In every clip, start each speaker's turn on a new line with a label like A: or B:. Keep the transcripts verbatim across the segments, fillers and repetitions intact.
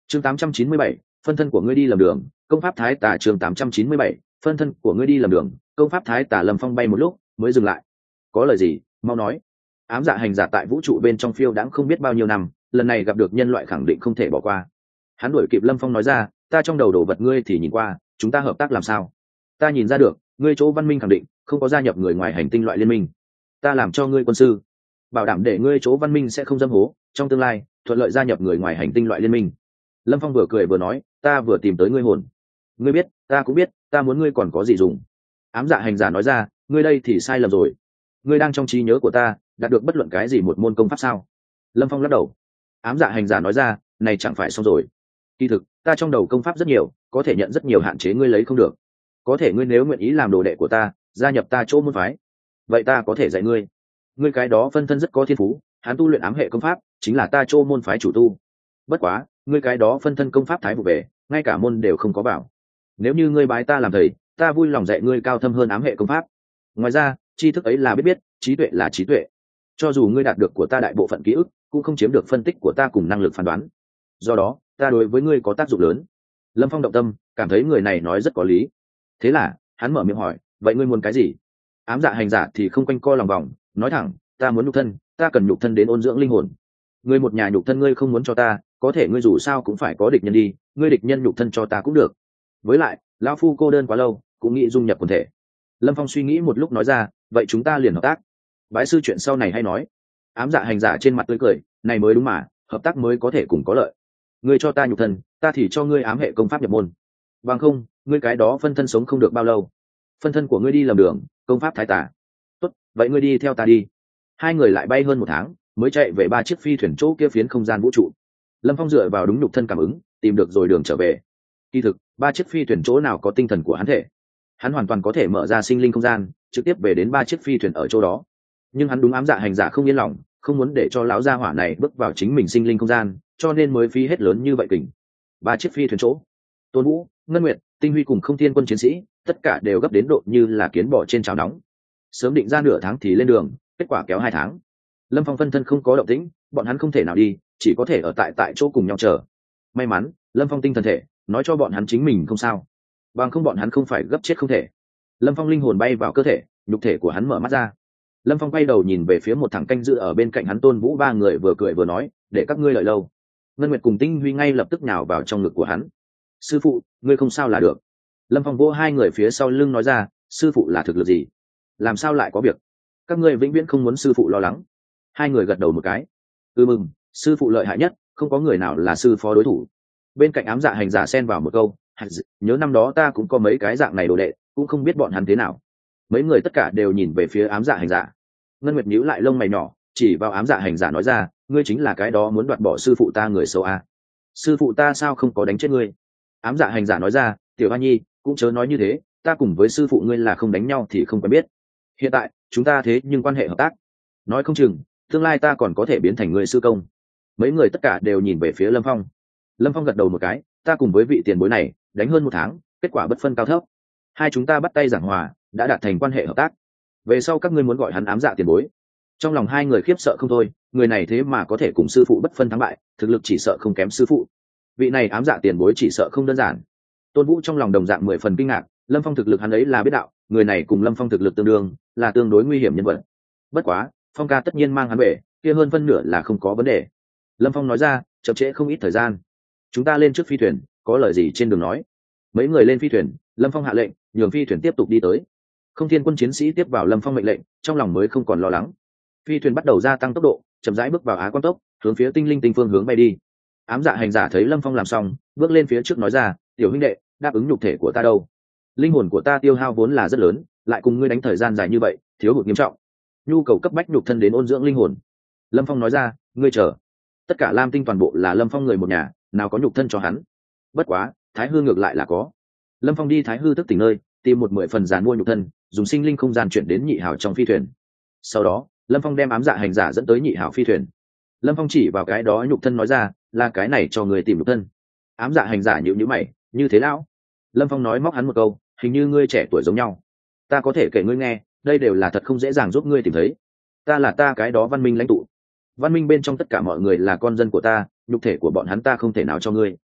A: chương tám trăm chín mươi bảy, phân thân của ngươi đi lầm đường, công pháp thái tà. chương tám trăm chín mươi bảy, phân thân của ngươi đi lầm đường, công pháp thái tà. Lâm Phong bay một lúc mới dừng lại. Có lời gì mau nói. Ám dạ hành giả tại vũ trụ bên trong phiêu đãng không biết bao nhiêu năm, lần này gặp được nhân loại khẳng định không thể bỏ qua. Hắn đuổi kịp Lâm Phong nói ra, ta trong đầu đồ vật ngươi thì nhìn qua, chúng ta hợp tác làm sao? Ta nhìn ra được ngươi chỗ văn minh khẳng định không có gia nhập người ngoài hành tinh loại liên minh. Ta làm cho ngươi quân sư, bảo đảm để ngươi chỗ văn minh sẽ không dâm hố, trong tương lai thuận lợi gia nhập người ngoài hành tinh loại liên minh. Lâm Phong vừa cười vừa nói, ta vừa tìm tới ngươi hồn. Ngươi biết ta cũng biết, ta muốn ngươi còn có gì dùng. Ám dạ hành giả nói ra, ngươi đây thì sai lầm rồi. Ngươi đang trong trí nhớ của ta đạt được bất luận cái gì một môn công pháp sao? Lâm Phong lắc đầu. Ám dạ hành giả nói ra, này chẳng phải xong rồi. Kỳ thực ta trong đầu công pháp rất nhiều, có thể nhận rất nhiều hạn chế ngươi lấy không được. Có thể ngươi nếu nguyện ý làm đồ đệ của ta, gia nhập ta chỗ môn phái, vậy ta có thể dạy ngươi. Ngươi cái đó phân thân rất có thiên phú, hắn tu luyện ám hệ công pháp chính là ta chỗ môn phái chủ tu. Bất quá ngươi cái đó phân thân công pháp thái vụ về, ngay cả môn đều không có bảo. Nếu như ngươi bái ta làm thầy, ta vui lòng dạy ngươi cao thâm hơn ám hệ công pháp. Ngoài ra tri thức ấy là biết biết, trí tuệ là trí tuệ. Cho dù ngươi đạt được của ta đại bộ phận ký ức, cũng không chiếm được phân tích của ta cùng năng lực phán đoán. Do đó ta đối với ngươi có tác dụng lớn. Lâm Phong động tâm, cảm thấy người này nói rất có lý. Thế là hắn mở miệng hỏi, vậy ngươi muốn cái gì? Ám dạ hành giả thì không quanh co lòng vòng, nói thẳng, ta muốn nhục thân, ta cần nhục thân đến ôn dưỡng linh hồn. Ngươi một nhà nhục thân ngươi không muốn cho ta, có thể ngươi dù sao cũng phải có địch nhân đi, ngươi địch nhân nhục thân cho ta cũng được. Với lại lão phu cô đơn quá lâu, cũng nghĩ dung nhập quần thể. Lâm Phong suy nghĩ một lúc nói ra, vậy chúng ta liền hợp tác. Bái sư chuyện sau này hay nói. Ám dạ hành giả trên mặt tươi cười, này mới đúng mà, hợp tác mới có thể cùng có lợi. Ngươi cho ta nhục thân, ta thì cho ngươi ám hệ công pháp nhập môn. Bằng không ngươi cái đó phân thân sống không được bao lâu. Phân thân của ngươi đi lầm đường, công pháp thái tà. Tốt, vậy ngươi đi theo ta đi. Hai người lại bay hơn một tháng mới chạy về ba chiếc phi thuyền chỗ kia phiến không gian vũ trụ. Lâm Phong dựa vào đúng nhục thân cảm ứng, tìm được rồi đường trở về. Kỳ thực ba chiếc phi thuyền chỗ nào có tinh thần của hắn thể, hắn hoàn toàn có thể mở ra sinh linh không gian, trực tiếp về đến ba chiếc phi thuyền ở chỗ đó. Nhưng hắn đúng ám dạ hành giả không yên lòng, không muốn để cho lão gia hỏa này bước vào chính mình sinh linh không gian, cho nên mới phí hết lớn như vậy kình. Ba chiếc phi thuyền chỗ, Tôn Vũ, Ngân Nguyệt, Tinh Huy cùng Không Thiên quân chiến sĩ, tất cả đều gấp đến độ như là kiến bò trên chảo nóng. Sớm định ra nửa tháng thì lên đường, kết quả kéo hai tháng. Lâm Phong phân thân không có động tĩnh, bọn hắn không thể nào đi, chỉ có thể ở tại tại chỗ cùng nhau chờ. May mắn Lâm Phong tinh thần thể nói cho bọn hắn chính mình không sao, bằng không bọn hắn không phải gấp chết không thể. Lâm Phong linh hồn bay vào cơ thể, nhục thể của hắn mở mắt ra. Lâm Phong quay đầu nhìn về phía một thằng canh giữ ở bên cạnh hắn Tôn Vũ, ba người vừa cười vừa nói, để các ngươi lợi lâu. Ngân Nguyệt cùng Tinh Huy ngay lập tức nhào vào trong ngực của hắn. Sư phụ, ngươi không sao là được. Lâm Phong vỗ hai người phía sau lưng nói ra, sư phụ là thực lực gì, làm sao lại có việc? Các ngươi vĩnh viễn không muốn sư phụ lo lắng. Hai người gật đầu một cái. Ừ mừng, sư phụ lợi hại nhất, không có người nào là sư phó đối thủ. Bên cạnh ám dạ hành giả xen vào một câu, nhớ năm đó ta cũng có mấy cái dạng này đồ đệ, cũng không biết bọn hắn thế nào. Mấy người tất cả đều nhìn về phía ám dạ hành giả. Ngân Nguyệt nhíu lại lông mày nhỏ, chỉ vào ám dạ hành giả nói ra, ngươi chính là cái đó muốn đoạt bỏ sư phụ ta người xấu à? Sư phụ ta sao không có đánh chết ngươi? Ám dạ hành giả nói ra, Tiểu Hoa Nhi, cũng chớ nói như thế, ta cùng với sư phụ ngươi là không đánh nhau thì không quen biết. Hiện tại chúng ta thế nhưng quan hệ hợp tác, nói không chừng tương lai ta còn có thể biến thành người sư công. Mấy người tất cả đều nhìn về phía Lâm Phong. Lâm Phong gật đầu một cái, ta cùng với vị tiền bối này đánh hơn một tháng, kết quả bất phân cao thấp. Hai chúng ta bắt tay giảng hòa, đã đạt thành quan hệ hợp tác. Về sau các ngươi muốn gọi hắn ám dạ tiền bối. Trong lòng hai người khiếp sợ không thôi, người này thế mà có thể cùng sư phụ bất phân thắng bại, thực lực chỉ sợ không kém sư phụ. Vị này ám dạ tiền bối chỉ sợ không đơn giản. Tôn Vũ trong lòng đồng dạng mười phần kinh ngạc, Lâm Phong thực lực hắn ấy là biết đạo, người này cùng Lâm Phong thực lực tương đương, là tương đối nguy hiểm nhân vật. Bất quá Phong ca tất nhiên mang hắn về, kia hơn phân nửa là không có vấn đề. Lâm Phong nói ra, chậm trễ không ít thời gian, chúng ta lên trước phi thuyền, có lời gì trên đường nói. Mấy người lên phi thuyền, Lâm Phong hạ lệnh nhường phi thuyền tiếp tục đi tới. Không Thiên quân chiến sĩ tiếp vào Lâm Phong mệnh lệnh, trong lòng mới không còn lo lắng. Phi thuyền bắt đầu gia tăng tốc độ, chậm rãi bước vào Á Quan tốc, hướng phía tinh linh tinh phương hướng bay đi. Ám dạ hành giả thấy Lâm Phong làm xong, bước lên phía trước nói ra, tiểu huynh đệ, đáp ứng nhục thể của ta đâu? Linh hồn của ta tiêu hao vốn là rất lớn, lại cùng ngươi đánh thời gian dài như vậy, thiếu hụt nghiêm trọng, nhu cầu cấp bách nhục thân đến ôn dưỡng linh hồn. Lâm Phong nói ra, ngươi chờ. Tất cả Lam Tinh toàn bộ là Lâm Phong người một nhà, nào có nhục thân cho hắn. Bất quá Thái Hư ngược lại là có. Lâm Phong đi Thái Hư thức tỉnh nơi, tìm một mười phần dàn mua nhục thân, dùng sinh linh không gian chuyển đến nhị hảo trong phi thuyền. Sau đó Lâm Phong đem ám dạ hành giả dẫn tới nhị hảo phi thuyền. Lâm Phong chỉ vào cái đó nhục thân nói ra, là cái này cho người tìm nhục thân. Ám dạ hành giả nhíu nhíu mày, như thế lão? Lâm Phong nói móc hắn một câu, hình như ngươi trẻ tuổi giống nhau. Ta có thể kể ngươi nghe, đây đều là thật không dễ dàng giúp ngươi tìm thấy. Ta là ta cái đó văn minh lãnh tụ, văn minh bên trong tất cả mọi người là con dân của ta, nhục thể của bọn hắn ta không thể nào cho ngươi.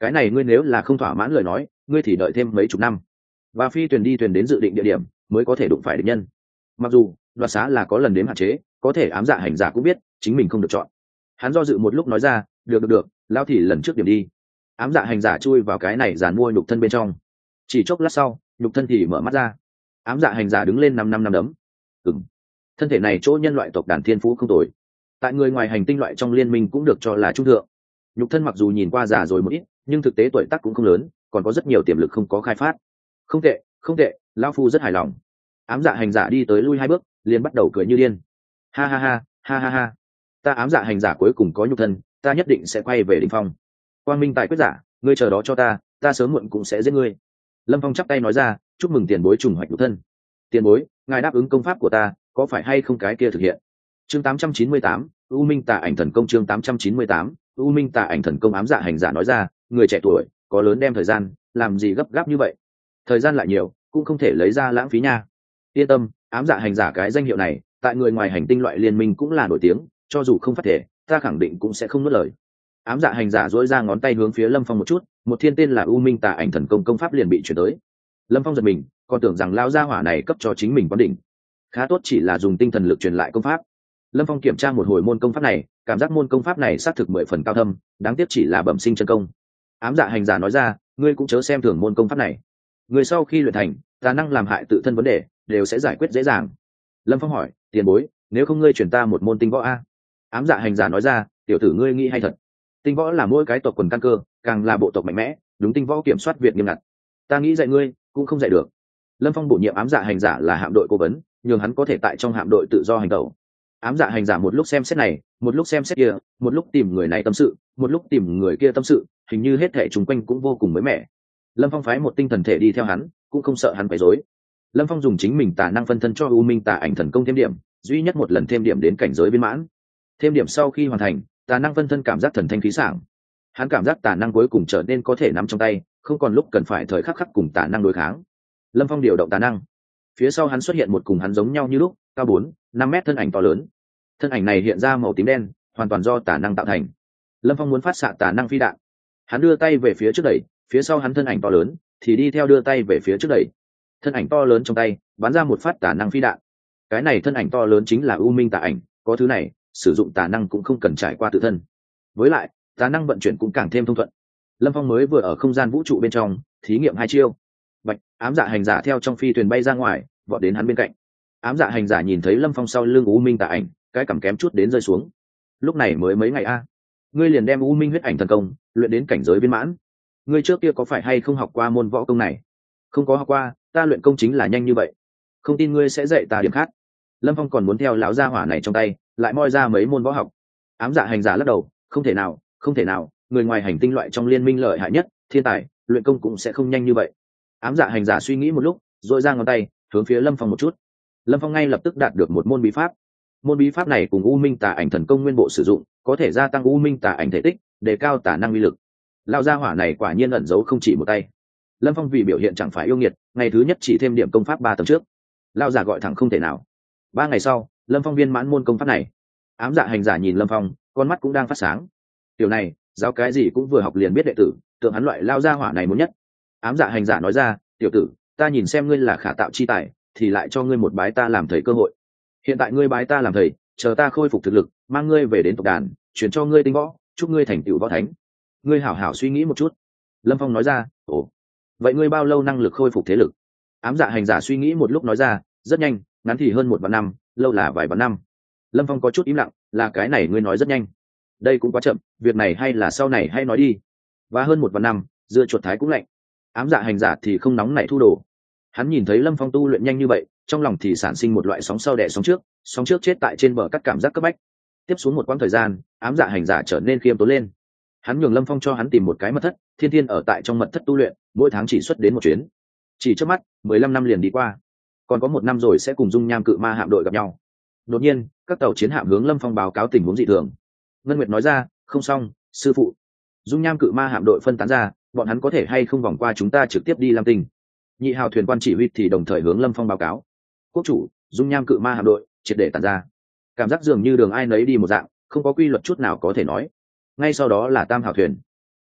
A: cái này ngươi nếu là không thỏa mãn lời nói ngươi thì đợi thêm mấy chục năm và phi thuyền đi thuyền đến dự định địa điểm mới có thể đụng phải địch nhân. Mặc dù đoạt xá là có lần đếm hạn chế, có thể ám dạ hành giả cũng biết chính mình không được chọn. Hắn do dự một lúc nói ra, được được được, lao thì lần trước điểm đi. Ám dạ hành giả chui vào cái này dàn mua nhục thân bên trong, chỉ chốc lát sau nhục thân thì mở mắt ra. Ám dạ hành giả đứng lên năm năm năm đấm. Ừm, thân thể này chỗ nhân loại tộc đàn thiên phú không tồi, tại người ngoài hành tinh loại trong liên minh cũng được cho là trung thượng. Nhục thân mặc dù nhìn qua già rồi một ít, nhưng thực tế tuổi tác cũng không lớn, còn có rất nhiều tiềm lực không có khai phát. Không tệ, không tệ, lão phu rất hài lòng. Ám dạ hành giả đi tới lui hai bước, liền bắt đầu cười như điên. Ha ha ha, ha ha ha. Ta ám dạ hành giả cuối cùng có nhục thân, ta nhất định sẽ quay về đỉnh phong. Quang minh tài quyết giả, ngươi chờ đó cho ta, ta sớm muộn cũng sẽ giết ngươi. Lâm Phong chắp tay nói ra, chúc mừng tiền bối trùng hoạch nhục thân. Tiền bối, ngài đáp ứng công pháp của ta, có phải hay không cái kia thực hiện? Chương tám trăm chín mươi tám, U Minh Tà Ảnh Thần Công. Chương tám trăm chín mươi tám, U Minh Tà Ảnh Thần Công. Ám dạ hành giả nói ra, người trẻ tuổi, có lớn đem thời gian, làm gì gấp gáp như vậy? Thời gian lại nhiều, cũng không thể lấy ra lãng phí nha. Yên tâm, ám dạ hành giả cái danh hiệu này, tại người ngoài hành tinh loại liên minh cũng là nổi tiếng, cho dù không phát thể, ta khẳng định cũng sẽ không nuốt lời. Ám dạ hành giả dỗi ra ngón tay hướng phía Lâm Phong một chút, một thiên tên là U Minh Tà Ảnh Thần Công công pháp liền bị chuyển tới. Lâm Phong giật mình, còn tưởng rằng lao gia hỏa này cấp cho chính mình quán đỉnh. Khá tốt chỉ là dùng tinh thần lực truyền lại công pháp. Lâm Phong kiểm tra một hồi môn công pháp này, cảm giác môn công pháp này xác thực mười phần cao thâm, đáng tiếc chỉ là bẩm sinh chân công. Ám dạ hành giả nói ra, ngươi cũng chớ xem thường môn công pháp này. Người sau khi luyện thành, khả năng làm hại tự thân vấn đề đều sẽ giải quyết dễ dàng. Lâm Phong hỏi, tiền bối, nếu không ngươi chuyển ta một môn tinh võ a? Ám dạ hành giả nói ra, tiểu tử ngươi nghĩ hay thật. Tinh võ là mỗi cái tộc quần căn cơ, càng là bộ tộc mạnh mẽ, đúng tinh võ kiểm soát việt nghiêm ngặt. Ta nghĩ dạy ngươi, cũng không dạy được. Lâm Phong bổ nhiệm ám dạ hành giả là hạm đội cố vấn, nhường hắn có thể tại trong hạm đội tự do hành động. Ám dạ hành giả một lúc xem xét này, một lúc xem xét kia, một lúc tìm người này tâm sự, một lúc tìm người kia tâm sự, hình như hết thảy chúng quanh cũng vô cùng mới mẻ. Lâm Phong phái một tinh thần thể đi theo hắn, cũng không sợ hắn quấy rối. Lâm Phong dùng chính mình tà năng phân thân cho U Minh Tà Ảnh Thần Công thêm điểm, duy nhất một lần thêm điểm đến cảnh giới viên mãn. Thêm điểm sau khi hoàn thành, tà năng phân thân cảm giác thần thanh khí sảng. Hắn cảm giác tà năng cuối cùng trở nên có thể nắm trong tay, không còn lúc cần phải thời khắc khắc cùng tà năng đối kháng. Lâm Phong điều động tà năng, phía sau hắn xuất hiện một cùng hắn giống nhau như lúc, cao bốn, năm mét thân ảnh to lớn. Thân ảnh này hiện ra màu tím đen, hoàn toàn do tà năng tạo thành. Lâm Phong muốn phát xạ tà năng phi đạn, hắn đưa tay về phía trước đẩy, phía sau hắn thân ảnh to lớn thì đi theo đưa tay về phía trước đẩy. Thân ảnh to lớn trong tay bắn ra một phát tà năng phi đạn. Cái này thân ảnh to lớn chính là U Minh Tà Ảnh, có thứ này, sử dụng tà năng cũng không cần trải qua tự thân. Với lại, tà năng vận chuyển cũng càng thêm thông thuận. Lâm Phong mới vừa ở không gian vũ trụ bên trong thí nghiệm hai chiêu. Bạch, ám dạ hành giả theo trong phi thuyền bay ra ngoài, vọt đến hắn bên cạnh. Ám dạ hành giả nhìn thấy Lâm Phong sau lưng U Minh Tà Ảnh, cái cằm kém chút đến rơi xuống. Lúc này mới mấy ngày a, ngươi liền đem U Minh Huyết Ảnh Thần Công luyện đến cảnh giới viên mãn. Ngươi trước kia có phải hay không học qua môn võ công này? Không có học qua, ta luyện công chính là nhanh như vậy. Không tin ngươi sẽ dạy ta điểm khác. Lâm Phong còn muốn theo lão gia hỏa này trong tay lại moi ra mấy môn võ học. Ám dạ hành giả lắc đầu, không thể nào, không thể nào, người ngoài hành tinh loại trong liên minh lợi hại nhất, thiên tài, luyện công cũng sẽ không nhanh như vậy. Ám dạ hành giả suy nghĩ một lúc, rồi ra ngón tay hướng phía Lâm Phong một chút. Lâm Phong ngay lập tức đạt được một môn bí pháp. Môn bí pháp này cùng U Minh Tà Ảnh Thần Công nguyên bộ sử dụng, có thể gia tăng U Minh Tà Ảnh thể tích, đề cao tà năng uy lực. Lão gia hỏa này quả nhiên ẩn giấu không chỉ một tay. Lâm Phong vì biểu hiện chẳng phải yêu nghiệt, ngày thứ nhất chỉ thêm điểm công pháp ba tầng trước. Lão giả gọi thẳng không thể nào. Ba ngày sau, Lâm Phong viên mãn môn công pháp này. Ám dạ hành giả nhìn Lâm Phong, con mắt cũng đang phát sáng. Tiểu này, giáo cái gì cũng vừa học liền biết đệ tử, tượng hắn loại lão gia hỏa này muốn nhất. Ám dạ hành giả nói ra, tiểu tử, ta nhìn xem ngươi là khả tạo chi tài, thì lại cho ngươi một bái ta làm thầy cơ hội. Hiện tại ngươi bái ta làm thầy, chờ ta khôi phục thực lực, mang ngươi về đến tộc đàn, truyền cho ngươi tinh võ, chúc ngươi thành tựu võ thánh. Ngươi hảo hảo suy nghĩ một chút. Lâm Phong nói ra, ồ, vậy ngươi bao lâu năng lực khôi phục thế lực? Ám dạ hành giả suy nghĩ một lúc nói ra, rất nhanh, ngắn thì hơn một vạn năm, lâu là vài vạn năm. Lâm Phong có chút im lặng, là cái này ngươi nói rất nhanh. Đây cũng quá chậm, việc này hay là sau này hay nói đi. Và hơn một vạn năm, dưa chuột thái cũng lạnh. Ám dạ hành giả thì không nóng nảy thu đồ. Hắn nhìn thấy Lâm Phong tu luyện nhanh như vậy, trong lòng thì sản sinh một loại sóng sau đẻ sóng trước, sóng trước chết tại trên bờ cắt cảm giác cấp bách. Tiếp xuống một quãng thời gian, ám dạ hành giả trở nên khiêm tốn lên. Hắn nhường Lâm Phong cho hắn tìm một cái mật thất, thiên thiên ở tại trong mật thất tu luyện, mỗi tháng chỉ xuất đến một chuyến. Chỉ trước mắt, mười lăm năm liền đi qua, còn có một năm rồi sẽ cùng dung nham cự ma hạm đội gặp nhau. Đột nhiên, các tàu chiến hạm hướng Lâm Phong báo cáo tình huống dị thường. Ngân Nguyệt nói ra, không xong, sư phụ, dung nham cự ma hạm đội phân tán ra, bọn hắn có thể hay không vòng qua chúng ta trực tiếp đi Lam Tinh. Nhị hào thuyền quan chỉ huy thì đồng thời hướng Lâm Phong báo cáo, quốc chủ, dung nham cự ma hạm đội triệt để tản ra, cảm giác dường như đường ai nấy đi một dạng, không có quy luật chút nào có thể nói. Ngay sau đó là tam hào thuyền,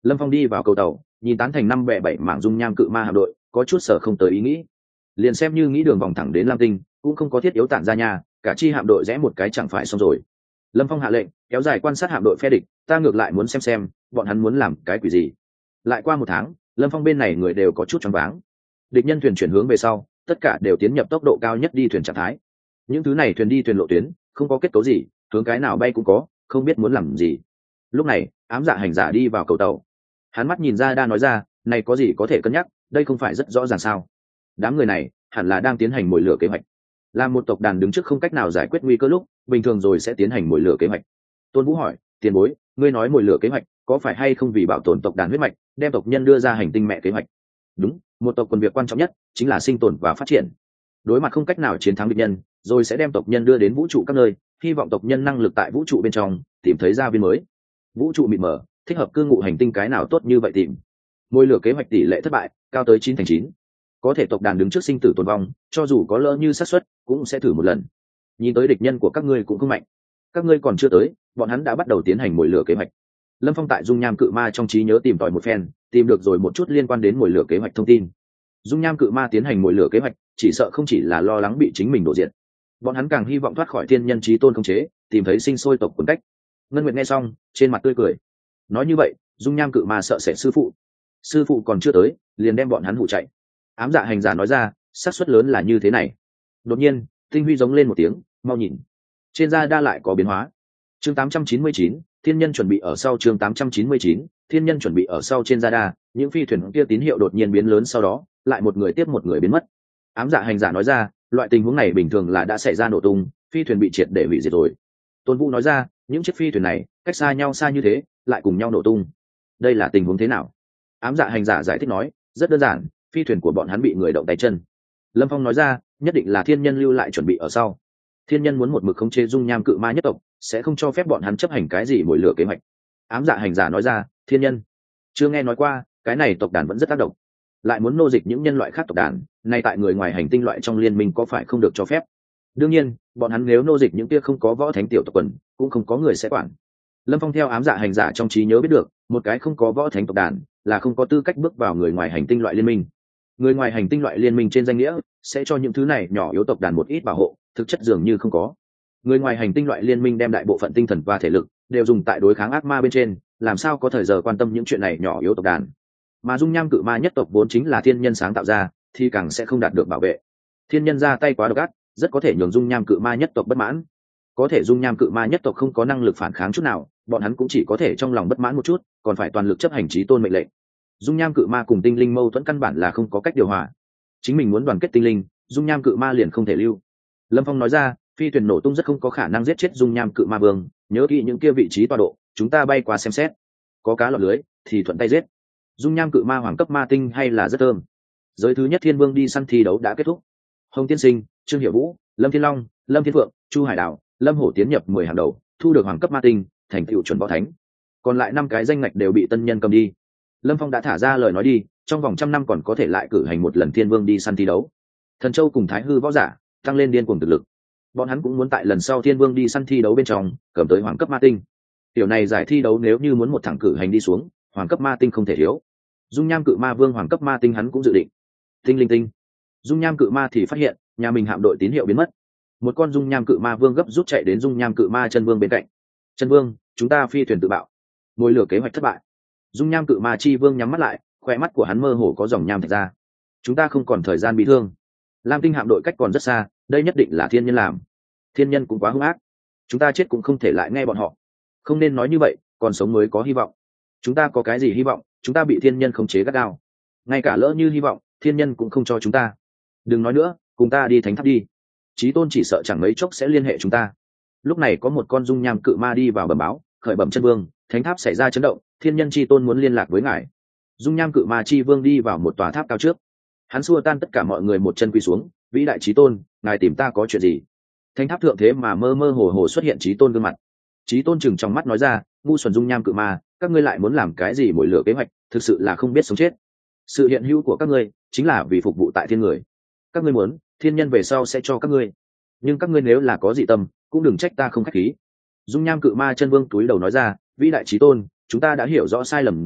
A: Lâm Phong đi vào cầu tàu, nhìn tán thành năm bè bảy mảng dung nham cự ma hạm đội, có chút sở không tới ý nghĩ. Liền xem như nghĩ đường vòng thẳng đến Lam Tinh, cũng không có thiết yếu tản ra nhà, cả chi hạm đội rẽ một cái chẳng phải xong rồi. Lâm Phong hạ lệnh, kéo dài quan sát hạm đội phe địch, ta ngược lại muốn xem xem, bọn hắn muốn làm cái quỷ gì. Lại qua một tháng, Lâm Phong bên này người đều có chút choáng váng. Địch nhân thuyền chuyển hướng về sau, tất cả đều tiến nhập tốc độ cao nhất đi thuyền trạng thái. Những thứ này thuyền đi thuyền lộ tuyến, không có kết cấu gì, hướng cái nào bay cũng có, không biết muốn làm gì. Lúc này, ám dạ hành giả đi vào cầu tàu. Hắn mắt nhìn ra đa nói ra, này có gì có thể cân nhắc, đây không phải rất rõ ràng sao? Đám người này hẳn là đang tiến hành mồi lửa kế hoạch. Là một tộc đàn đứng trước không cách nào giải quyết nguy cơ lúc, bình thường rồi sẽ tiến hành mồi lửa kế hoạch. Tôn Vũ hỏi, tiền bối, ngươi nói mồi lửa kế hoạch, có phải hay không vì bảo tồn tộc đàn huyết mạch, đem tộc nhân đưa ra hành tinh mẹ kế hoạch? Đúng, một tộc quần việc quan trọng nhất chính là sinh tồn và phát triển. Đối mặt không cách nào chiến thắng địch nhân, rồi sẽ đem tộc nhân đưa đến vũ trụ các nơi, hy vọng tộc nhân năng lực tại vũ trụ bên trong tìm thấy gia viên mới. Vũ trụ mịt mờ, thích hợp cư ngụ hành tinh cái nào tốt như vậy tìm. Mồi lửa kế hoạch tỷ lệ thất bại cao tới chín thành chín. Có thể tộc đàn đứng trước sinh tử tồn vong, cho dù có lỡ như xác suất, cũng sẽ thử một lần. Nhìn tới địch nhân của các ngươi cũng không mạnh. Các ngươi còn chưa tới, bọn hắn đã bắt đầu tiến hành mồi lửa kế hoạch. Lâm Phong tại dung nham cự ma trong trí nhớ tìm tòi một phen, tìm được rồi một chút liên quan đến mồi lửa kế hoạch thông tin. Dung nham cự ma tiến hành mồi lửa kế hoạch, chỉ sợ không chỉ là lo lắng bị chính mình đổ diệt, bọn hắn càng hy vọng thoát khỏi thiên nhân chí tôn khống chế, tìm thấy sinh sôi tộc quần cách. Ngân Nguyệt nghe xong, trên mặt tươi cười. Nói như vậy, dung nham cự ma sợ sẽ sư phụ. Sư phụ còn chưa tới, liền đem bọn hắn hụ chạy. Ám dạ hành giả nói ra, xác suất lớn là như thế này. Đột nhiên, Tinh Huy giống lên một tiếng, mau nhìn. Trên da đa lại có biến hóa. Chương tám trăm chín mươi chín, thiên nhân chuẩn bị ở sau. Chương tám trăm chín mươi chín, thiên nhân chuẩn bị ở sau. Trên da đa, những phi thuyền kia tín hiệu đột nhiên biến lớn, sau đó lại một người tiếp một người biến mất. Ám dạ hành giả nói ra, loại tình huống này bình thường là đã xảy ra nổ tung, phi thuyền bị triệt để hủy diệt rồi. Tôn Vũ nói ra, những chiếc phi thuyền này cách xa nhau xa như thế, lại cùng nhau nổ tung, đây là tình huống thế nào? Ám dạ hành giả giải thích nói, rất đơn giản, phi thuyền của bọn hắn bị người động tay chân. Lâm Phong nói ra, nhất định là thiên nhân lưu lại chuẩn bị ở sau. Thiên nhân muốn một mực khống chế dung nham cự ma nhất tộc, sẽ không cho phép bọn hắn chấp hành cái gì mồi lửa kế hoạch. Ám dạ hành giả nói ra, thiên nhân chưa nghe nói qua, cái này tộc đàn vẫn rất tác động, lại muốn nô dịch những nhân loại khác tộc đàn, nay tại người ngoài hành tinh loại trong liên minh có phải không được cho phép? Đương nhiên, bọn hắn nếu nô dịch những kia không có võ thánh tiểu tộc quần, cũng không có người sẽ quản. Lâm Phong theo ám dạ hành giả trong trí nhớ biết được, một cái không có võ thánh tộc đàn là không có tư cách bước vào người ngoài hành tinh loại liên minh. Người ngoài hành tinh loại liên minh trên danh nghĩa sẽ cho những thứ này nhỏ yếu tộc đàn một ít bảo hộ, thực chất dường như không có. Người ngoài hành tinh loại liên minh đem đại bộ phận tinh thần và thể lực đều dùng tại đối kháng ác ma bên trên, làm sao có thời giờ quan tâm những chuyện này nhỏ yếu tộc đàn. Mà dung nham cự ma nhất tộc vốn chính là thiên nhân sáng tạo ra, thì càng sẽ không đạt được bảo vệ. Thiên nhân ra tay quá độc ác, rất có thể nhường dung nham cự ma nhất tộc bất mãn. Có thể dung nham cự ma nhất tộc không có năng lực phản kháng chút nào, bọn hắn cũng chỉ có thể trong lòng bất mãn một chút, còn phải toàn lực chấp hành chí tôn mệnh lệnh. Dung nham cự ma cùng tinh linh mâu thuẫn căn bản là không có cách điều hòa. Chính mình muốn đoàn kết tinh linh, dung nham cự ma liền không thể lưu. Lâm Phong nói ra, phi thuyền nổ tung rất không có khả năng giết chết dung nham cự ma vương, nhớ kỹ những kia vị trí tọa độ, chúng ta bay qua xem xét. Có cá lọt lưới thì thuận tay giết. Dung nham cự ma hoàng cấp ma tinh hay là rất thơm. Giới thứ nhất thiên vương đi săn thi đấu đã kết thúc. Hồng Tiên Sinh, Trương Hiểu Vũ, Lâm Thiên Long, Lâm Thiên Phượng, Chu Hải Đào, Lâm Hổ tiến nhập mười hàng đầu, thu được hoàng cấp ma tinh, thành tựu chuẩn võ thánh. Còn lại năm cái danh ngạch đều bị tân nhân cầm đi. Lâm Phong đã thả ra lời nói đi, trong vòng trăm năm còn có thể lại cử hành một lần thiên vương đi săn thi đấu. Thần Châu cùng Thái Hư võ giả tăng lên điên cuồng thực lực. Bọn hắn cũng muốn tại lần sau thiên vương đi săn thi đấu bên trong cầm tới hoàng cấp ma tinh. Tiểu này giải thi đấu nếu như muốn một thẳng cử hành đi xuống, hoàng cấp ma tinh không thể thiếu. Dung nham cự ma vương hoàng cấp ma tinh hắn cũng dự định. Tinh linh tinh. Dung nham cự ma thì phát hiện nhà mình hạm đội tín hiệu biến mất. Một con dung nham cự ma vương gấp rút chạy đến dung nham cự ma chân vương bên cạnh. Chân vương, chúng ta phi thuyền tự bạo, mồi lửa kế hoạch thất bại. Dung nham cự ma chi vương nhắm mắt lại, khoe mắt của hắn mơ hồ có dòng nham thạch ra. Chúng ta không còn thời gian bị thương. Lam tinh hạm đội cách còn rất xa, đây nhất định là thiên nhân làm. Thiên nhân cũng quá hung ác, chúng ta chết cũng không thể lại nghe bọn họ. Không nên nói như vậy, còn sống mới có hy vọng. Chúng ta có cái gì hy vọng? Chúng ta bị thiên nhân khống chế gắt gao, ngay cả lỡ như hy vọng, thiên nhân cũng không cho chúng ta. Đừng nói nữa, cùng ta đi thánh tháp đi. Chí tôn chỉ sợ chẳng mấy chốc sẽ liên hệ chúng ta. Lúc này có một con dung nham cự ma đi vào bẩm báo, khởi bẩm chân vương, thánh tháp xảy ra chấn động, thiên nhân chi tôn muốn liên lạc với ngài. Dung nham cự ma chi vương đi vào một tòa tháp cao trước, hắn xua tan tất cả mọi người một chân quỳ xuống, vĩ đại chí tôn, ngài tìm ta có chuyện gì? Thánh tháp thượng thế mà mơ mơ hồ hồ xuất hiện chí tôn gương mặt. Chí tôn chừng trong mắt nói ra, ngu xuẩn dung nham cự ma, các ngươi lại muốn làm cái gì mồi lửa kế hoạch, thực sự là không biết sống chết. Sự hiện hữu của các ngươi chính là vì phục vụ tại thiên người. Các ngươi muốn, thiên nhân về sau sẽ cho các ngươi. Nhưng các ngươi nếu là có dị tâm, cũng đừng trách ta không khách khí. Dung nham cự ma chân vương túi đầu nói ra, vĩ đại chí tôn, chúng ta đã hiểu rõ sai lầm rồi,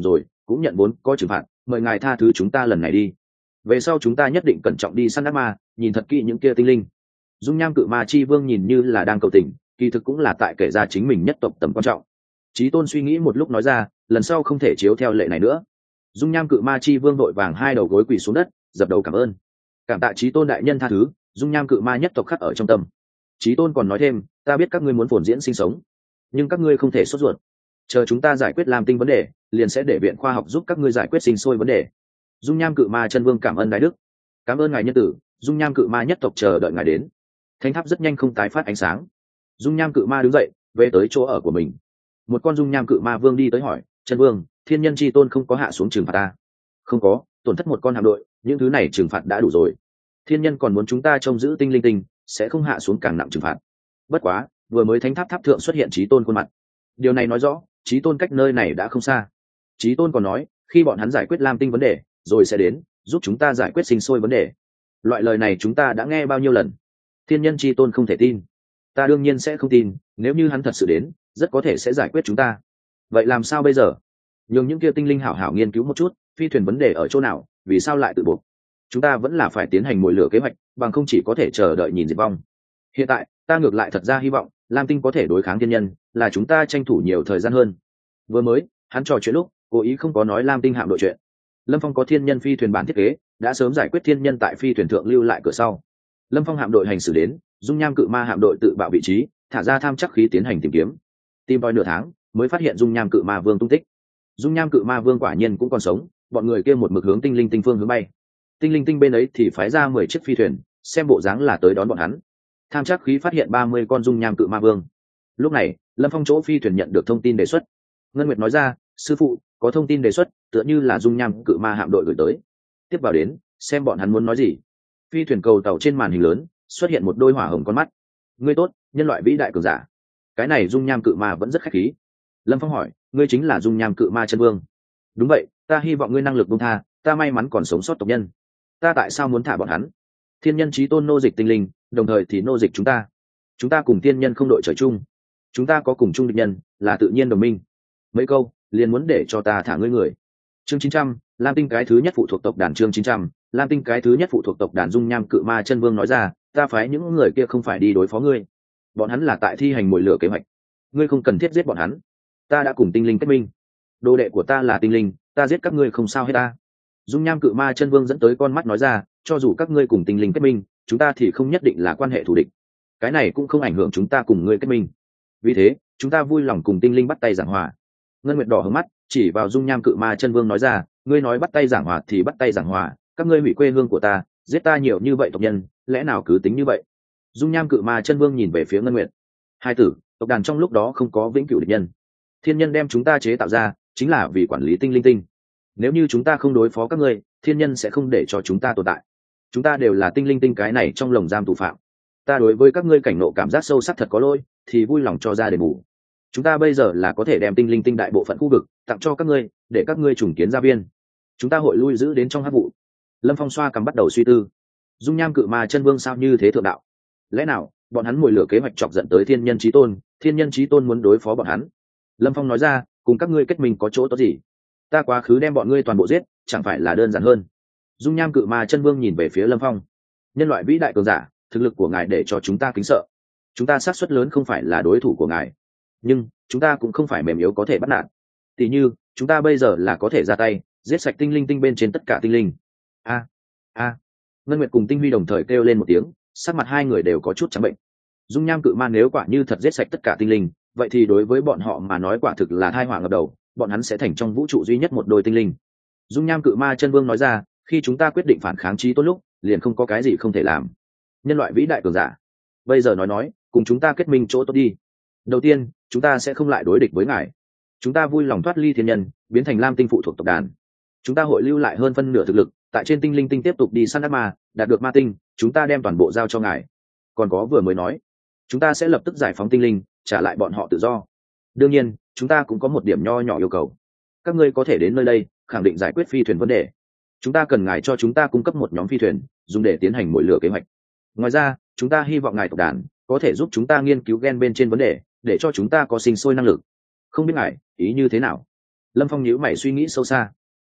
A: cũng nhận vốn có trừng phạt, mời ngài tha thứ chúng ta lần này đi. Về sau chúng ta nhất định cẩn trọng đi săn ác ma, nhìn thật kỹ những kia tinh linh. Dung nham cự ma chi vương nhìn như là đang cầu tình, kỳ thực cũng là tại kể ra chính mình nhất tộc tầm quan trọng. Chí tôn suy nghĩ một lúc nói ra, lần sau không thể chiếu theo lệ này nữa. Dung nham cự ma chi vương đội vàng hai đầu gối quỳ xuống đất, dập đầu cảm ơn. Cảm tạ chí tôn đại nhân tha thứ, dung nham cự ma nhất tộc khắc ở trong tâm. Chí tôn còn nói thêm, ta biết các ngươi muốn phồn diễn sinh sống, nhưng các ngươi không thể sốt ruột. Chờ chúng ta giải quyết làm tinh vấn đề, liền sẽ để viện khoa học giúp các ngươi giải quyết sinh sôi vấn đề. Dung nham cự ma chân vương cảm ơn đại đức. Cảm ơn ngài nhân tử, dung nham cự ma nhất tộc chờ đợi ngài đến. Thánh tháp rất nhanh không tái phát ánh sáng. Dung nham cự ma đứng dậy, về tới chỗ ở của mình. Một con dung nham cự ma vương đi tới hỏi, chân vương, thiên nhân chi tôn không có hạ xuống trừng phạt ta? Không có, tổn thất một con hạm đội, những thứ này trừng phạt đã đủ rồi. Thiên nhân còn muốn chúng ta trông giữ tinh linh tinh, sẽ không hạ xuống càng nặng trừng phạt. Bất quá, vừa mới thánh tháp tháp thượng xuất hiện chí tôn khuôn mặt, điều này nói rõ chí tôn cách nơi này đã không xa. Chí tôn còn nói, khi bọn hắn giải quyết lam tinh vấn đề, rồi sẽ đến giúp chúng ta giải quyết sinh sôi vấn đề. Loại lời này chúng ta đã nghe bao nhiêu lần. Thiên nhân chi tôn không thể tin. Ta đương nhiên sẽ không tin, nếu như hắn thật sự đến, rất có thể sẽ giải quyết chúng ta. Vậy làm sao bây giờ? Nhường những kia tinh linh hảo hảo nghiên cứu một chút, phi thuyền vấn đề ở chỗ nào, vì sao lại tự buộc? Chúng ta vẫn là phải tiến hành mồi lửa kế hoạch, bằng không chỉ có thể chờ đợi nhìn diệt vong. Hiện tại, ta ngược lại thật ra hy vọng lam tinh có thể đối kháng thiên nhân, là chúng ta tranh thủ nhiều thời gian hơn. Vừa mới, hắn trò chuyện lúc, cố ý không có nói lam tinh hạm đội chuyện. Lâm Phong có thiên nhân phi thuyền bản thiết kế, đã sớm giải quyết thiên nhân tại phi thuyền thượng lưu lại cửa sau. Lâm Phong hạm đội hành xử đến, dung nham cự ma hạm đội tự bạo vị trí, thả ra tham chắc khí tiến hành tìm kiếm. Tìm vòi nửa tháng, mới phát hiện dung nham cự ma vương tung tích. Dung nham cự ma vương quả nhiên cũng còn sống, bọn người kia một mực hướng tinh linh tinh phương hướng bay. Tinh linh tinh bên ấy thì phái ra mười chiếc phi thuyền, xem bộ dáng là tới đón bọn hắn. Tham chắc khí phát hiện ba mươi con dung nham cự ma vương. Lúc này, Lâm Phong chỗ phi thuyền nhận được thông tin đề xuất. Ngân Nguyệt nói ra, sư phụ, có thông tin đề xuất, tựa như là dung nham cự ma hạm đội gửi tới. Tiếp vào đến, xem bọn hắn muốn nói gì. Phi thuyền cầu tàu trên màn hình lớn xuất hiện một đôi hỏa hồng con mắt. Ngươi tốt, nhân loại vĩ đại cường giả. Cái này dung nham cự ma vẫn rất khách khí. Lâm Phong hỏi, ngươi chính là dung nham cự ma chân vương? Đúng vậy, ta hy vọng ngươi năng lực buông tha, ta may mắn còn sống sót tộc nhân. Ta tại sao muốn thả bọn hắn? Thiên nhân chí tôn nô dịch tinh linh, đồng thời thì nô dịch chúng ta. Chúng ta cùng thiên nhân không đội trời chung, chúng ta có cùng chung địch nhân, là tự nhiên đồng minh. Mấy câu liền muốn để cho ta thả ngươi người. Chương chín trăm, Lam Tinh cái thứ nhất phụ thuộc tộc đàn. Chương chín trăm, Lam Tinh cái thứ nhất phụ thuộc tộc đàn. Dung nham cự ma chân vương nói ra, ta phái những người kia không phải đi đối phó ngươi, bọn hắn là tại thi hành mồi lửa kế hoạch, ngươi không cần thiết giết bọn hắn. Ta đã cùng tinh linh kết minh, đồ đệ của ta là tinh linh, ta giết các ngươi không sao hết ta. Dung nham cự ma chân vương dẫn tới con mắt nói ra, cho dù các ngươi cùng tinh linh kết minh, chúng ta thì không nhất định là quan hệ thù địch, cái này cũng không ảnh hưởng chúng ta cùng ngươi kết minh. Vì thế chúng ta vui lòng cùng tinh linh bắt tay giảng hòa. Ngân Nguyệt đỏ hướng mắt, chỉ vào dung nham cự ma chân vương nói ra, ngươi nói bắt tay giảng hòa thì bắt tay giảng hòa, các ngươi hủy quê hương của ta, giết ta nhiều như vậy tộc nhân, lẽ nào cứ tính như vậy? Dung nham cự ma chân vương nhìn về phía Ngân Nguyệt. Hai tử, tộc đàn trong lúc đó không có vĩnh cửu địch nhân. Thiên nhân đem chúng ta chế tạo ra, chính là vì quản lý tinh linh tinh. Nếu như chúng ta không đối phó các ngươi, thiên nhân sẽ không để cho chúng ta tồn tại. Chúng ta đều là tinh linh tinh cái này trong lồng giam tù phạm. Ta đối với các ngươi cảnh nộ cảm giác sâu sắc thật có lỗi, thì vui lòng cho ra đền bù. Chúng ta bây giờ là có thể đem tinh linh tinh đại bộ phận khu vực tặng cho các ngươi, để các ngươi trùng kiến gia viên. Chúng ta hội lui giữ đến trong hắc vụ. Lâm Phong xoa cằm bắt đầu suy tư. Dung nham cự ma chân vương sao như thế thượng đạo? Lẽ nào bọn hắn mồi lửa kế hoạch chọc giận tới thiên nhân chí tôn, thiên nhân chí tôn muốn đối phó bọn hắn? Lâm Phong nói ra, cùng các ngươi kết minh có chỗ tốt gì? Ta quá khứ đem bọn ngươi toàn bộ giết, chẳng phải là đơn giản hơn? Dung nham cự ma chân vương nhìn về phía Lâm Phong. Nhân loại vĩ đại cường giả, thực lực của ngài để cho chúng ta kính sợ. Chúng ta xác suất lớn không phải là đối thủ của ngài, nhưng chúng ta cũng không phải mềm yếu có thể bắt nạt. Tỷ như chúng ta bây giờ là có thể ra tay giết sạch tinh linh tinh bên trên tất cả tinh linh. A a Ngân Nguyệt cùng Tinh Huy đồng thời kêu lên một tiếng, sắc mặt hai người đều có chút trắng bệnh. Dung nham cự ma nếu quả như thật giết sạch tất cả tinh linh, vậy thì đối với bọn họ mà nói quả thực là tai họa ngập đầu, bọn hắn sẽ thành trong vũ trụ duy nhất một đôi tinh linh. Dung nham cự ma chân vương nói ra, khi chúng ta quyết định phản kháng chí tốt lúc, liền không có cái gì không thể làm. Nhân loại vĩ đại cường giả, bây giờ nói nói, cùng chúng ta kết minh chỗ tốt đi. Đầu tiên, chúng ta sẽ không lại đối địch với ngài. Chúng ta vui lòng thoát ly thiên nhân, biến thành Lam Tinh phụ thuộc tộc đàn. Chúng ta hội lưu lại hơn phân nửa thực lực, tại trên tinh linh tinh tiếp tục đi săn ác ma, đạt được ma tinh, chúng ta đem toàn bộ giao cho ngài. Còn có vừa mới nói, chúng ta sẽ lập tức giải phóng tinh linh, trả lại bọn họ tự do. Đương nhiên, chúng ta cũng có một điểm nho nhỏ yêu cầu. Các ngươi có thể đến nơi đây, khẳng định giải quyết phi thuyền vấn đề. Chúng ta cần ngài cho chúng ta cung cấp một nhóm phi thuyền, dùng để tiến hành mồi lửa kế hoạch. Ngoài ra, chúng ta hy vọng ngài tộc đàn có thể giúp chúng ta nghiên cứu gen bên trên vấn đề, để cho chúng ta có sinh sôi năng lực. Không biết ngài ý như thế nào? Lâm Phong nhíu mày suy nghĩ sâu xa.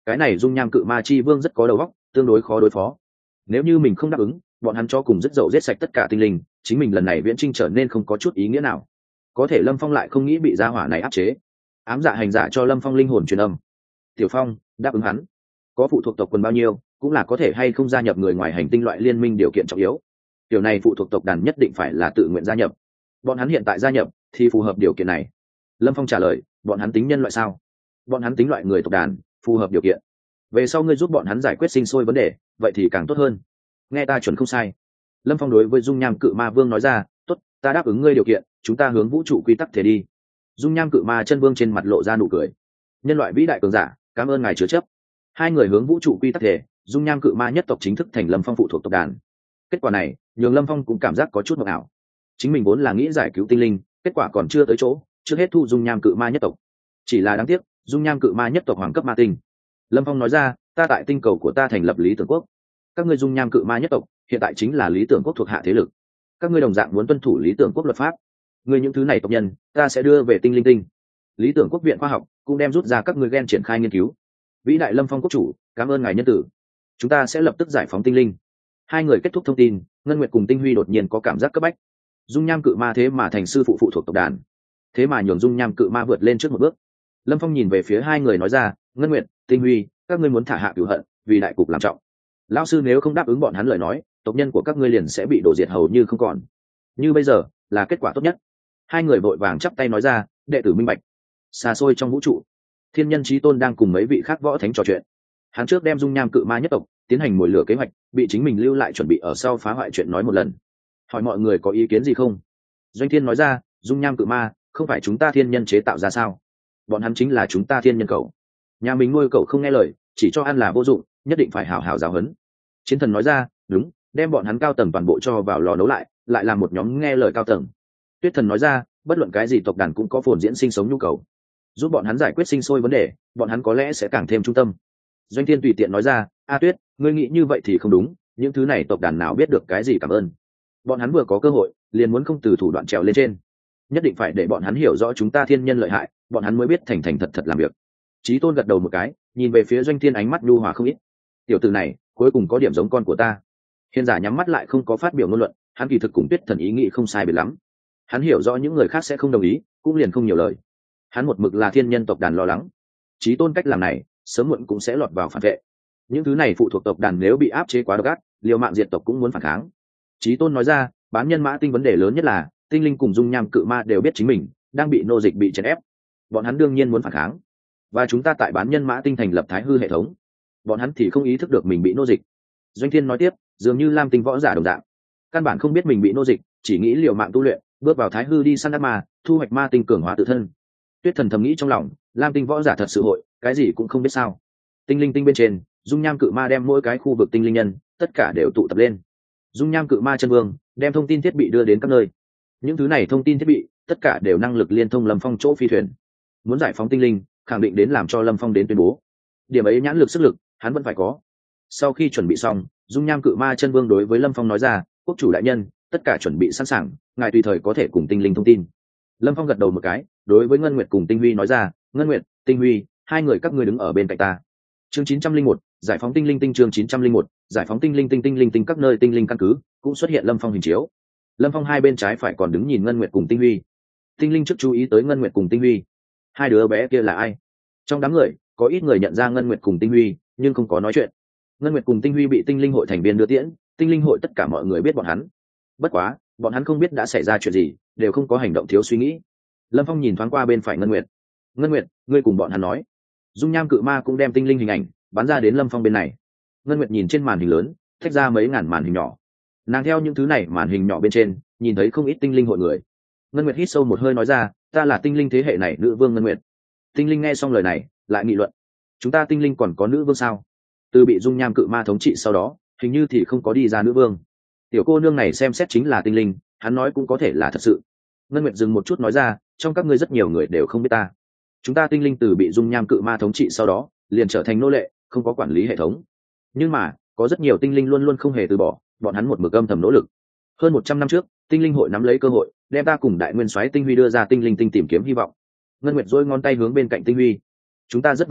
A: cái này dung nham cự ma chi vương rất có đầu óc, tương đối khó đối phó. Nếu như mình không đáp ứng, bọn hắn cho cùng rất dậu giết sạch tất cả tinh linh, chính mình lần này viễn trinh trở nên không có chút ý nghĩa nào. Có thể Lâm Phong lại không nghĩ bị gia hỏa này áp chế. Ám dạ hành giả cho Lâm Phong linh hồn truyền âm. Tiểu Phong, đáp ứng hắn. Có phụ thuộc tộc quần bao nhiêu, cũng là có thể hay không gia nhập người ngoài hành tinh loại liên minh điều kiện trọng yếu. Điều này phụ thuộc tộc đàn nhất định phải là tự nguyện gia nhập. Bọn hắn hiện tại gia nhập thì phù hợp điều kiện này. Lâm Phong trả lời, bọn hắn tính nhân loại sao? Bọn hắn tính loại người tộc đàn, phù hợp điều kiện. Về sau ngươi giúp bọn hắn giải quyết sinh sôi vấn đề, vậy thì càng tốt hơn. Nghe ta chuẩn không sai. Lâm Phong đối với dung nham cự ma vương nói ra, tốt, ta đáp ứng ngươi điều kiện, chúng ta hướng vũ trụ quy tắc thể đi. Dung nham cự ma chân vương trên mặt lộ ra nụ cười. Nhân loại vĩ đại cường giả, cảm ơn ngài chứa chấp. Hai người hướng vũ trụ quy tắc thể, dung nham cự ma nhất tộc chính thức thành Lâm Phong phụ thuộc tộc đàn. Kết quả này nhường Lâm Phong cũng cảm giác có chút mộng ảo. Chính mình vốn là nghĩ giải cứu tinh linh, kết quả còn chưa tới chỗ, trước hết thu dung nham cự ma nhất tộc. Chỉ là đáng tiếc, dung nham cự ma nhất tộc hoàng cấp ma tinh. Lâm Phong nói ra, ta tại tinh cầu của ta thành lập lý tưởng quốc, các ngươi dung nham cự ma nhất tộc hiện tại chính là lý tưởng quốc thuộc hạ thế lực, các ngươi đồng dạng muốn tuân thủ lý tưởng quốc luật pháp. Ngươi những thứ này tộc nhân ta sẽ đưa về tinh linh tinh, lý tưởng quốc viện khoa học cũng đem rút ra các ngươi gen triển khai nghiên cứu. Vĩ đại Lâm Phong quốc chủ, cảm ơn ngài nhân tử, chúng ta sẽ lập tức giải phóng tinh linh. Hai người kết thúc thông tin, Ngân Nguyệt cùng Tinh Huy đột nhiên có cảm giác cấp bách. Dung nham cự ma thế mà thành sư phụ phụ thuộc tộc đàn, thế mà nhường dung nham cự ma vượt lên trước một bước. Lâm Phong nhìn về phía hai người nói ra, Ngân Nguyệt, Tinh Huy, các ngươi muốn thả hạ cửu hận, vì đại cục làm trọng. Lão sư nếu không đáp ứng bọn hắn lời nói, tộc nhân của các ngươi liền sẽ bị đổ diệt hầu như không còn. Như bây giờ là kết quả tốt nhất. Hai người vội vàng chắp tay nói ra, đệ tử minh bạch. Xa xôi trong vũ trụ, Thiên Nhân Chí Tôn đang cùng mấy vị khác võ thánh trò chuyện. Hắn trước đem dung nham cự ma nhất tộc tiến hành mồi lửa kế hoạch, bị chính mình lưu lại chuẩn bị ở sau phá hoại chuyện nói một lần. Hỏi mọi người có ý kiến gì không? Doanh Thiên nói ra, dung nham cự ma không phải chúng ta thiên nhân chế tạo ra sao? Bọn hắn chính là chúng ta thiên nhân cậu. Nhà mình nuôi cậu không nghe lời, chỉ cho ăn là vô dụng, nhất định phải hảo hảo giáo huấn. Chiến Thần nói ra, đúng, đem bọn hắn cao tầng toàn bộ cho vào lò nấu lại, lại làm một nhóm nghe lời cao tầng. Tuyết Thần nói ra, bất luận cái gì tộc đàn cũng có phồn diễn sinh sống nhu cầu, giúp bọn hắn giải quyết sinh sôi vấn đề, bọn hắn có lẽ sẽ càng thêm trung tâm. Doanh Thiên tùy tiện nói ra, a Tuyết, ngươi nghĩ như vậy thì không đúng, những thứ này tộc đàn nào biết được cái gì cảm ơn. Bọn hắn vừa có cơ hội liền muốn không từ thủ đoạn trèo lên trên, nhất định phải để bọn hắn hiểu rõ chúng ta thiên nhân lợi hại, bọn hắn mới biết thành thành thật thật làm việc. Chí Tôn gật đầu một cái, nhìn về phía Doanh Thiên ánh mắt nhu hòa không ít. Tiểu tử này cuối cùng có điểm giống con của ta. Hiền giả nhắm mắt lại không có phát biểu ngôn luận, hắn kỳ thực cùng Tuyết Thần ý nghĩ không sai biệt lắm. Hắn hiểu rõ những người khác sẽ không đồng ý, cũng liền không nhiều lời. Hắn một mực là thiên nhân tộc đàn lo lắng, Chí Tôn cách làm này sớm muộn cũng sẽ lọt vào phản vệ. Những thứ này phụ thuộc tộc đàn nếu bị áp chế quá độc ác, liều mạng diệt tộc cũng muốn phản kháng. Chí Tôn nói ra, bán nhân mã tinh vấn đề lớn nhất là tinh linh cùng dung nham cự ma đều biết chính mình đang bị nô dịch bị chèn ép, bọn hắn đương nhiên muốn phản kháng. Và chúng ta tại bán nhân mã tinh thành lập thái hư hệ thống, bọn hắn thì không ý thức được mình bị nô dịch. Doanh Thiên nói tiếp, dường như lam tinh võ giả đồng dạng, căn bản không biết mình bị nô dịch, chỉ nghĩ liều mạng tu luyện, bước vào thái hư đi săn ác ma, thu hoạch ma tinh cường hóa tự thân. Tuyết Thần thầm nghĩ trong lòng, lam tinh võ giả thật sự hội cái gì cũng không biết sao. Tinh linh tinh bên trên, dung nham cự ma đem mỗi cái khu vực tinh linh nhân tất cả đều tụ tập lên. Dung nham cự ma chân vương đem thông tin thiết bị đưa đến các nơi. Những thứ này thông tin thiết bị tất cả đều năng lực liên thông Lâm Phong chỗ phi thuyền. Muốn giải phóng tinh linh, khẳng định đến làm cho Lâm Phong đến tuyên bố. Điểm ấy nhãn lực sức lực hắn vẫn phải có. Sau khi chuẩn bị xong, dung nham cự ma chân vương đối với Lâm Phong nói ra, quốc chủ đại nhân, tất cả chuẩn bị sẵn sàng, ngài tùy thời có thể cùng tinh linh thông tin. Lâm Phong gật đầu một cái, đối với Ngân Nguyệt cùng Tinh Huy nói ra, Ngân Nguyệt, Tinh Huy, hai người các ngươi đứng ở bên cạnh ta. Chương chín trăm linh một, giải phóng tinh linh tinh chương chín trăm linh một, giải phóng tinh linh tinh tinh linh tinh các nơi tinh linh căn cứ, cũng xuất hiện Lâm Phong hình chiếu. Lâm Phong hai bên trái phải còn đứng nhìn Ngân Nguyệt cùng Tinh Huy. Tinh linh trước chú ý tới Ngân Nguyệt cùng Tinh Huy. Hai đứa bé kia là ai? Trong đám người, có ít người nhận ra Ngân Nguyệt cùng Tinh Huy, nhưng không có nói chuyện. Ngân Nguyệt cùng Tinh Huy bị tinh linh hội thành viên đưa tiễn, tinh linh hội tất cả mọi người biết bọn hắn. Bất quá, bọn hắn không biết đã xảy ra chuyện gì, đều không có hành động thiếu suy nghĩ. Lâm Phong nhìn thoáng qua bên phải Ngân Nguyệt. Ngân Nguyệt, ngươi cùng bọn hắn nói. Dung nham cự ma cũng đem tinh linh hình ảnh bắn ra đến Lâm Phong bên này. Ngân Nguyệt nhìn trên màn hình lớn, tách ra mấy ngàn màn hình nhỏ. Nàng theo những thứ này màn hình nhỏ bên trên, nhìn thấy không ít tinh linh hội người. Ngân Nguyệt hít sâu một hơi nói ra, ta là tinh linh thế hệ này nữ vương Ngân Nguyệt. Tinh linh nghe xong lời này, lại nghị luận. Chúng ta tinh linh còn có nữ vương sao? Từ bị dung nham cự ma thống trị sau đó, hình như thì không có đi ra nữ vương. Tiểu cô nương này xem xét chính là tinh linh, hắn nói cũng có thể là thật sự. Ngân Nguyệt dừng một chút nói ra, trong các ngươi rất nhiều người đều không biết ta. Chúng ta tinh linh từ bị dung nham cự ma thống trị sau đó, liền trở thành nô lệ, không có quản lý hệ thống. Nhưng mà, có rất nhiều tinh linh luôn luôn không hề từ bỏ, bọn hắn một mực âm thầm nỗ lực. Hơn một trăm năm trước, tinh linh hội nắm lấy cơ hội, đem ta cùng đại nguyên soái Tinh Huy đưa ra tinh linh tinh tìm kiếm hy vọng. Ngân Nguyệt dỗi ngón tay hướng bên cạnh Tinh Huy. Chúng ta rất vận may,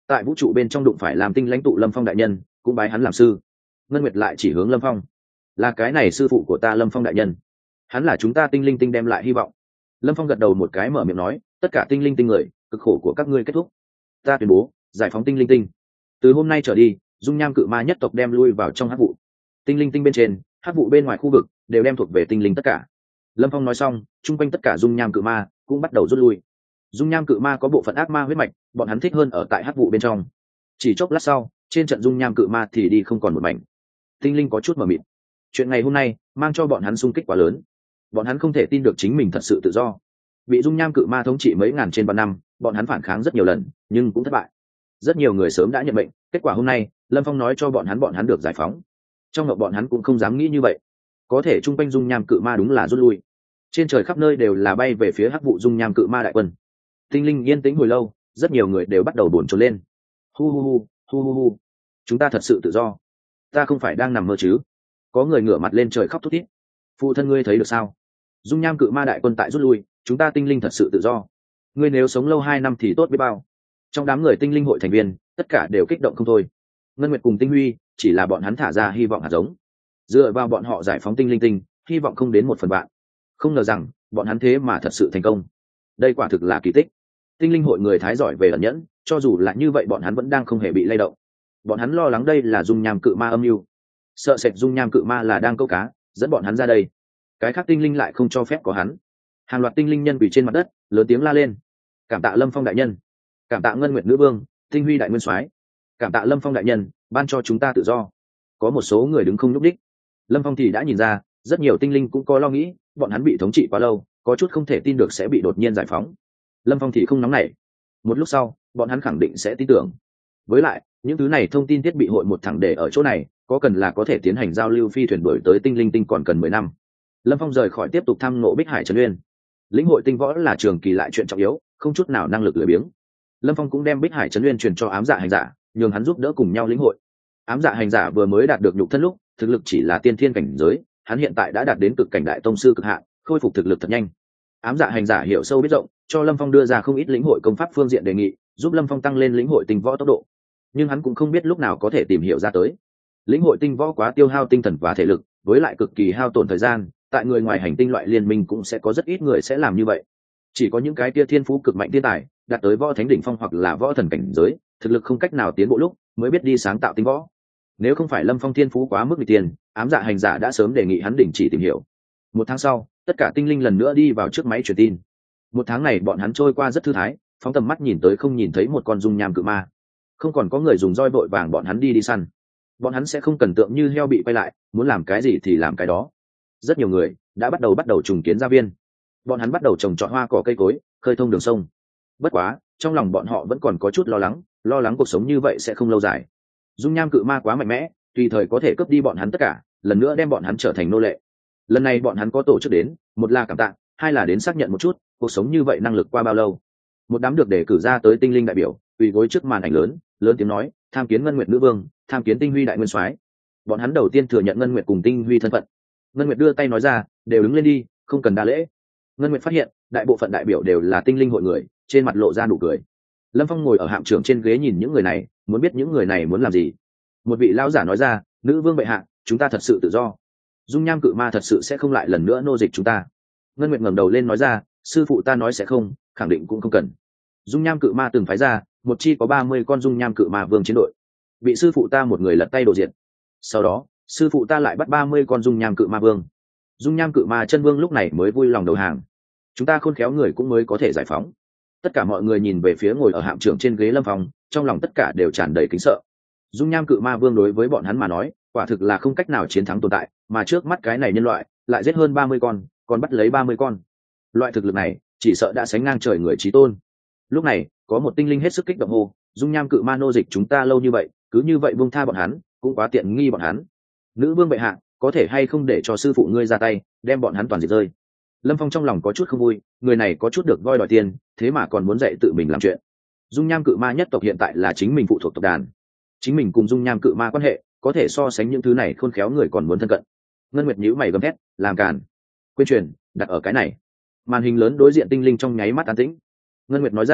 A: tại vũ trụ bên trong đụng phải làm tinh lãnh tụ Lâm Phong đại nhân, cũng bái hắn làm sư. Ngân Nguyệt lại chỉ hướng Lâm Phong, là cái này sư phụ của ta Lâm Phong đại nhân, hắn là chúng ta tinh linh tinh đem lại hy vọng. Lâm Phong gật đầu một cái, mở miệng nói, tất cả tinh linh tinh người, cực khổ của các ngươi kết thúc, ta tuyên bố giải phóng tinh linh tinh. Từ hôm nay trở đi, dung nham cự ma nhất tộc đem lui vào trong hắc vụ. Tinh linh tinh bên trên, hắc vụ bên ngoài khu vực đều đem thuộc về tinh linh tất cả. Lâm Phong nói xong, chung quanh tất cả dung nham cự ma cũng bắt đầu rút lui. Dung nham cự ma có bộ phận ác ma huyết mạch, bọn hắn thích hơn ở tại hắc vụ bên trong. Chỉ chốc lát sau, trên trận dung nham cự ma thì đi không còn một mảnh. Tinh linh có chút mờ mịt. Chuyện ngày hôm nay mang cho bọn hắn xung kích quá lớn. Bọn hắn không thể tin được chính mình thật sự tự do. Bị dung nham cự ma thống trị mấy ngàn trên vạn năm, bọn hắn phản kháng rất nhiều lần, nhưng cũng thất bại. Rất nhiều người sớm đã nhận mệnh, kết quả hôm nay, Lâm Phong nói cho bọn hắn bọn hắn được giải phóng. Trong ngộng bọn hắn cũng không dám nghĩ như vậy. Có thể trung quanh dung nham cự ma đúng là rút lui. Trên trời khắp nơi đều là bay về phía hắc vụ dung nham cự ma đại quân. Tinh linh yên tĩnh hồi lâu, rất nhiều người đều bắt đầu buồn trốn lên. Hu hu hu, hu hu hu. Chúng ta thật sự tự do. Ta không phải đang nằm mơ chứ? Có người ngửa mặt lên trời khóc thút thít. Phụ thân ngươi thấy được sao? Dung nham cự ma đại quân tại rút lui, chúng ta tinh linh thật sự tự do. Ngươi nếu sống lâu hai năm thì tốt biết bao. Trong đám người tinh linh hội thành viên, tất cả đều kích động không thôi. Ngân Nguyệt cùng Tinh Huy chỉ là bọn hắn thả ra hy vọng hạt giống. Dựa vào bọn họ giải phóng tinh linh tinh, hy vọng không đến một phần vạn. Không ngờ rằng bọn hắn thế mà thật sự thành công. Đây quả thực là kỳ tích. Tinh linh hội người thái giỏi về ẩn nhẫn, cho dù là như vậy bọn hắn vẫn đang không hề bị lay động. Bọn hắn lo lắng đây là dung nham cự ma âm mưu, sợ sệt dung nham cự ma là đang câu cá dẫn bọn hắn ra đây. Cái khác tinh linh lại không cho phép có hắn. Hàng loạt tinh linh nhân quỳ trên mặt đất, lớn tiếng la lên, cảm tạ Lâm Phong đại nhân, cảm tạ Ngân Nguyệt nữ vương, Tinh Huy đại nguyên soái, cảm tạ Lâm Phong đại nhân ban cho chúng ta tự do. Có một số người đứng không nhúc đích. Lâm Phong thì đã nhìn ra, rất nhiều tinh linh cũng có lo nghĩ, bọn hắn bị thống trị quá lâu, có chút không thể tin được sẽ bị đột nhiên giải phóng. Lâm Phong thì không nóng nảy. Một lúc sau, bọn hắn khẳng định sẽ tin tưởng. Với lại, những thứ này thông tin thiết bị hội một thẳng để ở chỗ này, có cần là có thể tiến hành giao lưu phi thuyền đổi tới tinh linh tinh còn cần mười năm. Lâm Phong rời khỏi tiếp tục thăm ngộ Bích Hải Trấn Uyên. Lĩnh hội tinh võ là trường kỳ lại chuyện trọng yếu, không chút nào năng lực lười biếng. Lâm Phong cũng đem Bích Hải Trấn Uyên truyền cho ám dạ hành giả, nhường hắn giúp đỡ cùng nhau lĩnh hội. Ám dạ hành giả vừa mới đạt được nhục thân lúc, thực lực chỉ là tiên thiên cảnh giới, hắn hiện tại đã đạt đến cực cảnh đại tông sư cực hạn, khôi phục thực lực thật nhanh. Ám dạ hành giả hiểu sâu biết rộng, cho Lâm Phong đưa ra không ít lĩnh hội công pháp phương diện đề nghị, giúp Lâm Phong tăng lên lĩnh hội tinh võ tốc độ. Nhưng hắn cũng không biết lúc nào có thể tìm hiểu ra tới. Lĩnh hội tinh võ quá tiêu hao tinh thần và thể lực, với lại cực kỳ hao tổn thời gian, tại người ngoài hành tinh loại liên minh cũng sẽ có rất ít người sẽ làm như vậy. Chỉ có những cái tia thiên phú cực mạnh thiên tài, đạt tới võ thánh đỉnh phong hoặc là võ thần cảnh giới, thực lực không cách nào tiến bộ lúc, mới biết đi sáng tạo tinh võ. Nếu không phải Lâm Phong thiên phú quá mức nghịch tiền, ám dạ hành giả đã sớm đề nghị hắn đình chỉ tìm hiểu. Một tháng sau, tất cả tinh linh lần nữa đi vào trước máy truyền tin. Một tháng này bọn hắn trôi qua rất thư thái, phóng tầm mắt nhìn tới không nhìn thấy một con dung nham cự ma. Không còn có người dùng roi vội vàng bọn hắn đi đi săn. Bọn hắn sẽ không cần tượng như heo bị quay lại, muốn làm cái gì thì làm cái đó. Rất nhiều người đã bắt đầu bắt đầu trùng kiến gia viên. Bọn hắn bắt đầu trồng trọt hoa cỏ cây cối, khơi thông đường sông. Bất quá, trong lòng bọn họ vẫn còn có chút lo lắng, lo lắng cuộc sống như vậy sẽ không lâu dài. Dung nham cự ma quá mạnh mẽ, tùy thời có thể cướp đi bọn hắn tất cả, lần nữa đem bọn hắn trở thành nô lệ. Lần này bọn hắn có tổ chức đến, một là cảm tạ, hai là đến xác nhận một chút cuộc sống như vậy năng lực qua bao lâu. Một đám được đề cử ra tới tinh linh đại biểu, quỳ gối trước màn ảnh lớn, lớn tiếng nói, tham kiến Ngân Nguyệt nữ vương, tham kiến Tinh Huy đại nguyên soái. Bọn hắn đầu tiên thừa nhận Ngân Nguyệt cùng Tinh Huy thân phận. Ngân Nguyệt đưa tay nói ra, đều đứng lên đi, không cần đa lễ. Ngân Nguyệt phát hiện, đại bộ phận đại biểu đều là tinh linh hội người, trên mặt lộ ra nụ cười. Lâm Phong ngồi ở hạm trưởng trên ghế nhìn những người này, muốn biết những người này muốn làm gì. Một vị lão giả nói ra, nữ vương bệ hạ, chúng ta thật sự tự do. Dung nham cự ma thật sự sẽ không lại lần nữa nô dịch chúng ta. Ngân Nguyệt ngẩng đầu lên nói ra, sư phụ ta nói sẽ không, khẳng định cũng không cần. Dung nham cự ma từng phái ra một chi có ba mươi con dung nham cự ma vương chiến đội, bị sư phụ ta một người lật tay đổ diệt. Sau đó sư phụ ta lại bắt ba mươi con dung nham cự ma vương. Dung nham cự ma chân vương lúc này mới vui lòng đầu hàng. Chúng ta khôn khéo người cũng mới có thể giải phóng. Tất cả mọi người nhìn về phía ngồi ở hạm trưởng trên ghế Lâm Phong, trong lòng tất cả đều tràn đầy kính sợ. Dung nham cự ma vương đối với bọn hắn mà nói, quả thực là không cách nào chiến thắng tồn tại, mà trước mắt cái này nhân loại lại giết hơn ba mươi con, còn bắt lấy ba mươi con. Loại thực lực này chỉ sợ đã sánh ngang trời người chí tôn. Lúc này có một tinh linh hết sức kích động hô, dung nham cự ma nô dịch chúng ta lâu như vậy, cứ như vậy buông tha bọn hắn cũng quá tiện nghi bọn hắn. Nữ vương bệ hạ, có thể hay không để cho sư phụ ngươi ra tay đem bọn hắn toàn diệt rơi. Lâm Phong trong lòng có chút không vui, người này có chút được voi đòi tiền, thế mà còn muốn dạy tự mình làm chuyện. Dung nham cự ma nhất tộc hiện tại là chính mình phụ thuộc tộc đàn, chính mình cùng dung nham cự ma quan hệ có thể so sánh những thứ này khôn khéo người còn muốn thân cận. Ngân Nguyệt nhíu mày gầm thét, làm càn, quên truyền đặt ở cái này. Màn hình lớn đối diện tinh linh trong nháy mắt an tĩnh. Ngân Nguyệt nói ra,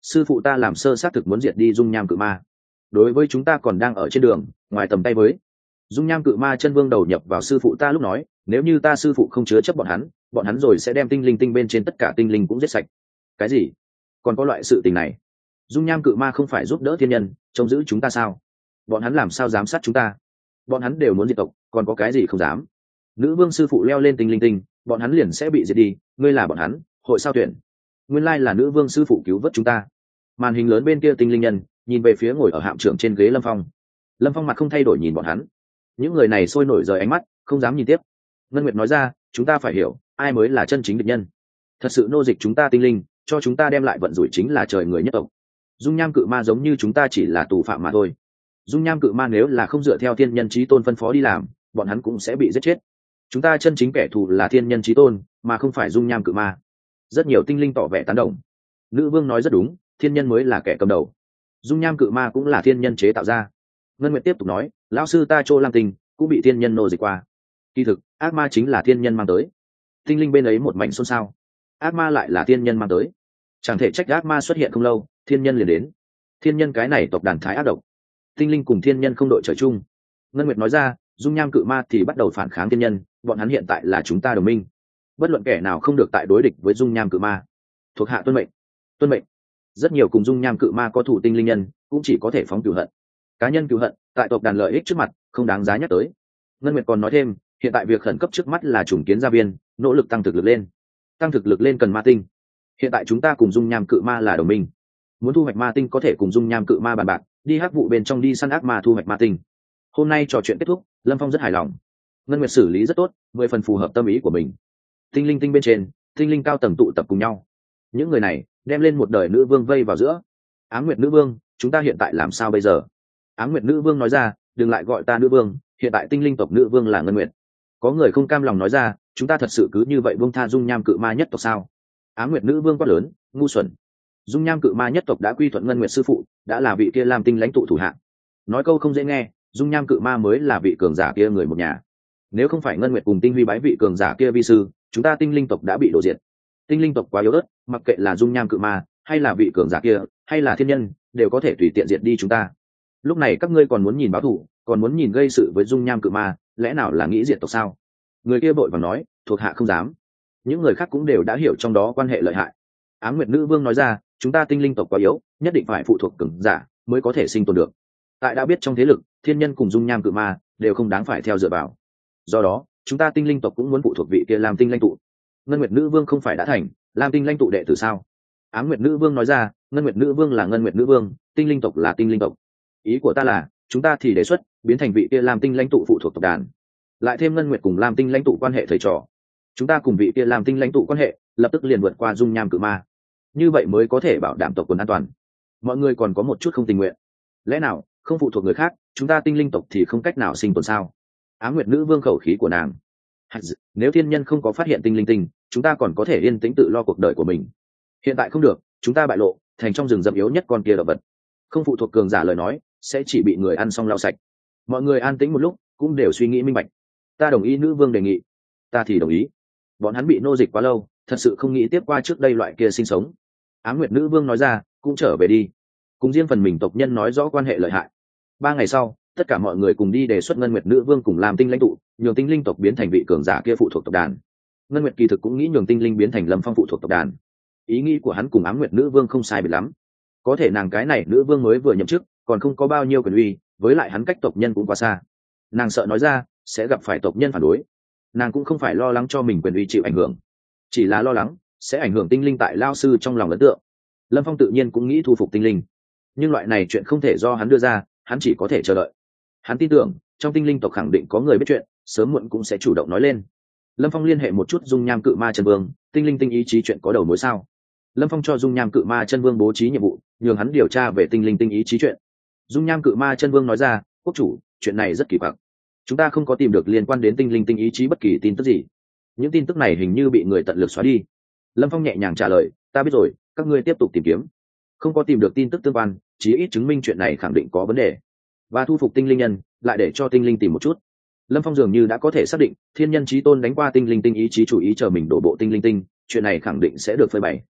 A: sư phụ ta làm sơ xác thực muốn diệt đi dung nham cự ma, đối với chúng ta còn đang ở trên đường ngoài tầm tay với. Dung nham cự ma chân vương đầu nhập vào sư phụ ta lúc nói, nếu như ta sư phụ không chứa chấp bọn hắn, bọn hắn rồi sẽ đem tinh linh tinh bên trên tất cả tinh linh cũng giết sạch. Cái gì? Còn có loại sự tình này? Dung nham cự ma không phải giúp đỡ thiên nhân trông giữ chúng ta sao? Bọn hắn làm sao giám sát chúng ta? Bọn hắn đều muốn diệt tộc, còn có cái gì không dám? Nữ vương sư phụ leo lên tinh linh tinh, bọn hắn liền sẽ bị diệt đi. Ngươi là bọn hắn hội sao tuyển? Nguyên lai là nữ vương sư phụ cứu vớt chúng ta. Màn hình lớn bên kia tinh linh nhân nhìn về phía ngồi ở hạm trưởng trên ghế Lâm Phong. Lâm Phong mặt không thay đổi nhìn bọn hắn. Những người này sôi nổi rời ánh mắt, không dám nhìn tiếp. Ngân Nguyệt nói ra, chúng ta phải hiểu ai mới là chân chính địch nhân. Thật sự nô dịch chúng ta tinh linh, cho chúng ta đem lại vận rủi chính là trời người nhất tộc. Dung nham cự ma giống như chúng ta chỉ là tù phạm mà thôi. Dung nham cự ma nếu là không dựa theo thiên nhân chí tôn phân phó đi làm, bọn hắn cũng sẽ bị giết chết. Chúng ta chân chính kẻ thù là thiên nhân chí tôn, mà không phải dung nham cự ma. Rất nhiều tinh linh tỏ vẻ tán đồng. Nữ vương nói rất đúng, thiên nhân mới là kẻ cầm đầu, dung nham cự ma cũng là thiên nhân chế tạo ra. Ngân Nguyệt tiếp tục nói, lão sư ta Trô Lam Tinh cũng bị thiên nhân nô dịch qua. Kỳ thực ác ma chính là thiên nhân mang tới. Tinh linh bên ấy một mảnh xôn xao. Ác ma lại là thiên nhân mang tới, chẳng thể trách ác ma xuất hiện không lâu thiên nhân liền đến. Thiên nhân cái này tộc đàn thái ác độc, tinh linh cùng thiên nhân không đội trời chung. Ngân Nguyệt nói ra, dung nham cự ma thì bắt đầu phản kháng thiên nhân, bọn hắn hiện tại là chúng ta đồng minh, bất luận kẻ nào không được tại đối địch với dung nham cự ma. Thuộc hạ tuân mệnh. Tuân mệnh. Rất nhiều cùng dung nham cự ma có thủ tinh linh nhân cũng chỉ có thể phóng cửu hận. Cá nhân cửu hận tại tộc đàn lợi ích trước mặt không đáng giá nhắc tới. Ngân Nguyệt còn nói thêm, hiện tại việc khẩn cấp trước mắt là trùng kiến gia viên, nỗ lực tăng thực lực lên. Tăng thực lực lên cần ma tinh. Hiện tại chúng ta cùng dung nham cự ma là đồng minh, muốn thu hoạch ma tinh có thể cùng dung nham cự ma bàn bạc, đi hắc vụ bên trong đi săn ác ma thu hoạch ma tinh. Hôm nay trò chuyện kết thúc, Lâm Phong rất hài lòng. Ngân Nguyệt xử lý rất tốt, mười phần phù hợp tâm ý của mình. Tinh linh tinh bên trên, tinh linh cao tầng tụ tập cùng nhau. Những người này đem lên một đời nữ vương vây vào giữa. Ám Nguyệt nữ vương, chúng ta hiện tại làm sao bây giờ? Ám Nguyệt nữ vương nói ra, đừng lại gọi ta nữ vương, hiện tại tinh linh tộc nữ vương là Ngân Nguyệt. Có người không cam lòng nói ra, chúng ta thật sự cứ như vậy buông tha dung nham cự ma nhất tộc sao? Ám Nguyệt nữ vương quát lớn, ngu xuẩn. Dung nham cự ma nhất tộc đã quy thuận Ngân Nguyệt sư phụ, đã là vị kia làm tinh lãnh tụ thủ hạ. Nói câu không dễ nghe, dung nham cự ma mới là vị cường giả kia người một nhà. Nếu không phải Ngân Nguyệt cùng Tinh Huy bái vị cường giả kia vi sư, chúng ta tinh linh tộc đã bị đổ diệt. Tinh linh tộc quá yếu ớt, mặc kệ là dung nham cự ma hay là vị cường giả kia hay là thiên nhân đều có thể tùy tiện diệt đi chúng ta. Lúc này các ngươi còn muốn nhìn báo thù, còn muốn nhìn gây sự với dung nham cự ma, lẽ nào là nghĩ diệt tộc sao? Người kia vội vàng nói, thuộc hạ không dám. Những người khác cũng đều đã hiểu trong đó quan hệ lợi hại. Ám Nguyệt nữ vương nói ra, chúng ta tinh linh tộc quá yếu, nhất định phải phụ thuộc cường giả mới có thể sinh tồn được. Tại đã biết trong thế lực thiên nhân cùng dung nham cự ma đều không đáng phải theo dựa vào, do đó chúng ta tinh linh tộc cũng muốn phụ thuộc vị kia làm tinh lãnh tụ. Ngân Nguyệt nữ vương không phải đã thành làm tinh lãnh tụ đệ tử sao? Ám Nguyệt nữ vương nói ra, Ngân Nguyệt nữ vương là Ngân Nguyệt nữ vương, tinh linh tộc là tinh linh tộc. Ý của ta là chúng ta thì đề xuất biến thành vị kia làm tinh lãnh tụ phụ thuộc tộc đàn, lại thêm Ngân Nguyệt cùng làm tinh lãnh tụ quan hệ thầy trò, chúng ta cùng vị kia làm tinh lãnh tụ quan hệ lập tức liền vượt qua dung nham cự ma, như vậy mới có thể bảo đảm tộc quần an toàn. Mọi người còn có một chút không tình nguyện, lẽ nào không phụ thuộc người khác chúng ta tinh linh tộc thì không cách nào sinh tồn sao? Ám Nguyệt nữ vương khẩu khí của nàng, nếu thiên nhân không có phát hiện tinh linh tinh, chúng ta còn có thể yên tĩnh tự lo cuộc đời của mình. Hiện tại không được, chúng ta bại lộ thành trong rừng rậm yếu nhất con kia động vật, không phụ thuộc cường giả lời nói sẽ chỉ bị người ăn xong lau sạch. Mọi người an tĩnh một lúc cũng đều suy nghĩ minh bạch. Ta đồng ý nữ vương đề nghị. Ta thì đồng ý. Bọn hắn bị nô dịch quá lâu, thật sự không nghĩ tiếp qua trước đây loại kia sinh sống. Ám Nguyệt nữ vương nói ra, cũng trở về đi, cùng riêng phần mình tộc nhân nói rõ quan hệ lợi hại. Ba ngày sau, tất cả mọi người cùng đi đề xuất Ngân Nguyệt nữ vương cùng làm tinh lãnh tụ, nhường tinh linh tộc biến thành vị cường giả kia phụ thuộc tộc đàn. Ngân Nguyệt kỳ thực cũng nghĩ nhường tinh linh biến thành Lâm Phong phụ thuộc tộc đàn. Ý nghĩ của hắn cùng Ám Nguyệt nữ vương không sai biệt lắm. Có thể nàng cái này nữ vương mới vừa nhậm chức, còn không có bao nhiêu quyền uy, với lại hắn cách tộc nhân cũng quá xa, nàng sợ nói ra sẽ gặp phải tộc nhân phản đối. Nàng cũng không phải lo lắng cho mình quyền uy chịu ảnh hưởng, chỉ là lo lắng sẽ ảnh hưởng tinh linh tại lao sư trong lòng ấn tượng. Lâm Phong tự nhiên cũng nghĩ thu phục tinh linh, nhưng loại này chuyện không thể do hắn đưa ra, hắn chỉ có thể chờ đợi. Hắn tin tưởng trong tinh linh tộc khẳng định có người biết chuyện, sớm muộn cũng sẽ chủ động nói lên. Lâm Phong liên hệ một chút dung nham cự ma chân vương, tinh linh tinh ý chí chuyện có đầu mối sao? Lâm Phong cho dung nham cự ma chân vương bố trí nhiệm vụ, nhường hắn điều tra về tinh linh tinh ý chí chuyện. Dung nham cự ma chân vương nói ra, quốc chủ, chuyện này rất kỳ quặc, chúng ta không có tìm được liên quan đến tinh linh tinh ý chí bất kỳ tin tức gì, những tin tức này hình như bị người tận lực xóa đi. Lâm Phong nhẹ nhàng trả lời, ta biết rồi, các ngươi tiếp tục tìm kiếm. Không có tìm được tin tức tương quan, chí ít chứng minh chuyện này khẳng định có vấn đề. Và thu phục tinh linh nhân, lại để cho tinh linh tìm một chút. Lâm Phong dường như đã có thể xác định thiên nhân chí tôn đánh qua tinh linh tinh ý chí chủ ý chờ mình đổ bộ tinh linh tinh, chuyện này khẳng định sẽ được phơi bày.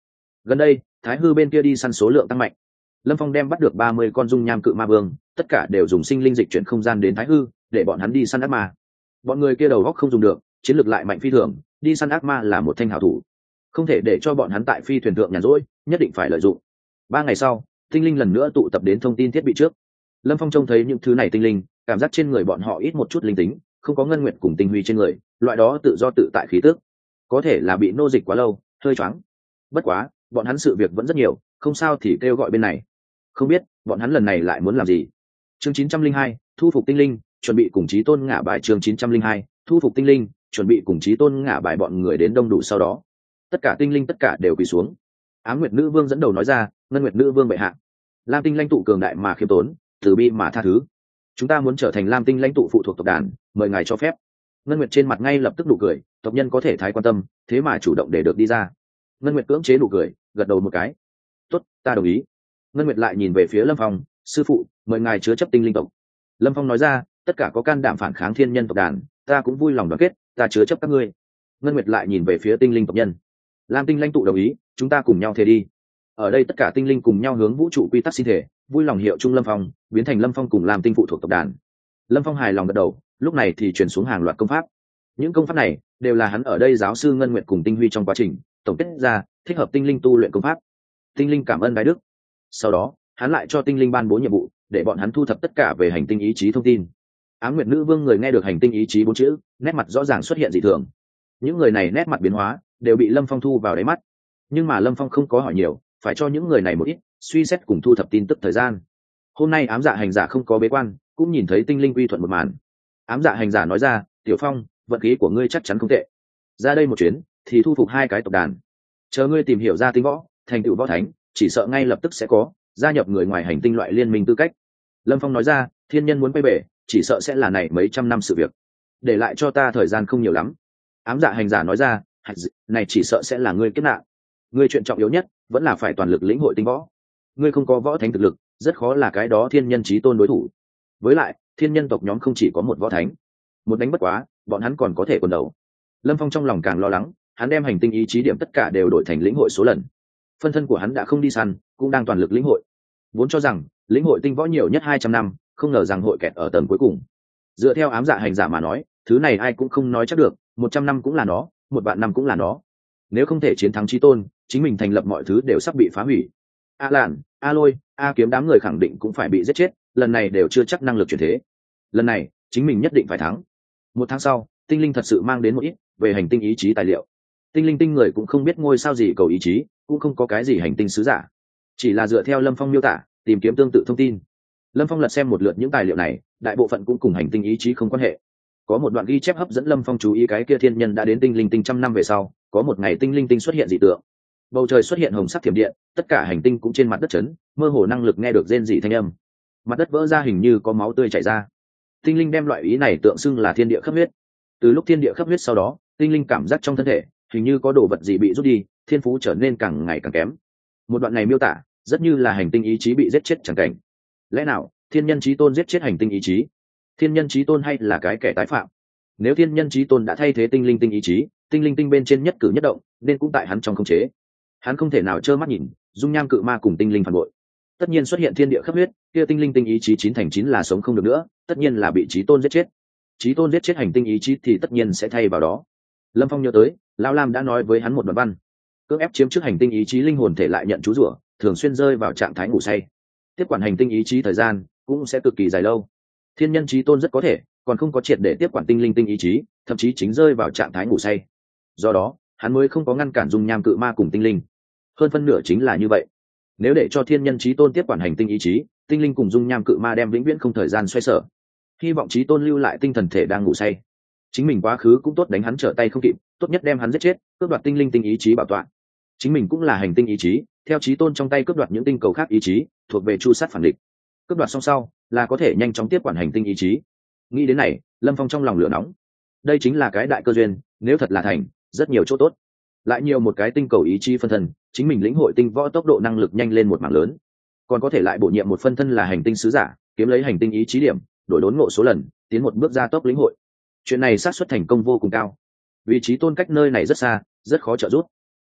A: Gần đây thái hư bên kia đi săn số lượng tăng mạnh, lâm phong đem bắt được ba mươi con dung nham cự ma vương, tất cả đều dùng sinh linh dịch chuyển không gian đến thái hư để bọn hắn đi săn ác ma. Bọn người kia đầu góc không dùng được, chiến lược lại mạnh phi thường, đi săn ác ma là một thanh hảo thủ, không thể để cho bọn hắn tại phi thuyền thượng nhàn rỗi, nhất định phải lợi dụng. Ba ngày sau, tinh linh lần nữa tụ tập đến thông tin thiết bị trước. Lâm phong trông thấy những thứ này tinh linh, cảm giác trên người bọn họ ít một chút linh tính, không có ngân nguyện cùng tinh huy trên người, loại đó tự do tự tại khí tức, có thể là bị nô dịch quá lâu hơi choáng. Bất quá bọn hắn sự việc vẫn rất nhiều, không sao thì kêu gọi bên này. Không biết bọn hắn lần này lại muốn làm gì. Chương chín trăm linh hai, thu phục tinh linh, chuẩn bị cùng chí tôn ngả bài. Chương chín trăm linh hai, thu phục tinh linh, chuẩn bị cùng chí tôn ngả bài. Bọn người đến đông đủ sau đó, tất cả tinh linh tất cả đều quỳ xuống. Ám Nguyệt Nữ Vương dẫn đầu nói ra, Ngân Nguyệt Nữ Vương bệ hạ, Lam Tinh lãnh tụ cường đại mà khiêm tốn, từ bi mà tha thứ, chúng ta muốn trở thành Lam Tinh lãnh tụ phụ thuộc tộc đàn, mời ngài cho phép. Ngân Nguyệt trên mặt ngay lập tức nụ cười, tộc nhân có thể thái quan tâm, thế mà chủ động để được đi ra. Ngân Nguyệt cưỡng chế nụ cười, gật đầu một cái, tốt, ta đồng ý. Ngân Nguyệt lại nhìn về phía Lâm Phong, sư phụ, mời ngài chứa chấp tinh linh tộc. Lâm Phong nói ra, tất cả có can đảm phản kháng thiên nhân tộc đàn, ta cũng vui lòng đoàn kết, ta chứa chấp các ngươi. Ngân Nguyệt lại nhìn về phía tinh linh tộc nhân, Lam Tinh lãnh tụ đồng ý, chúng ta cùng nhau thề đi. Ở đây tất cả tinh linh cùng nhau hướng vũ trụ quy tắc xin thể, vui lòng hiệu chung Lâm Phong, biến thành Lâm Phong cùng Lam Tinh phụ thuộc tộc đàn. Lâm Phong hài lòng gật đầu, lúc này thì truyền xuống hàng loạt công pháp. Những công pháp này đều là hắn ở đây giáo sư Ngân Nguyệt cùng Tinh Huy trong quá trình tổng kết ra, thích hợp tinh linh tu luyện công pháp. Tinh linh cảm ơn đái đức. Sau đó hắn lại cho tinh linh ban bố nhiệm vụ, để bọn hắn thu thập tất cả về hành tinh ý chí thông tin. Ám Nguyệt Nữ Vương người nghe được hành tinh ý chí bốn chữ, nét mặt rõ ràng xuất hiện dị thường. Những người này nét mặt biến hóa, đều bị Lâm Phong thu vào đáy mắt. Nhưng mà Lâm Phong không có hỏi nhiều, phải cho những người này một ít suy xét cùng thu thập tin tức thời gian. Hôm nay ám dạ hành giả không có bế quan, cũng nhìn thấy tinh linh quy thuận một màn. Ám dạ hành giả nói ra, Tiểu Phong, vận khí của ngươi chắc chắn không tệ, ra đây một chuyến thì thu phục hai cái tộc đàn, chờ ngươi tìm hiểu ra tinh võ, thành tựu võ thánh, chỉ sợ ngay lập tức sẽ có gia nhập người ngoài hành tinh loại liên minh tư cách. Lâm Phong nói ra, thiên nhân muốn quay về, chỉ sợ sẽ là này mấy trăm năm sự việc, để lại cho ta thời gian không nhiều lắm. Ám dạ hành giả nói ra, này chỉ sợ sẽ là ngươi kết nạn, ngươi chuyện trọng yếu nhất vẫn là phải toàn lực lĩnh hội tinh võ. Ngươi không có võ thánh thực lực, rất khó là cái đó thiên nhân chí tôn đối thủ. Với lại thiên nhân tộc nhóm không chỉ có một võ thánh, một đánh bất quá bọn hắn còn có thể quần đầu. Lâm Phong trong lòng càng lo lắng, hắn đem hành tinh ý chí điểm tất cả đều đổi thành lĩnh hội số lần. Phân thân của hắn đã không đi săn, cũng đang toàn lực lĩnh hội. Vốn cho rằng lĩnh hội tinh võ nhiều nhất hai trăm năm, không ngờ rằng hội kẹt ở tầng cuối cùng. Dựa theo ám dạ hành giả mà nói, thứ này ai cũng không nói chắc được, một trăm năm cũng là nó, một vạn năm cũng là nó. Nếu không thể chiến thắng chí tôn, chính mình thành lập mọi thứ đều sắp bị phá hủy. A Lạn, A Lôi, A Kiếm đám người khẳng định cũng phải bị giết chết, lần này đều chưa chắc năng lực chuyển thế. Lần này chính mình nhất định phải thắng. Một tháng sau, tinh linh thật sự mang đến một ít về hành tinh ý chí tài liệu. Tinh linh tinh người cũng không biết ngôi sao gì cầu ý chí, cũng không có cái gì hành tinh sứ giả, chỉ là dựa theo Lâm Phong miêu tả tìm kiếm tương tự thông tin. Lâm Phong lật xem một lượt những tài liệu này, đại bộ phận cũng cùng hành tinh ý chí không quan hệ. Có một đoạn ghi chép hấp dẫn Lâm Phong chú ý, cái kia thiên nhân đã đến tinh linh tinh trăm năm về sau, có một ngày tinh linh tinh xuất hiện dị tượng, bầu trời xuất hiện hồng sắc thiểm điện, tất cả hành tinh cũng trên mặt đất chấn, mơ hồ năng lực nghe được rên rỉ thanh âm, mặt đất vỡ ra, hình như có máu tươi chảy ra. Tinh linh đem loại ý này tượng xưng là thiên địa khắp huyết. Từ lúc thiên địa khắp huyết sau đó, tinh linh cảm giác trong thân thể hình như có đồ vật gì bị rút đi, thiên phú trở nên càng ngày càng kém. Một đoạn này miêu tả rất như là hành tinh ý chí bị giết chết chẳng cảnh. Lẽ nào thiên nhân chí tôn giết chết hành tinh ý chí? Thiên nhân chí tôn hay là cái kẻ tái phạm? Nếu thiên nhân chí tôn đã thay thế tinh linh tinh ý chí, tinh linh tinh bên trên nhất cử nhất động nên cũng tại hắn trong khống chế. Hắn không thể nào trơ mắt nhìn dung nham cự ma cùng tinh linh phản bội. Tất nhiên xuất hiện thiên địa khắp huyết, kia tinh linh tinh ý chí chín thành chín là sống không được nữa, tất nhiên là bị chí tôn giết chết. Chí tôn giết chết hành tinh ý chí thì tất nhiên sẽ thay vào đó. Lâm Phong nhớ tới Lão Lam đã nói với hắn một đoạn văn, cưỡng ép chiếm trước hành tinh ý chí linh hồn thể lại nhận chú rủa, thường xuyên rơi vào trạng thái ngủ say. Tiếp quản hành tinh ý chí thời gian cũng sẽ cực kỳ dài lâu. Thiên nhân chí tôn rất có thể còn không có triệt để tiếp quản tinh linh tinh ý chí, thậm chí chính rơi vào trạng thái ngủ say. Do đó hắn mới không có ngăn cản dung nham cự ma cùng tinh linh. Hơn phân nửa chính là như vậy. Nếu để cho thiên nhân chí tôn tiếp quản hành tinh ý chí, tinh linh cùng dung nham cự ma đem vĩnh viễn không thời gian xoay sở. Hy vọng chí tôn lưu lại tinh thần thể đang ngủ say. Chính mình quá khứ cũng tốt đánh hắn trở tay không kịp, tốt nhất đem hắn giết chết, cướp đoạt tinh linh tinh ý chí bảo toàn. Chính mình cũng là hành tinh ý chí, theo chí tôn trong tay cướp đoạt những tinh cầu khác ý chí, thuộc về chu sát phản địch. Cướp đoạt xong sau, là có thể nhanh chóng tiếp quản hành tinh ý chí. Nghĩ đến này, Lâm Phong trong lòng lửa nóng. Đây chính là cái đại cơ duyên, nếu thật là thành, rất nhiều chỗ tốt. Lại nhiều một cái tinh cầu ý chí phân thân, chính mình lĩnh hội tinh võ tốc độ năng lực nhanh lên một mảng lớn. Còn có thể lại bổ nhiệm một phân thân là hành tinh sứ giả, kiếm lấy hành tinh ý chí điểm, đổi đốn ngộ số lần, tiến một bước gia tốc lĩnh hội. Chuyện này xác suất thành công vô cùng cao. Vị trí tôn cách nơi này rất xa, rất khó trợ giúp.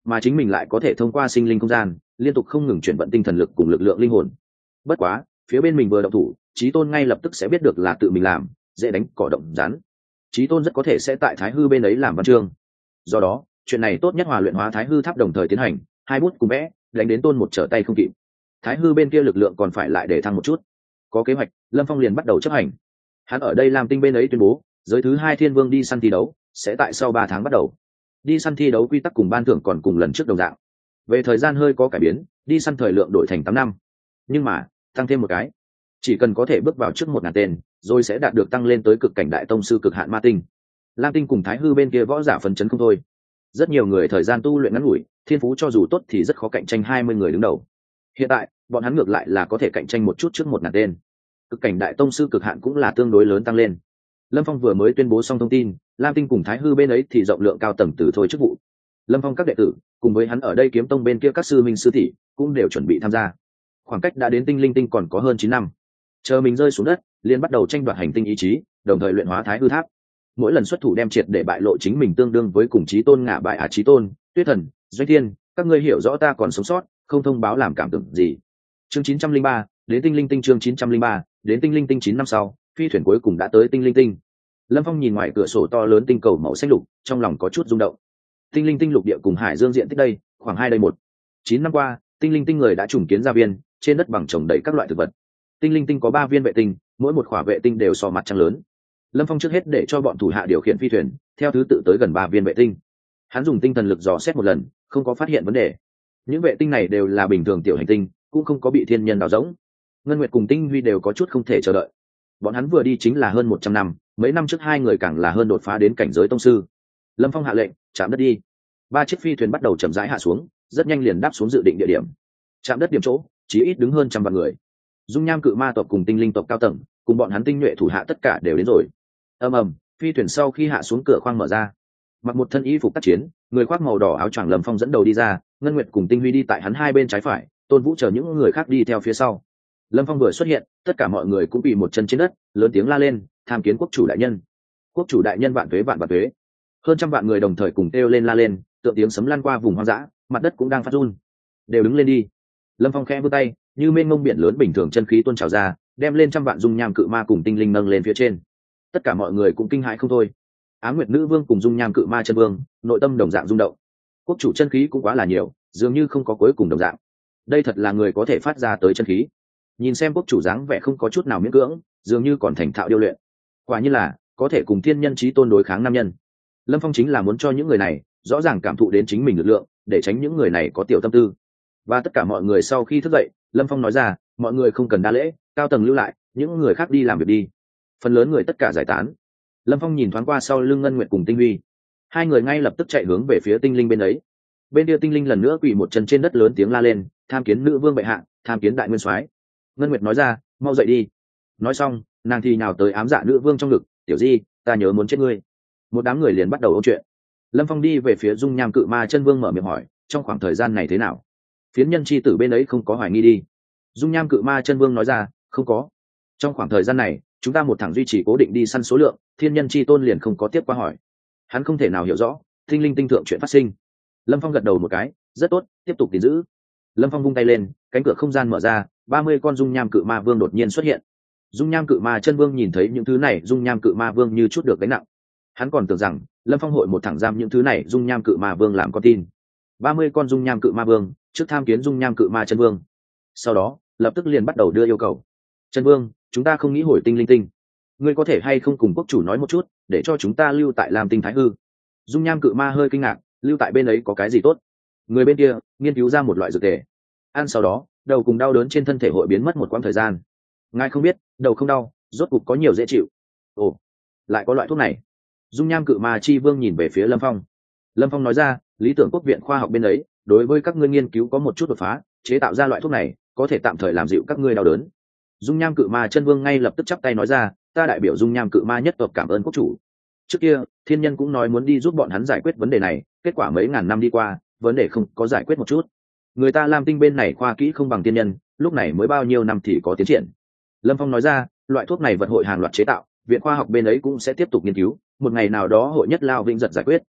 A: mà chính mình lại có thể thông qua sinh linh không gian liên tục không ngừng chuyển vận tinh thần lực cùng lực lượng linh hồn. Bất quá phía bên mình vừa động thủ, Chí Tôn ngay lập tức sẽ biết được là tự mình làm, dễ đánh cỏ động rắn. Chí Tôn rất có thể sẽ tại Thái Hư bên ấy làm văn chương. Do đó chuyện này tốt nhất hòa luyện hóa Thái Hư tháp đồng thời tiến hành, hai bút cùng vẽ, đánh đến Tôn một trở tay không kịp. Thái Hư bên kia lực lượng còn phải lại để thăng một chút. Có kế hoạch, Lâm Phong liền bắt đầu chấp hành. Hắn ở đây làm tinh bên ấy tuyên bố giới thứ hai thiên vương đi săn thi đấu sẽ tại sau ba tháng bắt đầu. Đi săn thi đấu quy tắc cùng ban thưởng còn cùng lần trước đồng dạng, về thời gian hơi có cải biến, đi săn thời lượng đổi thành tám năm, nhưng mà tăng thêm một cái, chỉ cần có thể bước vào trước một ngàn tên rồi sẽ đạt được tăng lên tới cực cảnh đại tông sư cực hạn ma tinh. Lam tinh cùng Thái Hư bên kia võ giả phấn chấn không thôi, rất nhiều người thời gian tu luyện ngắn ngủi, thiên phú cho dù tốt thì rất khó cạnh tranh hai mươi người đứng đầu. Hiện tại bọn hắn ngược lại là có thể cạnh tranh một chút trước một ngàn tên, cực cảnh đại tông sư cực hạn cũng là tương đối lớn tăng lên. Lâm Phong vừa mới tuyên bố xong thông tin, Lam tinh cùng Thái Hư bên ấy thì rộng lượng cao tầng từ thôi chức vụ. Lâm Phong các đệ tử cùng với hắn ở đây kiếm tông bên kia các sư minh sư tỷ cũng đều chuẩn bị tham gia. Khoảng cách đã đến tinh linh tinh còn có hơn chín năm, chờ mình rơi xuống đất liền bắt đầu tranh đoạt hành tinh ý chí, đồng thời luyện hóa Thái Hư tháp. Mỗi lần xuất thủ đem triệt để bại lộ chính mình tương đương với cùng Chí Tôn ngã bại à Chí Tôn, Tuyết Thần, Doanh Thiên, các ngươi hiểu rõ ta còn sống sót, không thông báo làm cảm tưởng gì. Chương chín trăm linh ba, đến tinh linh tinh. Chương chín trăm linh ba, đến tinh linh tinh. Chín năm sau, phi thuyền cuối cùng đã tới tinh linh tinh. Lâm Phong nhìn ngoài cửa sổ to lớn tinh cầu màu xanh lục, trong lòng có chút rung động. Tinh linh tinh lục địa cùng hải dương diện tích đây khoảng hai đây một. Chín năm qua, tinh linh tinh người đã trùng kiến gia viên, trên đất bằng trồng đầy các loại thực vật. Tinh linh tinh có ba viên vệ tinh, mỗi một khỏa vệ tinh đều so mặt trăng lớn. Lâm Phong trước hết để cho bọn thủ hạ điều khiển phi thuyền theo thứ tự tới gần ba viên vệ tinh. Hắn dùng tinh thần lực dò xét một lần, không có phát hiện vấn đề. Những vệ tinh này đều là bình thường tiểu hành tinh, cũng không có bị thiên nhân đào rỗng. Ngân Nguyệt cùng Tinh Huy đều có chút không thể chờ đợi. Bọn hắn vừa đi chính là hơn một trăm năm, mấy năm trước hai người càng là hơn đột phá đến cảnh giới tông sư. Lâm Phong hạ lệnh, chạm đất đi. Ba chiếc phi thuyền bắt đầu chậm rãi hạ xuống, rất nhanh liền đáp xuống dự định địa điểm. Chạm đất điểm chỗ, chỉ ít đứng hơn trăm vạn người. Dung nham cự ma tộc cùng tinh linh tộc cao tầng, cùng bọn hắn tinh nhuệ thủ hạ tất cả đều đến rồi. Ầm ầm, phi thuyền sau khi hạ xuống cửa khoang mở ra. Mặc một thân y phục tác chiến, người khoác màu đỏ áo choàng Lâm Phong dẫn đầu đi ra, Ngân Nguyệt cùng Tinh Huy đi tại hắn hai bên trái phải, Tôn Vũ chờ những người khác đi theo phía sau. Lâm Phong vừa xuất hiện, tất cả mọi người cũng bị một chân trên đất, lớn tiếng la lên, tham kiến quốc chủ đại nhân. Quốc chủ đại nhân vạn tuế vạn vạn tuế. Hơn trăm vạn người đồng thời cùng kêu lên la lên, tượng tiếng sấm lan qua vùng hoang dã, mặt đất cũng đang phát run. Đều đứng lên đi. Lâm Phong khẽ vươn tay, như mênh mông biển lớn bình thường chân khí tuôn trào ra, đem lên trăm vạn dung nham cự ma cùng tinh linh nâng lên phía trên. Tất cả mọi người cũng kinh hãi không thôi. Ám Nguyệt Nữ Vương cùng dung nham cự ma chân vương, nội tâm đồng dạng rung động. Quốc chủ chân khí cũng quá là nhiều, dường như không có cuối cùng đồng dạng. Đây thật là người có thể phát ra tới chân khí. Nhìn xem quốc chủ dáng vẻ không có chút nào miễn cưỡng, dường như còn thành thạo điêu luyện. Quả như là có thể cùng thiên nhân chí tôn đối kháng nam nhân. Lâm Phong chính là muốn cho những người này rõ ràng cảm thụ đến chính mình lực lượng, để tránh những người này có tiểu tâm tư. Và tất cả mọi người sau khi thức dậy, Lâm Phong nói ra, mọi người không cần đa lễ, cao tầng lưu lại, những người khác đi làm việc đi. Phần lớn người tất cả giải tán. Lâm Phong nhìn thoáng qua sau lưng Ngân Nguyệt cùng Tinh Huy, hai người ngay lập tức chạy hướng về phía tinh linh bên ấy. Bên kia tinh linh lần nữa quỳ một chân trên đất lớn tiếng la lên, tham kiến nữ vương bệ hạ, tham kiến đại nguyên soái. Ngân Nguyệt nói ra, mau dậy đi. Nói xong, nàng thì nào tới ám dạ nữ vương trong ngực, tiểu di, ta nhớ muốn chết ngươi. Một đám người liền bắt đầu ôn chuyện. Lâm Phong đi về phía dung nham cự ma chân vương mở miệng hỏi, trong khoảng thời gian này thế nào? Phiến nhân chi tử bên ấy không có hoài nghi đi. Dung nham cự ma chân vương nói ra, không có. Trong khoảng thời gian này, chúng ta một thằng duy trì cố định đi săn số lượng, thiên nhân chi tôn liền không có tiếp qua hỏi. Hắn không thể nào hiểu rõ tinh linh tinh thượng chuyện phát sinh. Lâm Phong gật đầu một cái, rất tốt, tiếp tục gìn giữ. Lâm Phong vung tay lên, cánh cửa không gian mở ra, ba mươi con dung nham cự ma vương đột nhiên xuất hiện. Dung nham cự ma chân vương nhìn thấy những thứ này, dung nham cự ma vương như chút được gánh nặng. Hắn còn tưởng rằng Lâm Phong hội một thằng giam những thứ này dung nham cự ma vương làm con tin. ba mươi con dung nham cự ma vương trước tham kiến dung nham cự ma chân vương, sau đó lập tức liền bắt đầu đưa yêu cầu. Chân vương, chúng ta không nghĩ hồi tinh linh tinh, ngươi có thể hay không cùng quốc chủ nói một chút, để cho chúng ta lưu tại làm tinh Thái Hư? Dung nham cự ma hơi kinh ngạc, lưu tại bên ấy có cái gì tốt? Người bên kia nghiên cứu ra một loại dược tề, ăn sau đó đầu cùng đau đớn trên thân thể hội biến mất một quãng thời gian. Ngài không biết, đầu không đau, rốt cục có nhiều dễ chịu. Ồ, lại có loại thuốc này. Dung nham cự ma chi vương nhìn về phía Lâm Phong. Lâm Phong nói ra, lý tưởng quốc viện khoa học bên ấy đối với các ngươi nghiên cứu có một chút đột phá, chế tạo ra loại thuốc này có thể tạm thời làm dịu các ngươi đau đớn. Dung nham cự ma chân vương ngay lập tức chắp tay nói ra, ta đại biểu dung nham cự ma nhất tộc cảm ơn quốc chủ. Trước kia thiên nhân cũng nói muốn đi giúp bọn hắn giải quyết vấn đề này, kết quả mấy ngàn năm đi qua, vấn đề không có giải quyết một chút. Người ta làm tinh bên này khoa kỹ không bằng thiên nhân, lúc này mới bao nhiêu năm thì có tiến triển. Lâm Phong nói ra, loại thuốc này vật hội hàng loạt chế tạo, viện khoa học bên ấy cũng sẽ tiếp tục nghiên cứu, một ngày nào đó hội nhất lao vĩnh giật giải quyết.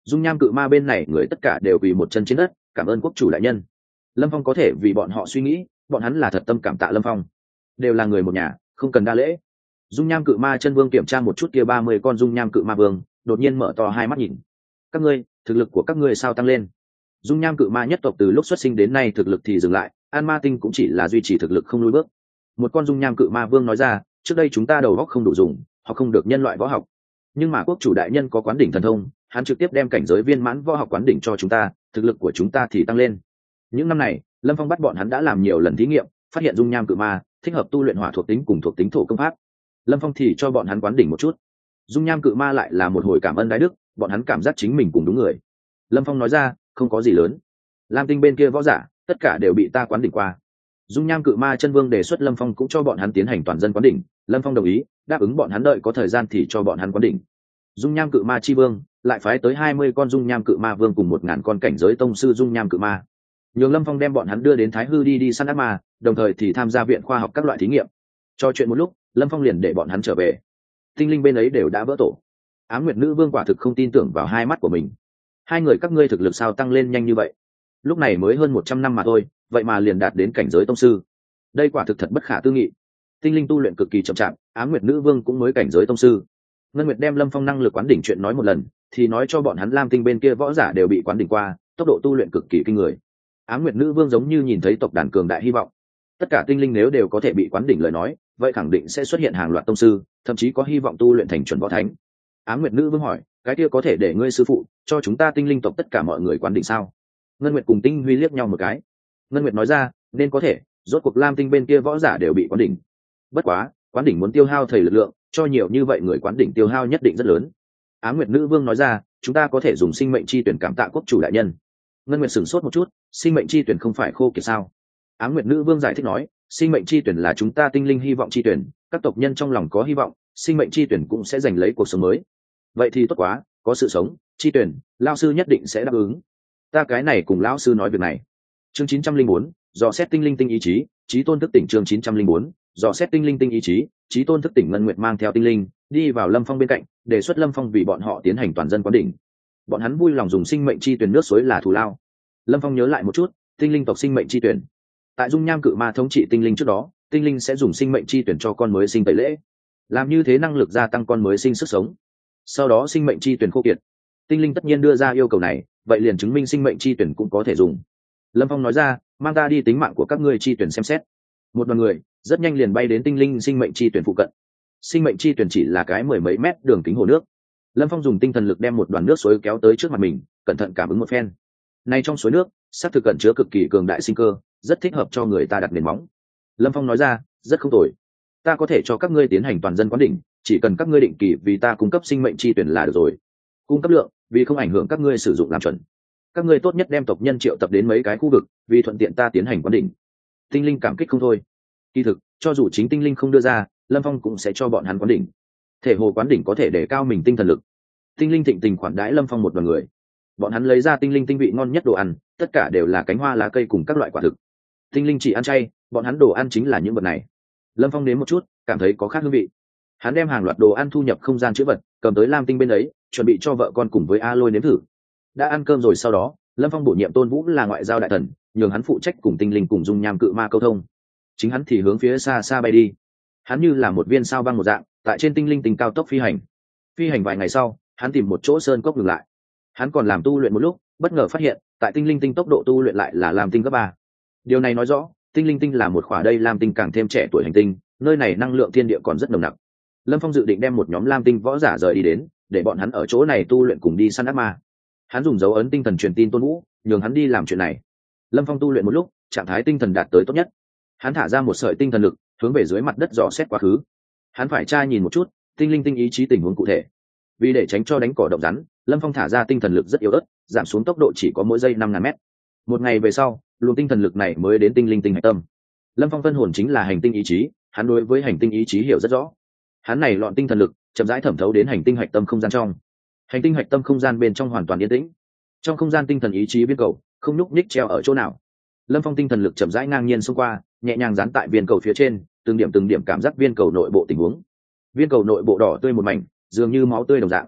A: Dung nham cự ma bên này người tất cả đều quỳ một chân trên đất cảm ơn quốc chủ đại nhân. Lâm Phong có thể vì bọn họ suy nghĩ, bọn hắn là thật tâm cảm tạ Lâm Phong, đều là người một nhà, không cần đa lễ. Dung nham cự ma chân vương kiểm tra một chút kia ba mươi con dung nham cự ma vương, đột nhiên mở to hai mắt nhìn. Các ngươi, thực lực của các ngươi sao tăng lên? Dung nham cự ma nhất tộc từ lúc xuất sinh đến nay thực lực thì dừng lại, An Ma Tinh cũng chỉ là duy trì thực lực không lùi bước. Một con dung nham cự ma vương nói ra, trước đây chúng ta đầu óc không đủ dùng, họ không được nhân loại võ học. Nhưng mà quốc chủ đại nhân có quán đỉnh thần thông, hắn trực tiếp đem cảnh giới viên mãn võ học quán đỉnh cho chúng ta, thực lực của chúng ta thì tăng lên. Những năm này, Lâm Phong bắt bọn hắn đã làm nhiều lần thí nghiệm, phát hiện dung nham cự ma thích hợp tu luyện hỏa thuộc tính cùng thuộc tính thổ công pháp. Lâm Phong thì cho bọn hắn quán đỉnh một chút. Dung nham cự ma lại là một hồi cảm ơn đái đức, bọn hắn cảm giác chính mình cùng đúng người. Lâm Phong nói ra, không có gì lớn. Lam Tinh bên kia võ giả, tất cả đều bị ta quán đỉnh qua. Dung nham cự ma chân vương đề xuất Lâm Phong cũng cho bọn hắn tiến hành toàn dân quán đỉnh, Lâm Phong đồng ý, đáp ứng bọn hắn đợi có thời gian thì cho bọn hắn quán đỉnh. Dung nham cự ma chi vương lại phái tới hai mươi con dung nham cự ma vương cùng một ngàn con cảnh giới tông sư dung nham cự ma. Nhường Lâm Phong đem bọn hắn đưa đến Thái Hư đi đi săn ác ma, đồng thời thì tham gia viện khoa học các loại thí nghiệm. Cho chuyện một lúc, Lâm Phong liền để bọn hắn trở về. Tinh linh bên ấy đều đã vỡ tổ. Ám Nguyệt Nữ Vương quả thực không tin tưởng vào hai mắt của mình. Hai người các ngươi thực lực sao tăng lên nhanh như vậy? Lúc này mới hơn một trăm năm mà thôi, vậy mà liền đạt đến cảnh giới tông sư. Đây quả thực thật bất khả tư nghị. Tinh linh tu luyện cực kỳ chậm chạp, Ám Nguyệt Nữ Vương cũng mới cảnh giới tông sư. Ngân Nguyệt đem Lâm Phong năng lực quán đỉnh chuyện nói một lần, thì nói cho bọn hắn Lam Tinh bên kia võ giả đều bị quán đỉnh qua, tốc độ tu luyện cực kỳ kinh người. Ám Nguyệt Nữ Vương giống như nhìn thấy tộc đàn cường đại hy vọng. Tất cả tinh linh nếu đều có thể bị quán đỉnh lời nói, vậy khẳng định sẽ xuất hiện hàng loạt tông sư, thậm chí có hy vọng tu luyện thành chuẩn võ thánh. Ám Nguyệt Nữ Vương hỏi, cái kia có thể để ngươi sư phụ cho chúng ta tinh linh tộc tất cả mọi người quán đỉnh sao? Ngân Nguyệt cùng Tinh Huy liếc nhau một cái. Ngân Nguyệt nói ra, nên có thể, rốt cuộc Lam Tinh bên kia võ giả đều bị quán đỉnh. Bất quá, quán đỉnh muốn tiêu hao thầy lực lượng, cho nhiều như vậy người quán đỉnh tiêu hao nhất định rất lớn. Ám Nguyệt Nữ Vương nói ra, chúng ta có thể dùng sinh mệnh chi tuyển cảm tạ quốc chủ đại nhân. Ngân Nguyệt sửng sốt một chút, sinh mệnh chi tuyển không phải khô kiệt sao? Ám Nguyệt Nữ Vương giải thích nói, sinh mệnh chi tuyển là chúng ta tinh linh hy vọng chi tuyển, các tộc nhân trong lòng có hy vọng, sinh mệnh chi tuyển cũng sẽ giành lấy cuộc sống mới. Vậy thì tốt quá, có sự sống, chi tuyển, lão sư nhất định sẽ đáp ứng. Ta cái này cùng lão sư nói việc này. Chương chín trăm linh bốn, dò xét tinh linh tinh ý chí, chí tôn thức tỉnh chương chín trăm linh bốn, dò xét tinh linh tinh ý chí, chí tôn thức tỉnh. Ngân Nguyệt mang theo tinh linh đi vào Lâm Phong bên cạnh, đề xuất Lâm Phong vì bọn họ tiến hành toàn dân quán đỉnh. Bọn hắn vui lòng dùng sinh mệnh chi tuyển nước suối là thù lao. Lâm Phong nhớ lại một chút, tinh linh tộc sinh mệnh chi tuyển. Tại dung nham cự ma thống trị tinh linh trước đó, tinh linh sẽ dùng sinh mệnh chi tuyển cho con mới sinh tẩy lễ, làm như thế năng lực gia tăng con mới sinh sức sống. Sau đó sinh mệnh chi tuyển khô kiệt, tinh linh tất nhiên đưa ra yêu cầu này, vậy liền chứng minh sinh mệnh chi tuyển cũng có thể dùng. Lâm Phong nói ra, mang ta đi tính mạng của các ngươi chi tuyển xem xét. Một đoàn người rất nhanh liền bay đến tinh linh sinh mệnh chi tuyển phụ cận. Sinh mệnh chi tuyển chỉ là cái mười mấy mét đường kính hồ nước. Lâm Phong dùng tinh thần lực đem một đoàn nước suối kéo tới trước mặt mình, cẩn thận cảm ứng một phen. Này trong suối nước, xác thực cẩn chứa cực kỳ cường đại sinh cơ, rất thích hợp cho người ta đặt nền móng. Lâm Phong nói ra, rất không tồi. Ta có thể cho các ngươi tiến hành toàn dân quán đỉnh, chỉ cần các ngươi định kỳ vì ta cung cấp sinh mệnh chi tuyển là được rồi. Cung cấp lượng, vì không ảnh hưởng các ngươi sử dụng làm chuẩn. Các ngươi tốt nhất đem tộc nhân triệu tập đến mấy cái khu vực, vì thuận tiện ta tiến hành quán đỉnh. Tinh linh cảm kích không thôi. Kỳ thực, cho dù chính tinh linh không đưa ra, Lâm Phong cũng sẽ cho bọn hắn quán đỉnh. Thể hồ quán đỉnh có thể để cao mình tinh thần lực. Tinh linh thịnh tình khoản đãi Lâm Phong một đoàn người. Bọn hắn lấy ra tinh linh tinh vị ngon nhất đồ ăn, tất cả đều là cánh hoa lá cây cùng các loại quả thực. Tinh linh chỉ ăn chay, bọn hắn đồ ăn chính là những vật này. Lâm Phong nếm một chút, cảm thấy có khác hương vị. Hắn đem hàng loạt đồ ăn thu nhập không gian chữ vật, cầm tới Lam Tinh bên ấy, chuẩn bị cho vợ con cùng với A Lôi nếm thử. Đã ăn cơm rồi sau đó, Lâm Phong bổ nhiệm Tôn Vũ là ngoại giao đại thần, nhường hắn phụ trách cùng tinh linh cùng dung nham cự ma câu thông. Chính hắn thì hướng phía xa xa bay đi. Hắn như là một viên sao băng một dạng, tại trên tinh linh tinh cao tốc phi hành. Phi hành vài ngày sau, hắn tìm một chỗ sơn cốc dừng lại. Hắn còn làm tu luyện một lúc, bất ngờ phát hiện, tại tinh linh tinh tốc độ tu luyện lại là Lam Tinh cấp ba. Điều này nói rõ, tinh linh tinh là một khỏa đây Lam Tinh càng thêm trẻ tuổi hành tinh, nơi này năng lượng thiên địa còn rất nồng nặc. Lâm Phong dự định đem một nhóm Lam Tinh võ giả rời đi đến, để bọn hắn ở chỗ này tu luyện cùng đi săn ác ma. Hắn dùng dấu ấn tinh thần truyền tin Tôn Vũ, nhường hắn đi làm chuyện này. Lâm Phong tu luyện một lúc, trạng thái tinh thần đạt tới tốt nhất. Hắn thả ra một sợi tinh thần lực, hướng về dưới mặt đất dò xét quá khứ. Hắn phải tra nhìn một chút tinh linh tinh ý chí tình huống cụ thể. Vì để tránh cho đánh cỏ động rắn, Lâm Phong thả ra tinh thần lực rất yếu ớt, giảm xuống tốc độ chỉ có mỗi giây năm ngàn mét. Một ngày về sau, luồng tinh thần lực này mới đến tinh linh tinh hạch tâm. Lâm Phong phân hồn chính là hành tinh ý chí, hắn đối với hành tinh ý chí hiểu rất rõ. Hắn này lọn tinh thần lực chậm rãi thẩm thấu đến hành tinh hạch tâm không gian trong. Hành tinh hạch tâm không gian bên trong hoàn toàn yên tĩnh. Trong không gian tinh thần ý chí viên cầu không nhúc nhích treo ở chỗ nào. Lâm Phong tinh thần lực chậm rãi ngang nhiên xông qua, nhẹ nhàng dán tại viên cầu phía trên, từng điểm từng điểm cảm giác viên cầu nội bộ tình huống. Viên cầu nội bộ đỏ tươi một mảnh, dường như máu tươi đồng dạng.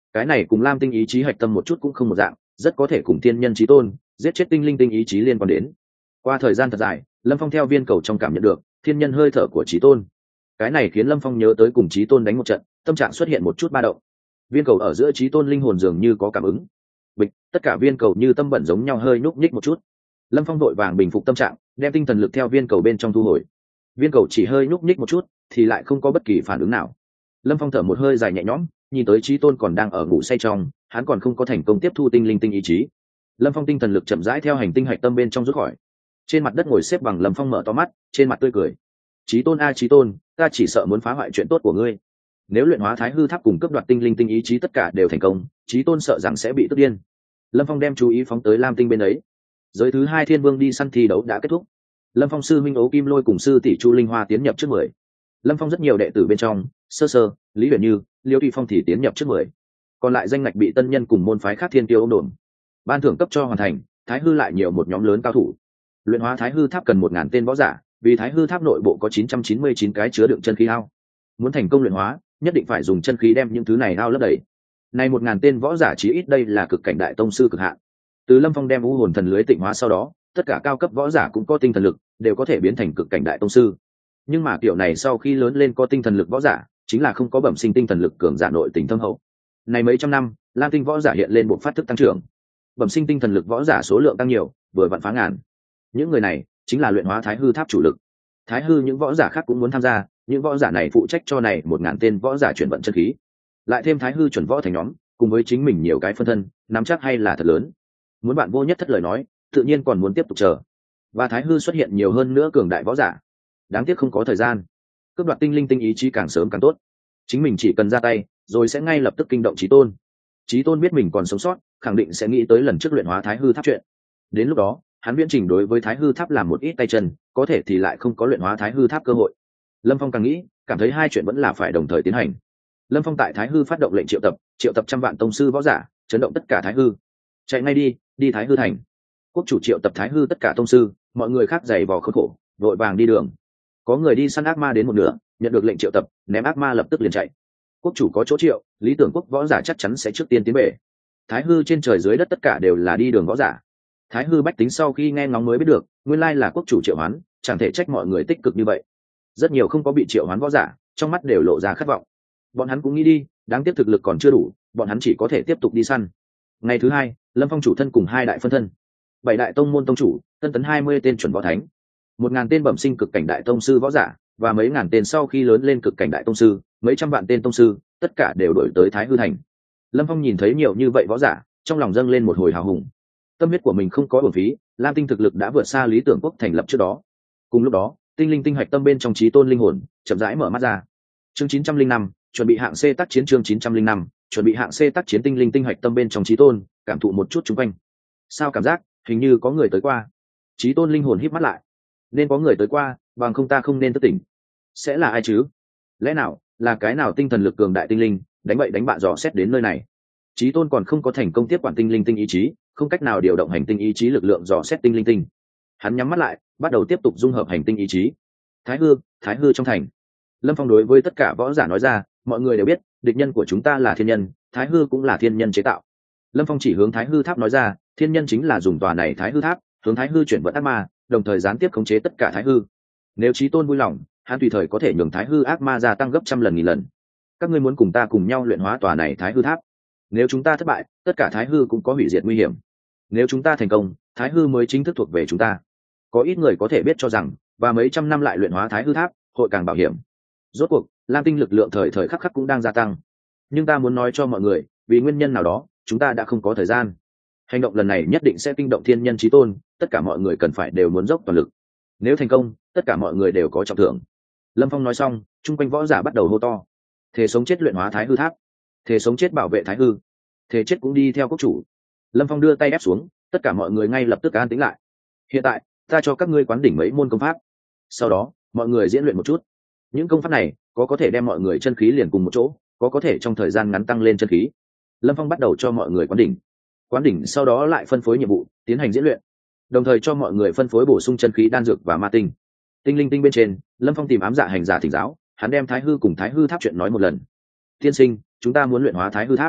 A: cái này cùng lam tinh ý chí hạch tâm một chút cũng không một dạng, rất có thể cùng thiên nhân chí tôn giết chết tinh linh tinh ý chí liên quan đến. Qua thời gian thật dài, Lâm Phong theo viên cầu trong cảm nhận được thiên nhân hơi thở của chí tôn. Cái này khiến Lâm Phong nhớ tới cùng chí tôn đánh một trận, tâm trạng xuất hiện một chút ba động. Viên cầu ở giữa chí tôn linh hồn dường như có cảm ứng. Bịch, tất cả viên cầu như tâm bẩn giống nhau hơi nhúc nhích một chút. Lâm Phong vội vàng bình phục tâm trạng, đem tinh thần lực theo viên cầu bên trong thu hồi. Viên cầu chỉ hơi nhúc nhích một chút, thì lại không có bất kỳ phản ứng nào. Lâm Phong thở một hơi dài nhẹ nhõm, nhìn tới chí tôn còn đang ở ngủ say trong, hắn còn không có thành công tiếp thu tinh linh tinh ý chí. Lâm Phong tinh thần lực chậm rãi theo hành tinh hạch tâm bên trong rút khỏi. Trên mặt đất ngồi xếp bằng Lâm Phong mở to mắt, trên mặt tươi cười. Chí tôn a chí tôn, ta chỉ sợ muốn phá hoại chuyện tốt của ngươi. Nếu luyện hóa thái hư tháp cùng cướp đoạt tinh linh tinh ý chí tất cả đều thành công, chí tôn sợ rằng sẽ bị tức điên. Lâm Phong đem chú ý phóng tới lam tinh bên ấy. Giới thứ hai thiên vương đi săn thi đấu đã kết thúc. Lâm Phong sư minh ấu kim lôi cùng sư tỷ chu linh hoa tiến nhập trước mười. Lâm Phong rất nhiều đệ tử bên trong, sơ sơ, lý huyền như, liêu thụy phong thì tiến nhập trước mười. Còn lại danh ngạch bị tân nhân cùng môn phái khác thiên tiêu ôm đồn. Ban thưởng cấp cho hoàn thành, thái hư lại nhiều một nhóm lớn cao thủ. Luyện hóa thái hư tháp cần một ngàn tên võ giả, vì thái hư tháp nội bộ có chín trăm chín mươi chín cái chứa đựng chân khí ao. Muốn thành công luyện hóa, nhất định phải dùng chân khí đem những thứ này ao lấp đầy. Này một ngàn tên võ giả chí ít đây là cực cảnh đại tông sư cực hạn. Từ Lâm Phong đem u hồn thần lưới tịnh hóa sau đó, tất cả cao cấp võ giả cũng có tinh thần lực, đều có thể biến thành cực cảnh đại tông sư. Nhưng mà kiểu này sau khi lớn lên có tinh thần lực võ giả, chính là không có bẩm sinh tinh thần lực cường giả nội tình thâm hậu. Này mấy trăm năm, lam tinh võ giả hiện lên một phát thức tăng trưởng, bẩm sinh tinh thần lực võ giả số lượng tăng nhiều, vừa vặn phá ngàn. Những người này chính là luyện hóa thái hư tháp chủ lực. Thái hư những võ giả khác cũng muốn tham gia, những võ giả này phụ trách cho này một ngàn tên võ giả chuyển vận chân khí, lại thêm thái hư chuẩn võ thành nhóm, cùng với chính mình nhiều cái phân thân, nắm chắc hay là thật lớn. Muốn bạn vô nhất thất lời nói, tự nhiên còn muốn tiếp tục chờ. Và thái hư xuất hiện nhiều hơn nữa cường đại võ giả, đáng tiếc không có thời gian. Cướp đoạt tinh linh tinh ý chí càng sớm càng tốt, chính mình chỉ cần ra tay, rồi sẽ ngay lập tức kinh động chí tôn. Chí tôn biết mình còn sống sót, khẳng định sẽ nghĩ tới lần trước luyện hóa thái hư tháp chuyện. Đến lúc đó, hắn viễn trình đối với thái hư tháp làm một ít tay chân, có thể thì lại không có luyện hóa thái hư tháp cơ hội. Lâm Phong càng nghĩ, cảm thấy hai chuyện vẫn là phải đồng thời tiến hành. Lâm Phong tại thái hư phát động lệnh triệu tập, triệu tập trăm vạn tông sư võ giả, chấn động tất cả thái hư. Chạy ngay đi, đi thái hư thành. Quốc chủ triệu tập thái hư tất cả tông sư, mọi người khác dày vò khốn khổ, vội vàng đi đường. Có người đi săn ác ma đến một nửa, nhận được lệnh triệu tập, ném ác ma lập tức liền chạy. Quốc chủ có chỗ triệu, lý tưởng quốc võ giả chắc chắn sẽ trước tiên tiến về. Thái hư trên trời dưới đất tất cả đều là đi đường võ giả. Thái hư bách tính sau khi nghe ngóng mới biết được, nguyên lai là quốc chủ triệu hoán, chẳng thể trách mọi người tích cực như vậy. Rất nhiều không có bị triệu hoán võ giả, trong mắt đều lộ ra khát vọng. Bọn hắn cũng nghĩ đi, đáng tiếc thực lực còn chưa đủ, bọn hắn chỉ có thể tiếp tục đi săn. Ngày thứ hai, Lâm Phong chủ thân cùng hai đại phân thân, bảy đại tông môn tông chủ, tân tấn hai mươi tên chuẩn võ thánh, một ngàn tên bẩm sinh cực cảnh đại tông sư võ giả, và mấy ngàn tên sau khi lớn lên cực cảnh đại tông sư, mấy trăm vạn tên tông sư, tất cả đều đổi tới Thái hư thành. Lâm Phong nhìn thấy nhiều như vậy võ giả, trong lòng dâng lên một hồi hào hùng. Tâm huyết của mình không có uổng phí, lam tinh thực lực đã vượt xa lý tưởng quốc thành lập trước đó. Cùng lúc đó, tinh linh tinh hạch tâm bên trong trí tôn linh hồn chậm rãi mở mắt ra. Chương chín trăm linh năm, chuẩn bị hạng C tác chiến. Chương chín trăm linh năm, chuẩn bị hạng C tác chiến. Tinh linh tinh hạch tâm bên trong trí tôn cảm thụ một chút xung quanh. Sao cảm giác hình như có người tới qua? Trí tôn linh hồn híp mắt lại. Nên có người tới qua, bằng không ta không nên thức tỉnh. Sẽ là ai chứ? Lẽ nào là cái nào tinh thần lực cường đại tinh linh đánh bậy đánh bạ dò xét đến nơi này? Trí tôn còn không có thành công tiếp quản tinh linh tinh ý chí, không cách nào điều động hành tinh ý chí lực lượng dò xét tinh linh tinh. Hắn nhắm mắt lại, bắt đầu tiếp tục dung hợp hành tinh ý chí. Thái hư, thái hư trong thành. Lâm Phong đối với tất cả võ giả nói ra, mọi người đều biết, địch nhân của chúng ta là thiên nhân, thái hư cũng là thiên nhân chế tạo. Lâm Phong chỉ hướng thái hư tháp nói ra, thiên nhân chính là dùng tòa này thái hư tháp hướng thái hư chuyển vận ác ma, đồng thời gián tiếp khống chế tất cả thái hư. Nếu trí tôn vui lòng, hắn tùy thời có thể nhường thái hư ác ma gia tăng gấp trăm lần nghìn lần. Các ngươi muốn cùng ta cùng nhau luyện hóa tòa này thái hư tháp. Nếu chúng ta thất bại, tất cả thái hư cũng có hủy diệt nguy hiểm. Nếu chúng ta thành công, thái hư mới chính thức thuộc về chúng ta. Có ít người có thể biết cho rằng, và mấy trăm năm lại luyện hóa thái hư tháp, hội càng bảo hiểm. Rốt cuộc, lam tinh lực lượng thời thời khắc khắc cũng đang gia tăng. Nhưng ta muốn nói cho mọi người, vì nguyên nhân nào đó, chúng ta đã không có thời gian. Hành động lần này nhất định sẽ kinh động thiên nhân chí tôn, tất cả mọi người cần phải đều muốn dốc toàn lực. Nếu thành công, tất cả mọi người đều có trọng thưởng. Lâm Phong nói xong, chung quanh võ giả bắt đầu hô to. Thề sống chết luyện hóa thái hư tháp, thề sống chết bảo vệ thái hư, thề chết cũng đi theo quốc chủ. Lâm Phong đưa tay ép xuống, tất cả mọi người ngay lập tức an tĩnh lại. Hiện tại, ta cho các ngươi quán đỉnh mấy môn công pháp. Sau đó, mọi người diễn luyện một chút. Những công pháp này, có có thể đem mọi người chân khí liền cùng một chỗ, có có thể trong thời gian ngắn tăng lên chân khí. Lâm Phong bắt đầu cho mọi người quán đỉnh. Quán đỉnh sau đó lại phân phối nhiệm vụ, tiến hành diễn luyện. Đồng thời cho mọi người phân phối bổ sung chân khí đan dược và ma tinh. Tinh linh tinh bên trên, Lâm Phong tìm ám dạ hành giả thỉnh giáo, hắn đem thái hư cùng thái hư tháp chuyện nói một lần. Tiên sinh, chúng ta muốn luyện hóa thái hư tháp.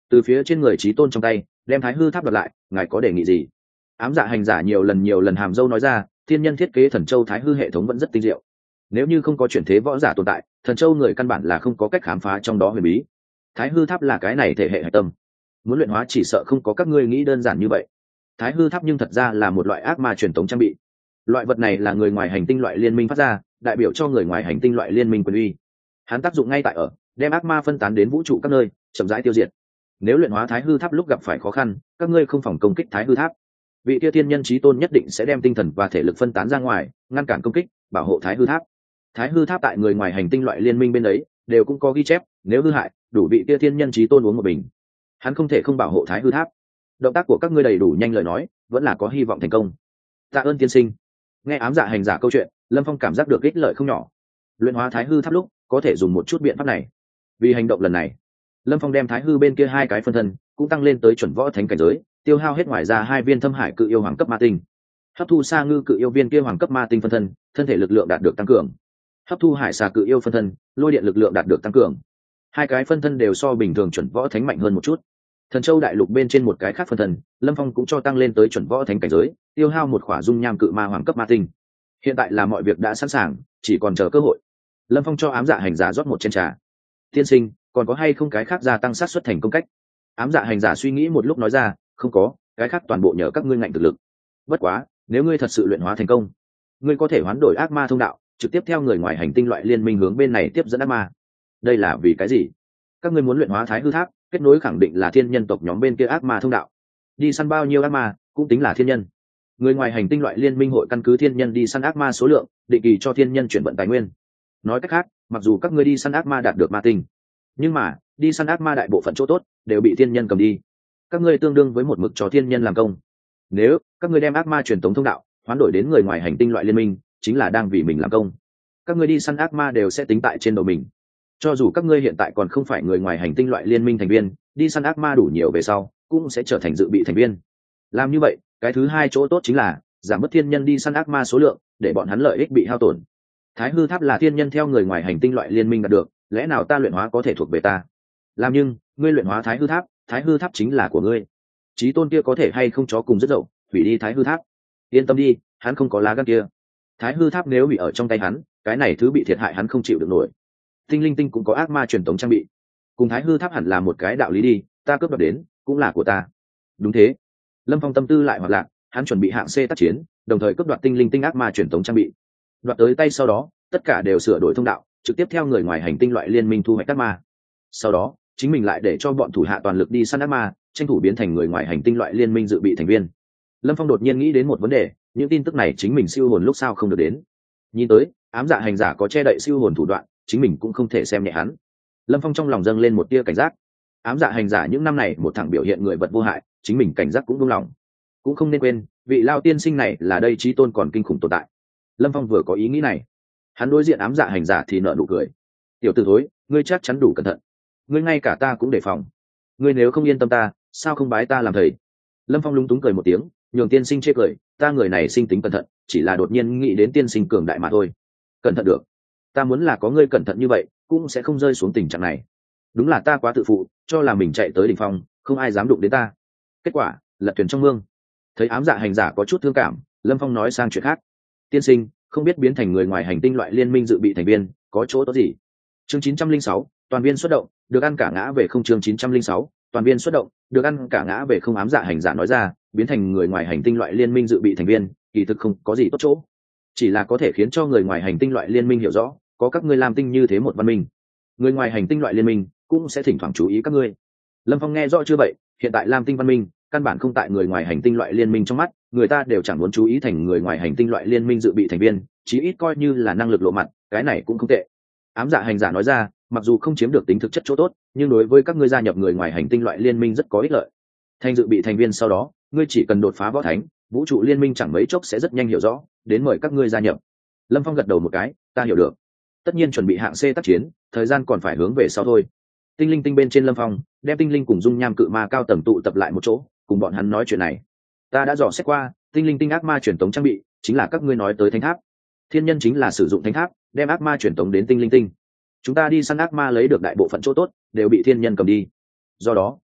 A: từ phía trên người trí tôn trong tay đem thái hư tháp đoạt lại, ngài có đề nghị gì? Ám dạ hành giả nhiều lần nhiều lần hàm dâu nói ra, thiên nhân thiết kế thần châu thái hư hệ thống vẫn rất tinh diệu, nếu như không có chuyển thế võ giả tồn tại, thần châu người căn bản là không có cách khám phá trong đó huyền bí. Thái hư tháp là cái này thể hệ hạch tâm, muốn luyện hóa chỉ sợ không có các ngươi nghĩ đơn giản như vậy. Thái hư tháp nhưng thật ra là một loại ác ma truyền thống trang bị, loại vật này là người ngoài hành tinh loại liên minh phát ra, đại biểu cho người ngoài hành tinh loại liên minh quyền uy. Hắn tác dụng ngay tại ở đem ác ma phân tán đến vũ trụ các nơi, chậm rãi tiêu diệt. Nếu luyện hóa thái hư tháp lúc gặp phải khó khăn, các ngươi không phòng công kích thái hư tháp, vị tiêu thiên nhân chí tôn nhất định sẽ đem tinh thần và thể lực phân tán ra ngoài, ngăn cản công kích, bảo hộ thái hư tháp. Thái hư tháp tại người ngoài hành tinh loại liên minh bên ấy đều cũng có ghi chép, nếu hư hại đủ vị tiêu thiên nhân chí tôn uống một bình. Hắn không thể không bảo hộ thái hư tháp. Động tác của các ngươi đầy đủ nhanh, lời nói vẫn là có hy vọng thành công. Tạ ơn tiên sinh. Nghe ám dạ hành giả câu chuyện, Lâm Phong cảm giác được ích lợi không nhỏ. Luyện hóa thái hư tháp lúc có thể dùng một chút biện pháp này. Vì hành động lần này, Lâm Phong đem thái hư bên kia hai cái phân thân cũng tăng lên tới chuẩn võ thánh cảnh giới, tiêu hao hết ngoài ra hai viên thâm hải cự yêu hoàng cấp ma tinh, hấp thu sa ngư cự yêu viên kia hoàng cấp ma tinh phân thân, thân thể lực lượng đạt được tăng cường, hấp thu hải xà cự yêu phân thân, lôi điện lực lượng đạt được tăng cường. Hai cái phân thân đều so bình thường chuẩn võ thánh mạnh hơn một chút. Thần châu đại lục bên trên một cái khác phân thân, Lâm Phong cũng cho tăng lên tới chuẩn võ thánh cảnh giới, tiêu hao một khỏa dung nham cự ma hoàng cấp ma tinh. Hiện tại là mọi việc đã sẵn sàng, chỉ còn chờ cơ hội. Lâm Phong cho ám dạ hành giả rót một chén trà. Tiên sinh, còn có hay không cái khác gia tăng sát xuất thành công cách? Ám dạ hành giả suy nghĩ một lúc nói ra, không có, cái khác toàn bộ nhờ các ngươi ngạnh thực lực. Bất quá, nếu ngươi thật sự luyện hóa thành công, ngươi có thể hoán đổi ác ma thông đạo, trực tiếp theo người ngoài hành tinh loại liên minh hướng bên này tiếp dẫn ác ma. Đây là vì cái gì? Các ngươi muốn luyện hóa thái hư tháp, kết nối khẳng định là thiên nhân tộc nhóm bên kia ác ma thông đạo. Đi săn bao nhiêu ác ma, cũng tính là thiên nhân. Người ngoài hành tinh loại liên minh hội căn cứ thiên nhân đi săn ác ma số lượng, định kỳ cho thiên nhân chuyển vận tài nguyên. Nói cách khác, mặc dù các ngươi đi săn ác ma đạt được ma tinh, nhưng mà đi săn ác ma đại bộ phận chỗ tốt đều bị thiên nhân cầm đi. Các ngươi tương đương với một mực cho thiên nhân làm công. Nếu các ngươi đem ác ma truyền tống thông đạo hoán đổi đến người ngoài hành tinh loại liên minh, chính là đang vì mình làm công. Các ngươi đi săn ác ma đều sẽ tính tại trên đầu mình. Cho dù các ngươi hiện tại còn không phải người ngoài hành tinh loại liên minh thành viên, đi săn ác ma đủ nhiều về sau cũng sẽ trở thành dự bị thành viên. Làm như vậy, cái thứ hai chỗ tốt chính là giảm bớt thiên nhân đi săn ác ma số lượng, để bọn hắn lợi ích bị hao tổn. Thái hư tháp là thiên nhân theo người ngoài hành tinh loại liên minh đạt được, lẽ nào ta luyện hóa có thể thuộc về ta? Làm nhưng ngươi luyện hóa thái hư tháp, thái hư tháp chính là của ngươi. Chí tôn kia có thể hay không chó cùng rất dậu hủy đi thái hư tháp? Yên tâm đi, hắn không có lá gan kia. Thái hư tháp nếu bị ở trong tay hắn, cái này thứ bị thiệt hại hắn không chịu được nổi. Tinh linh tinh cũng có ác ma truyền tống trang bị, cùng thái hư tháp hẳn là một cái đạo lý đi, ta cướp đoạt đến cũng là của ta. Đúng thế. Lâm Phong tâm tư lại hoạt lạc, hắn chuẩn bị hạng C tác chiến, đồng thời cướp đoạt tinh linh tinh ác ma truyền tống trang bị. Đoạt tới tay sau đó, tất cả đều sửa đổi thông đạo, trực tiếp theo người ngoài hành tinh loại liên minh thu hoạch ác ma. Sau đó, chính mình lại để cho bọn thủ hạ toàn lực đi săn ác ma, tranh thủ biến thành người ngoài hành tinh loại liên minh dự bị thành viên. Lâm Phong đột nhiên nghĩ đến một vấn đề, những tin tức này chính mình siêu hồn lúc sao không được đến? Nhìn tới, ám dạ hành giả có che đậy siêu hồn thủ đoạn, chính mình cũng không thể xem nhẹ hắn. Lâm Phong trong lòng dâng lên một tia cảnh giác. Ám dạ hành giả những năm này một thằng biểu hiện người vật vô hại, chính mình cảnh giác cũng buông lòng. Cũng không nên quên, vị lao tiên sinh này là đây chí tôn còn kinh khủng tồn tại. Lâm Phong vừa có ý nghĩ này, hắn đối diện ám dạ hành giả thì nở nụ cười. Tiểu tử thối, ngươi chắc chắn đủ cẩn thận. Ngươi ngay cả ta cũng đề phòng. Ngươi nếu không yên tâm ta, sao không bái ta làm thầy? Lâm Phong lúng túng cười một tiếng, nhường tiên sinh chê cười, ta người này sinh tính cẩn thận, chỉ là đột nhiên nghĩ đến tiên sinh cường đại mà thôi. Cẩn thận được. Ta muốn là có ngươi cẩn thận như vậy, cũng sẽ không rơi xuống tình trạng này. Đúng là ta quá tự phụ, cho là mình chạy tới đỉnh phong, không ai dám đụng đến ta. Kết quả, lật thuyền trong mương. Thấy ám dạ hành giả có chút thương cảm, Lâm Phong nói sang chuyện khác. Tiên sinh, không biết biến thành người ngoài hành tinh loại liên minh dự bị thành viên có chỗ tốt gì? Chương chín trăm linh sáu, toàn viên xuất động, được ăn cả ngã về không. Chương chín trăm linh sáu, toàn viên xuất động, được ăn cả ngã về không. Ám dạ hành giả nói ra, biến thành người ngoài hành tinh loại liên minh dự bị thành viên, kỳ thực không có gì tốt chỗ, chỉ là có thể khiến cho người ngoài hành tinh loại liên minh hiểu rõ, có các ngươi làm tinh như thế một văn minh, người ngoài hành tinh loại liên minh cũng sẽ thỉnh thoảng chú ý các ngươi. Lâm Phong nghe rõ chưa vậy, hiện tại lam tinh văn minh căn bản không tại người ngoài hành tinh loại liên minh trong mắt, người ta đều chẳng muốn chú ý thành người ngoài hành tinh loại liên minh dự bị thành viên, chí ít coi như là năng lực lộ mặt, cái này cũng không tệ. Ám dạ hành giả nói ra, mặc dù không chiếm được tính thực chất chỗ tốt, nhưng đối với các ngươi gia nhập người ngoài hành tinh loại liên minh rất có ích lợi. Thành dự bị thành viên sau đó, ngươi chỉ cần đột phá võ thánh, vũ trụ liên minh chẳng mấy chốc sẽ rất nhanh hiểu rõ, đến mời các ngươi gia nhập. Lâm Phong gật đầu một cái, ta hiểu được. Tất nhiên chuẩn bị hạng C tác chiến, thời gian còn phải hướng về sau thôi. Tinh linh tinh bên trên Lâm Phong đem tinh linh cùng dung nham cự ma cao tầng tụ tập lại một chỗ, cùng bọn hắn nói chuyện này. Ta đã dò xét qua, tinh linh tinh ác ma truyền tống trang bị chính là các ngươi nói tới thánh tháp. Thiên nhân chính là sử dụng thánh tháp đem ác ma truyền tống đến tinh linh tinh. Chúng ta đi săn ác ma lấy được đại bộ phận chỗ tốt đều bị thiên nhân cầm đi. Do đó,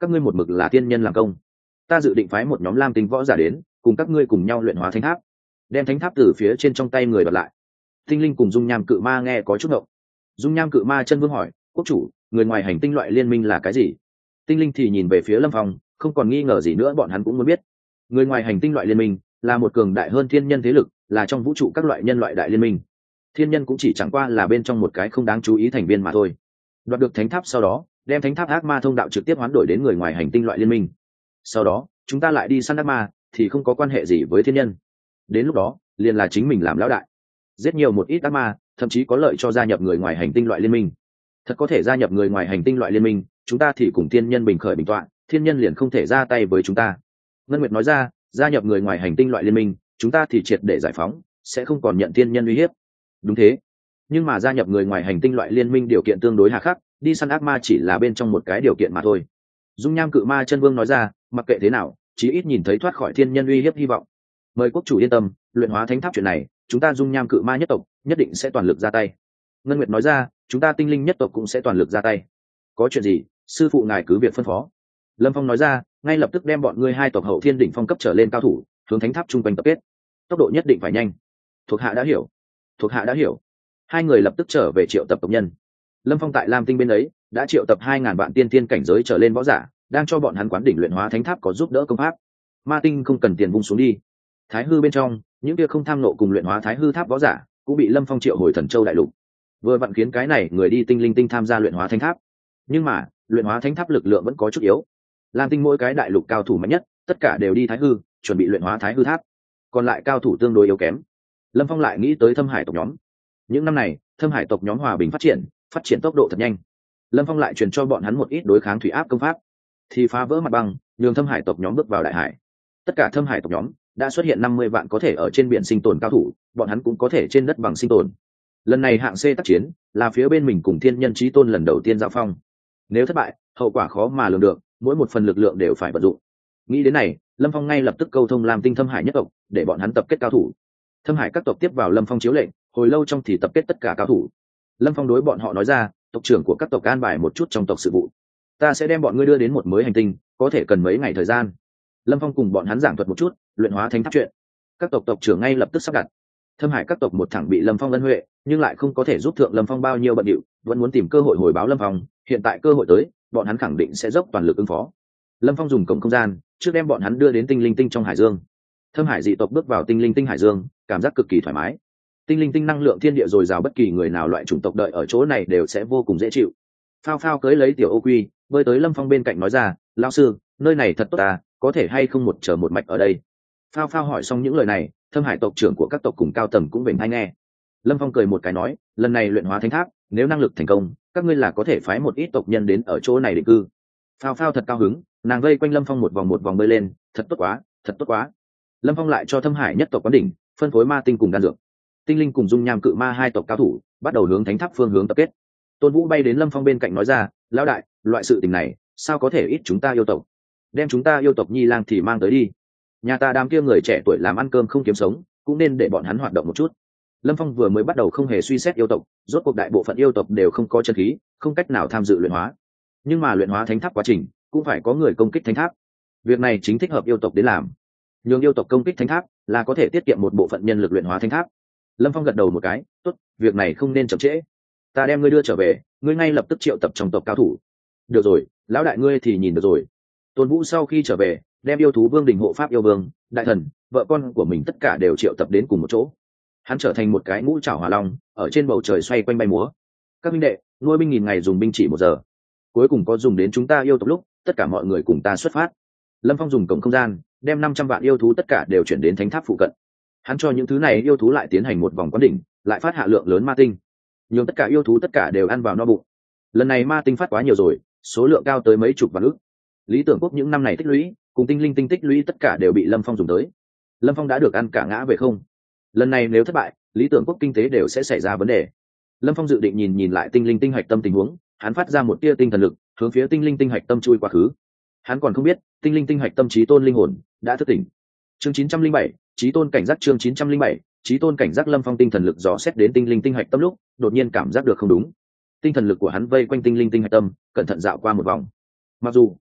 A: các ngươi một mực là thiên nhân làm công, ta dự định phái một nhóm lam tinh võ giả đến cùng các ngươi cùng nhau luyện hóa thánh tháp, đem thánh tháp từ phía trên trong tay người đoạt lại. Tinh linh cùng dung nham cự ma nghe có chút động. Dung nham cự ma chân vương hỏi, quốc chủ, người ngoài hành tinh loại liên minh là cái gì? Tinh linh thì nhìn về phía Lâm Phong, không còn nghi ngờ gì nữa, bọn hắn cũng muốn biết. Người ngoài hành tinh loại liên minh là một cường đại hơn thiên nhân thế lực, là trong vũ trụ các loại nhân loại đại liên minh. Thiên nhân cũng chỉ chẳng qua là bên trong một cái không đáng chú ý thành viên mà thôi. Đoạt được thánh tháp sau đó, đem thánh tháp ác ma thông đạo trực tiếp hoán đổi đến người ngoài hành tinh loại liên minh. Sau đó, chúng ta lại đi săn ác ma, thì không có quan hệ gì với thiên nhân. Đến lúc đó, liền là chính mình làm lão đại, giết nhiều một ít ác ma, thậm chí có lợi cho gia nhập người ngoài hành tinh loại liên minh. Thật có thể gia nhập người ngoài hành tinh loại liên minh, chúng ta thì cùng thiên nhân bình khởi bình tọa, thiên nhân liền không thể ra tay với chúng ta. Ngân Nguyệt nói ra, gia nhập người ngoài hành tinh loại liên minh, chúng ta thì triệt để giải phóng, sẽ không còn nhận thiên nhân uy hiếp. Đúng thế, nhưng mà gia nhập người ngoài hành tinh loại liên minh điều kiện tương đối hà khắc, đi săn ác ma chỉ là bên trong một cái điều kiện mà thôi. Dung nham cự ma chân vương nói ra, mặc kệ thế nào, chí ít nhìn thấy thoát khỏi thiên nhân uy hiếp hy vọng. Mời quốc chủ yên tâm, luyện hóa thánh tháp chuyện này, chúng ta dung nham cự ma nhất tộc nhất định sẽ toàn lực ra tay. Ngân Nguyệt nói ra, chúng ta tinh linh nhất tộc cũng sẽ toàn lực ra tay. Có chuyện gì, sư phụ ngài cứ việc phân phó. Lâm Phong nói ra, ngay lập tức đem bọn ngươi hai tộc hậu thiên đỉnh phong cấp trở lên cao thủ hướng thánh tháp chung quanh tập kết, tốc độ nhất định phải nhanh. Thuộc hạ đã hiểu, thuộc hạ đã hiểu. Hai người lập tức trở về triệu tập tộc nhân. Lâm Phong tại lam tinh bên ấy đã triệu tập hai ngàn vạn tiên tiên cảnh giới trở lên võ giả, đang cho bọn hắn quán đỉnh luyện hóa thánh tháp có giúp đỡ công pháp. Ma tinh không cần tiền vung xuống đi. Thái hư bên trong, những kia không tham nộ cùng luyện hóa thái hư tháp võ giả cũng bị Lâm Phong triệu hồi thần châu đại lục, vừa vặn khiến cái này người đi tinh linh tinh tham gia luyện hóa thánh tháp. Nhưng mà luyện hóa thánh tháp lực lượng vẫn có chút yếu. Lam tinh mỗi cái đại lục cao thủ mạnh nhất tất cả đều đi thái hư chuẩn bị luyện hóa thái hư tháp, còn lại cao thủ tương đối yếu kém. Lâm Phong lại nghĩ tới Thâm Hải tộc nhóm. Những năm này Thâm Hải tộc nhóm hòa bình phát triển, phát triển tốc độ thật nhanh. Lâm Phong lại truyền cho bọn hắn một ít đối kháng thủy áp công pháp, thì phá vỡ mặt băng, nhường Thâm Hải tộc nhóm bước vào đại hải. Tất cả Thâm Hải tộc nhóm đã xuất hiện năm mươi vạn có thể ở trên biển sinh tồn cao thủ, bọn hắn cũng có thể trên đất bằng sinh tồn. Lần này hạng C tác chiến là phía bên mình cùng thiên nhân chí tôn lần đầu tiên giao phong. Nếu thất bại, hậu quả khó mà lường được, mỗi một phần lực lượng đều phải vận dụng. Nghĩ đến này, Lâm Phong ngay lập tức câu thông làm tinh Thâm Hải nhất tộc, để bọn hắn tập kết cao thủ. Thâm Hải các tộc tiếp vào Lâm Phong chiếu lệnh, hồi lâu trong thì tập kết tất cả cao thủ. Lâm Phong đối bọn họ nói ra, tộc trưởng của các tộc an bài một chút trong tộc sự vụ, ta sẽ đem bọn ngươi đưa đến một mới hành tinh, có thể cần mấy ngày thời gian. Lâm Phong cùng bọn hắn giảng thuật một chút luyện hóa thánh tháp chuyện. Các tộc tộc trưởng ngay lập tức sắp đặt. Thâm Hải các tộc một thẳng bị Lâm Phong ân huệ, nhưng lại không có thể giúp thượng Lâm Phong bao nhiêu bận điệu, vẫn muốn tìm cơ hội hồi báo Lâm Phong. Hiện tại cơ hội tới, bọn hắn khẳng định sẽ dốc toàn lực ứng phó. Lâm Phong dùng cổng không gian trước đem bọn hắn đưa đến tinh linh tinh trong hải dương. Thâm Hải dị tộc bước vào tinh linh tinh hải dương, cảm giác cực kỳ thoải mái. Tinh linh tinh năng lượng thiên địa dồi dào, bất kỳ người nào loại chủng tộc đợi ở chỗ này đều sẽ vô cùng dễ chịu. Phao phao cưới lấy tiểu ô quy bơi tới Lâm Phong bên cạnh nói ra, lão sư, nơi này thật tốt à, có thể hay không một chờ một mạch ở đây. Phao phao hỏi xong những lời này, Thâm Hải tộc trưởng của các tộc cùng cao tầng cũng vểnh tai nghe. Lâm Phong cười một cái nói, lần này luyện hóa thánh tháp, nếu năng lực thành công, các ngươi là có thể phái một ít tộc nhân đến ở chỗ này định cư. Phao phao thật cao hứng, nàng vây quanh Lâm Phong một vòng một vòng bơi lên, thật tốt quá, thật tốt quá. Lâm Phong lại cho Thâm Hải nhất tộc quán đỉnh phân phối ma tinh cùng đan dược. Tinh linh cùng dung nham cự ma hai tộc cao thủ bắt đầu hướng thánh tháp phương hướng tập kết. Tôn Vũ bay đến Lâm Phong bên cạnh nói ra, lão đại, loại sự tình này sao có thể ít chúng ta yêu tộc, đem chúng ta yêu tộc nhi lang thì mang tới đi. Nhà ta đám kia người trẻ tuổi làm ăn cơm không kiếm sống, cũng nên để bọn hắn hoạt động một chút. Lâm Phong vừa mới bắt đầu không hề suy xét yêu tộc, rốt cuộc đại bộ phận yêu tộc đều không có chân khí, không cách nào tham dự luyện hóa. Nhưng mà luyện hóa thánh tháp quá trình cũng phải có người công kích thánh tháp, việc này chính thích hợp yêu tộc đến làm. Nhường yêu tộc công kích thánh tháp là có thể tiết kiệm một bộ phận nhân lực luyện hóa thánh tháp. Lâm Phong gật đầu một cái, tốt, việc này không nên chậm trễ. Ta đem ngươi đưa trở về, ngươi ngay lập tức triệu tập trong tộc cao thủ. Được rồi, lão đại ngươi thì nhìn được rồi. Tôn Vũ sau khi trở về, đem yêu thú vương đình hộ pháp yêu vương, đại thần, vợ con của mình tất cả đều triệu tập đến cùng một chỗ. Hắn trở thành một cái ngũ trảo hỏa long, ở trên bầu trời xoay quanh bay múa. Các minh đệ, nuôi binh nghìn ngày dùng binh chỉ một giờ, cuối cùng có dùng đến chúng ta yêu tộc lúc, tất cả mọi người cùng ta xuất phát. Lâm Phong dùng cổng không gian đem năm trăm vạn yêu thú tất cả đều chuyển đến thánh tháp phụ cận. Hắn cho những thứ này yêu thú lại tiến hành một vòng quán đỉnh, lại phát hạ lượng lớn ma tinh, nhưng tất cả yêu thú tất cả đều ăn vào no bụng. Lần này ma tinh phát quá nhiều rồi, số lượng cao tới mấy chục vạn ức. Lý Tưởng Quốc những năm này tích lũy cùng tinh linh tinh tích lũy tất cả đều bị Lâm Phong dùng tới. Lâm Phong đã được ăn cả ngã về không. Lần này nếu thất bại, Lý Tưởng Quốc kinh tế đều sẽ xảy ra vấn đề. Lâm Phong dự định nhìn nhìn lại tinh linh tinh hạch tâm tình huống, hắn phát ra một tia tinh thần lực hướng phía tinh linh tinh hạch tâm chui quá khứ. Hắn còn không biết tinh linh tinh hạch tâm trí tôn linh hồn đã thức tỉnh. Chương chín trăm linh bảy, trí tôn cảnh giác. Chương chín trăm linh bảy, trí tôn cảnh giác. Lâm Phong tinh thần lực dò xét đến tinh linh tinh hạch tâm lúc, đột nhiên cảm giác được không đúng. Tinh thần lực của hắn vây quanh tinh linh tinh hạch tâm, cẩn thận dạo qua một vòng. Mặc dù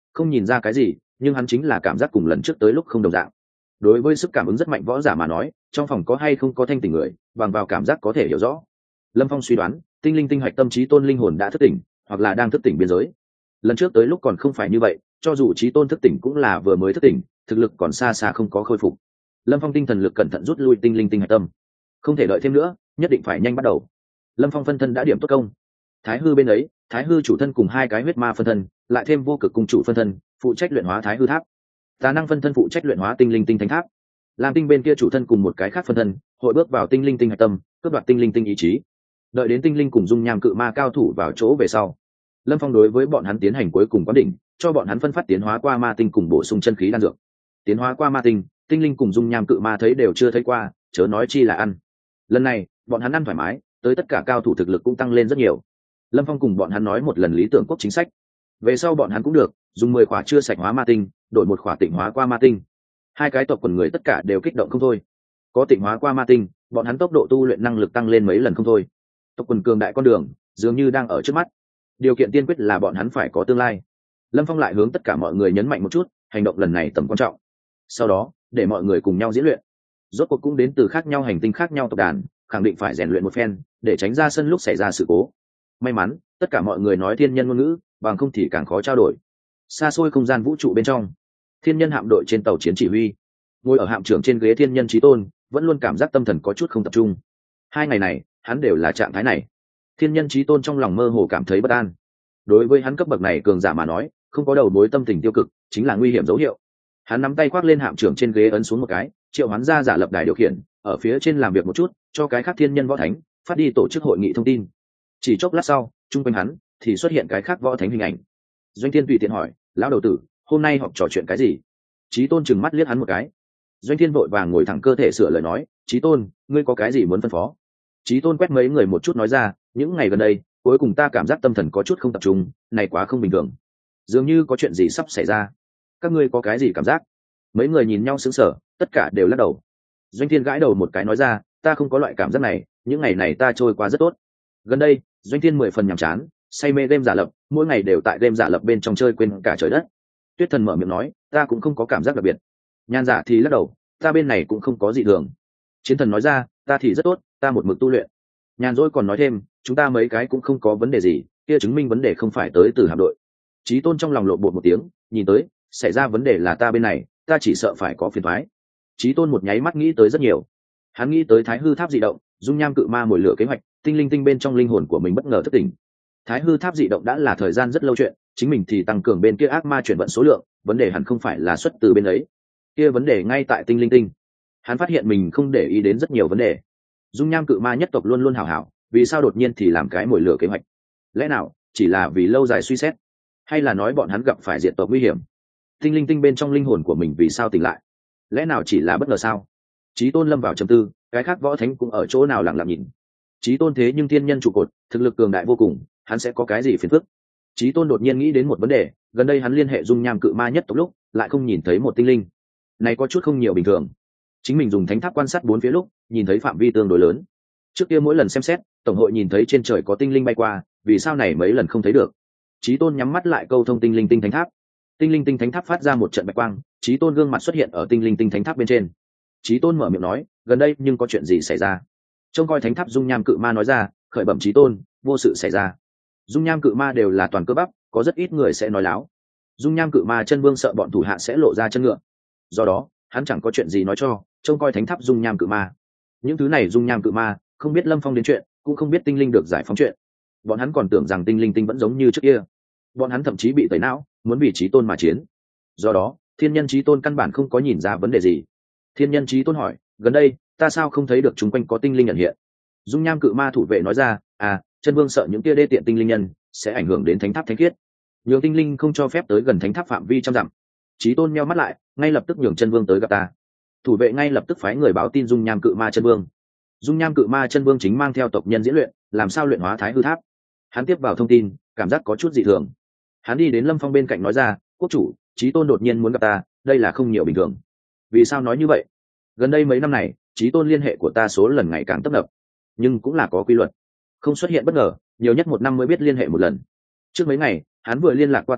A: không nhìn ra cái gì, nhưng hắn chính là cảm giác cùng lần trước tới lúc không đồng dạng. Đối với sức cảm ứng rất mạnh võ giả mà nói, trong phòng có hay không có thanh tỉnh người, bằng vào cảm giác có thể hiểu rõ. Lâm Phong suy đoán, tinh linh tinh hạch tâm trí tôn linh hồn đã thức tỉnh, hoặc là đang thức tỉnh biên giới. Lần trước tới lúc còn không phải như vậy, cho dù trí tôn thức tỉnh cũng là vừa mới thức tỉnh, thực lực còn xa xa không có khôi phục. Lâm Phong tinh thần lực cẩn thận rút lui tinh linh tinh hạch tâm, không thể đợi thêm nữa, nhất định phải nhanh bắt đầu. Lâm Phong phân thân đã điểm tốt công. Thái hư bên ấy, thái hư chủ thân cùng hai cái huyết ma phân thân, lại thêm vô cực cung chủ phân thân, phụ trách luyện hóa thái hư tháp. Tà năng phân thân phụ trách luyện hóa tinh linh tinh thánh tháp. Lam tinh bên kia chủ thân cùng một cái khác phân thân, hội bước vào tinh linh tinh hạch tâm, cướp đoạt tinh linh tinh ý chí. Đợi đến tinh linh cùng dung nham cự ma cao thủ vào chỗ về sau, Lâm Phong đối với bọn hắn tiến hành cuối cùng quán đỉnh, cho bọn hắn phân phát tiến hóa qua ma tinh cùng bổ sung chân khí đan dược. Tiến hóa qua ma tinh, tinh linh cùng dung nham cự ma thấy đều chưa thấy qua, chớ nói chi là ăn. Lần này bọn hắn ăn thoải mái, tới tất cả cao thủ thực lực cũng tăng lên rất nhiều. Lâm Phong cùng bọn hắn nói một lần lý tưởng quốc chính sách, về sau bọn hắn cũng được dùng mười khỏa chưa sạch hóa ma tinh đổi một khỏa tịnh hóa qua ma tinh. Hai cái tộc quần người tất cả đều kích động không thôi, có tịnh hóa qua ma tinh, bọn hắn tốc độ tu luyện năng lực tăng lên mấy lần không thôi. Tộc quần cường đại con đường dường như đang ở trước mắt, điều kiện tiên quyết là bọn hắn phải có tương lai. Lâm Phong lại hướng tất cả mọi người nhấn mạnh một chút hành động lần này tầm quan trọng, sau đó để mọi người cùng nhau diễn luyện. Rốt cuộc cũng đến từ khác nhau hành tinh khác nhau tộc đàn, khẳng định phải rèn luyện một phen để tránh ra sân lúc xảy ra sự cố. May mắn tất cả mọi người nói thiên nhân ngôn ngữ, bằng không thì càng khó trao đổi. Xa xôi không gian vũ trụ bên trong, thiên nhân hạm đội trên tàu chiến chỉ huy, ngồi ở hạm trưởng trên ghế thiên nhân chí tôn vẫn luôn cảm giác tâm thần có chút không tập trung. Hai ngày này hắn đều là trạng thái này. Thiên nhân chí tôn trong lòng mơ hồ cảm thấy bất an. Đối với hắn cấp bậc này cường giả mà nói, không có đầu mối tâm tình tiêu cực chính là nguy hiểm dấu hiệu. Hắn nắm tay khoác lên hạm trưởng trên ghế, ấn xuống một cái, triệu hoán ra giả lập đài điều khiển, ở phía trên làm việc một chút, cho cái khác thiên nhân võ thánh phát đi tổ chức hội nghị thông tin. Chỉ chốc lát sau, chung quanh hắn thì xuất hiện cái khác võ thánh hình ảnh. Doanh Thiên tùy tiện hỏi, lão đầu tử, hôm nay họp trò chuyện cái gì? Chí tôn trừng mắt liếc hắn một cái. Doanh Thiên vội vàng ngồi thẳng cơ thể sửa lời nói, Chí tôn, ngươi có cái gì muốn phân phó? Chí tôn quét mấy người một chút nói ra, những ngày gần đây cuối cùng ta cảm giác tâm thần có chút không tập trung, này quá không bình thường, dường như có chuyện gì sắp xảy ra. Các ngươi có cái gì cảm giác? Mấy người nhìn nhau sững sờ, tất cả đều lắc đầu. Doanh Thiên gãi đầu một cái nói ra, ta không có loại cảm giác này, những ngày này ta trôi qua rất tốt. Gần đây Doanh Thiên mười phần nhàm chán, say mê game giả lập, mỗi ngày đều tại game giả lập bên trong chơi quên cả trời đất. Tuyết Thần mở miệng nói, ta cũng không có cảm giác đặc biệt. Nhan Giả thì lắc đầu, ta bên này cũng không có gì thường. Chiến Thần nói ra, ta thì rất tốt, ta một mực tu luyện. Nhàn Dỗi còn nói thêm, chúng ta mấy cái cũng không có vấn đề gì, kia chứng minh vấn đề không phải tới từ hạm đội. Chí tôn trong lòng lộn bột một tiếng, nhìn tới xảy ra vấn đề là ta bên này, ta chỉ sợ phải có phiền toái. Chí tôn một nháy mắt nghĩ tới rất nhiều. Hắn nghĩ tới thái hư tháp dị động, dung nham cự ma mồi lửa kế hoạch, tinh linh tinh bên trong linh hồn của mình bất ngờ thức tỉnh. Thái hư tháp dị động đã là thời gian rất lâu chuyện, chính mình thì tăng cường bên kia ác ma chuyển vận số lượng, vấn đề hẳn không phải là xuất từ bên ấy, kia vấn đề ngay tại tinh linh tinh. Hắn phát hiện mình không để ý đến rất nhiều vấn đề. Dung nham cự ma nhất tộc luôn luôn hảo hảo, vì sao đột nhiên thì làm cái mồi lửa kế hoạch? Lẽ nào chỉ là vì lâu dài suy xét, hay là nói bọn hắn gặp phải diệt tộc nguy hiểm? Tinh linh tinh bên trong linh hồn của mình vì sao tỉnh lại? Lẽ nào chỉ là bất ngờ sao? Chí tôn lâm vào trầm tư, cái khác võ thánh cũng ở chỗ nào lặng lặng nhìn. Chí tôn thế nhưng thiên nhân trụ cột, thực lực cường đại vô cùng, hắn sẽ có cái gì phiền phức? Chí tôn đột nhiên nghĩ đến một vấn đề, gần đây hắn liên hệ dung nham cự ma nhất tộc lúc lại không nhìn thấy một tinh linh, này có chút không nhiều bình thường. Chính mình dùng thánh tháp quan sát bốn phía lúc nhìn thấy phạm vi tương đối lớn, trước kia mỗi lần xem xét tổng hội nhìn thấy trên trời có tinh linh bay qua, vì sao này mấy lần không thấy được? Chí tôn nhắm mắt lại câu thông tinh linh tinh thánh tháp. Tinh linh tinh thánh tháp phát ra một trận bạch quang, Chí tôn gương mặt xuất hiện ở tinh linh tinh thánh tháp bên trên. Chí tôn mở miệng nói, gần đây nhưng có chuyện gì xảy ra? Trông coi thánh tháp dung nham cự ma nói ra, khởi bẩm Chí tôn, vô sự xảy ra. Dung nham cự ma đều là toàn cơ bắp, có rất ít người sẽ nói láo. Dung nham cự ma chân vương sợ bọn thủ hạ sẽ lộ ra chân ngựa, do đó hắn chẳng có chuyện gì nói cho trông coi thánh tháp dung nham cự ma. Những thứ này dung nham cự ma không biết Lâm Phong đến chuyện, cũng không biết tinh linh được giải phóng chuyện, bọn hắn còn tưởng rằng tinh linh tinh vẫn giống như trước kia. Bọn hắn thậm chí bị tẩy não, muốn vì Chí tôn mà chiến. Do đó thiên nhân Chí tôn căn bản không có nhìn ra vấn đề gì. Thiên nhân Chí tôn hỏi, gần đây ta sao không thấy được chúng quanh có tinh linh nhận hiện? Dung nham cự ma thủ vệ nói ra, à, chân vương sợ những kia đê tiện tinh linh nhân sẽ ảnh hưởng đến thánh tháp thánh khiết, nhường tinh linh không cho phép tới gần thánh tháp phạm vi trăm dặm. Chí tôn nheo mắt lại, ngay lập tức nhường chân vương tới gặp ta. Thủ vệ ngay lập tức phái người báo tin dung nham cự ma chân vương. Dung nham cự ma chân vương chính mang theo tộc nhân diễn luyện, làm sao luyện hóa thái hư tháp. Hắn tiếp vào thông tin, cảm giác có chút dị thường. Hắn đi đến Lâm Phong bên cạnh nói ra, quốc chủ, Chí tôn đột nhiên muốn gặp ta, đây là không nhiều bình thường. Vì sao nói như vậy? Gần đây mấy năm này Chí tôn liên hệ của ta số lần ngày càng tấp nập, nhưng cũng là có quy luật, không xuất hiện bất ngờ, nhiều nhất một năm mới biết liên hệ một lần. Trước mấy ngày hắn vừa liên lạc qua ta,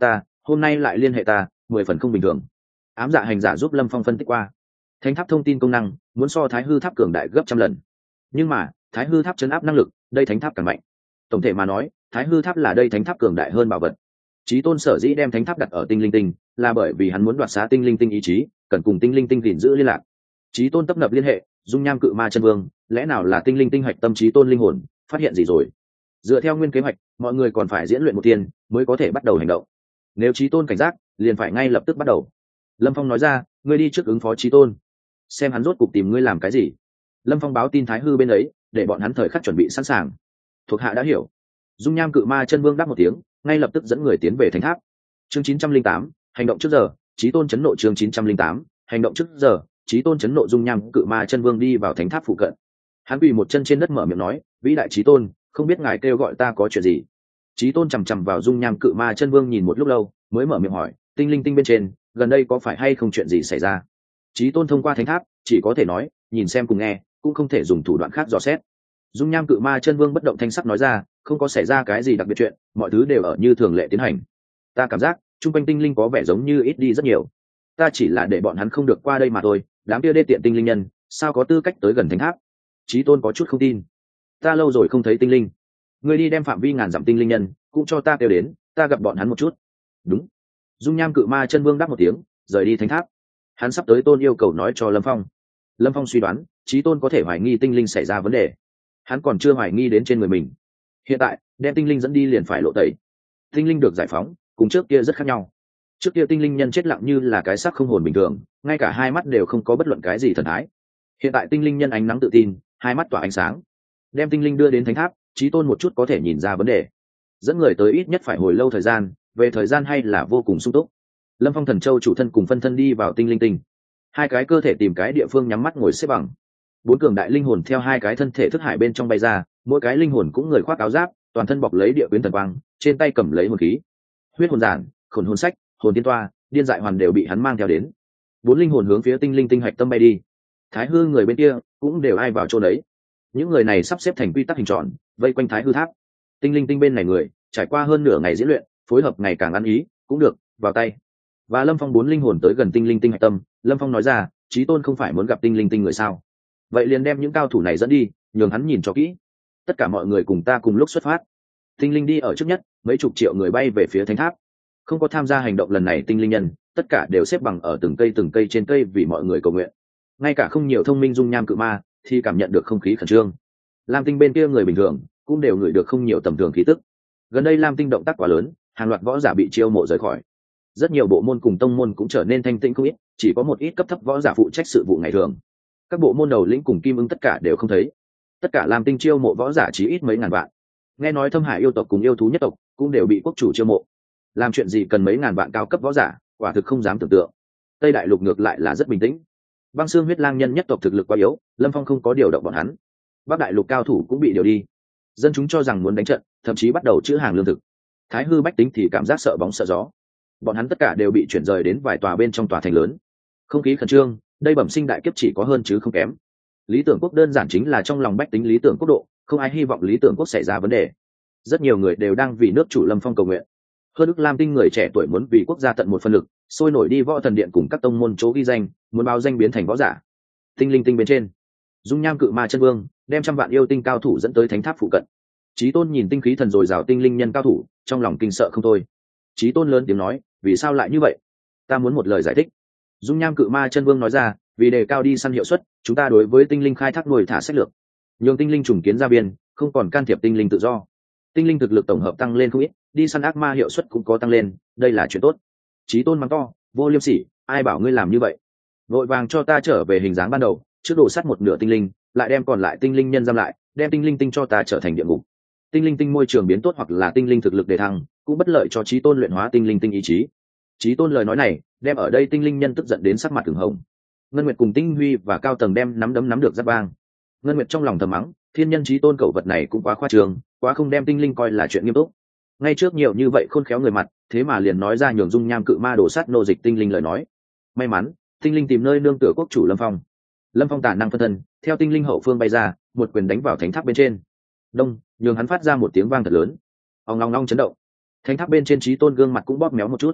A: hôm nay lại liên hệ ta mười phần không bình thường. Ám dạ hành giả giúp Lâm Phong phân tích qua, thánh tháp thông tin công năng muốn so thái hư tháp cường đại gấp trăm lần, nhưng mà thái hư tháp chấn áp năng lực đây thánh tháp càng mạnh. Tổng thể mà nói, thái hư tháp là đây thánh tháp cường đại hơn bảo vật. Chí Tôn sở dĩ đem thánh tháp đặt ở tinh linh tinh là bởi vì hắn muốn đoạt xá tinh linh tinh ý chí, cần cùng tinh linh tinh gìn giữ liên lạc. Chí Tôn tấp nập liên hệ dung nham cự ma chân vương, lẽ nào là tinh linh tinh hạch tâm Chí Tôn linh hồn phát hiện gì rồi? Dựa theo nguyên kế hoạch, mọi người còn phải diễn luyện một tiên mới có thể bắt đầu hành động. Nếu Chí Tôn cảnh giác, liền phải ngay lập tức bắt đầu. Lâm Phong nói ra, ngươi đi trước ứng phó Chí Tôn, xem hắn rốt cục tìm ngươi làm cái gì. Lâm Phong báo tin thái hư bên ấy, để bọn hắn thời khắc chuẩn bị sẵn sàng. Thuộc hạ đã hiểu. Dung nham cự ma chân vương đáp một tiếng, ngay lập tức dẫn người tiến về thánh tháp. Chương chín trăm linh tám, hành động trước giờ. Chí Tôn chấn nộ. Chương chín trăm linh tám, hành động trước giờ. Chí Tôn chấn nộ. Dung nham cự ma chân vương đi vào thánh tháp phụ cận. Hắn quỳ một chân trên đất mở miệng nói, vĩ đại Chí Tôn, không biết ngài kêu gọi ta có chuyện gì? Chí Tôn chằm chằm vào dung nham cự ma chân vương nhìn một lúc lâu, mới mở miệng hỏi, tinh linh tinh bên trên gần đây có phải hay không chuyện gì xảy ra? Chí Tôn thông qua thánh tháp chỉ có thể nói nhìn xem cùng nghe, cũng không thể dùng thủ đoạn khác dò xét. Dung nham cự ma chân vương bất động thanh sắc nói ra, không có xảy ra cái gì đặc biệt chuyện, mọi thứ đều ở như thường lệ tiến hành. Ta cảm giác trung quanh tinh linh có vẻ giống như ít đi rất nhiều. Ta chỉ là để bọn hắn không được qua đây mà thôi, đám kia đê tiện tinh linh nhân sao có tư cách tới gần thánh tháp? Chí Tôn có chút không tin. Ta lâu rồi không thấy tinh linh, người đi đem phạm vi ngàn dặm tinh linh nhân cũng cho ta kêu đến, ta gặp bọn hắn một chút. Đúng. Dung nham cự ma chân vương đáp một tiếng, rời đi thánh tháp. Hắn sắp tới Tôn yêu cầu nói cho Lâm Phong. Lâm Phong suy đoán Chí Tôn có thể hoài nghi tinh linh xảy ra vấn đề, hắn còn chưa hoài nghi đến trên người mình. Hiện tại đem tinh linh dẫn đi liền phải lộ tẩy. Tinh linh được giải phóng cùng trước kia rất khác nhau. Trước kia tinh linh nhân chết lặng như là cái xác không hồn bình thường, ngay cả hai mắt đều không có bất luận cái gì thần thái. Hiện tại tinh linh nhân ánh nắng tự tin, hai mắt tỏa ánh sáng. Đem tinh linh đưa đến thánh tháp, Chí Tôn một chút có thể nhìn ra vấn đề. Dẫn người tới ít nhất phải hồi lâu thời gian, về thời gian hay là vô cùng sung túc. Lâm Phong thần châu chủ thân cùng phân thân đi vào tinh linh tinh, hai cái cơ thể tìm cái địa phương nhắm mắt ngồi xếp bằng. Bốn cường đại linh hồn theo hai cái thân thể thức hải bên trong bay ra, mỗi cái linh hồn cũng người khoác áo giáp, toàn thân bọc lấy địa quyến thần quang, trên tay cầm lấy hồn khí. Huyết hồn giản, khổn hồn sách, hồn tiên toa, điên dại hoàn đều bị hắn mang theo đến. Bốn linh hồn hướng phía tinh linh tinh hạch tâm bay đi. Thái hư người bên kia cũng đều ai vào chỗ đấy. Những người này sắp xếp thành quy tắc hình tròn, vây quanh thái hư tháp. Tinh linh tinh bên này người trải qua hơn nửa ngày diễn luyện, phối hợp ngày càng ăn ý, cũng được vào tay. Và Lâm Phong bốn linh hồn tới gần tinh linh tinh hạch tâm, Lâm Phong nói ra, Chí Tôn không phải muốn gặp tinh linh tinh người sao? Vậy liền đem những cao thủ này dẫn đi, nhường hắn nhìn cho kỹ. Tất cả mọi người cùng ta cùng lúc xuất phát. Tinh linh đi ở trước nhất, mấy chục triệu người bay về phía thánh tháp. Không có tham gia hành động lần này tinh linh nhân, tất cả đều xếp bằng ở từng cây từng cây trên cây vì mọi người cầu nguyện. Ngay cả không nhiều thông minh dung nham cự ma thì cảm nhận được không khí khẩn trương. Lam tinh bên kia người bình thường cũng đều ngửi được không nhiều tầm thường khí tức. Gần đây Lam tinh động tác quá lớn, hàng loạt võ giả bị chiêu mộ rời khỏi. Rất nhiều bộ môn cùng tông môn cũng trở nên thanh tĩnh không ít, chỉ có một ít cấp thấp võ giả phụ trách sự vụ ngày thường. Các bộ môn đầu lĩnh cùng kim ưng tất cả đều không thấy. Tất cả Lam tinh chiêu mộ võ giả chỉ ít mấy ngàn vạn. Nghe nói Thâm Hải yêu tộc cùng yêu thú nhất tộc cũng đều bị quốc chủ chiêu mộ. Làm chuyện gì cần mấy ngàn vạn cao cấp võ giả, quả thực không dám tưởng tượng. Tây đại lục ngược lại là rất bình tĩnh. Băng xương huyết lang nhân nhất tộc thực lực quá yếu, Lâm Phong không có điều động bọn hắn. Bắc đại lục cao thủ cũng bị điều đi. Dân chúng cho rằng muốn đánh trận, thậm chí bắt đầu trữ hàng lương thực. Thái hư bách tính thì cảm giác sợ bóng sợ gió. Bọn hắn tất cả đều bị chuyển rời đến vài tòa bên trong tòa thành lớn. Không khí khẩn trương, đây bẩm sinh đại kiếp chỉ có hơn chứ không kém. Lý tưởng quốc đơn giản chính là trong lòng bách tính lý tưởng quốc độ, không ai hy vọng lý tưởng quốc xảy ra vấn đề. Rất nhiều người đều đang vì nước chủ Lâm Phong cầu nguyện. Hơn ức Lam tinh người trẻ tuổi muốn vì quốc gia tận một phần lực, sôi nổi đi võ thần điện cùng các tông môn chỗ ghi danh, muốn báo danh biến thành võ giả. Tinh linh tinh bên trên, dung nham cự ma chân vương đem trăm vạn yêu tinh cao thủ dẫn tới thánh tháp phụ cận. Chí Tôn nhìn tinh khí thần dồi dào tinh linh nhân cao thủ, trong lòng kinh sợ không thôi. Chí Tôn lớn tiếng nói, vì sao lại như vậy? Ta muốn một lời giải thích. Dung nham cự ma chân vương nói ra, vì đề cao đi săn hiệu suất, chúng ta đối với tinh linh khai thác nuôi thả sách lược, nhường tinh linh trùng kiến ra biên, không còn can thiệp tinh linh tự do. Tinh linh thực lực tổng hợp tăng lên không ít, đi săn ác ma hiệu suất cũng có tăng lên, đây là chuyện tốt. Chí Tôn mắng to, vô liêm sỉ, ai bảo ngươi làm như vậy? Vội vàng cho ta trở về hình dáng ban đầu, trước đổ sắt một nửa tinh linh, lại đem còn lại tinh linh nhân giam lại, đem tinh linh tinh cho ta trở thành địa ngục. Tinh linh tinh môi trường biến tốt hoặc là tinh linh thực lực đề thăng, cũng bất lợi cho Chí Tôn luyện hóa tinh linh tinh ý chí. Chí Tôn lời nói này, đem ở đây tinh linh nhân tức giận đến sắc mặt ửng hồng. Ngân Nguyệt cùng Tinh Huy và Cao Tầng đem nắm đấm nắm được rất bang. Ngân Nguyệt trong lòng thầm mắng, thiên nhân Chí Tôn cẩu vật này cũng quá khoa trương, quá không đem tinh linh coi là chuyện nghiêm túc. Ngay trước nhiều như vậy khôn khéo người mặt, thế mà liền nói ra nhường dung nham cự ma đổ sát nô dịch tinh linh lời nói. May mắn, tinh linh tìm nơi nương tựa quốc chủ Lâm Phong. Lâm Phong tả năng phân thân, theo tinh linh hậu phương bay ra, một quyền đánh vào thánh tháp bên trên. Đông, nhường hắn phát ra một tiếng vang thật lớn. Ong long long chấn động. Thánh tháp bên trên Chí Tôn gương mặt cũng bóp méo một chút.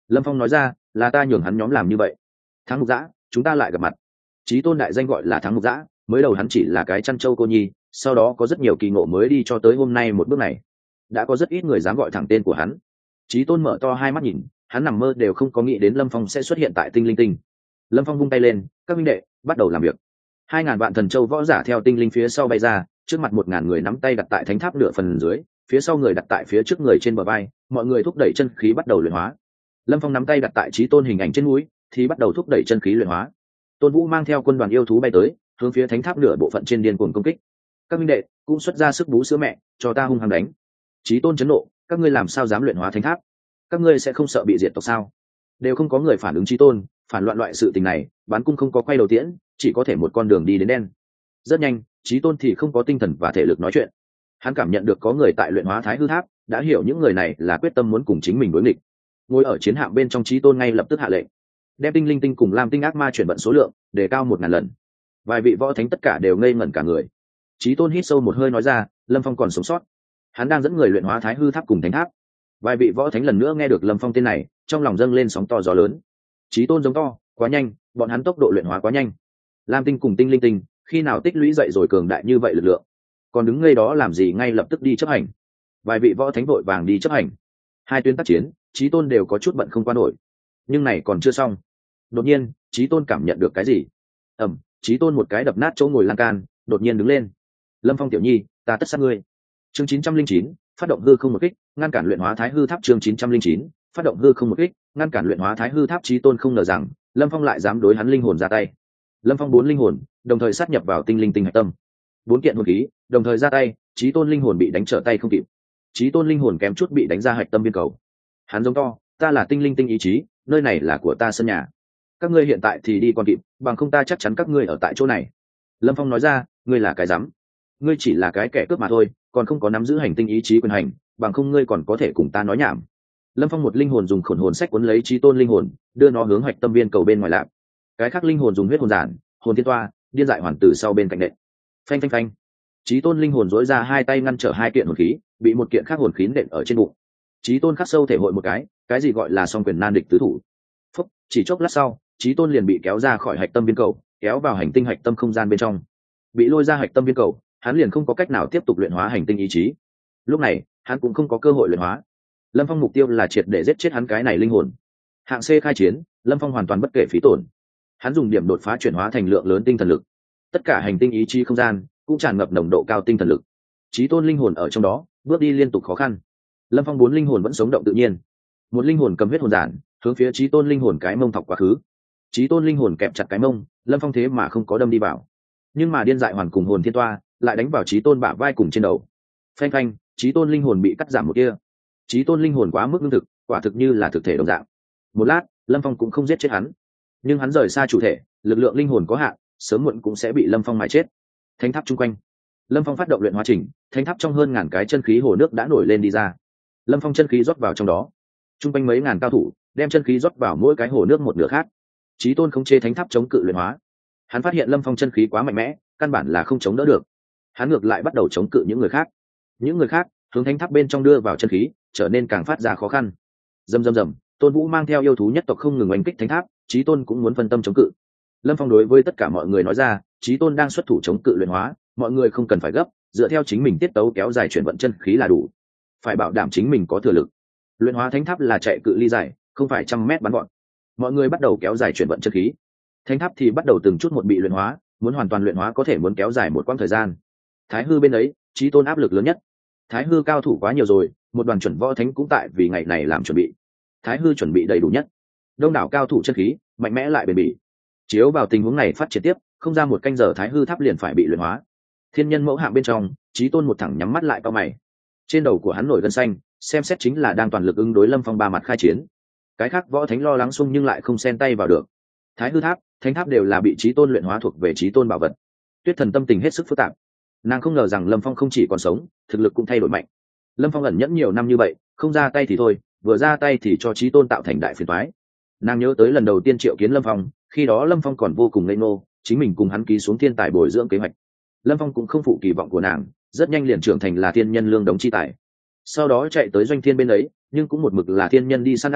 A: Lâm Phong nói ra, là ta nhường hắn nhóm làm như vậy. Thắng Mục Dã, chúng ta lại gặp mặt. Chí tôn đại danh gọi là Thắng Mục Dã, mới đầu hắn chỉ là cái chăn trâu cô nhi, sau đó có rất nhiều kỳ ngộ mới đi cho tới hôm nay một bước này. Đã có rất ít người dám gọi thẳng tên của hắn. Chí tôn mở to hai mắt nhìn, hắn nằm mơ đều không có nghĩ đến Lâm Phong sẽ xuất hiện tại Tinh Linh Tinh. Lâm Phong vung tay lên, các minh đệ bắt đầu làm việc. Hai ngàn vạn thần châu võ giả theo tinh linh phía sau bay ra, trước mặt một ngàn người nắm tay đặt tại thánh tháp nửa phần dưới, phía sau người đặt tại phía trước người trên bờ vai, mọi người thúc đẩy chân khí bắt đầu luyện hóa. Lâm Phong nắm tay đặt tại Chí tôn hình ảnh trên núi, thì bắt đầu thúc đẩy chân khí luyện hóa. Tôn Vũ mang theo quân đoàn yêu thú bay tới, hướng phía thánh tháp nửa bộ phận trên điên cuồng công kích. Các minh đệ cũng xuất ra sức bú sữa mẹ, cho ta hung hăng đánh. Chí tôn chấn nộ, các ngươi làm sao dám luyện hóa thánh tháp? Các ngươi sẽ không sợ bị diệt tộc sao? Đều không có người phản ứng Chí tôn, phản loạn loại sự tình này, bán cung không có quay đầu tiễn, chỉ có thể một con đường đi đến đen. Rất nhanh, Chí tôn thì không có tinh thần và thể lực nói chuyện. Hắn cảm nhận được có người tại luyện hóa thái hư tháp, đã hiểu những người này là quyết tâm muốn cùng chính mình đối nghịch. Ngồi ở chiến hạm bên trong, Chí tôn ngay lập tức hạ lệnh, đem tinh linh tinh cùng lam tinh ác ma chuyển vận số lượng đề cao một ngàn lần. Vài vị võ thánh tất cả đều ngây ngẩn cả người. Chí tôn hít sâu một hơi nói ra, Lâm Phong còn sống sót. Hắn đang dẫn người luyện hóa thái hư tháp cùng thánh tháp. Vài vị võ thánh lần nữa nghe được Lâm Phong tên này, trong lòng dâng lên sóng to gió lớn. Chí tôn giống to, quá nhanh, bọn hắn tốc độ luyện hóa quá nhanh. Lam tinh cùng tinh linh tinh khi nào tích lũy dậy rồi cường đại như vậy lực lượng, còn đứng ngây đó làm gì, ngay lập tức đi chấp hành. Vài vị võ thánh vội vàng đi chấp hành. Hai tuyến tác chiến, Chí tôn đều có chút bận không qua nổi. Nhưng này còn chưa xong. Đột nhiên, Chí tôn cảm nhận được cái gì. Ầm, Chí tôn một cái đập nát chỗ ngồi lan can, đột nhiên đứng lên. Lâm Phong tiểu nhi, ta tất sát ngươi. Chương chín trăm linh chín, phát động hư không một kích, ngăn cản luyện hóa thái hư tháp. Chương chín trăm linh chín, phát động hư không một kích, ngăn cản luyện hóa thái hư tháp. Chí tôn không ngờ rằng Lâm Phong lại dám đối hắn linh hồn ra tay. Lâm Phong bốn linh hồn đồng thời sát nhập vào tinh linh tinh hạch tâm, bốn kiện hồn khí đồng thời ra tay, Chí tôn linh hồn bị đánh trở tay không kịp. Chí tôn linh hồn kém chút bị đánh ra hạch tâm biên cầu. Hắn giống to, ta là tinh linh tinh ý chí, nơi này là của ta sân nhà. Các ngươi hiện tại thì đi còn kịp, bằng không ta chắc chắn các ngươi ở tại chỗ này. Lâm Phong nói ra, ngươi là cái rắm, ngươi chỉ là cái kẻ cướp mà thôi, còn không có nắm giữ hành tinh ý chí quyền hành, bằng không ngươi còn có thể cùng ta nói nhảm. Lâm Phong một linh hồn dùng khổn hồn sách cuốn lấy Chí tôn linh hồn, đưa nó hướng hạch tâm biên cầu bên ngoài lạc. Cái khác linh hồn dùng huyết hồn giản, hồn thiên toa, điên dại hoàn tử sau bên cạnh nệm. Phanh phanh phanh. Chí tôn linh hồn dối ra hai tay ngăn trở hai kiện hồn khí, bị một kiện khác hồn khí nện ở trên bụng. Chí tôn khắc sâu thể hội một cái, cái gì gọi là song quyền nan địch tứ thủ. Phúc, chỉ chốc lát sau, Chí tôn liền bị kéo ra khỏi hạch tâm biên cầu, kéo vào hành tinh hạch tâm không gian bên trong. Bị lôi ra hạch tâm biên cầu, hắn liền không có cách nào tiếp tục luyện hóa hành tinh ý chí. Lúc này, hắn cũng không có cơ hội luyện hóa. Lâm Phong mục tiêu là triệt để giết chết hắn cái này linh hồn. Hạng C khai chiến, Lâm Phong hoàn toàn bất kể phí tổn. Hắn dùng điểm đột phá chuyển hóa thành lượng lớn tinh thần lực. Tất cả hành tinh ý chí không gian cũng tràn ngập nồng độ cao tinh thần lực. Chí tôn linh hồn ở trong đó, bước đi liên tục khó khăn. Lâm Phong bốn linh hồn vẫn sống động tự nhiên. Một linh hồn cầm huyết hồn giản, hướng phía Chí tôn linh hồn cái mông thọc quá khứ. Chí tôn linh hồn kẹp chặt cái mông, Lâm Phong thế mà không có đâm đi vào. Nhưng mà điên dại hoàn cùng hồn thiên toa lại đánh vào Chí tôn bả vai cùng trên đầu. Phanh phanh, Chí tôn linh hồn bị cắt giảm một kia. Chí tôn linh hồn quá mức lương thực, quả thực như là thực thể đồng dạng. Một lát, Lâm Phong cũng không giết chết hắn, nhưng hắn rời xa chủ thể, lực lượng linh hồn có hạn, sớm muộn cũng sẽ bị Lâm Phong mài chết. Thánh tháp chung quanh, Lâm Phong phát động luyện hóa trình, thánh tháp trong hơn ngàn cái chân khí hồ nước đã nổi lên đi ra. Lâm Phong chân khí rót vào trong đó, chung quanh mấy ngàn cao thủ đem chân khí rót vào mỗi cái hồ nước một nửa khác. Chí tôn khống chế thánh tháp chống cự luyện hóa. Hắn phát hiện Lâm Phong chân khí quá mạnh mẽ, căn bản là không chống đỡ được. Hắn ngược lại bắt đầu chống cự những người khác. Những người khác hướng thánh tháp bên trong đưa vào chân khí, trở nên càng phát ra khó khăn. Rầm rầm rầm, Tôn Vũ mang theo yêu thú nhất tộc không ngừng oanh kích thánh tháp, Chí tôn cũng muốn phân tâm chống cự. Lâm Phong đối với tất cả mọi người nói ra, Chí tôn đang xuất thủ chống cự luyện hóa, mọi người không cần phải gấp, dựa theo chính mình tiết tấu kéo dài chuyển vận chân khí là đủ. Phải bảo đảm chính mình có thừa lực. Luyện hóa thánh tháp là chạy cự ly dài, không phải trăm mét bắn gọn. Mọi người bắt đầu kéo dài chuyển vận chân khí. Thánh tháp thì bắt đầu từng chút một bị luyện hóa, muốn hoàn toàn luyện hóa có thể muốn kéo dài một quãng thời gian. Thái hư bên ấy, Chí tôn áp lực lớn nhất. Thái hư cao thủ quá nhiều rồi, một đoàn chuẩn võ thánh cũng tại vì ngày này làm chuẩn bị. Thái hư chuẩn bị đầy đủ nhất, đông đảo cao thủ chân khí mạnh mẽ lại bền bỉ. Chiếu vào tình huống này phát triển tiếp, không ra một canh giờ thái hư tháp liền phải bị luyện hóa. Thiên nhân mẫu hạng bên trong, Chí tôn một thẳng nhắm mắt lại cao mày. Trên đầu của hắn nổi gân xanh, xem xét chính là đang toàn lực ứng đối Lâm Phong ba mặt khai chiến. Cái khác võ thánh lo lắng xung nhưng lại không xen tay vào được. Thái hư tháp, thánh tháp đều là bị Chí tôn luyện hóa thuộc về Chí tôn bảo vật. Tuyết Thần tâm tình hết sức phức tạp. Nàng không ngờ rằng Lâm Phong không chỉ còn sống, thực lực cũng thay đổi mạnh. Lâm Phong ẩn nhẫn nhiều năm như vậy, không ra tay thì thôi, vừa ra tay thì cho Chí tôn tạo thành đại phiền toái. Nàng nhớ tới lần đầu tiên triệu kiến Lâm Phong, khi đó Lâm Phong còn vô cùng ngây ngô, chính mình cùng hắn ký xuống thiên tài bồi dưỡng kế hoạch. Lâm Phong cũng không phụ kỳ vọng của nàng, rất nhanh liền trưởng thành là thiên nhân lương đống chi tài. Sau đó chạy tới doanh thiên bên ấy, nhưng cũng một mực là thiên nhân đi săn ác ma,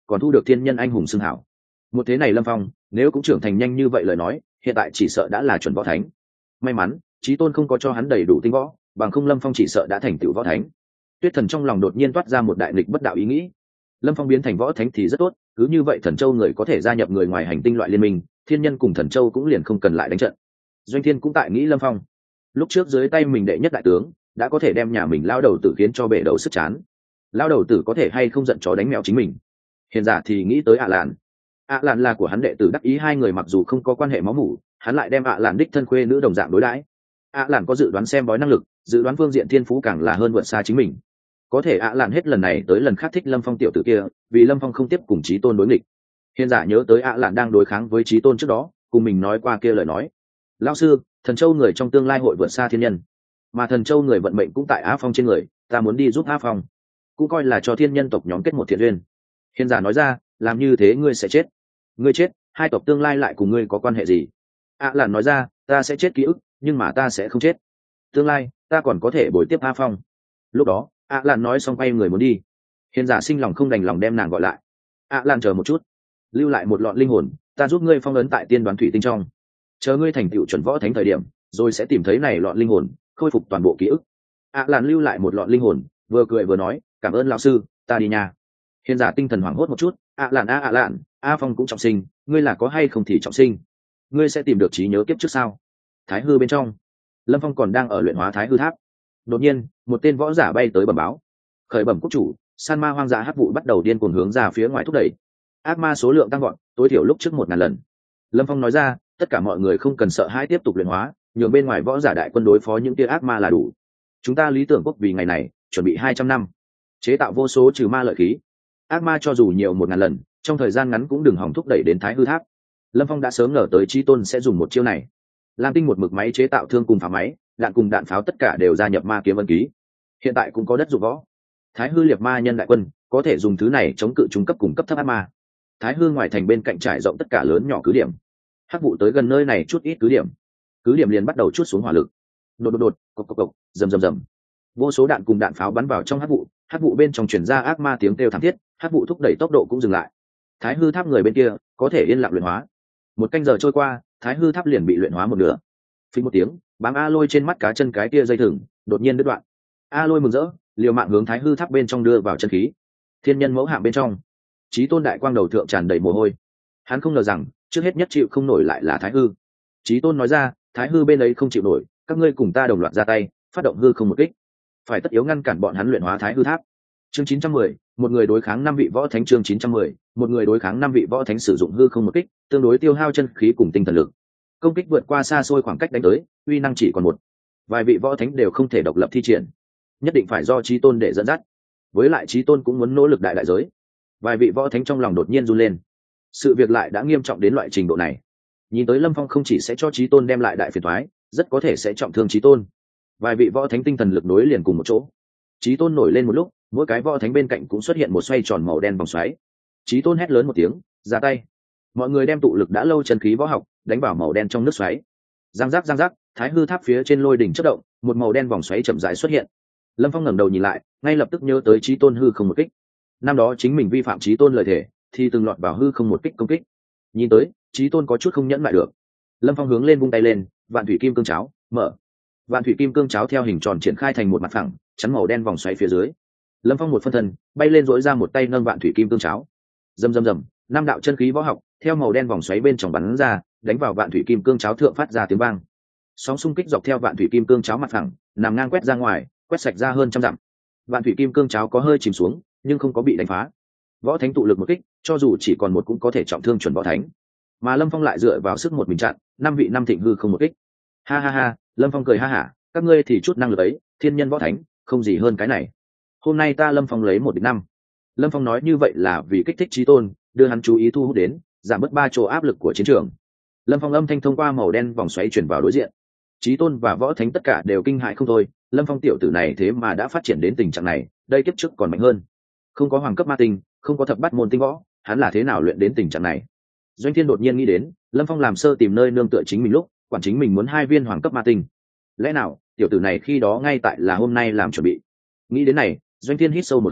A: còn thu được thiên nhân anh hùng xưng hảo. Một thế này Lâm Phong nếu cũng trưởng thành nhanh như vậy lời nói, hiện tại chỉ sợ đã là chuẩn võ thánh. May mắn chí tôn không có cho hắn đầy đủ tinh võ, bằng không Lâm Phong chỉ sợ đã thành tựu võ thánh. Tuyết Thần trong lòng đột nhiên toát ra một đại nghịch bất đạo ý nghĩ. Lâm Phong biến thành võ thánh thì rất tốt, cứ như vậy Thần Châu người có thể gia nhập người ngoài hành tinh loại liên minh, thiên nhân cùng Thần Châu cũng liền không cần lại đánh trận. Doanh Thiên cũng tại nghĩ Lâm Phong lúc trước dưới tay mình đệ nhất đại tướng đã có thể đem nhà mình lao đầu tử khiến cho bể đầu sức chán, lao đầu tử có thể hay không giận chó đánh mèo chính mình. Hiện giả thì nghĩ tới ạ lạn. ạ lạn là của hắn đệ tử đắc ý, hai người mặc dù không có quan hệ máu mủ, hắn lại đem ạ lạn đích thân khuê nữ đồng dạng đối đãi. ạ lạn có dự đoán xem bói năng lực, dự đoán phương diện thiên phú càng là hơn vượt xa chính mình. Có thể ạ lạn hết lần này tới lần khác thích Lâm Phong tiểu tử kia, vì Lâm Phong không tiếp cùng chí tôn đối nghịch. Hiện giả nhớ tới ạ lạn đang đối kháng với chí tôn trước đó cùng mình nói qua kia lời nói: lão sư, Thần Châu người trong tương lai hội vượt xa thiên nhân, mà Thần Châu người vận mệnh cũng tại Á Phong trên người, ta muốn đi giúp Á Phong, cũng coi là cho thiên nhân tộc nhóm kết một thiện duyên. Hiền giả nói ra: làm như thế ngươi sẽ chết. Ngươi chết, hai tộc tương lai lại cùng ngươi có quan hệ gì? ạ lạn nói ra: ta sẽ chết ký ức, nhưng mà ta sẽ không chết. Tương lai ta còn có thể bồi tiếp Á Phong. Lúc đó ạ lạn nói xong quay người muốn đi. Hiền giả sinh lòng không đành lòng đem nàng gọi lại: ạ lạn chờ một chút, lưu lại một lọn linh hồn, ta giúp ngươi phong ấn tại tiên đoán thủy tinh trong, chờ ngươi thành tựu chuẩn võ thánh thời điểm rồi sẽ tìm thấy này lọn linh hồn, khôi phục toàn bộ ký ức. ạ lạn lưu lại một lọn linh hồn, vừa cười vừa nói: cảm ơn lão sư, ta đi nhà. Hiền giả tinh thần hoảng hốt một chút: ạ lạn a ạ lạn, a Phong cũng trọng sinh, ngươi là có hay không thì trọng sinh, ngươi sẽ tìm được trí nhớ kiếp trước sao? Thái hư bên trong, Lâm Phong còn đang ở luyện hóa thái hư tháp. Đột nhiên một tên võ giả bay tới bẩm báo: khởi bẩm quốc chủ, san ma hoang dã hắc vụ bắt đầu điên cuồng hướng ra phía ngoài thúc đẩy, ác ma số lượng tăng gọn, tối thiểu lúc trước một ngàn lần. Lâm Phong nói ra: tất cả mọi người không cần sợ hãi, tiếp tục luyện hóa, nhường bên ngoài võ giả đại quân đối phó những tia ác ma là đủ. Chúng ta lý tưởng quốc vì ngày này chuẩn bị hai trăm năm, chế tạo vô số trừ ma lợi khí. Ác ma cho dù nhiều một ngàn lần, trong thời gian ngắn cũng đừng hỏng thúc đẩy đến thái hư tháp. Lâm Phong đã sớm ngờ tới chí tôn sẽ dùng một chiêu này. Lam Tinh một mực máy chế tạo thương cùng phá máy, đạn cùng đạn pháo tất cả đều gia nhập ma kiếm ân ký. Hiện tại cũng có đất dụng võ. Thái hư liệt ma nhân đại quân có thể dùng thứ này chống cự trung cấp cùng cấp thấp ác ma. Thái hư ngoài thành bên cạnh trải rộng tất cả lớn nhỏ cứ điểm. Hắc vụ tới gần nơi này chút ít cứ điểm, cứ điểm liền bắt đầu chút xuống hỏa lực. Đột đột đột, cộc cộc cộc, rầm rầm rầm. Vô số đạn cùng đạn pháo bắn vào trong hắc vụ, hắc vụ bên trong truyền ra ác ma tiếng kêu thảm thiết, hắc vụ thúc đẩy tốc độ cũng dừng lại. Thái hư tháp người bên kia có thể yên lặng luyện hóa. Một canh giờ trôi qua, thái hư tháp liền bị luyện hóa một nửa. Phí một tiếng, bám a lôi trên mắt cá chân cái kia dây thừng đột nhiên đứt đoạn. A lôi mừng rỡ, liều mạng hướng thái hư tháp bên trong đưa vào chân khí. Thiên nhân mẫu hạm bên trong, chí tôn đại quang đầu thượng tràn đầy mồ hôi. Hắn không ngờ rằng trước hết nhất chịu không nổi lại là thái hư. Chí tôn nói ra: thái hư bên ấy không chịu nổi, các ngươi cùng ta đồng loạt ra tay, phát động hư không một kích, phải tất yếu ngăn cản bọn hắn luyện hóa thái hư tháp. Chương chín trăm mười, một người đối kháng năm vị võ thánh. Chương chín trăm mười, một người đối kháng năm vị võ thánh sử dụng hư không một kích, tương đối tiêu hao chân khí cùng tinh thần lực. Công kích vượt qua xa xôi khoảng cách đánh tới, uy năng chỉ còn một. Vài vị võ thánh đều không thể độc lập thi triển, nhất định phải do chí tôn để dẫn dắt. Với lại chí tôn cũng muốn nỗ lực đại đại giới. Vài vị võ thánh trong lòng đột nhiên run lên. Sự việc lại đã nghiêm trọng đến loại trình độ này. Nhìn tới Lâm Phong không chỉ sẽ cho chí tôn đem lại đại phiền toái, rất có thể sẽ trọng thương chí tôn. Vài vị võ thánh tinh thần lực nối liền cùng một chỗ. Chí tôn nổi lên một lúc, mỗi cái võ thánh bên cạnh cũng xuất hiện một xoay tròn màu đen vòng xoáy. Chí tôn hét lớn một tiếng: ra tay! Mọi người đem tụ lực đã lâu chân khí võ học đánh vào màu đen trong nước xoáy. Giang giác giang giác, thái hư tháp phía trên lôi đỉnh chớp động, một màu đen vòng xoáy chậm rãi xuất hiện. Lâm Phong ngẩng đầu nhìn lại, ngay lập tức nhớ tới chí tôn hư không một kích. Năm đó chính mình vi phạm chí tôn lời thề, thì từng lọt vào hư không một kích công kích. Nhìn tới chí tôn có chút không nhẫn lại được. Lâm Phong hướng lên vung tay lên, vạn thủy kim cương cháo mở. Vạn thủy kim cương cháo theo hình tròn triển khai thành một mặt phẳng, chắn màu đen vòng xoáy phía dưới. Lâm Phong một phân thân bay lên, dỗi ra một tay nâng vạn thủy kim cương cháo. Rầm rầm rầm, năm đạo chân khí võ học theo màu đen vòng xoáy bên trong bắn ra, đánh vào vạn thủy kim cương cháo thượng, phát ra tiếng vang. Sóng xung kích dọc theo vạn thủy kim cương cháo mặt phẳng nằm ngang quét ra ngoài, quét sạch ra hơn trăm dặm. Vạn thủy kim cương cháo có hơi chìm xuống, nhưng không có bị đánh phá. Võ thánh tụ lực một kích, cho dù chỉ còn một cũng có thể trọng thương chuẩn võ thánh. Mà Lâm Phong lại dựa vào sức một mình chặn, năm vị năm thịnh hư không một kích. Ha ha ha, Lâm Phong cười ha hả: các ngươi thì chút năng lực ấy, thiên nhân võ thánh không gì hơn cái này. Hôm nay ta Lâm Phong lấy một địch năm. Lâm Phong nói như vậy là vì kích thích chí tôn, đưa hắn chú ý thu hút đến, giảm bớt ba chỗ áp lực của chiến trường. Lâm Phong âm thanh thông qua màu đen vòng xoáy chuyển vào đối diện. Chí tôn và võ thánh tất cả đều kinh hãi không thôi. Lâm Phong tiểu tử này thế mà đã phát triển đến tình trạng này, đây kiếp trước còn mạnh hơn. Không có hoàng cấp ma tinh, không có thập bát môn tinh võ, hắn là thế nào luyện đến tình trạng này? Doanh Thiên đột nhiên nghĩ đến, Lâm Phong làm sơ tìm nơi nương tựa chính mình lúc, quản chính mình muốn hai viên hoàng cấp ma tinh. Lẽ nào tiểu tử này khi đó ngay tại là hôm nay làm chuẩn bị? Nghĩ đến này, Doanh Thiên hít sâu một hơi,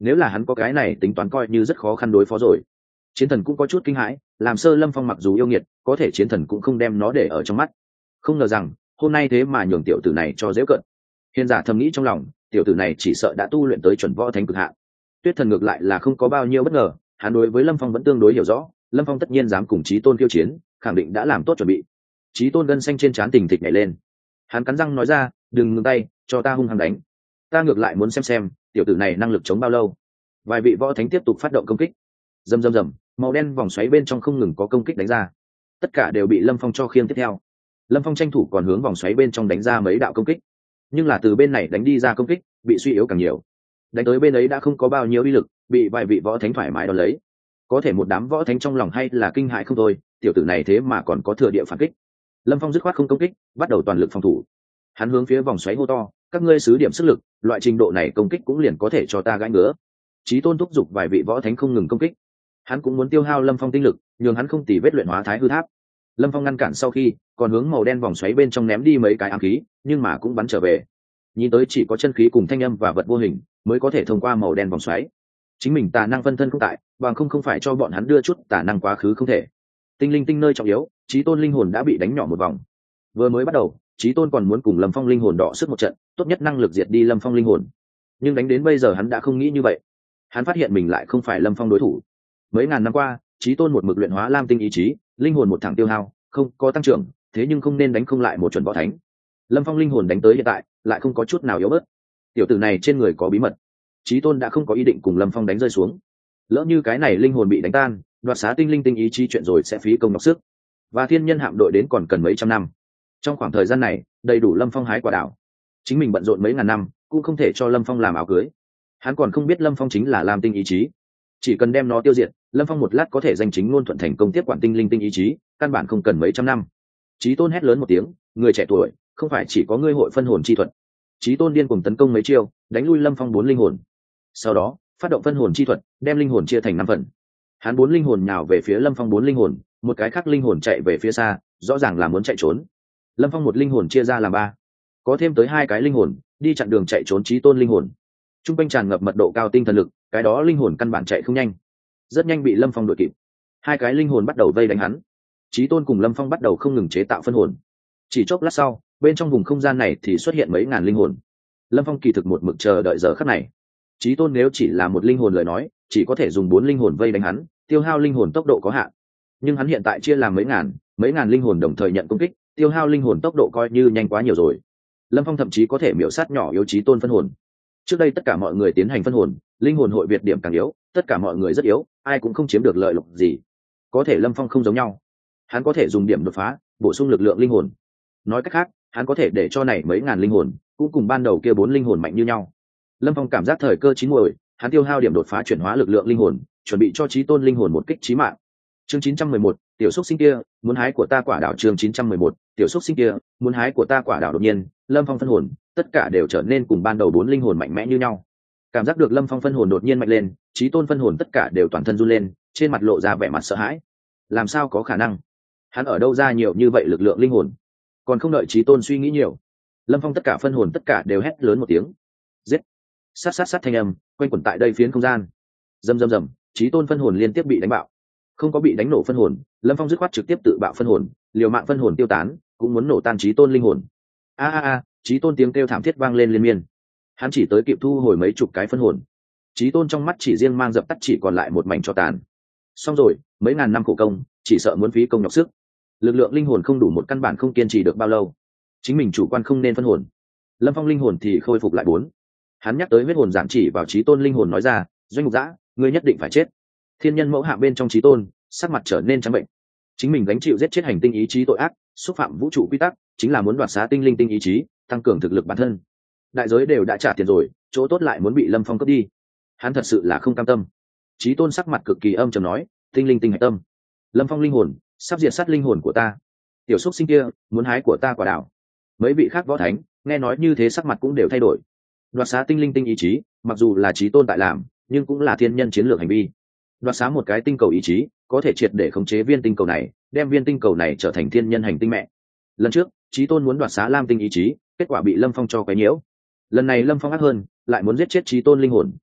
A: nếu là hắn có cái này tính toán coi như rất khó khăn đối phó rồi. Chiến thần cũng có chút kinh hãi, làm sơ Lâm Phong mặc dù yêu nghiệt, có thể chiến thần cũng không đem nó để ở trong mắt. Không ngờ rằng hôm nay thế mà nhường tiểu tử này cho dễ cận. Hiền giả thầm nghĩ trong lòng, tiểu tử này chỉ sợ đã tu luyện tới chuẩn võ thánh cực hạn. Tuyết thần ngược lại là không có bao nhiêu bất ngờ, hắn đối với Lâm Phong vẫn tương đối hiểu rõ, Lâm Phong tất nhiên dám cùng Chí Tôn khiêu chiến, khẳng định đã làm tốt chuẩn bị. Chí Tôn gân xanh trên trán tình thịch nhảy lên, hắn cắn răng nói ra, đừng ngừng tay, cho ta hung hăng đánh. Ta ngược lại muốn xem xem tiểu tử này năng lực chống bao lâu. Vài vị võ thánh tiếp tục phát động công kích, rầm rầm rầm, màu đen vòng xoáy bên trong không ngừng có công kích đánh ra, tất cả đều bị Lâm Phong cho khiêng tiếp theo. Lâm Phong tranh thủ còn hướng vòng xoáy bên trong đánh ra mấy đạo công kích, nhưng là từ bên này đánh đi ra công kích bị suy yếu càng nhiều, đánh tới bên ấy đã không có bao nhiêu uy lực, bị vài vị võ thánh thoải mái đón lấy. Có thể một đám võ thánh trong lòng hay là kinh hãi không thôi, tiểu tử này thế mà còn có thừa địa phản kích. Lâm Phong dứt khoát không công kích, bắt đầu toàn lực phòng thủ. Hắn hướng phía vòng xoáy hô to, các ngươi xứ điểm sức lực, loại trình độ này công kích cũng liền có thể cho ta gãi ngứa. Chí Tôn thúc giục vài vị võ thánh không ngừng công kích, hắn cũng muốn tiêu hao Lâm Phong tinh lực, nhường hắn không tỉ vết luyện hóa thái hư tháp. Lâm Phong ngăn cản sau khi còn hướng màu đen vòng xoáy bên trong ném đi mấy cái ám khí, nhưng mà cũng bắn trở về. Nhìn tới chỉ có chân khí cùng thanh âm và vật vô hình mới có thể thông qua màu đen vòng xoáy. Chính mình tà năng phân thân không tại, bằng không không phải cho bọn hắn đưa chút tà năng quá khứ không thể. Tinh linh tinh nơi trọng yếu, Chí Tôn linh hồn đã bị đánh nhỏ một vòng. Vừa mới bắt đầu, Chí Tôn còn muốn cùng Lâm Phong linh hồn đọ sức một trận, tốt nhất năng lực diệt đi Lâm Phong linh hồn. Nhưng đánh đến bây giờ hắn đã không nghĩ như vậy. Hắn phát hiện mình lại không phải Lâm Phong đối thủ. Mấy ngàn năm qua, Chí Tôn một mực luyện hóa lam tinh ý chí, linh hồn một thẳng tiêu hao, không có tăng trưởng, thế nhưng không nên đánh không lại một chuẩn võ thánh. Lâm Phong linh hồn đánh tới hiện tại, lại không có chút nào yếu bớt. Tiểu tử này trên người có bí mật. Chí Tôn đã không có ý định cùng Lâm Phong đánh rơi xuống. Lỡ như cái này linh hồn bị đánh tan, đoạt xá tinh linh tinh ý chí chuyện rồi sẽ phí công nhọc sức. Và thiên nhân hạm đội đến còn cần mấy trăm năm. Trong khoảng thời gian này, đầy đủ Lâm Phong hái quả đảo. Chính mình bận rộn mấy ngàn năm, cũng không thể cho Lâm Phong làm áo cưới. Hắn còn không biết Lâm Phong chính là lam tinh ý chí. Chỉ cần đem nó tiêu diệt, Lâm Phong một lát có thể danh chính ngôn thuận thành công tiếp quản tinh linh tinh ý chí, căn bản không cần mấy trăm năm. Chí Tôn hét lớn một tiếng, người trẻ tuổi, không phải chỉ có ngươi hội phân hồn chi thuật. Chí Tôn điên cuồng tấn công mấy chiêu, đánh lui Lâm Phong bốn linh hồn. Sau đó, phát động phân hồn chi thuật, đem linh hồn chia thành năm phần. Hắn bốn linh hồn nhào về phía Lâm Phong bốn linh hồn, một cái khác linh hồn chạy về phía xa, rõ ràng là muốn chạy trốn. Lâm Phong một linh hồn chia ra làm ba, có thêm tới hai cái linh hồn đi chặn đường chạy trốn Chí Tôn linh hồn. Trung quanh tràn ngập mật độ cao tinh thần lực, cái đó linh hồn căn bản chạy không nhanh, rất nhanh bị Lâm Phong đuổi kịp. Hai cái linh hồn bắt đầu vây đánh hắn. Chí Tôn cùng Lâm Phong bắt đầu không ngừng chế tạo phân hồn. Chỉ chốc lát sau, bên trong vùng không gian này thì xuất hiện mấy ngàn linh hồn. Lâm Phong kỳ thực một mực chờ đợi giờ khắc này. Chí Tôn nếu chỉ là một linh hồn lời nói, chỉ có thể dùng bốn linh hồn vây đánh hắn, tiêu hao linh hồn tốc độ có hạn. Nhưng hắn hiện tại chia làm mấy ngàn, mấy ngàn linh hồn đồng thời nhận công kích, tiêu hao linh hồn tốc độ coi như nhanh quá nhiều rồi. Lâm Phong thậm chí có thể miểu sát nhỏ yếu Chí Tôn phân hồn. Trước đây tất cả mọi người tiến hành phân hồn, linh hồn hội việt điểm càng yếu, tất cả mọi người rất yếu, ai cũng không chiếm được lợi lộc gì. Có thể Lâm Phong không giống nhau, hắn có thể dùng điểm đột phá, bổ sung lực lượng linh hồn. Nói cách khác, hắn có thể để cho này mấy ngàn linh hồn cũng cùng ban đầu kia bốn linh hồn mạnh như nhau. Lâm Phong cảm giác thời cơ chín muồi, hắn tiêu hao điểm đột phá chuyển hóa lực lượng linh hồn, chuẩn bị cho Chí Tôn linh hồn một kích chí mạng. Chương chín trăm mười một, tiểu xúc sinh kia, muốn hái của ta quả đảo. Chương chín trăm mười một, tiểu xúc sinh kia, muốn hái của ta quả đảo. Đột nhiên, Lâm Phong phân hồn, tất cả đều trở nên cùng ban đầu bốn linh hồn mạnh mẽ như nhau. Cảm giác được Lâm Phong phân hồn đột nhiên mạnh lên, Chí Tôn phân hồn tất cả đều toàn thân run lên, trên mặt lộ ra vẻ mặt sợ hãi. Làm sao có khả năng? Hắn ở đâu ra nhiều như vậy lực lượng linh hồn? Còn không đợi Chí Tôn suy nghĩ nhiều, Lâm Phong tất cả phân hồn tất cả đều hét lớn một tiếng, giết! Sát sát sát thanh âm quanh quẩn tại đây phiến không gian. Rầm rầm rầm, Chí Tôn phân hồn liên tiếp bị đánh bạo. Không có bị đánh nổ phân hồn, Lâm Phong dứt khoát trực tiếp tự bạo phân hồn, liều mạng phân hồn tiêu tán, cũng muốn nổ tan Chí Tôn linh hồn. A a a, Chí Tôn tiếng kêu thảm thiết vang lên liên miên. Hắn chỉ tới kịp thu hồi mấy chục cái phân hồn. Chí Tôn trong mắt chỉ riêng mang dập tắt, chỉ còn lại một mảnh tro tàn. Xong rồi, mấy ngàn năm khổ công, chỉ sợ muốn phí công nhọc sức. Lực lượng linh hồn không đủ, một căn bản không kiên trì được bao lâu. Chính mình chủ quan không nên phân hồn. Lâm Phong linh hồn thì khôi phục lại bốn. Hắn nhắc tới huyết hồn giảm chỉ vào Chí Tôn linh hồn nói ra, Doanh Mục Dã, ngươi nhất định phải chết. Thiên nhân mẫu hạ bên trong Chí Tôn, sắc mặt trở nên trắng bệnh. Chính mình gánh chịu giết chết hành tinh ý chí tội ác, xúc phạm vũ trụ quy tắc, chính là muốn đoạt xá tinh linh tinh ý chí, tăng cường thực lực bản thân. Đại giới đều đã trả tiền rồi, chỗ tốt lại muốn bị Lâm Phong cướp đi. Hắn thật sự là không cam tâm. Chí Tôn sắc mặt cực kỳ âm trầm nói, tinh linh tinh hạch tâm, Lâm Phong linh hồn sắp diệt sát linh hồn của ta. Tiểu xúc sinh kia muốn hái của ta quả đảo. Mấy vị khác võ thánh nghe nói như thế sắc mặt cũng đều thay đổi. Đoạt xá tinh linh tinh ý chí, mặc dù là Chí Tôn tại làm, nhưng cũng là thiên nhân chiến lược hành vi. Đoạt xá một cái tinh cầu ý chí, có thể triệt để khống chế viên tinh cầu này, đem viên tinh cầu này trở thành thiên nhân hành tinh mẹ. Lần trước, Chí Tôn muốn đoạt xá lam tinh ý chí, kết quả bị Lâm Phong cho quấy nhiễu. Lần này Lâm Phong ác hơn, lại muốn giết chết Chí Tôn linh hồn,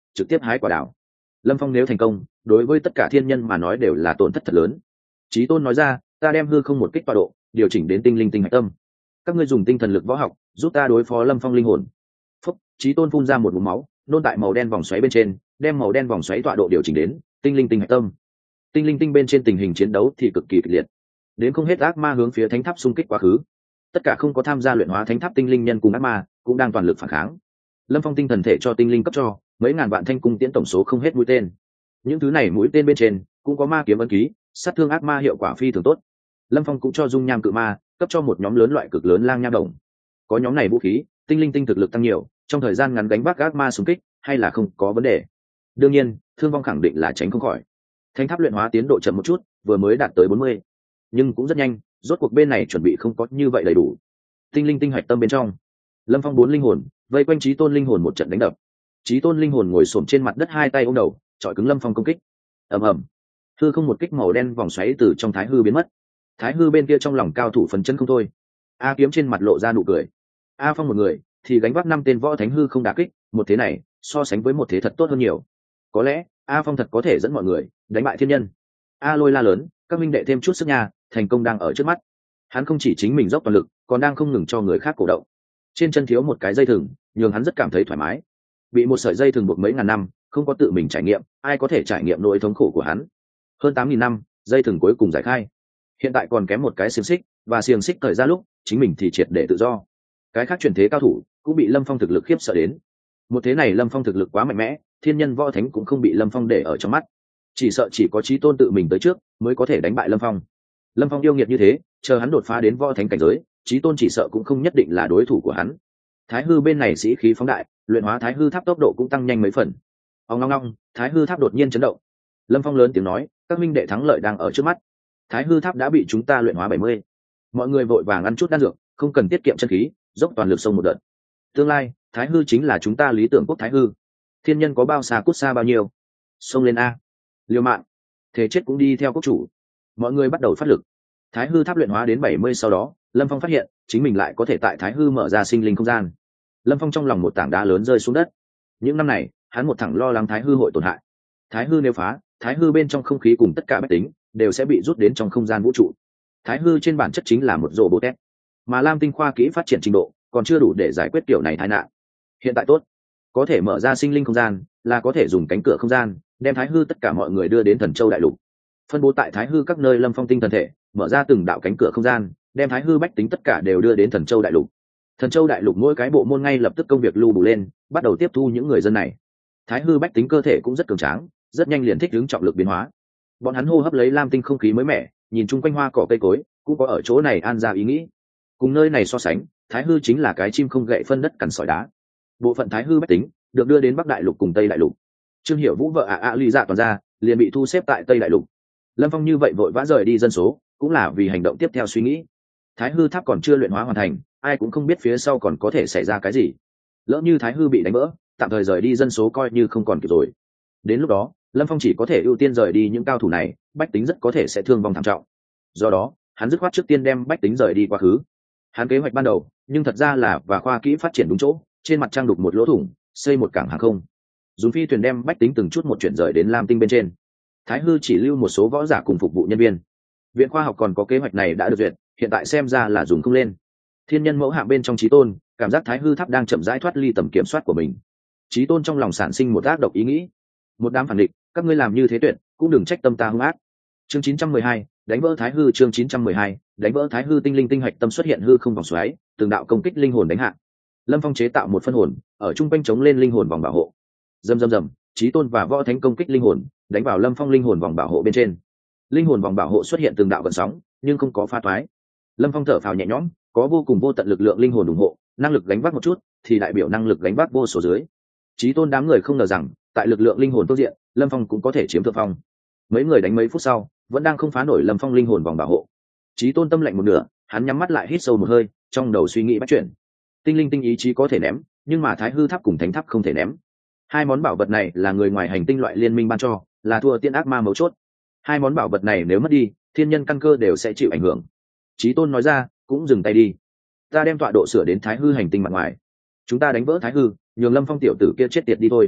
A: trực tiếp hái quả đảo. Lâm Phong nếu thành công, đối với tất cả thiên nhân mà nói đều là tổn thất thật lớn. Chí Tôn nói ra, ta đem hư không một kích tọa độ điều chỉnh đến tinh linh tinh hạch tâm, các ngươi dùng tinh thần lực võ học giúp ta đối phó Lâm Phong linh hồn. Phúc, Chí Tôn phun ra một ngụm máu, nôn tại màu đen vòng xoáy bên trên, đem màu đen vòng xoáy tọa độ điều chỉnh đến tinh linh tinh hạch tâm. Tinh linh tinh bên trên tình hình chiến đấu thì cực kỳ kịch liệt, đến không hết ác ma hướng phía thánh tháp xung kích quá khứ. Tất cả không có tham gia luyện hóa thánh tháp tinh linh nhân cùng ác ma cũng đang toàn lực phản kháng. Lâm Phong tinh thần thể cho tinh linh cấp cho mấy ngàn vạn thanh cung tiễn, tổng số không hết mũi tên. Những thứ này mũi tên bên trên cũng có ma kiếm ấn ký, sát thương ác ma hiệu quả phi thường tốt. Lâm Phong cũng cho dung nham cự ma cấp cho một nhóm lớn loại cực lớn lang nham đồng. Có nhóm này vũ khí, tinh linh tinh thực lực tăng nhiều, trong thời gian ngắn đánh bác ác ma xung kích hay là không có vấn đề. Đương nhiên, thương vong khẳng định là tránh không khỏi. Thánh tháp luyện hóa tiến độ chậm một chút, vừa mới đạt tới bốn mươi, nhưng cũng rất nhanh, rốt cuộc bên này chuẩn bị không có như vậy đầy đủ. Tinh linh tinh hạch tâm bên trong, Lâm Phong bốn linh hồn vây quanh Chí Tôn linh hồn một trận đánh đập. Chí Tôn linh hồn ngồi xổm trên mặt đất, hai tay ôm đầu, chọi cứng Lâm Phong công kích. Ầm ầm, hư không một kích màu đen vòng xoáy từ trong thái hư biến mất. Thái hư bên kia trong lòng cao thủ phấn chân không thôi. A Kiếm trên mặt lộ ra nụ cười. A Phong một người thì gánh vác năm tên võ thánh hư không đả kích, một thế này so sánh với một thế thật tốt hơn nhiều. Có lẽ A Phong thật có thể dẫn mọi người đánh bại thiên nhân. A Lôi la lớn, các minh đệ thêm chút sức nha, thành công đang ở trước mắt. Hắn không chỉ chính mình dốc toàn lực, còn đang không ngừng cho người khác cổ động. Trên chân thiếu một cái dây thừng, nhường hắn rất cảm thấy thoải mái. Bị một sợi dây thừng buộc mấy ngàn năm, không có tự mình trải nghiệm, ai có thể trải nghiệm nỗi thống khổ của hắn. Hơn tám nghìn năm, dây thừng cuối cùng giải khai. Hiện tại còn kém một cái xiềng xích, và xiềng xích thời ra lúc, chính mình thì triệt để tự do. Cái khác chuyển thế cao thủ cũng bị Lâm Phong thực lực khiếp sợ đến. Một thế này Lâm Phong thực lực quá mạnh mẽ, thiên nhân võ thánh cũng không bị Lâm Phong để ở trong mắt. Chỉ sợ chỉ có Chí Tôn tự mình tới trước mới có thể đánh bại Lâm Phong. Lâm Phong yêu nghiệt như thế, chờ hắn đột phá đến võ thánh cảnh giới, Chí Tôn chỉ sợ cũng không nhất định là đối thủ của hắn. Thái hư bên này sĩ khí phóng đại, luyện hóa thái hư tháp tốc độ cũng tăng nhanh mấy phần. Ong ong ong, thái hư tháp đột nhiên chấn động. Lâm Phong lớn tiếng nói, các minh đệ thắng lợi đang ở trước mắt. Thái hư tháp đã bị chúng ta luyện hóa bảy mươi. Mọi người vội vàng ăn chút đan dược, không cần tiết kiệm chân khí, dốc toàn lực xông một đợt. Tương lai, thái hư chính là chúng ta lý tưởng quốc thái hư. Thiên nhân có bao xa cút xa bao nhiêu. Xông lên a. Liều mạng, thế chết cũng đi theo quốc chủ. Mọi người bắt đầu phát lực. Thái hư tháp luyện hóa đến bảy mươi sau đó, Lâm Phong phát hiện chính mình lại có thể tại thái hư mở ra sinh linh không gian. Lâm Phong trong lòng một tảng đá lớn rơi xuống đất. Những năm này, hắn một thẳng lo lắng thái hư hội tổn hại. Thái hư nếu phá, thái hư bên trong không khí cùng tất cả bách tính đều sẽ bị rút đến trong không gian vũ trụ. Thái hư trên bản chất chính là một rổ bô tét, mà Lam Tinh khoa kỹ phát triển trình độ còn chưa đủ để giải quyết kiểu này tai nạn. Hiện tại tốt, có thể mở ra sinh linh không gian, là có thể dùng cánh cửa không gian đem thái hư tất cả mọi người đưa đến Thần Châu đại lục. Phân bố tại thái hư các nơi Lâm Phong tinh thần thể mở ra từng đạo cánh cửa không gian, đem thái hư bách tính tất cả đều đưa đến Thần Châu đại lục. Thần Châu đại lục mỗi cái bộ môn ngay lập tức công việc lưu bù lên, bắt đầu tiếp thu những người dân này. Thái hư bách tính cơ thể cũng rất cường tráng, rất nhanh liền thích ứng trọng lực biến hóa. Bọn hắn hô hấp lấy Lam Tinh không khí mới mẻ, nhìn chung quanh hoa cỏ cây cối, cũng có ở chỗ này an ra ý nghĩ. Cùng nơi này so sánh, thái hư chính là cái chim không gậy phân đất cằn sỏi đá. Bộ phận thái hư bách tính được đưa đến Bắc đại lục cùng Tây đại lục. Trương Hiểu Vũ vợ ạ ạ ly dạ toàn ra liền bị thu xếp tại Tây đại lục. Lâm Phong như vậy vội vã rời đi dân số, cũng là vì hành động tiếp theo suy nghĩ. Thái hư tháp còn chưa luyện hóa hoàn thành, ai cũng không biết phía sau còn có thể xảy ra cái gì. Lỡ như thái hư bị đánh vỡ, tạm thời rời đi dân số coi như không còn kịp rồi. Đến lúc đó, Lâm Phong chỉ có thể ưu tiên rời đi những cao thủ này, bách tính rất có thể sẽ thương vong thảm trọng. Do đó, hắn dứt khoát trước tiên đem bách tính rời đi quá khứ. Hắn kế hoạch ban đầu, nhưng thật ra là và khoa kỹ phát triển đúng chỗ, trên mặt trăng đục một lỗ thủng, xây một cảng hàng không, dùng phi thuyền đem bách tính từng chút một chuyển rời đến Lam Tinh bên trên. Thái hư chỉ lưu một số võ giả cùng phục vụ nhân viên. Viện khoa học còn có kế hoạch này đã được duyệt, hiện tại xem ra là dùng không lên. Thiên nhân mẫu hạng bên trong Chí Tôn cảm giác thái hư tháp đang chậm rãi thoát ly tầm kiểm soát của mình. Chí Tôn trong lòng sản sinh một ác độc ý nghĩ. Một đám phản địch, các ngươi làm như thế tuyệt, cũng đừng trách tâm ta hung ác. Chương chín trăm mười hai, đánh vỡ thái hư. Chương chín trăm mười hai, đánh vỡ thái hư. Tinh linh tinh hạch tâm xuất hiện hư không vòng xoáy, từng đạo công kích linh hồn đánh hạ. Lâm Phong chế tạo một phân hồn, ở trung quanh chống lên linh hồn vòng bảo hộ. Rầm rầm rầm, Chí Tôn và võ thánh công kích linh hồn, đánh vào Lâm Phong linh hồn vòng bảo hộ bên trên. Linh hồn vòng bảo hộ xuất hiện từng đạo gợn sóng, nhưng không có pha toái. Lâm Phong thở phào nhẹ nhõm, có vô cùng vô tận lực lượng linh hồn ủng hộ, năng lực gánh vác một chút, thì đại biểu năng lực gánh vác vô số dưới. Chí Tôn đám người không ngờ rằng, tại lực lượng linh hồn phương diện, Lâm Phong cũng có thể chiếm thượng phong. Mấy người đánh mấy phút sau, vẫn đang không phá nổi Lâm Phong linh hồn vòng bảo hộ. Chí Tôn tâm lạnh một nửa, hắn nhắm mắt lại hít sâu một hơi, trong đầu suy nghĩ bắt chuyển. Tinh linh tinh ý chí có thể ném, nhưng mà Thái hư tháp cùng Thánh tháp không thể ném. Hai món bảo vật này là người ngoài hành tinh loại liên minh ban cho, là thua tiên ác ma mấu chốt. Hai món bảo vật này nếu mất đi, thiên nhân căn cơ đều sẽ chịu ảnh hưởng. Chí Tôn nói ra, cũng dừng tay đi. Ta đem tọa độ sửa đến Thái hư hành tinh mặt ngoài. Chúng ta đánh vỡ Thái hư, nhường Lâm Phong tiểu tử kia chết tiệt đi thôi.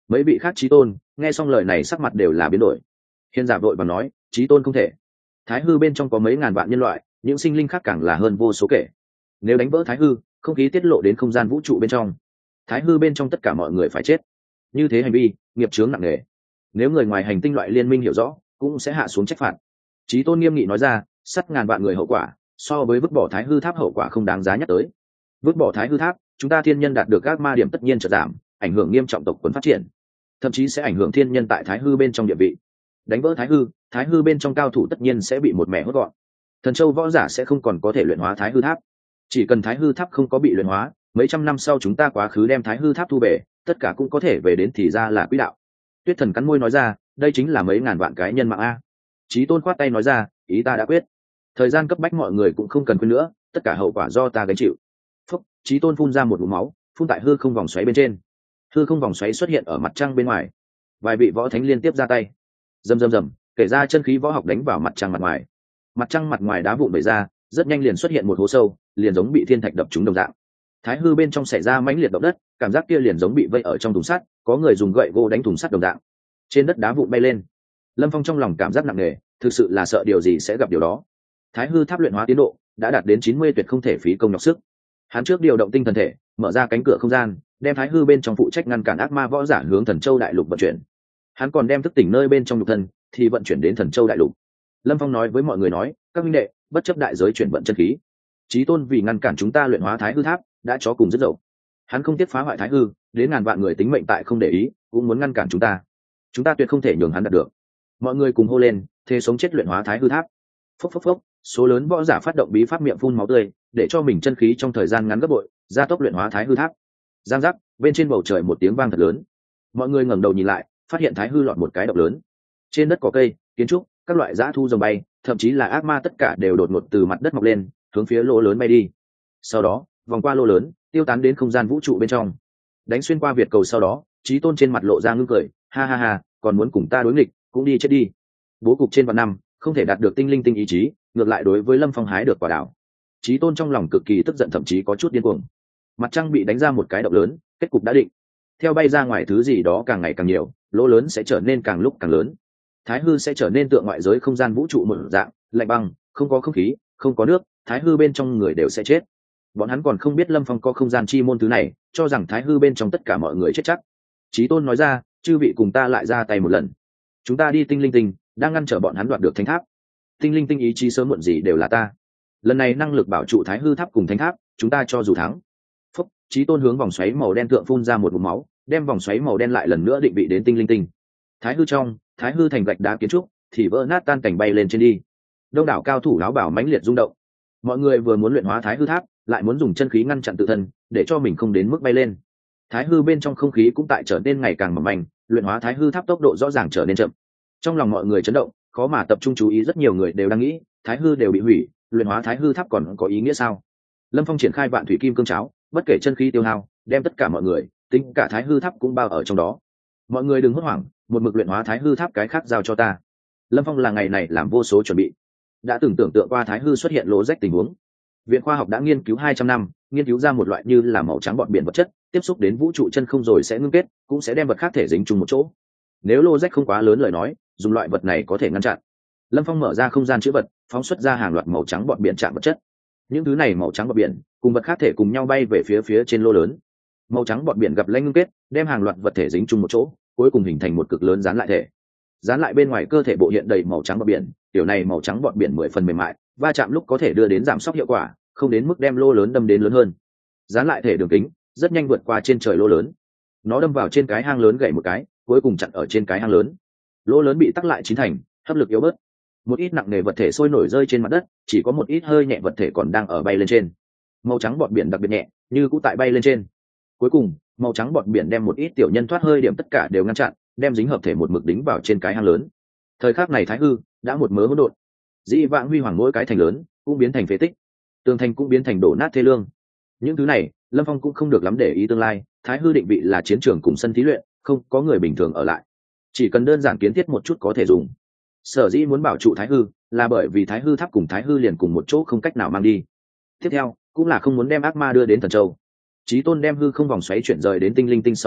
A: Mấy vị khác chí tôn nghe xong lời này sắc mặt đều là biến đổi. Hiền giả vội và nói, chí tôn không thể. Thái hư bên trong có mấy ngàn vạn nhân loại, những sinh linh khác càng là hơn vô số kể. Nếu đánh vỡ thái hư, không khí tiết lộ đến không gian vũ trụ bên trong, thái hư bên trong tất cả mọi người phải chết. Như thế hành vi nghiệp chướng nặng nề, nếu người ngoài hành tinh loại liên minh hiểu rõ cũng sẽ hạ xuống trách phạt. Chí tôn nghiêm nghị nói ra, sát ngàn vạn người hậu quả so với vứt bỏ thái hư tháp hậu quả không đáng giá nhắc tới. Vứt bỏ thái hư tháp, chúng ta thiên nhân đạt được các ma điểm tất nhiên chợt giảm, ảnh hưởng nghiêm trọng tộc quần phát triển, thậm chí sẽ ảnh hưởng thiên nhân tại thái hư bên trong địa vị. Đánh vỡ thái hư, thái hư bên trong cao thủ tất nhiên sẽ bị một mẻ hốt gọn, thần châu võ giả sẽ không còn có thể luyện hóa thái hư tháp. Chỉ cần thái hư tháp không có bị luyện hóa, mấy trăm năm sau chúng ta quá khứ đem thái hư tháp thu về, tất cả cũng có thể về đến thì ra là quỹ đạo. Tuyết thần cắn môi nói ra, đây chính là mấy ngàn vạn cái nhân mạng a. Chí tôn khoát tay nói ra, ý ta đã quyết, thời gian cấp bách mọi người cũng không cần quên nữa, tất cả hậu quả do ta gánh chịu. Phúc, chí tôn phun ra một ngụm máu, phun tại hư không vòng xoáy bên trên. Hư không vòng xoáy xuất hiện ở mặt trăng bên ngoài, vài vị võ thánh liên tiếp ra tay, rầm rầm rầm, kể ra chân khí võ học đánh vào mặt trăng mặt ngoài. Mặt trăng mặt ngoài đá vụn bể ra, rất nhanh liền xuất hiện một hố sâu, liền giống bị thiên thạch đập trúng đồng dạng. Thái hư bên trong xảy ra mãnh liệt động đất, cảm giác kia liền giống bị vây ở trong thùng sắt, có người dùng gậy gỗ đánh thùng sắt đồng dạng. Trên đất đá vụn bay lên. Lâm Phong trong lòng cảm giác nặng nề, thực sự là sợ điều gì sẽ gặp điều đó. Thái hư tháp luyện hóa tiến độ đã đạt đến chín mươi, tuyệt không thể phí công nhọc sức. Hắn trước điều động tinh thần thể, mở ra cánh cửa không gian, đem thái hư bên trong phụ trách ngăn cản ác ma võ giả hướng thần châu đại lục vận chuyển. Hắn còn đem thức tỉnh nơi bên trong nhục thân thì vận chuyển đến thần châu đại lục. Lâm Phong nói với mọi người nói, các huynh đệ, bất chấp đại giới chuyển vận chân khí. Chí tôn vì ngăn cản chúng ta luyện hóa thái hư tháp, đã chó cùng rất dậu. Hắn không tiếc phá hoại thái hư, đến ngàn vạn người tính mệnh tại không để ý, cũng muốn ngăn cản chúng ta. Chúng ta tuyệt không thể nhường hắn đạt được. Mọi người cùng hô lên, thế sống chết luyện hóa thái hư tháp. Phốc phốc phốc, số lớn võ giả phát động bí pháp miệng phun máu tươi, để cho mình chân khí trong thời gian ngắn gấp bội, gia tốc luyện hóa thái hư tháp. Giang giác, bên trên bầu trời một tiếng vang thật lớn. Mọi người ngẩng đầu nhìn lại, phát hiện thái hư lọt một cái động lớn. Trên đất có cây, kiến trúc, các loại dã thu rồng bay, thậm chí là ác ma tất cả đều đột ngột từ mặt đất mọc lên, hướng phía lỗ lớn bay đi. Sau đó, vòng qua lỗ lớn, tiêu tán đến không gian vũ trụ bên trong. Đánh xuyên qua việt cầu sau đó, Chí tôn trên mặt lộ ra ngưng cười, ha ha ha, còn muốn cùng ta đối nghịch, cũng đi chết đi. Bố cục trên vạn năm, không thể đạt được tinh linh tinh ý chí, ngược lại đối với Lâm Phong hái được quả đảo. Chí tôn trong lòng cực kỳ tức giận, thậm chí có chút điên cuồng. Mặt trăng bị đánh ra một cái động lớn, kết cục đã định. Theo bay ra ngoài thứ gì đó càng ngày càng nhiều, lỗ lớn sẽ trở nên càng lúc càng lớn. Thái hư sẽ trở nên tượng ngoại giới không gian vũ trụ một dạng, lạnh băng, không có không khí, không có nước, thái hư bên trong người đều sẽ chết. Bọn hắn còn không biết Lâm Phong có không gian chi môn thứ này, cho rằng thái hư bên trong tất cả mọi người chết chắc. Chí tôn nói ra, chư vị cùng ta lại ra tay một lần. Chúng ta đi tinh linh tinh, đang ngăn trở bọn hắn đoạt được thánh tháp. Tinh linh tinh ý chí sớm muộn gì đều là ta. Lần này năng lực bảo trụ thái hư tháp cùng thánh tháp, chúng ta cho dù thắng. Phúc, Chí tôn hướng vòng xoáy màu đen thượng phun ra một ngụm máu, đem vòng xoáy màu đen lại lần nữa định vị đến tinh linh tinh. Thái hư trong, thái hư thành gạch đá kiến trúc thì vỡ nát tan cảnh bay lên trên đi. Đông đảo cao thủ áo bảo mãnh liệt rung động. Mọi người vừa muốn luyện hóa thái hư tháp, lại muốn dùng chân khí ngăn chặn tự thân, để cho mình không đến mức bay lên. Thái hư bên trong không khí cũng tại trở nên ngày càng mỏng manh, luyện hóa thái hư tháp tốc độ rõ ràng trở nên chậm. Trong lòng mọi người chấn động, khó mà tập trung chú ý, rất nhiều người đều đang nghĩ, thái hư đều bị hủy, luyện hóa thái hư tháp còn có ý nghĩa sao? Lâm Phong triển khai vạn thủy kim cương cháo, bất kể chân khí tiêu hao, đem tất cả mọi người, tính cả thái hư tháp cũng bao ở trong đó. Mọi người đừng hốt hoảng, một mực luyện hóa thái hư tháp, cái khác giao cho ta. Lâm Phong là ngày này làm vô số chuẩn bị, đã từng tưởng tượng qua thái hư xuất hiện lỗ rách tình huống. Viện khoa học đã nghiên cứu hai trăm năm, nghiên cứu ra một loại như là màu trắng bọt biển vật chất, tiếp xúc đến vũ trụ chân không rồi sẽ ngưng kết, cũng sẽ đem vật khác thể dính chung một chỗ. Nếu lỗ rách không quá lớn lời nói, dùng loại vật này có thể ngăn chặn. Lâm Phong mở ra không gian chữ vật, phóng xuất ra hàng loạt màu trắng bọt biển chạm vật chất. Những thứ này màu trắng bọt biển cùng vật khác thể cùng nhau bay về phía phía trên lỗ lớn. Màu trắng bọt biển gặp lanh ngưng kết, đem hàng loạt vật thể dính chung một chỗ, cuối cùng hình thành một cực lớn dán lại thể. Dán lại bên ngoài cơ thể bộ hiện đầy màu trắng bọt biển, kiểu này màu trắng bọt biển mười phần mềm mại, va chạm lúc có thể đưa đến giảm sốc hiệu quả, không đến mức đem lỗ lớn đâm đến lớn hơn. Dán lại thể đường kính rất nhanh vượt qua trên trời lỗ lớn. Nó đâm vào trên cái hang lớn gãy một cái, cuối cùng chặn ở trên cái hang lớn. Lỗ lớn bị tắc lại chín thành, hấp lực yếu bớt. Một ít nặng nề vật thể sôi nổi rơi trên mặt đất, chỉ có một ít hơi nhẹ vật thể còn đang ở bay lên trên. Màu trắng bọt biển đặc biệt nhẹ, như cũ tại bay lên trên. Cuối cùng, màu trắng bọt biển đem một ít tiểu nhân thoát hơi điểm tất cả đều ngăn chặn, đem dính hợp thể một mực đính vào trên cái hang lớn. Thời khắc này thái hư đã một mớ hỗn độn, dĩ vãng huy hoàng mỗi cái thành lớn cũng biến thành phế tích, tường thành cũng biến thành đổ nát thê lương. Những thứ này Lâm Phong cũng không được lắm để ý, tương lai thái hư định vị là chiến trường cùng sân thí luyện, không có người bình thường ở lại, chỉ cần đơn giản kiến thiết một chút có thể dùng. Sở dĩ muốn bảo trụ thái hư là bởi vì thái hư tháp cùng thái hư liền cùng một chỗ, không cách nào mang đi. Tiếp theo cũng là không muốn đem ác ma đưa đến thần châu. Chí tôn đem hư không vòng xoáy chuyển rời đến tinh linh tinh sau đó,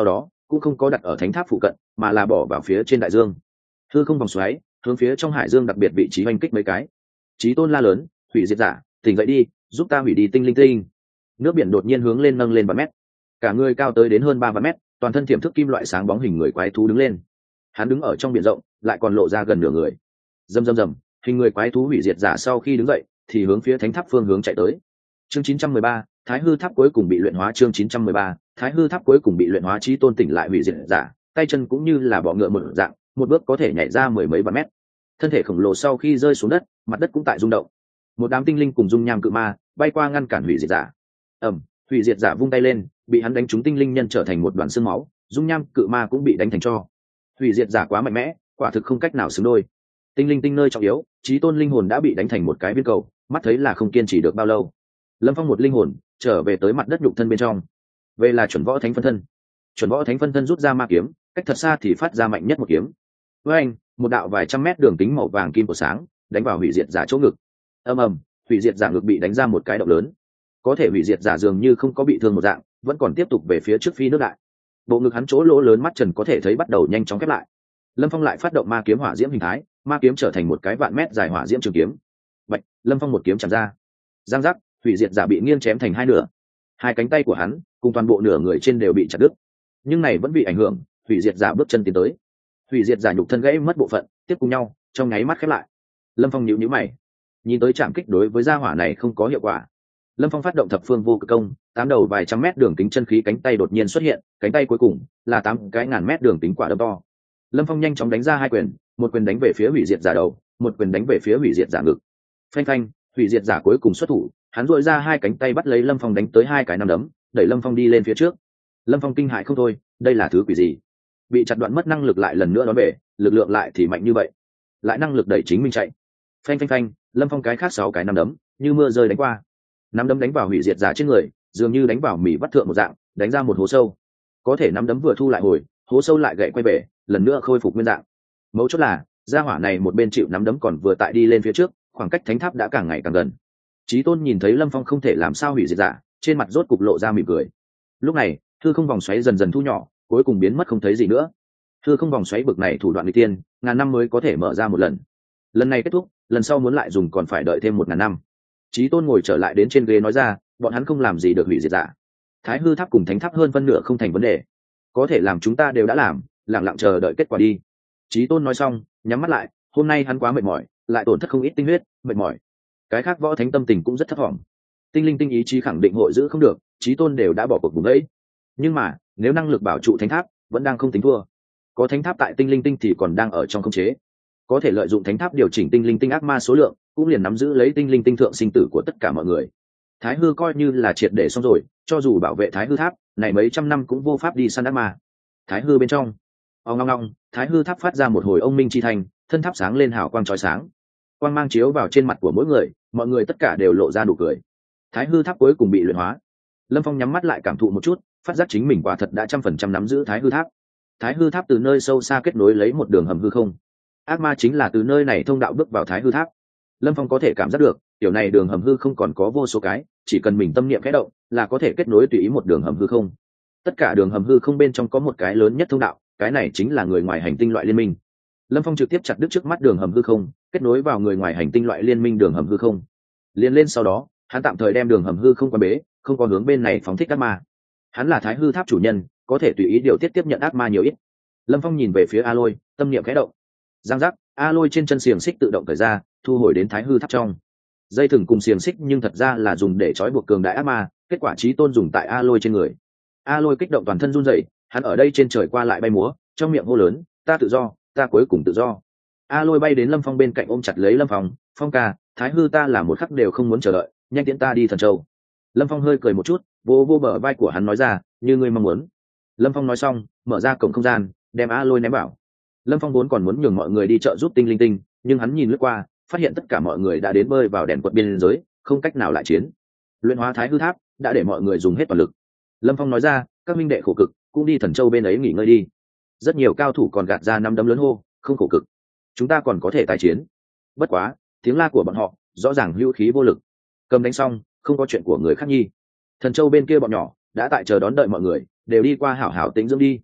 A: cũng không có đặt ở thánh tháp phụ cận mà là bỏ vào phía trên đại dương. Hư không vòng xoáy hướng phía trong hải dương đặc biệt vị trí oanh kích mấy cái. Chí tôn la lớn, hủy diệt giả, tỉnh dậy đi, giúp ta hủy đi tinh linh tinh. Nước biển đột nhiên hướng lên nâng lên vài mét, cả người cao tới đến hơn ba vạn mét, toàn thân thiểm thức kim loại sáng bóng hình người quái thú đứng lên. Hắn đứng ở trong biển rộng, lại còn lộ ra gần nửa người. Rầm rầm rầm, hình người quái thú hủy diệt giả sau khi đứng dậy, thì hướng phía thánh tháp phương hướng chạy tới. Chương chín trăm mười ba, Thái hư tháp cuối cùng bị luyện hóa. Chương chín trăm mười ba, Thái hư tháp cuối cùng bị luyện hóa. Chí tôn tỉnh lại hủy diệt giả, tay chân cũng như là bọ ngựa một dạng, một bước có thể nhảy ra mười mấy vạn mét. Thân thể khổng lồ sau khi rơi xuống đất, mặt đất cũng tại rung động. Một đám tinh linh cùng dung nham cự ma bay qua ngăn cản hủy diệt giả. Ầm, hủy diệt giả vung tay lên, bị hắn đánh trúng tinh linh nhân trở thành một đoàn xương máu, dung nham cự ma cũng bị đánh thành tro. Hủy diệt giả quá mạnh mẽ, quả thực không cách nào xứng đôi. Tinh linh tinh nơi trọng yếu, chí tôn linh hồn đã bị đánh thành một cái viên cầu, mắt thấy là không kiên trì được bao lâu. Lâm Phong một linh hồn trở về tới mặt đất nhục thân bên trong, về là chuẩn võ thánh phân thân. Chuẩn võ thánh phân thân rút ra ma kiếm, cách thật xa thì phát ra mạnh nhất một kiếm. Với anh, một đạo vài trăm mét đường kính màu vàng kim của sáng đánh vào hủy diệt giả chỗ ngực. Ầm ầm, hủy diệt giả ngực bị đánh ra một cái động lớn. Có thể hủy diệt giả dường như không có bị thương một dạng, vẫn còn tiếp tục về phía trước phi nước đại. Bộ ngực hắn chỗ lỗ lớn mắt trần có thể thấy bắt đầu nhanh chóng khép lại. Lâm Phong lại phát động ma kiếm hỏa diễm hình thái, ma kiếm trở thành một cái vạn mét dài hỏa diễm trường kiếm. Bạch, Lâm Phong một kiếm chém ra. Giang giác, hủy diệt giả bị nghiêng chém thành hai nửa. Hai cánh tay của hắn cùng toàn bộ nửa người trên đều bị chặt đứt. Nhưng này vẫn bị ảnh hưởng, hủy diệt giả bước chân tiến tới. Hủy diệt giả nhục thân gãy mất bộ phận, tiếp cùng nhau, trong nháy mắt khép lại. Lâm Phong nhíu nhíu mày, nhìn tới chạm kích đối với gia hỏa này không có hiệu quả. Lâm Phong phát động thập phương vô cực công, tám đầu vài trăm mét đường kính chân khí cánh tay đột nhiên xuất hiện, cánh tay cuối cùng là tám cái ngàn mét đường kính quả đấm to. Lâm Phong nhanh chóng đánh ra hai quyền, một quyền đánh về phía hủy diệt giả đầu, một quyền đánh về phía hủy diệt giả ngực. Phanh phanh, hủy diệt giả cuối cùng xuất thủ, hắn duỗi ra hai cánh tay bắt lấy Lâm Phong đánh tới hai cái nắm đấm, đẩy Lâm Phong đi lên phía trước. Lâm Phong kinh hãi không thôi, đây là thứ quỷ gì? Bị chặt đoạn mất năng lực lại lần nữa đón về, lực lượng lại thì mạnh như vậy, lại năng lực đẩy chính mình chạy. Phanh phanh phanh, Lâm Phong cái khác sáu cái nắm đấm như mưa rơi đánh qua, nắm đấm đánh vào hủy diệt giả trên người, dường như đánh vào mỉ vắt thượng một dạng, đánh ra một hố sâu. Có thể nắm đấm vừa thu lại hồi, hố sâu lại gãy quay về, lần nữa khôi phục nguyên dạng. Mấu chốt là gia hỏa này một bên chịu nắm đấm còn vừa tại đi lên phía trước, khoảng cách thánh tháp đã càng ngày càng gần. Chí tôn nhìn thấy Lâm Phong không thể làm sao hủy diệt giả, trên mặt rốt cục lộ ra mỉm cười. Lúc này hư không vòng xoáy dần dần thu nhỏ, cuối cùng biến mất không thấy gì nữa. Hư không vòng xoáy bực này thủ đoạn nguy tiên, ngàn năm mới có thể mở ra một lần. Lần này kết thúc, lần sau muốn lại dùng còn phải đợi thêm một ngàn năm. Chí tôn ngồi trở lại đến trên ghế nói ra, bọn hắn không làm gì được hủy diệt giả. Thái hư tháp cùng thánh tháp hơn phân nửa không thành vấn đề, có thể làm chúng ta đều đã làm, lặng lặng chờ đợi kết quả đi. Chí tôn nói xong, nhắm mắt lại. Hôm nay hắn quá mệt mỏi, lại tổn thất không ít tinh huyết, mệt mỏi. Cái khác võ thánh tâm tình cũng rất thấp thỏm. Tinh linh tinh ý chí khẳng định hội giữ không được, chí tôn đều đã bỏ cuộc vùng đấy. Nhưng mà nếu năng lực bảo trụ thánh tháp vẫn đang không tính thua, có thánh tháp tại tinh linh tinh thì còn đang ở trong khống chế, có thể lợi dụng thánh tháp điều chỉnh tinh linh tinh ác ma số lượng, cũng liền nắm giữ lấy tinh linh tinh thượng sinh tử của tất cả mọi người. Thái hư coi như là triệt để xong rồi, cho dù bảo vệ thái hư tháp này mấy trăm năm cũng vô pháp đi săn ác ma. Thái hư bên trong, ong ong ong, thái hư tháp phát ra một hồi ông minh chi thành, thân tháp sáng lên hào quang chói sáng, quang mang chiếu vào trên mặt của mỗi người, mọi người tất cả đều lộ ra nụ cười. Thái hư tháp cuối cùng bị luyện hóa. Lâm Phong nhắm mắt lại cảm thụ một chút, phát giác chính mình quả thật đã trăm phần trăm nắm giữ thái hư tháp. Thái hư tháp từ nơi sâu xa kết nối lấy một đường hầm hư không, ác ma chính là từ nơi này thông đạo bước vào thái hư tháp. Lâm Phong có thể cảm giác được kiểu này đường hầm hư không còn có vô số cái, chỉ cần mình tâm niệm khẽ động là có thể kết nối tùy ý một đường hầm hư không. Tất cả đường hầm hư không bên trong có một cái lớn nhất thông đạo, cái này chính là người ngoài hành tinh loại liên minh. Lâm Phong trực tiếp chặt đứt trước mắt đường hầm hư không, kết nối vào người ngoài hành tinh loại liên minh đường hầm hư không. Liên lên sau đó, hắn tạm thời đem đường hầm hư không quan bế, không có hướng bên này phóng thích ác ma. Hắn là thái hư tháp chủ nhân, có thể tùy ý điều tiết tiếp nhận ác ma nhiều ít. Lâm Phong nhìn về phía A Lôi, tâm niệm khẽ động. Giang giác, A Lôi trên chân xiềng xích tự động cởi ra, thu hồi đến thái hư tháp trong. Dây thừng cùng xiềng xích nhưng thật ra là dùng để trói buộc cường đại ác ma, kết quả chí tôn dùng tại A Lôi trên người. A Lôi kích động toàn thân run rẩy, hắn ở đây trên trời qua lại bay múa, trong miệng hô lớn, ta tự do, ta cuối cùng tự do. A Lôi bay đến Lâm Phong bên cạnh ôm chặt lấy Lâm Phong, Phong ca, thái hư ta là một khắc đều không muốn chờ đợi, nhanh tiễn ta đi Thần Châu. Lâm Phong hơi cười một chút, vô vô bờ vai của hắn nói ra, như ngươi mong muốn. Lâm Phong nói xong, mở ra cổng không gian, đem A Lôi ném vào. Lâm Phong vốn còn muốn nhường mọi người đi trợ giúp tinh linh tinh, nhưng hắn nhìn lướt qua, phát hiện tất cả mọi người đã đến bơi vào đèn quật biên giới, không cách nào lại chiến. Luyện hóa thái hư tháp đã để mọi người dùng hết toàn lực. Lâm Phong nói ra, các minh đệ khổ cực, cũng đi Thần Châu bên ấy nghỉ ngơi đi. Rất nhiều cao thủ còn gạt ra năm đấm lớn hô, không khổ cực, chúng ta còn có thể tái chiến. Bất quá, tiếng la của bọn họ rõ ràng hữu khí vô lực. Cầm đánh xong, không có chuyện của người khác nhi. Thần Châu bên kia bọn nhỏ đã tại chờ đón đợi mọi người, đều đi qua hảo hảo tĩnh dưỡng đi.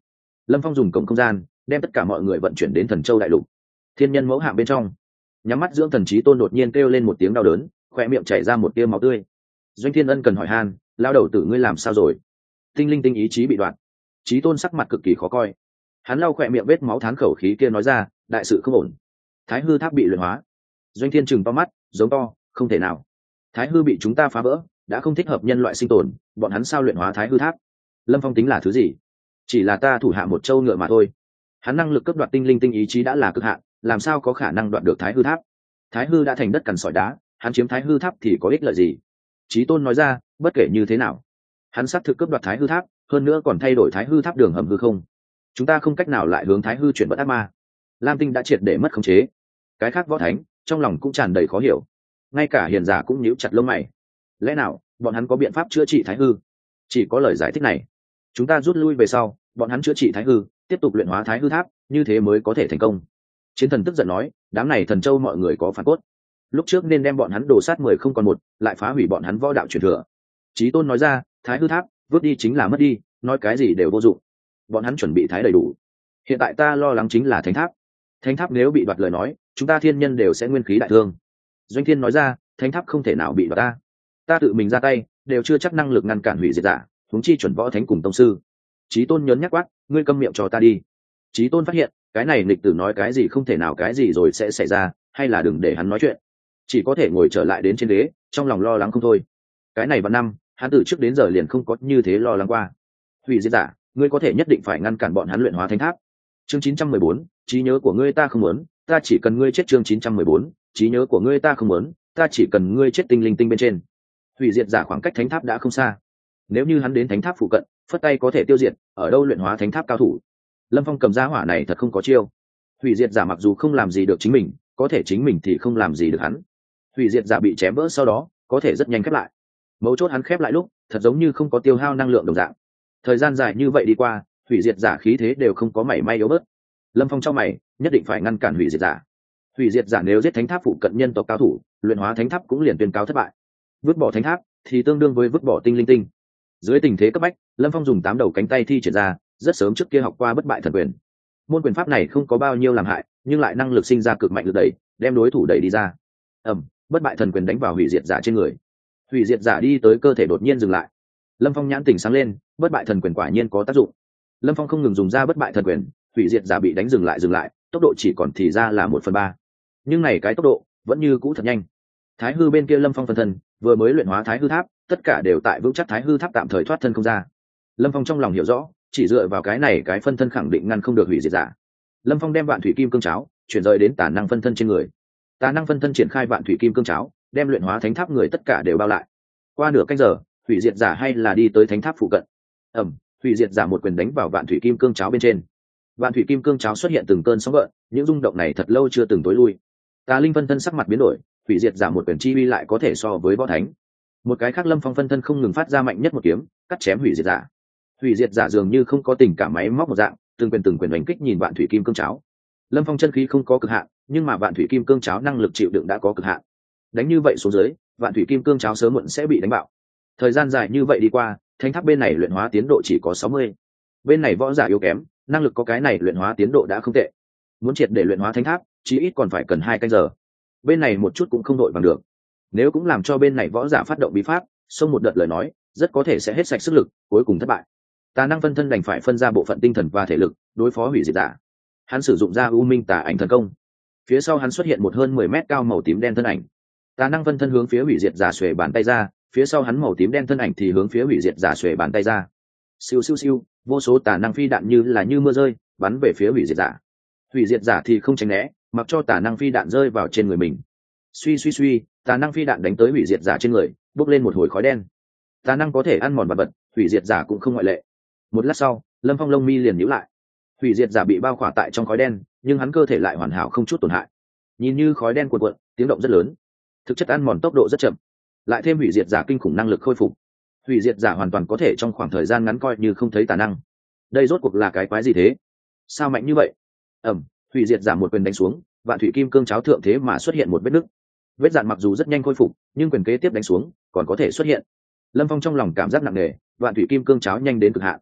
A: Lâm Phong dùng cổng không gian đem tất cả mọi người vận chuyển đến Thần Châu đại lục. Thiên nhân mẫu hạng bên trong, nhắm mắt dưỡng thần Chí Tôn đột nhiên kêu lên một tiếng đau đớn, khoe miệng chảy ra một tia máu tươi. Doanh Thiên Ân cần hỏi han, lao đầu tử ngươi làm sao rồi? Tinh linh tinh ý chí bị đoạn. Chí Tôn sắc mặt cực kỳ khó coi, hắn lau khoe miệng vết máu thán khẩu khí kia nói ra, đại sự không ổn, Thái hư tháp bị luyện hóa. Doanh Thiên trừng to mắt, giống to, không thể nào, Thái hư bị chúng ta phá vỡ, đã không thích hợp nhân loại sinh tồn, bọn hắn sao luyện hóa Thái hư tháp? Lâm Phong tính là thứ gì? Chỉ là ta thủ hạ một châu ngựa mà thôi. Hắn năng lực cấp đoạt tinh linh tinh ý chí đã là cực hạn, làm sao có khả năng đoạt được Thái hư tháp? Thái hư đã thành đất cằn sỏi đá, hắn chiếm Thái hư tháp thì có ích lợi gì? Chí Tôn nói ra, bất kể như thế nào, hắn xác thực cấp đoạt Thái hư tháp, hơn nữa còn thay đổi Thái hư tháp đường hầm hư không. Chúng ta không cách nào lại hướng Thái hư chuyển bất ác ma. Lam Tinh đã triệt để mất khống chế. Cái khác võ thánh trong lòng cũng tràn đầy khó hiểu, ngay cả hiền giả cũng nhíu chặt lông mày. Lẽ nào bọn hắn có biện pháp chữa trị Thái hư? Chỉ có lời giải thích này, chúng ta rút lui về sau, bọn hắn chữa trị Thái hư, tiếp tục luyện hóa Thái hư tháp, như thế mới có thể thành công. Chiến thần tức giận nói, đám này Thần Châu mọi người có phản cốt, lúc trước nên đem bọn hắn đổ sát mười không còn một, lại phá hủy bọn hắn võ đạo truyền thừa. Chí Tôn nói ra, Thái hư tháp vứt đi chính là mất đi, nói cái gì đều vô dụng. Bọn hắn chuẩn bị thái đầy đủ, hiện tại ta lo lắng chính là thánh tháp. Thánh tháp nếu bị đoạt lời nói, chúng ta thiên nhân đều sẽ nguyên khí đại thương. Doanh Thiên nói ra, thánh tháp không thể nào bị đoạt, ta ta tự mình ra tay đều chưa chắc năng lực ngăn cản hủy diệt giả, huống chi chuẩn võ thánh cùng tông sư. Chí Tôn nhớn nhắc quát, ngươi câm miệng cho ta đi. Chí Tôn phát hiện cái này nghịch tử nói cái gì không thể nào cái gì rồi sẽ xảy ra, hay là đừng để hắn nói chuyện, chỉ có thể ngồi trở lại đến trên ghế, trong lòng lo lắng không thôi. Cái này vào năm hắn từ trước đến giờ liền không có như thế lo lắng qua. Hủy diệt giả, ngươi có thể nhất định phải ngăn cản bọn hắn luyện hóa thánh tháp. Chương chín trăm mười bốn, trí nhớ của ngươi ta không muốn, ta chỉ cần ngươi chết. Chương chín trăm mười bốn, trí nhớ của ngươi ta không muốn, ta chỉ cần ngươi chết. Tinh linh tinh bên trên, hủy diệt giả khoảng cách thánh tháp đã không xa, nếu như hắn đến thánh tháp phụ cận, phất tay có thể tiêu diệt ở đâu luyện hóa thánh tháp cao thủ. Lâm Phong cầm giá hỏa này thật không có chiêu. Hủy diệt giả mặc dù không làm gì được chính mình, có thể chính mình thì không làm gì được hắn. Hủy diệt giả bị chém vỡ sau đó có thể rất nhanh khép lại, mấu chốt hắn khép lại lúc thật giống như không có tiêu hao năng lượng đồng dạng. Thời gian dài như vậy đi qua, hủy diệt giả khí thế đều không có mảy may yếu bớt. Lâm Phong cho mày, nhất định phải ngăn cản hủy diệt giả. Hủy diệt giả nếu giết thánh tháp phụ cận nhân tộc cao thủ, luyện hóa thánh tháp cũng liền tuyên cáo thất bại. Vứt bỏ thánh tháp thì tương đương với vứt bỏ tinh linh tinh. Dưới tình thế cấp bách, Lâm Phong dùng tám đầu cánh tay thi triển ra, rất sớm trước kia học qua bất bại thần quyền. Môn quyền pháp này không có bao nhiêu làm hại, nhưng lại năng lực sinh ra cực mạnh lực đẩy, đem đối thủ đẩy đi ra. Ầm, bất bại thần quyền đánh vào hủy diệt giả trên người. Hủy diệt giả đi tới cơ thể đột nhiên dừng lại. Lâm Phong nhãn tỉnh sáng lên, bất bại thần quyền quả nhiên có tác dụng. Lâm Phong không ngừng dùng ra bất bại thần quyền, hủy diệt giả bị đánh dừng lại dừng lại, tốc độ chỉ còn thì ra là một phần ba, nhưng này cái tốc độ vẫn như cũ thật nhanh. Thái hư bên kia Lâm Phong phân thân vừa mới luyện hóa Thái hư tháp, tất cả đều tại vững chắc Thái hư tháp tạm thời thoát thân không ra. Lâm Phong trong lòng hiểu rõ, chỉ dựa vào cái này cái phân thân khẳng định ngăn không được hủy diệt giả. Lâm Phong đem vạn thủy kim cương cháo chuyển rời đến tà năng phân thân trên người. Tà năng phân thân triển khai vạn thủy kim cương cháo, đem luyện hóa thánh tháp người tất cả đều bao lại. Qua nửa canh giờ, hủy diệt giả hay là đi tới thánh tháp phụ cận. Ẩm, hủy diệt giả một quyền đánh vào vạn thủy kim cương cháo bên trên. Vạn thủy kim cương cháo xuất hiện từng cơn sóng gợn, những rung động này thật lâu chưa từng tối lui. Tà linh phân thân sắc mặt biến đổi, hủy diệt giả một quyền chi uy lại có thể so với võ thánh. Một cái khác Lâm Phong phân thân không ngừng phát ra mạnh nhất một kiếm, cắt chém hủy diệt giả. Hủy diệt giả dường như không có tình cảm máy móc một dạng, từng quyền từng quyền đánh kích nhìn vạn thủy kim cương cháo. Lâm Phong chân khí không có cực hạn, nhưng mà vạn thủy kim cương cháo năng lực chịu đựng đã có cực hạn. Đánh như vậy xuống dưới, vạn thủy kim cương cháo sớm muộn sẽ bị đánh bạo. Thời gian dài như vậy đi qua, thánh tháp bên này luyện hóa tiến độ chỉ có sáu mươi, bên này võ giả yếu kém, năng lực có cái này luyện hóa tiến độ đã không tệ. Muốn triệt để luyện hóa thánh tháp, chí ít còn phải cần hai canh giờ. Bên này một chút cũng không đội bằng được. Nếu cũng làm cho bên này võ giả phát động bí pháp, xông một đợt lời nói, rất có thể sẽ hết sạch sức lực, cuối cùng thất bại. Tà năng phân thân đành phải phân ra bộ phận tinh thần và thể lực, đối phó hủy diệt giả. Hắn sử dụng ra U Minh Tà Ảnh thần công. Phía sau hắn xuất hiện một hơn mười mét cao màu tím đen thân ảnh. Tà năng phân thân hướng phía hủy diệt giả xuề bàn tay ra, phía sau hắn màu tím đen thân ảnh thì hướng phía hủy diệt giả xuề bàn tay ra. Siêu siêu siêu, vô số tà năng phi đạn như là như mưa rơi, bắn về phía hủy diệt giả. Hủy diệt giả thì không tránh né, mặc cho tà năng phi đạn rơi vào trên người mình. Suy suy suy, tà năng phi đạn đánh tới hủy diệt giả trên người, bốc lên một hồi khói đen. Tà năng có thể ăn mòn vật vật, hủy diệt giả cũng không ngoại lệ. Một lát sau, Lâm Phong lông mi liền nhíu lại. Hủy diệt giả bị bao khỏa tại trong khói đen, nhưng hắn cơ thể lại hoàn hảo không chút tổn hại. Nhìn như khói đen cuộn cuộn, tiếng động rất lớn, thực chất ăn mòn tốc độ rất chậm. Lại thêm hủy diệt giả kinh khủng năng lực khôi phục, hủy diệt giả hoàn toàn có thể trong khoảng thời gian ngắn coi như không thấy tà năng. Đây rốt cuộc là cái quái gì thế? Sao mạnh như vậy? Ẩm, hủy diệt giả một quyền đánh xuống, vạn thủy kim cương cháo thượng thế mà xuất hiện một vết nứt. Vết dạn mặc dù rất nhanh khôi phục, nhưng quyền kế tiếp đánh xuống còn có thể xuất hiện. Lâm Phong trong lòng cảm giác nặng nề, vạn thủy kim cương cháo nhanh đến cực hạn.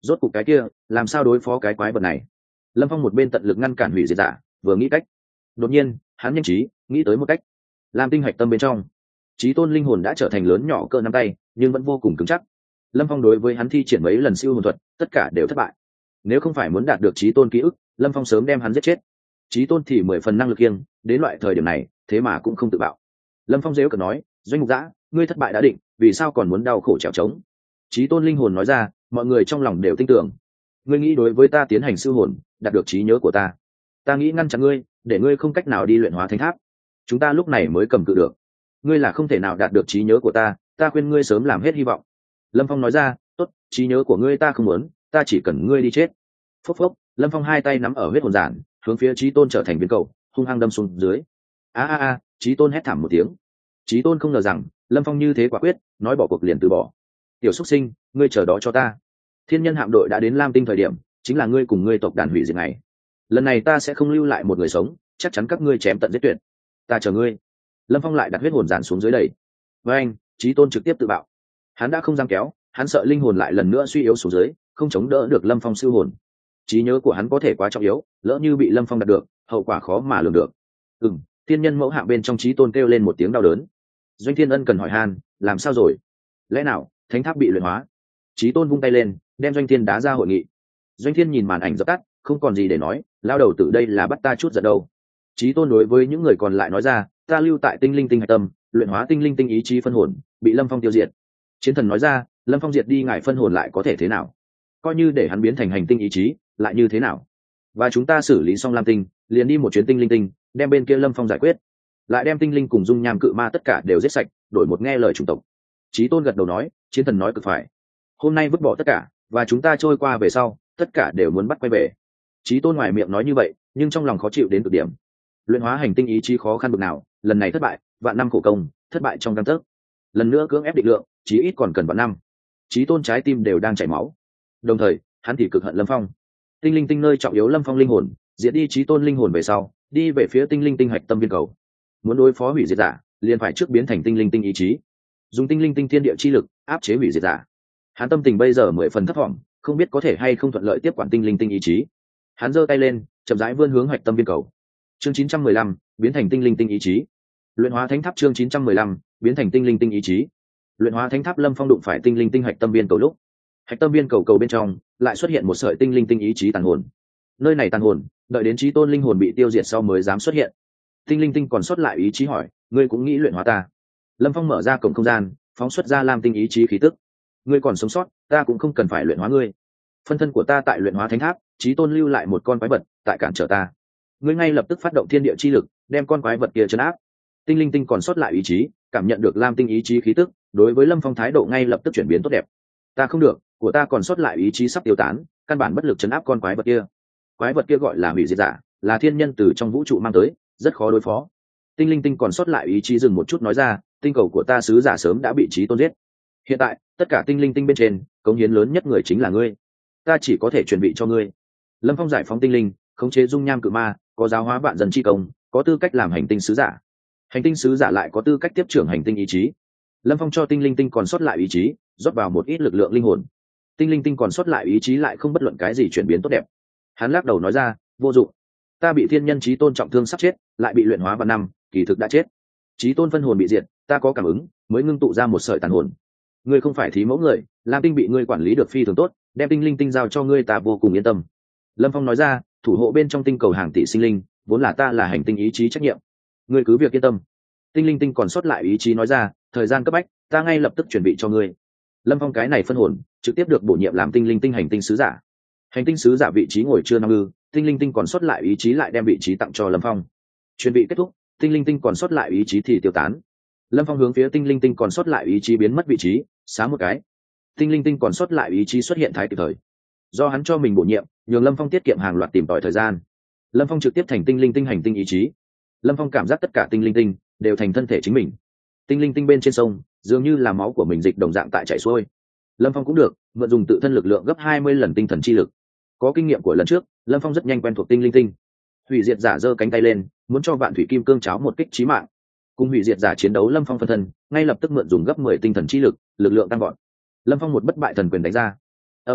A: rốt cục cái kia làm sao đối phó cái quái vật này? Lâm Phong một bên tận lực ngăn cản hủy diệt giả, vừa nghĩ cách. Đột nhiên hắn nhanh trí nghĩ tới một cách. Lam tinh hạch tâm bên trong, chí tôn linh hồn đã trở thành lớn nhỏ cỡ nắm tay nhưng vẫn vô cùng cứng chắc. Lâm Phong đối với hắn thi triển mấy lần siêu hồn thuật, tất cả đều thất bại. Nếu không phải muốn đạt được chí tôn ký ức, Lâm Phong sớm đem hắn giết chết. Chí tôn thì mười phần năng lực kiêng, đến loại thời điểm này thế mà cũng không tự bạo. Lâm Phong dễ cợt nói, doanh mục dã, ngươi thất bại đã định, vì sao còn muốn đau khổ trèo trống? Chí tôn linh hồn nói ra, mọi người trong lòng đều tin tưởng. Ngươi nghĩ đối với ta tiến hành siêu hồn, đạt được trí nhớ của ta. Ta nghĩ ngăn chặn ngươi, để ngươi không cách nào đi luyện hóa thánh tháp. Chúng ta lúc này mới cầm cự được. Ngươi là không thể nào đạt được trí nhớ của ta, ta khuyên ngươi sớm làm hết hy vọng. Lâm Phong nói ra, tốt, trí nhớ của ngươi ta không muốn, ta chỉ cần ngươi đi chết. Phốc phốc, Lâm Phong hai tay nắm ở huyết hồn giản, hướng phía chí tôn trở thành viên cầu, hung hăng đâm xuống dưới. A a a, chí tôn hét thảm một tiếng. Chí tôn không ngờ rằng Lâm Phong như thế quả quyết, nói bỏ cuộc liền từ bỏ. Tiểu xuất sinh, ngươi chờ đó cho ta. Thiên nhân hạm đội đã đến Lam Tinh thời điểm, chính là ngươi cùng ngươi tộc đàn hủy diệt này. Lần này ta sẽ không lưu lại một người sống, chắc chắn các ngươi chém tận giết tuyệt. Ta chờ ngươi. Lâm Phong lại đặt huyết hồn giản xuống dưới đầy. Với anh, chí tôn trực tiếp tự bạo. Hắn đã không dám kéo, hắn sợ linh hồn lại lần nữa suy yếu xuống dưới, không chống đỡ được Lâm Phong siêu hồn. Trí nhớ của hắn có thể quá trọng yếu, lỡ như bị Lâm Phong đạt được, hậu quả khó mà lường được. Ừm, thiên nhân mẫu hạng bên trong chí tôn kêu lên một tiếng đau đớn. Doanh Thiên Ân cần hỏi han, làm sao rồi? Lẽ nào thánh tháp bị luyện hóa? Chí tôn vung tay lên, đem Doanh Thiên đá ra hội nghị. Doanh Thiên nhìn màn ảnh dập tắt, không còn gì để nói, lao đầu tử đây là bắt ta chút giận đâu. Chí tôn đối với những người còn lại nói ra, ta lưu tại tinh linh tinh hạch tâm, luyện hóa tinh linh tinh ý chí phân hồn, bị Lâm Phong tiêu diệt. Chiến thần nói ra, Lâm Phong diệt đi ngài phân hồn lại có thể thế nào? Coi như để hắn biến thành hành tinh ý chí, lại như thế nào? Và chúng ta xử lý xong Lam Tinh, liền đi một chuyến tinh linh tinh, đem bên kia Lâm Phong giải quyết, lại đem tinh linh cùng dung nham cự ma tất cả đều giết sạch, đổi một nghe lời chủng tộc. Chí tôn gật đầu nói, chiến thần nói cực phải. Hôm nay vứt bỏ tất cả, và chúng ta trôi qua về sau, tất cả đều muốn bắt quay về. Chí tôn ngoài miệng nói như vậy, nhưng trong lòng khó chịu đến cực điểm. Luyện hóa hành tinh ý chí khó khăn bực nào, lần này thất bại, vạn năm khổ công, thất bại trong gang tấc. Lần nữa cưỡng ép định lượng, chí ít còn cần vạn năm. Chí tôn trái tim đều đang chảy máu. Đồng thời, hắn thì cực hận Lâm Phong. Tinh linh tinh nơi trọng yếu Lâm Phong linh hồn, diệt đi chí tôn linh hồn về sau, đi về phía tinh linh tinh hạch tâm viên cầu. Muốn đối phó hủy diệt giả, liền phải trước biến thành tinh linh tinh ý chí, dùng tinh linh tinh thiên địa chi lực áp chế hủy diệt giả. Hắn tâm tình bây giờ mười phần thấp vọng, không biết có thể hay không thuận lợi tiếp quản tinh linh tinh ý chí. Hắn giơ tay lên, chậm rãi vươn hướng hạch tâm viên cầu. Chương chín trăm mười lăm, biến thành tinh linh tinh ý chí. Luyện hóa thánh tháp chương chín trăm mười lăm, biến thành tinh linh tinh ý chí. Luyện hóa thánh tháp Lâm Phong đụng phải tinh linh tinh hạch tâm viên cầu lúc, hạch tâm viên cầu cầu bên trong lại xuất hiện một sợi tinh linh tinh ý chí tàn hồn. Nơi này tàn hồn, đợi đến chí tôn linh hồn bị tiêu diệt sau mới dám xuất hiện. Tinh linh tinh còn sót lại ý chí hỏi, ngươi cũng nghĩ luyện hóa ta? Lâm Phong mở ra cổng không gian, phóng xuất ra Lam tinh ý chí khí tức. Ngươi còn sống sót, ta cũng không cần phải luyện hóa ngươi. Phân thân của ta tại luyện hóa thánh tháp, chí tôn lưu lại một con quái vật tại cản trở ta. Ngươi ngay lập tức phát động thiên địa chi lực, đem con quái vật kia trấn áp. Tinh linh tinh còn sót lại ý chí, cảm nhận được Lam tinh ý chí khí tức, đối với Lâm Phong thái độ ngay lập tức chuyển biến tốt đẹp. Ta không được, của ta còn sót lại ý chí sắp tiêu tán, căn bản bất lực trấn áp con quái vật kia. Quái vật kia gọi là hủy diệt giả, là thiên nhân từ trong vũ trụ mang tới, rất khó đối phó. Tinh linh tinh còn sót lại ý chí dừng một chút nói ra, tinh cầu của ta sứ giả sớm đã bị chí tôn giết. Hiện tại tất cả tinh linh tinh bên trên, cống hiến lớn nhất người chính là ngươi, ta chỉ có thể chuẩn bị cho ngươi. Lâm Phong giải phóng tinh linh, khống chế dung nham cự ma, có giáo hóa vạn dân chi công, có tư cách làm hành tinh sứ giả. Hành tinh sứ giả lại có tư cách tiếp trưởng hành tinh ý chí. Lâm Phong cho tinh linh tinh còn sót lại ý chí rót vào một ít lực lượng linh hồn. Tinh linh tinh còn sót lại ý chí lại không bất luận cái gì chuyển biến tốt đẹp. Hắn lắc đầu nói ra, vô dụng. Ta bị thiên nhân chí tôn trọng thương sắp chết, lại bị luyện hóa vào năm, kỳ thực đã chết. Chí tôn phân hồn bị diệt, ta có cảm ứng, mới ngưng tụ ra một sợi tàn hồn. Ngươi không phải thí mẫu người, Lam tinh bị ngươi quản lý được phi thường tốt, đem tinh linh tinh giao cho ngươi ta vô cùng yên tâm. Lâm Phong nói ra, thủ hộ bên trong tinh cầu hàng tỷ sinh linh, vốn là ta là hành tinh ý chí trách nhiệm. Ngươi cứ việc yên tâm. Tinh linh tinh còn sót lại ý chí nói ra, thời gian cấp bách, ta ngay lập tức chuẩn bị cho ngươi. Lâm Phong cái này phân hồn, trực tiếp được bổ nhiệm làm tinh linh tinh hành tinh sứ giả. Hành tinh sứ giả vị trí ngồi chưa năm ư, tinh linh tinh còn sót lại ý chí lại đem vị trí tặng cho Lâm Phong. Chuẩn bị kết thúc, tinh linh tinh còn sót lại ý chí thì tiêu tán. Lâm Phong hướng phía tinh linh tinh còn sót lại ý chí biến mất vị trí, xá một cái. Tinh linh tinh còn sót lại ý chí xuất hiện thái kịp thời. Do hắn cho mình bổ nhiệm, nhường Lâm Phong tiết kiệm hàng loạt tìm tòi thời gian. Lâm Phong trực tiếp thành tinh linh tinh hành tinh ý chí. Lâm Phong cảm giác tất cả tinh linh tinh đều thành thân thể chính mình. Tinh linh tinh bên trên sông, dường như là máu của mình dịch đồng dạng tại chảy xuôi. Lâm Phong cũng được, mượn dùng tự thân lực lượng gấp hai mươi lần tinh thần chi lực. Có kinh nghiệm của lần trước, Lâm Phong rất nhanh quen thuộc tinh linh tinh. Hủy diệt giả giơ cánh tay lên, muốn cho vạn thủy kim cương cháo một kích chí mạng. Cùng hủy diệt giả chiến đấu, Lâm Phong phân thân ngay lập tức mượn dùng gấp mười tinh thần chi lực, lực lượng tăng vọt. Lâm Phong một bất bại thần quyền đánh ra. Ầm ầm,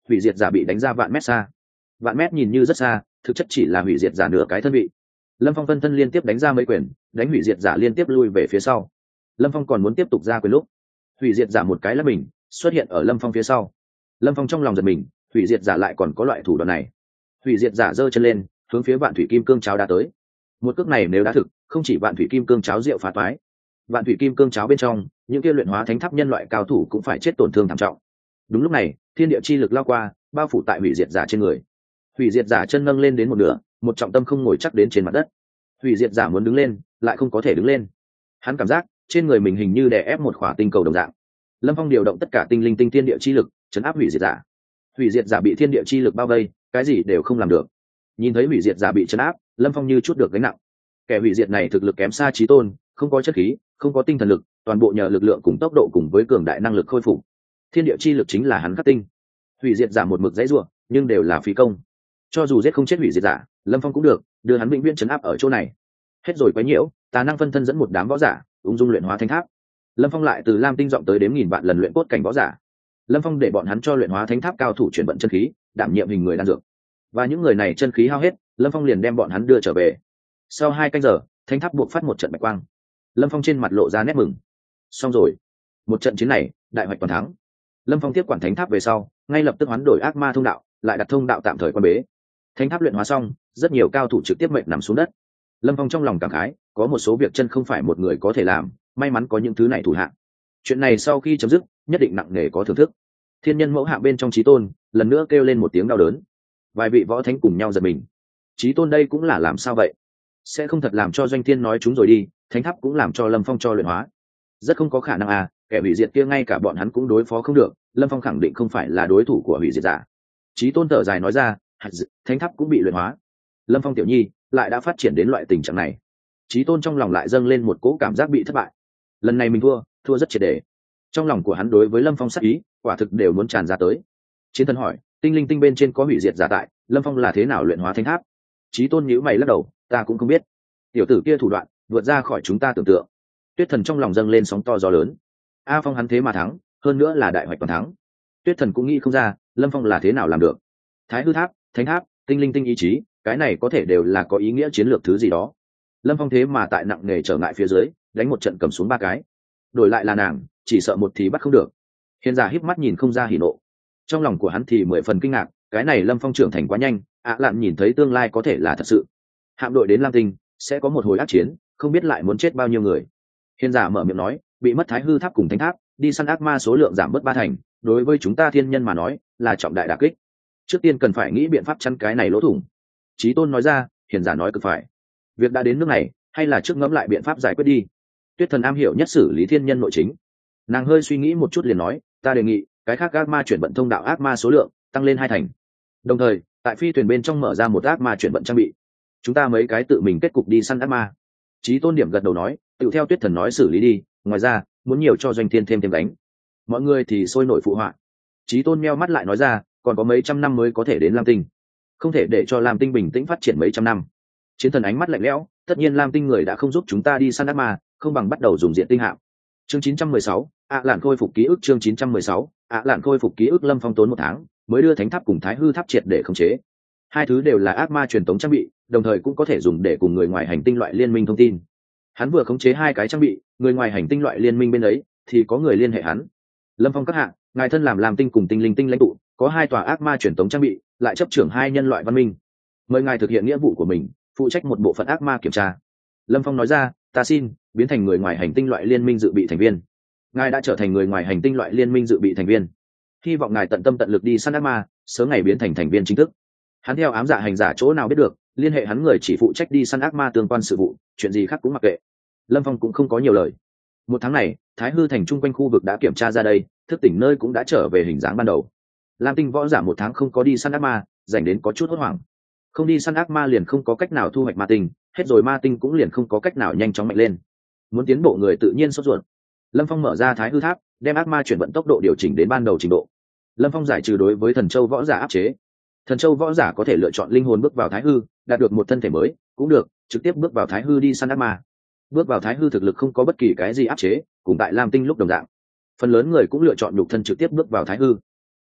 A: hủy diệt giả bị đánh ra vạn mét xa. Vạn mét nhìn như rất xa, thực chất chỉ là hủy diệt giả nửa cái thân vị. Lâm Phong phân thân liên tiếp đánh ra mấy quyền, đánh hủy diệt giả liên tiếp lui về phía sau. Lâm Phong còn muốn tiếp tục ra quyền lúc hủy diệt giả một cái lắp mình xuất hiện ở Lâm Phong phía sau. Lâm Phong trong lòng giật mình, hủy diệt giả lại còn có loại thủ đoạn này. Hủy diệt giả giơ chân lên hướng phía vạn thủy kim cương cháo đá tới. Một cước này nếu đá thực, không chỉ vạn thủy kim cương cháo rượu phá toái, vạn thủy kim cương cháo bên trong những kia luyện hóa thánh tháp nhân loại cao thủ cũng phải chết tổn thương thảm trọng. Đúng lúc này, thiên địa chi lực lao qua, bao phủ tại hủy diệt giả trên người. Hủy diệt giả chân nâng lên đến một nửa, một trọng tâm không ngồi chắc đến trên mặt đất. Hủy diệt giả muốn đứng lên, lại không có thể đứng lên. Hắn cảm giác trên người mình hình như đè ép một khỏa tinh cầu đồng dạng. Lâm Phong điều động tất cả tinh linh tinh thiên địa chi lực, chấn áp hủy diệt giả. Hủy diệt giả bị thiên địa chi lực bao vây, cái gì đều không làm được. Nhìn thấy hủy diệt giả bị chấn áp, Lâm Phong như chút được gánh nặng. Kẻ hủy diệt này thực lực kém xa chí tôn, không có chất khí, không có tinh thần lực, toàn bộ nhờ lực lượng cùng tốc độ cùng với cường đại năng lực khôi phục. Thiên địa chi lực chính là hắn khắc tinh. Hủy diệt giả một mực dãy rủa, nhưng đều là phí công. Cho dù giết không chết hủy diệt giả, Lâm Phong cũng được, đưa hắn vĩnh viễn chấn áp ở chỗ này. Hết rồi quấy nhiễu, tà năng phân thân dẫn một đám võ giả, ung dung luyện hóa thánh tháp. Lâm Phong lại từ Lam Tinh dọn tới đếm nghìn vạn lần luyện cốt cảnh võ giả. Lâm Phong để bọn hắn cho luyện hóa thánh tháp cao thủ chuyển vận chân khí, đảm nhiệm hình người đan dược. Và những người này chân khí hao hết, Lâm Phong liền đem bọn hắn đưa trở về. Sau hai canh giờ, thánh tháp buộc phát một trận bạch quang. Lâm Phong trên mặt lộ ra nét mừng. Xong rồi, một trận chiến này, đại hoạch toàn thắng. Lâm Phong tiếp quản thánh tháp về sau, ngay lập tức hoán đổi ác ma thông đạo, lại đặt thông đạo tạm thời quan bế. Thánh tháp luyện hóa xong, rất nhiều cao thủ trực tiếp mệnh nằm xuống đất. Lâm Phong trong lòng cảm khái, có một số việc chân không phải một người có thể làm, may mắn có những thứ này thủ hạ. Chuyện này sau khi chấm dứt, nhất định nặng nề có thưởng thức. Thiên nhân mẫu hạ bên trong chí tôn, lần nữa kêu lên một tiếng đau đớn. Vài vị võ thánh cùng nhau giật mình. Chí tôn đây cũng là làm sao vậy? Sẽ không thật làm cho doanh thiên nói chúng rồi đi, thánh tháp cũng làm cho Lâm Phong cho luyện hóa. Rất không có khả năng à, kẻ hủy diệt kia ngay cả bọn hắn cũng đối phó không được, Lâm Phong khẳng định không phải là đối thủ của hủy diệt giả. Chí tôn thở dài nói ra, thánh tháp cũng bị luyện hóa. Lâm Phong tiểu nhi lại đã phát triển đến loại tình trạng này. Chí tôn trong lòng lại dâng lên một cỗ cảm giác bị thất bại. Lần này mình thua, thua rất triệt để. Trong lòng của hắn đối với Lâm Phong sát ý, quả thực đều muốn tràn ra tới. Chiến thần hỏi, tinh linh tinh bên trên có hủy diệt giả tại, Lâm Phong là thế nào luyện hóa thánh tháp? Chí tôn nhíu mày lắc đầu, ta cũng không biết. Tiểu tử kia thủ đoạn vượt ra khỏi chúng ta tưởng tượng. Tuyết thần trong lòng dâng lên sóng to gió lớn. A Phong hắn thế mà thắng, hơn nữa là đại hoạch toàn thắng. Tuyết thần cũng nghĩ không ra, Lâm Phong là thế nào làm được. Thái hư tháp, thánh tháp, tinh linh tinh ý chí, cái này có thể đều là có ý nghĩa chiến lược thứ gì đó. Lâm Phong thế mà tại nặng nề trở ngại phía dưới, đánh một trận cầm xuống ba cái. Đổi lại là nàng, chỉ sợ một thì bắt không được. Hiền giả híp mắt nhìn không ra hỉ nộ. Trong lòng của hắn thì mười phần kinh ngạc, cái này Lâm Phong trưởng thành quá nhanh, ạ lạn nhìn thấy tương lai có thể là thật sự. Hạm đội đến Lam Tinh, sẽ có một hồi ác chiến, không biết lại muốn chết bao nhiêu người. Hiền giả mở miệng nói, bị mất thái hư tháp cùng thánh tháp, đi săn ác ma số lượng giảm bớt ba thành, đối với chúng ta thiên nhân mà nói, là trọng đại đả kích. Trước tiên cần phải nghĩ biện pháp chắn cái này lỗ thủng. Chí tôn nói ra, hiền giả nói cực phải. Việc đã đến nước này, hay là trước ngẫm lại biện pháp giải quyết đi. Tuyết thần am hiểu nhất xử lý thiên nhân nội chính. Nàng hơi suy nghĩ một chút liền nói, ta đề nghị cái khác ác ma chuyển vận thông đạo ác ma số lượng tăng lên hai thành. Đồng thời, tại phi thuyền bên trong mở ra một ác ma chuyển vận trang bị. Chúng ta mấy cái tự mình kết cục đi săn ác ma. Chí tôn điểm gật đầu nói, tự theo Tuyết thần nói xử lý đi. Ngoài ra, muốn nhiều cho doanh thiên thêm thêm đánh. Mọi người thì sôi nổi phụ họa. Chí tôn meo mắt lại nói ra, còn có mấy trăm năm mới có thể đến Lam Tinh, không thể để cho Lam Tinh bình tĩnh phát triển mấy trăm năm. Chiến thần ánh mắt lạnh lẽo, tất nhiên Lam Tinh người đã không giúp chúng ta đi săn ác ma, không bằng bắt đầu dùng diện tinh hạm. Chương chín trăm mười sáu, ạ lạn khôi phục ký ức. Chương chín trăm mười sáu, ạ lạn khôi phục ký ức. Lâm Phong tốn một tháng mới đưa thánh tháp cùng thái hư tháp triệt để khống chế. Hai thứ đều là ác ma truyền tống trang bị, đồng thời cũng có thể dùng để cùng người ngoài hành tinh loại liên minh thông tin. Hắn vừa khống chế hai cái trang bị, người ngoài hành tinh loại liên minh bên ấy thì có người liên hệ hắn. Lâm Phong các hạ, ngài thân làm Lam Tinh cùng tinh linh tinh lãnh tụ, có hai tòa ác ma truyền tống trang bị, lại chấp trưởng hai nhân loại văn minh, mời ngài thực hiện nghĩa vụ của mình, phụ trách một bộ phận ác ma kiểm tra. Lâm Phong nói ra, ta xin biến thành người ngoài hành tinh loại liên minh dự bị thành viên. Ngài đã trở thành người ngoài hành tinh loại liên minh dự bị thành viên, hy vọng ngài tận tâm tận lực đi săn ác ma, sớm ngày biến thành thành viên chính thức. Hắn theo ám dạ hành giả chỗ nào biết được, liên hệ hắn người chỉ phụ trách đi săn ác ma tương quan sự vụ, chuyện gì khác cũng mặc kệ. Lâm Phong cũng không có nhiều lời. Một tháng này, Thái hư thành chung quanh khu vực đã kiểm tra ra đây, thức tỉnh nơi cũng đã trở về hình dáng ban đầu. Lam Tinh võ giả một tháng không có đi săn ác ma, dành đến có chút hốt hoảng. Không đi săn ác ma liền không có cách nào thu hoạch ma tinh, hết rồi ma tinh cũng liền không có cách nào nhanh chóng mạnh lên. Muốn tiến bộ người tự nhiên sốt ruột. Lâm Phong mở ra thái hư tháp, đem ác ma chuyển vận tốc độ điều chỉnh đến ban đầu trình độ. Lâm Phong giải trừ đối với thần châu võ giả áp chế. Thần châu võ giả có thể lựa chọn linh hồn bước vào thái hư, đạt được một thân thể mới, cũng được, trực tiếp bước vào thái hư đi săn ác ma. Bước vào thái hư thực lực không có bất kỳ cái gì áp chế, cùng tại Lam Tinh lúc đồng dạng. Phần lớn người cũng lựa chọn nhục thân trực tiếp bước vào thái hư.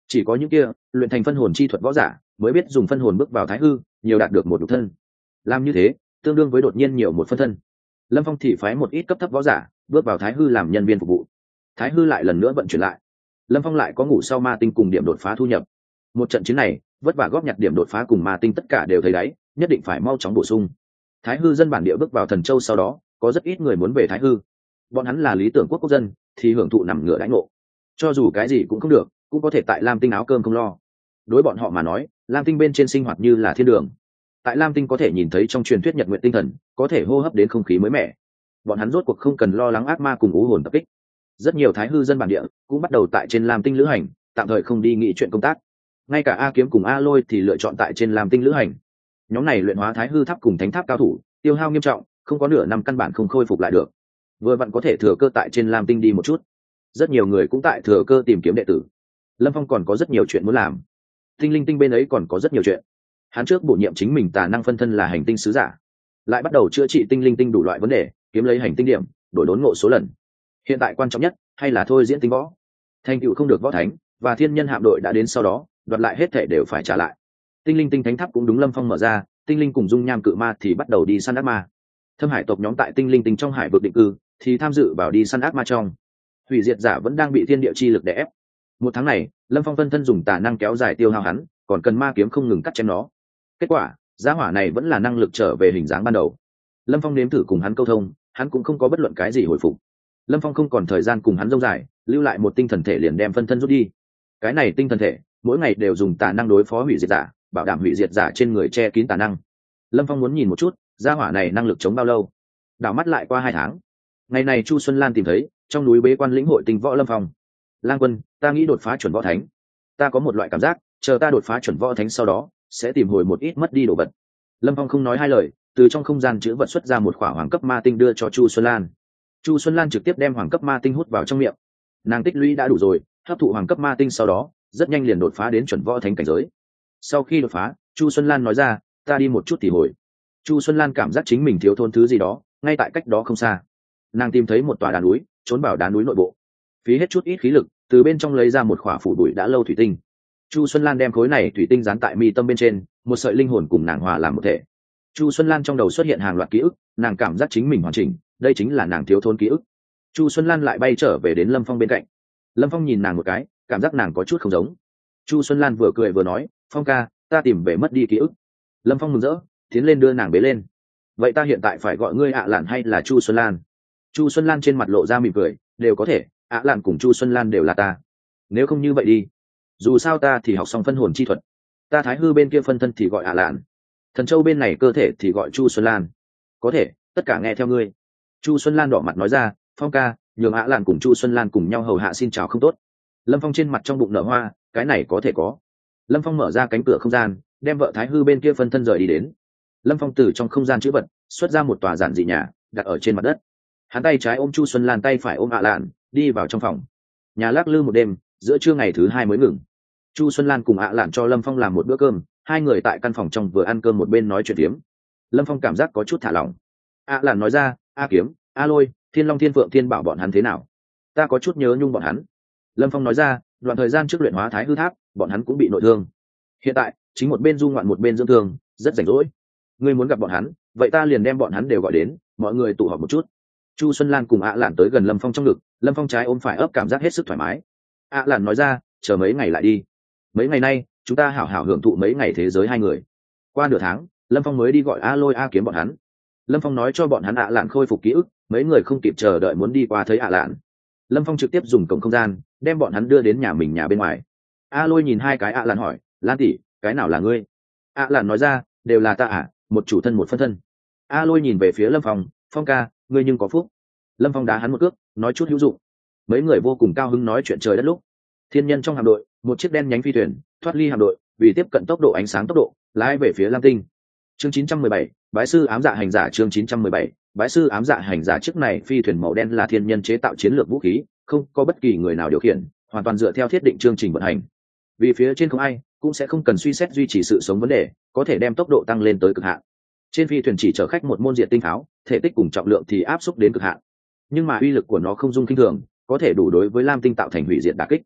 A: chỉ có những kia luyện thành phân hồn chi thuật võ giả mới biết dùng phân hồn bước vào thái hư, nhiều đạt được một nhục thân. Làm như thế tương đương với đột nhiên nhiều một phân thân. Lâm Phong thì phái một ít cấp thấp võ giả bước vào thái hư làm nhân viên phục vụ. Thái hư lại lần nữa vận chuyển lại, Lâm Phong lại có ngủ sau ma tinh cùng điểm đột phá thu nhập. Một trận chiến này vất vả góp nhặt điểm đột phá cùng ma tinh tất cả đều thấy đáy, nhất định phải mau chóng bổ sung. Thái hư dân bản địa bước vào thần châu sau đó có rất ít người muốn về thái hư. Bọn hắn là lý tưởng quốc quốc dân thì hưởng thụ nằm ngửa đãi ngộ, cho dù cái gì cũng không được cũng có thể tại lam tinh áo cơm không lo. Đối bọn họ mà nói, lam tinh bên trên sinh hoạt như là thiên đường. Tại lam tinh có thể nhìn thấy trong truyền thuyết nhật nguyện tinh thần, có thể hô hấp đến không khí mới mẻ. Bọn hắn rốt cuộc không cần lo lắng ác ma cùng ú hồn tập kích. Rất nhiều thái hư dân bản địa cũng bắt đầu tại trên lam tinh lữ hành, tạm thời không đi nghị chuyện công tác. Ngay cả A Kiếm cùng A Lôi thì lựa chọn tại trên lam tinh lữ hành. Nhóm này luyện hóa thái hư tháp cùng thánh tháp cao thủ, tiêu hao nghiêm trọng, không có nửa năm căn bản không khôi phục lại được. Vừa vặn có thể thừa cơ tại trên lam tinh đi một chút. Rất nhiều người cũng tại thừa cơ tìm kiếm đệ tử. Lâm Phong còn có rất nhiều chuyện muốn làm. Tinh linh tinh bên ấy còn có rất nhiều chuyện. Hắn trước bổ nhiệm chính mình tà năng phân thân là hành tinh sứ giả, lại bắt đầu chữa trị tinh linh tinh đủ loại vấn đề, kiếm lấy hành tinh điểm, đổi đốn ngộ số lần. Hiện tại quan trọng nhất hay là thôi diễn tinh võ. Thành tựu không được võ thánh và thiên nhân hạm đội đã đến sau đó, đoạt lại hết thể đều phải trả lại. Tinh linh tinh thánh tháp cũng đúng Lâm Phong mở ra, tinh linh cùng dung nham cự ma thì bắt đầu đi săn ác ma. Thâm hải tộc nhóm tại tinh linh tinh trong hải vực định cư thì tham dự vào đi săn ác ma trong. Hủy diệt giả vẫn đang bị thiên địa chi lực đè ép. Một tháng này, Lâm Phong phân thân dùng tà năng kéo dài tiêu hao hắn, còn cần ma kiếm không ngừng cắt chém nó. Kết quả, giá hỏa này vẫn là năng lực trở về hình dáng ban đầu. Lâm Phong nếm thử cùng hắn câu thông, hắn cũng không có bất luận cái gì hồi phục. Lâm Phong không còn thời gian cùng hắn dông dài, lưu lại một tinh thần thể liền đem phân thân rút đi. Cái này tinh thần thể mỗi ngày đều dùng tà năng đối phó hủy diệt giả, bảo đảm hủy diệt giả trên người che kín tà năng. Lâm Phong muốn nhìn một chút gia hỏa này năng lực chống bao lâu. Đảo mắt lại qua hai tháng, ngày này Chu Xuân Lan tìm thấy trong núi bế quan lĩnh hội tinh võ Lâm Phong. Lang Quân, ta nghĩ đột phá chuẩn võ thánh. Ta có một loại cảm giác, chờ ta đột phá chuẩn võ thánh sau đó sẽ tìm hồi một ít mất đi đồ vật. Lâm Phong không nói hai lời, từ trong không gian chữ vật xuất ra một khỏa hoàng cấp ma tinh đưa cho Chu Xuân Lan. Chu Xuân Lan trực tiếp đem hoàng cấp ma tinh hút vào trong miệng. Nàng tích lũy đã đủ rồi, hấp thụ hoàng cấp ma tinh sau đó rất nhanh liền đột phá đến chuẩn võ thánh cảnh giới. Sau khi đột phá, Chu Xuân Lan nói ra, ta đi một chút thì hồi. Chu Xuân Lan cảm giác chính mình thiếu thốn thứ gì đó, ngay tại cách đó không xa. Nàng tìm thấy một tòa đá núi, trốn vào đá núi nội bộ, phí hết chút ít khí lực, từ bên trong lấy ra một khỏa phủ bụi đã lâu thủy tinh. Chu Xuân Lan đem khối này thủy tinh dán tại mi tâm bên trên, một sợi linh hồn cùng nàng hòa làm một thể. Chu Xuân Lan trong đầu xuất hiện hàng loạt ký ức, nàng cảm giác chính mình hoàn chỉnh, đây chính là nàng thiếu thốn ký ức. Chu Xuân Lan lại bay trở về đến Lâm Phong bên cạnh. Lâm Phong nhìn nàng một cái, cảm giác nàng có chút không giống. Chu Xuân Lan vừa cười vừa nói, Phong ca, ta tìm về mất đi ký ức. Lâm Phong mừng rỡ, tiến lên đưa nàng bế lên. Vậy ta hiện tại phải gọi ngươi ạ à lạn hay là Chu Xuân Lan? Chu Xuân Lan trên mặt lộ ra mỉm cười, đều có thể, ạ à lạn cùng Chu Xuân Lan đều là ta. Nếu không như vậy đi, dù sao ta thì học xong phân hồn chi thuật, ta thái hư bên kia phân thân thì gọi ạ à lạn, thần châu bên này cơ thể thì gọi Chu Xuân Lan. Có thể, tất cả nghe theo ngươi. Chu Xuân Lan đỏ mặt nói ra, Phong ca, nhường ạ à lạn cùng Chu Xuân Lan cùng nhau hầu hạ xin chào không tốt. Lâm Phong trên mặt trong bụng nở hoa, cái này có thể có. Lâm Phong mở ra cánh cửa không gian, đem vợ thái hư bên kia phân thân rời đi đến. Lâm Phong từ trong không gian chữ vật xuất ra một tòa giản dị nhà, đặt ở trên mặt đất. Hắn tay trái ôm Chu Xuân Lan, tay phải ôm ạ à lạn, đi vào trong phòng. Nhà lắc lư một đêm, giữa trưa ngày thứ hai mới ngừng. Chu Xuân Lan cùng ạ à lạn cho Lâm Phong làm một bữa cơm, hai người tại căn phòng trong vừa ăn cơm một bên nói chuyện tiếm. Lâm Phong cảm giác có chút thả lỏng. ạ à lạn nói ra, A Kiếm, A Lôi, Thiên Long Thiên Phượng Thiên Bảo bọn hắn thế nào? Ta có chút nhớ nhung bọn hắn. Lâm Phong nói ra, đoạn thời gian trước luyện hóa thái hư tháp, bọn hắn cũng bị nội thương. Hiện tại chính một bên du ngoạn một bên dưỡng thương, rất rảnh rỗi. Ngươi muốn gặp bọn hắn, vậy ta liền đem bọn hắn đều gọi đến, mọi người tụ họp một chút. Chu Xuân Lan cùng ạ à lạn tới gần Lâm Phong trong ngực, Lâm Phong trái ôm phải ấp, cảm giác hết sức thoải mái. ạ à lạn nói ra, chờ mấy ngày lại đi. Mấy ngày nay chúng ta hảo hảo hưởng thụ mấy ngày thế giới hai người. Qua nửa tháng, Lâm Phong mới đi gọi A Lôi A Kiếm bọn hắn. Lâm Phong nói cho bọn hắn ạ à lạn khôi phục ký ức, mấy người không kịp chờ đợi muốn đi qua thấy ạ à lạn. Lâm Phong trực tiếp dùng cổng không gian đem bọn hắn đưa đến nhà mình nhà bên ngoài. A Lôi nhìn hai cái ạ à lạn hỏi, Lan tỷ, cái nào là ngươi? ạ à lạn nói ra, đều là ta à, một chủ thân một phân thân. A Lôi nhìn về phía Lâm Phong, Phong ca, ngươi nhưng có phúc. Lâm Phong đá hắn một cước, nói chút hữu dụng. Mấy người vô cùng cao hứng nói chuyện trời đất lúc. Thiên nhân trong hạm đội, một chiếc đen nhánh phi thuyền thoát ly hạm đội, vì tiếp cận tốc độ ánh sáng tốc độ, lái về phía Lam Tinh. Chương chín trăm mười bảy, bái sư ám dạ hành giả. Chương chín trăm mười bảy, bái sư ám dạ hành giả. Chiếc này phi thuyền màu đen là thiên nhân chế tạo chiến lược vũ khí, không có bất kỳ người nào điều khiển, hoàn toàn dựa theo thiết định chương trình vận hành. Vì phía trên không ai, cũng sẽ không cần suy xét duy trì sự sống vấn đề, có thể đem tốc độ tăng lên tới cực hạn. Trên phi thuyền chỉ chở khách một môn diệt tinh pháo, thể tích cùng trọng lượng thì áp xúc đến cực hạn, nhưng mà uy lực của nó không dung kinh thường, có thể đủ đối với Lam Tinh tạo thành hủy diệt đả kích.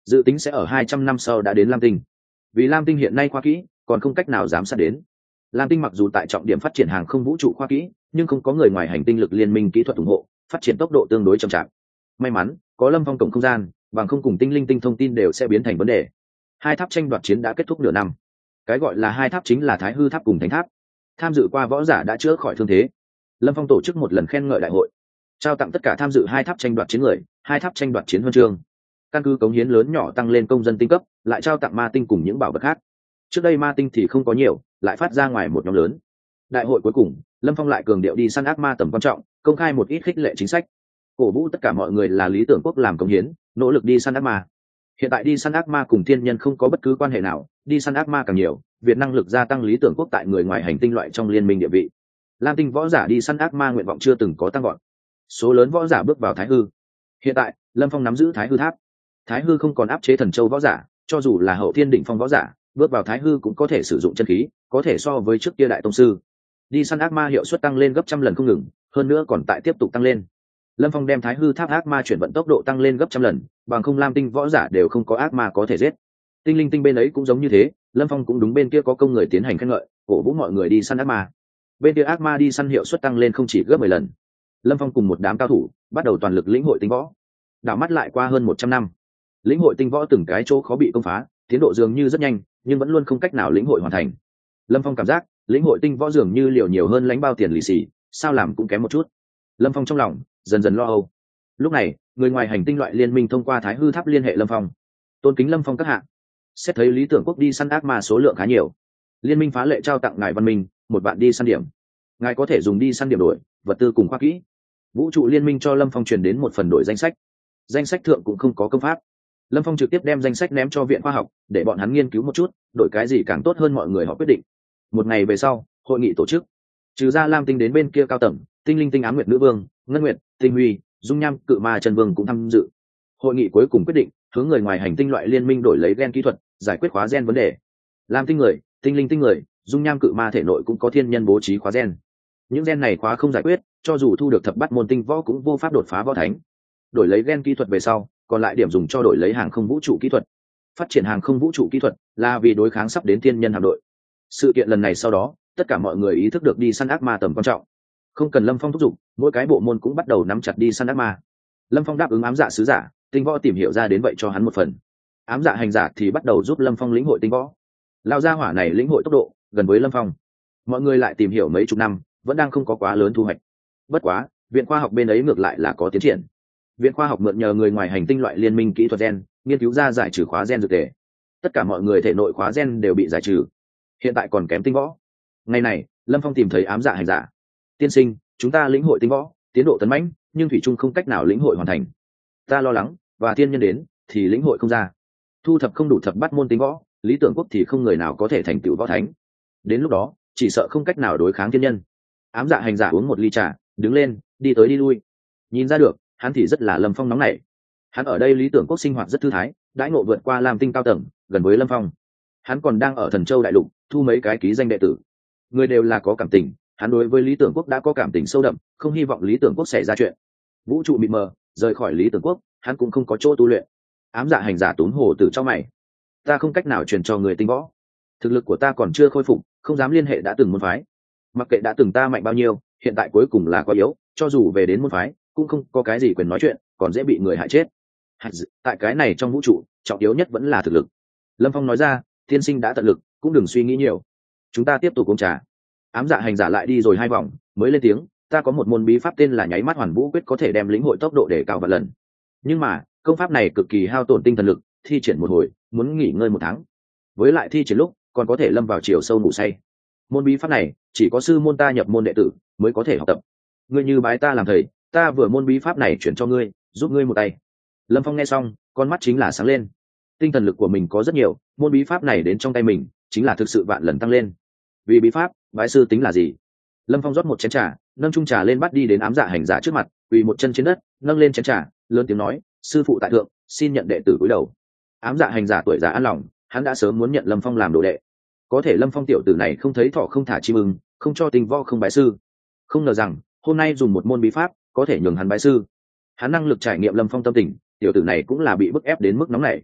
A: dự tính sẽ ở hai trăm năm sau đã đến lam tinh. Vì lam tinh hiện nay khoa kỹ còn không cách nào giám sát đến. Lam tinh mặc dù tại trọng điểm phát triển hàng không vũ trụ khoa kỹ, nhưng không có người ngoài hành tinh lực liên minh kỹ thuật ủng hộ, phát triển tốc độ tương đối chậm chạp. May mắn có Lâm Phong cổng không gian, bằng không cùng tinh linh tinh thông tin đều sẽ biến thành vấn đề. Hai tháp tranh đoạt chiến đã kết thúc nửa năm. Cái gọi là hai tháp chính là Thái Hư tháp cùng Thánh tháp. Tham dự qua võ giả đã chữa khỏi thương thế. Lâm Phong tổ chức một lần khen ngợi đại hội, trao tặng tất cả tham dự hai tháp tranh đoạt chiến người hai tháp tranh đoạt chiến huân chương. Căn cứ cống hiến lớn nhỏ tăng lên công dân tinh cấp, lại trao tặng ma tinh cùng những bảo vật khác. Trước đây ma tinh thì không có nhiều, lại phát ra ngoài một nhóm lớn. Đại hội cuối cùng, Lâm Phong lại cường điệu đi săn ác ma tầm quan trọng, công khai một ít khích lệ chính sách, cổ vũ tất cả mọi người là lý tưởng quốc làm cống hiến, nỗ lực đi săn ác ma. Hiện tại đi săn ác ma cùng thiên nhân không có bất cứ quan hệ nào, đi săn ác ma càng nhiều, việc năng lực gia tăng lý tưởng quốc tại người ngoài hành tinh loại trong liên minh địa vị. Lam tinh võ giả đi săn ác ma nguyện vọng chưa từng có tăng gọn, số lớn võ giả bước vào Thái Hư. Hiện tại Lâm Phong nắm giữ Thái Hư tháp, Thái Hư không còn áp chế thần châu võ giả, cho dù là hậu thiên đỉnh phong võ giả bước vào Thái Hư cũng có thể sử dụng chân khí, có thể so với trước kia đại tông sư. Đi săn ác ma hiệu suất tăng lên gấp trăm lần không ngừng, hơn nữa còn tại tiếp tục tăng lên. Lâm Phong đem Thái Hư tháp ác ma chuyển vận tốc độ tăng lên gấp trăm lần, bằng không lam tinh võ giả đều không có ác ma có thể giết. Tinh linh tinh bên ấy cũng giống như thế, Lâm Phong cũng đúng bên kia có công người tiến hành khen ngợi, cổ vũ mọi người đi săn ác ma. Bên kia ác ma đi săn hiệu suất tăng lên không chỉ gấp mười lần. Lâm Phong cùng một đám cao thủ bắt đầu toàn lực lĩnh hội tinh võ. Đảo mắt lại qua hơn một trăm năm, lĩnh hội tinh võ từng cái chỗ khó bị công phá, tiến độ dường như rất nhanh, nhưng vẫn luôn không cách nào lĩnh hội hoàn thành. Lâm Phong cảm giác lĩnh hội tinh võ dường như liều nhiều hơn lãnh bao tiền lì xì, sao làm cũng kém một chút. Lâm Phong trong lòng dần dần lo âu. Lúc này người ngoài hành tinh loại liên minh thông qua Thái Hư tháp liên hệ Lâm Phong. Tôn kính Lâm Phong các hạ, xét thấy lý tưởng quốc đi săn ác ma số lượng khá nhiều, liên minh phá lệ trao tặng ngài văn minh một bạn đi săn điểm, ngài có thể dùng đi săn điểm đổi vật tư cùng khoa kỹ. Vũ trụ liên minh cho Lâm Phong truyền đến một phần đổi danh sách, danh sách thượng cũng không có công pháp. Lâm Phong trực tiếp đem danh sách ném cho viện khoa học để bọn hắn nghiên cứu một chút, đổi cái gì càng tốt hơn mọi người họ quyết định. Một ngày về sau, hội nghị tổ chức. Trừ ra lam tinh đến bên kia cao tầng, tinh linh tinh ám nguyệt nữ vương, ngân nguyệt, tinh huy, dung nham cự ma chân vương cũng tham dự. Hội nghị cuối cùng quyết định hướng người ngoài hành tinh loại liên minh đổi lấy gen kỹ thuật, giải quyết khóa gen vấn đề. Lam tinh người, tinh linh tinh người, dung nham cự ma thể nội cũng có thiên nhân bố trí khóa gen. Những gen này khóa không giải quyết, cho dù thu được thập bát môn tinh võ cũng vô pháp đột phá võ thánh. Đổi lấy gen kỹ thuật về sau, còn lại điểm dùng cho đổi lấy hàng không vũ trụ kỹ thuật. Phát triển hàng không vũ trụ kỹ thuật là vì đối kháng sắp đến thiên nhân hạm đội. Sự kiện lần này sau đó, tất cả mọi người ý thức được đi săn ác ma tầm quan trọng. Không cần Lâm Phong thúc giục, mỗi cái bộ môn cũng bắt đầu nắm chặt đi săn ác ma. Lâm Phong đáp ứng ám dạ sứ giả, tinh võ tìm hiểu ra đến vậy cho hắn một phần. Ám dạ hành giả thì bắt đầu giúp Lâm Phong lĩnh hội tinh võ. Lao gia hỏa này lĩnh hội tốc độ gần với Lâm Phong. Mọi người lại tìm hiểu mấy chục năm, vẫn đang không có quá lớn thu hoạch. Bất quá, viện khoa học bên ấy ngược lại là có tiến triển. Viện khoa học mượn nhờ người ngoài hành tinh loại liên minh kỹ thuật gen, nghiên cứu ra giải trừ khóa gen dược tề. Tất cả mọi người thể nội khóa gen đều bị giải trừ. Hiện tại còn kém tinh võ. Ngày này, Lâm Phong tìm thấy ám dạ hành giả. Tiên sinh, chúng ta lĩnh hội tinh võ, tiến độ tấn mãnh, nhưng thủy chung không cách nào lĩnh hội hoàn thành. Ta lo lắng, và thiên nhân đến thì lĩnh hội không ra. Thu thập không đủ thập bát môn tinh võ, lý tưởng quốc thì không người nào có thể thành tựu võ thánh. Đến lúc đó, chỉ sợ không cách nào đối kháng thiên nhân. Ám dạ hành giả uống một ly trà, đứng lên, đi tới đi lui. Nhìn ra được, hắn thì rất là Lâm Phong nóng nảy. Hắn ở đây lý tưởng quốc sinh hoạt rất thư thái, đãi ngộ vượt qua lam tinh cao tầng, gần với Lâm Phong. Hắn còn đang ở Thần Châu đại lục thu mấy cái ký danh đệ tử, người đều là có cảm tình. Hắn đối với lý tưởng quốc đã có cảm tình sâu đậm, không hy vọng lý tưởng quốc xảy ra chuyện. Vũ trụ mịt mờ, rời khỏi lý tưởng quốc, hắn cũng không có chỗ tu luyện. Ám dạ hành giả tốn hồ từ trong mày. Ta không cách nào truyền cho người tinh võ, thực lực của ta còn chưa khôi phục, không dám liên hệ đã từng môn phái. Mặc kệ đã từng ta mạnh bao nhiêu, hiện tại cuối cùng là quá yếu, cho dù về đến môn phái cũng không có cái gì quyền nói chuyện, còn dễ bị người hại chết. Tại cái này trong vũ trụ, trọng yếu nhất vẫn là thực lực. Lâm Phong nói ra, tiên sinh đã tận lực, cũng đừng suy nghĩ nhiều. Chúng ta tiếp tục uống trà. Ám dạ hành giả lại đi rồi hai vòng, mới lên tiếng, ta có một môn bí pháp tên là nháy mắt hoàn vũ quyết, có thể đem lĩnh hội tốc độ để cao vạn lần. Nhưng mà công pháp này cực kỳ hao tổn tinh thần lực, thi triển một hồi muốn nghỉ ngơi một tháng, với lại thi triển lúc còn có thể lâm vào chiều sâu ngủ say. Môn bí pháp này chỉ có sư môn ta nhập môn đệ tử mới có thể học tập. Ngươi như bái ta làm thầy, ta vừa môn bí pháp này chuyển cho ngươi, giúp ngươi một tay. Lâm Phong nghe xong, con mắt chính là sáng lên. Tinh thần lực của mình có rất nhiều, môn bí pháp này đến trong tay mình chính là thực sự vạn lần tăng lên. Vì bí pháp, bái sư tính là gì? Lâm Phong rót một chén trà, nâng chung trà lên bắt đi đến ám dạ hành giả trước mặt, quỳ một chân trên đất, nâng lên chén trà, lớn tiếng nói, sư phụ tại thượng, xin nhận đệ tử cúi đầu. Ám dạ hành giả tuổi già an lòng, hắn đã sớm muốn nhận Lâm Phong làm đồ đệ. Có thể Lâm Phong tiểu tử này không thấy thọ không thả chim ưng, không cho tình võ không bái sư. Không ngờ rằng hôm nay dùng một môn bí pháp có thể nhường hắn bái sư. Hắn năng lực trải nghiệm Lâm Phong tâm tình, tiểu tử này cũng là bị bức ép đến mức nóng này.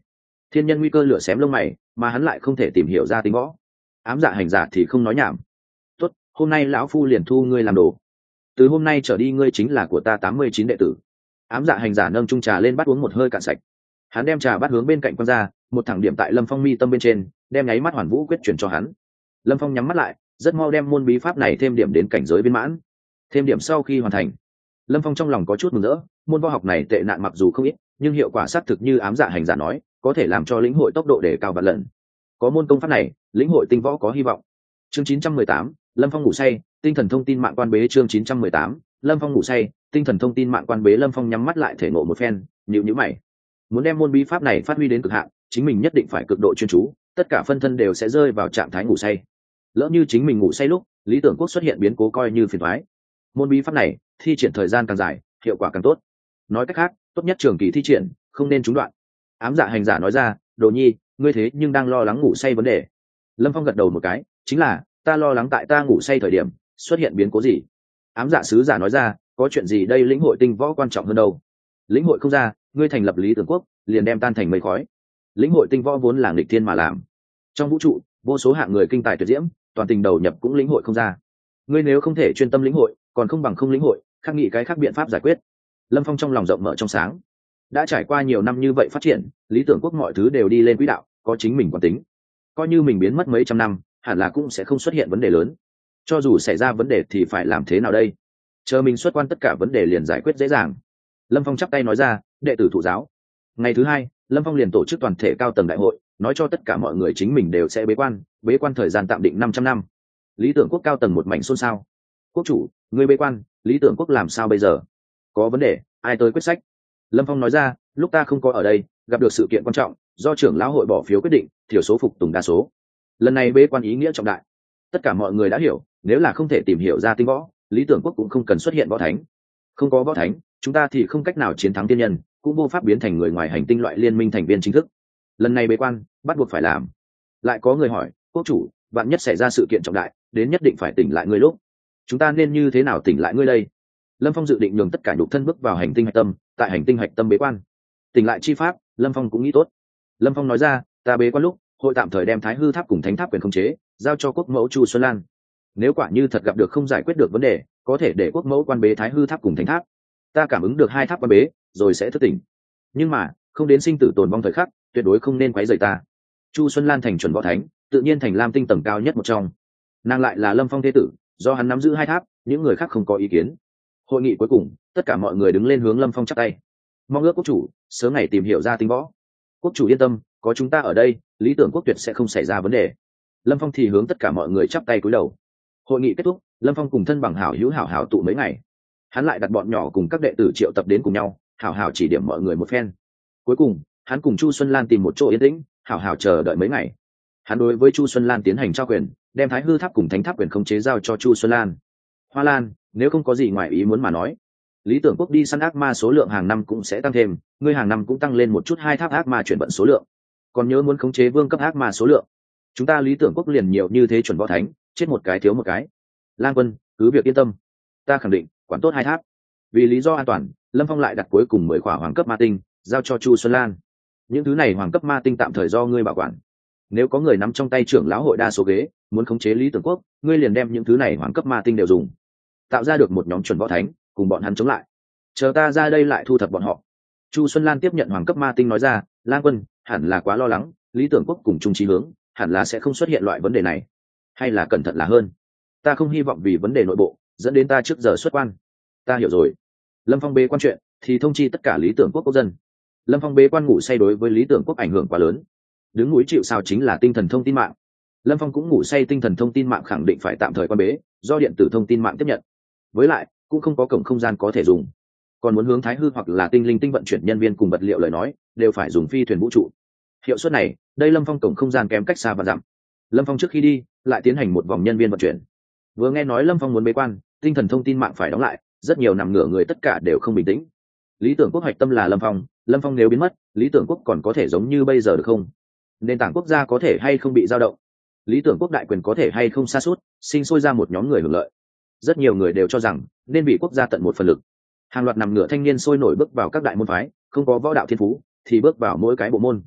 A: Thiên nhân nguy cơ lửa xém lông mày, mà hắn lại không thể tìm hiểu ra tính võ. Ám dạ hành giả thì không nói nhảm. Tốt, hôm nay lão phu liền thu ngươi làm đồ. Từ hôm nay trở đi ngươi chính là của ta tám mươi chín đệ tử. Ám dạ hành giả nâng chung trà lên bắt uống một hơi cạn sạch. Hắn đem trà bắt hướng bên cạnh quăng ra, một thẳng điểm tại Lâm Phong mi tâm bên trên, đem nháy mắt hoàn vũ quyết chuyển cho hắn. Lâm Phong nhắm mắt lại, rất mau đem môn bí pháp này thêm điểm đến cảnh giới viên mãn. Thêm điểm sau khi hoàn thành, Lâm Phong trong lòng có chút mừng rỡ. Môn võ học này tệ nạn mặc dù không ít, nhưng hiệu quả xác thực như ám dạ hành giả nói, có thể làm cho lĩnh hội tốc độ đề cao vạn lần. Có môn công pháp này, lĩnh hội tinh võ có hy vọng. Chương chín trăm mười tám, Lâm Phong ngủ say, tinh thần thông tin mạng quan bế. Chương chín trăm mười tám, Lâm Phong ngủ say, tinh thần thông tin mạng quan bế. Lâm Phong nhắm mắt lại thể ngộ một phen, nhíu nhíu mày. Muốn đem môn bí pháp này phát huy đến cực hạn, chính mình nhất định phải cực độ chuyên chú, tất cả phân thân đều sẽ rơi vào trạng thái ngủ say. Lỡ như chính mình ngủ say lúc Lý Tưởng Quốc xuất hiện biến cố coi như phiền toái. Môn bí pháp này thi triển thời gian càng dài, hiệu quả càng tốt. Nói cách khác, tốt nhất trường kỳ thi triển, không nên trúng đoạn. Ám dạ hành giả nói ra, Đồ Nhi, ngươi thế nhưng đang lo lắng ngủ say vấn đề. Lâm Phong gật đầu một cái, chính là ta lo lắng tại ta ngủ say thời điểm xuất hiện biến cố gì. Ám dạ sứ giả nói ra, có chuyện gì đây, lĩnh hội tinh võ quan trọng hơn đâu. Lĩnh hội không ra, ngươi thành lập Lý Tưởng Quốc liền đem tan thành mây khói. Lĩnh hội tinh võ vốn là nghịch thiên mà làm, trong vũ trụ vô số hạng người kinh tài tuyệt diễm, toàn tình đầu nhập cũng lĩnh hội không ra. Ngươi nếu không thể chuyên tâm lĩnh hội, còn không bằng không lĩnh hội, khắc nghị cái khác biện pháp giải quyết. Lâm Phong trong lòng rộng mở trong sáng. Đã trải qua nhiều năm như vậy phát triển, Lý Tưởng Quốc mọi thứ đều đi lên quỹ đạo, có chính mình quán tính. Coi như mình biến mất mấy trăm năm, hẳn là cũng sẽ không xuất hiện vấn đề lớn. Cho dù xảy ra vấn đề thì phải làm thế nào đây? Chờ mình xuất quan tất cả vấn đề liền giải quyết dễ dàng. Lâm Phong chắp tay nói ra, đệ tử thụ giáo. Ngày thứ hai, Lâm Phong liền tổ chức toàn thể cao tầng đại hội, nói cho tất cả mọi người chính mình đều sẽ bế quan, bế quan thời gian tạm định năm trăm năm. Lý Tưởng Quốc cao tầng một mảnh xôn xao. Quốc chủ, ngươi bế quan, Lý Tưởng Quốc làm sao bây giờ? Có vấn đề, ai tới quyết sách? Lâm Phong nói ra, lúc ta không có ở đây, gặp được sự kiện quan trọng, do trưởng lão hội bỏ phiếu quyết định, thiểu số phục tùng đa số. Lần này bế quan ý nghĩa trọng đại. Tất cả mọi người đã hiểu, nếu là không thể tìm hiểu ra tinh võ, Lý Tưởng Quốc cũng không cần xuất hiện võ thánh. Không có võ thánh, chúng ta thì không cách nào chiến thắng tiên nhân, cũng vô pháp biến thành người ngoài hành tinh loại liên minh thành viên chính thức. Lần này bế quan bắt buộc phải làm. Lại có người hỏi, quốc chủ, vạn nhất xảy ra sự kiện trọng đại, đến nhất định phải tỉnh lại ngươi lúc, chúng ta nên như thế nào tỉnh lại ngươi đây? Lâm Phong dự định nhường tất cả nhục thân bước vào hành tinh hạch tâm, tại hành tinh hạch tâm bế quan. Tỉnh lại chi pháp, Lâm Phong cũng nghĩ tốt. Lâm Phong nói ra, ta bế quan lúc, hội tạm thời đem Thái Hư Tháp cùng Thánh Tháp quyền khống chế, giao cho quốc mẫu Chu Xuân Lan. Nếu quả như thật gặp được không giải quyết được vấn đề, có thể để quốc mẫu quan bế Thái Hư Tháp cùng Thánh Tháp. Ta cảm ứng được hai tháp quan bế, rồi sẽ thức tỉnh. Nhưng mà, không đến sinh tử tồn vong thời khắc, tuyệt đối không nên quấy rầy ta. Chu Xuân Lan thành chuẩn võ thánh, tự nhiên thành Lam Tinh tầng cao nhất một trong. Nàng lại là Lâm Phong thế tử, do hắn nắm giữ hai tháp, những người khác không có ý kiến. Hội nghị cuối cùng, tất cả mọi người đứng lên hướng Lâm Phong chắp tay. Mong ước quốc chủ sớm ngày tìm hiểu ra tinh võ. Quốc chủ yên tâm, có chúng ta ở đây, Lý Tưởng Quốc tuyệt sẽ không xảy ra vấn đề. Lâm Phong thì hướng tất cả mọi người chắp tay cúi đầu. Hội nghị kết thúc, Lâm Phong cùng thân bằng hảo hữu hảo hảo tụ mấy ngày. Hắn lại đặt bọn nhỏ cùng các đệ tử triệu tập đến cùng nhau, hảo hảo chỉ điểm mọi người một phen. Cuối cùng, hắn cùng Chu Xuân Lan tìm một chỗ yên tĩnh, hảo hảo chờ đợi mấy ngày. Hắn đối với Chu Xuân Lan tiến hành trao quyền, đem Thái Hư Tháp cùng Thánh Tháp quyền khống chế giao cho Chu Xuân Lan. Hoa Lan, nếu không có gì ngoài ý muốn mà nói, Lý Tưởng Quốc đi săn ác ma số lượng hàng năm cũng sẽ tăng thêm, ngươi hàng năm cũng tăng lên một chút hai tháp ác ma chuyển vận số lượng. Còn nhớ muốn khống chế vương cấp ác ma số lượng, chúng ta Lý Tưởng Quốc liền nhiều như thế chuẩn võ thánh, chết một cái thiếu một cái. Lan Quân, cứ việc yên tâm, ta khẳng định quản tốt hai tháp. Vì lý do an toàn, Lâm Phong lại đặt cuối cùng mười khỏa hoàng cấp ma tinh, giao cho Chu Xuân Lan. Những thứ này hoàng cấp ma tinh tạm thời do ngươi bảo quản. Nếu có người nắm trong tay trưởng lão hội đa số ghế, muốn khống chế Lý Tưởng Quốc, ngươi liền đem những thứ này hoàng cấp ma tinh đều dùng, tạo ra được một nhóm chuẩn võ thánh, cùng bọn hắn chống lại. Chờ ta ra đây lại thu thập bọn họ. Chu Xuân Lan tiếp nhận hoàng cấp ma tinh nói ra, Lan Quân, hẳn là quá lo lắng, Lý Tưởng Quốc cùng chung chí hướng, hẳn là sẽ không xuất hiện loại vấn đề này. Hay là cẩn thận là hơn. Ta không hy vọng vì vấn đề nội bộ dẫn đến ta trước giờ xuất quan. Ta hiểu rồi. Lâm Phong bế quan chuyện thì thông chi tất cả Lý Tưởng Quốc quốc dân. Lâm Phong bế quan ngủ say đối với Lý Tưởng Quốc ảnh hưởng quá lớn. Đứng núi chịu sào chính là tinh thần thông tin mạng. Lâm Phong cũng ngủ say, tinh thần thông tin mạng khẳng định phải tạm thời quan bế, do điện tử thông tin mạng tiếp nhận. Với lại, cũng không có cổng không gian có thể dùng. Còn muốn hướng Thái Hư hoặc là tinh linh tinh vận chuyển nhân viên cùng vật liệu lời nói, đều phải dùng phi thuyền vũ trụ. Hiệu suất này, đây Lâm Phong cổng không gian kém cách xa và dặm. Lâm Phong trước khi đi, lại tiến hành một vòng nhân viên vận chuyển. Vừa nghe nói Lâm Phong muốn bế quan, tinh thần thông tin mạng phải đóng lại, rất nhiều nằm ngửa người tất cả đều không bình tĩnh. Lý Tưởng Quốc hoạch tâm là Lâm Phong, Lâm Phong nếu biến mất, Lý Tưởng Quốc còn có thể giống như bây giờ được không? Nền tảng quốc gia có thể hay không bị dao động? Lý Tưởng Quốc đại quyền có thể hay không sa sút, sinh sôi ra một nhóm người hưởng lợi? Rất nhiều người đều cho rằng nên bị quốc gia tận một phần lực. Hàng loạt nằm ngửa thanh niên sôi nổi bước vào các đại môn phái, không có võ đạo thiên phú thì bước vào mỗi cái bộ môn.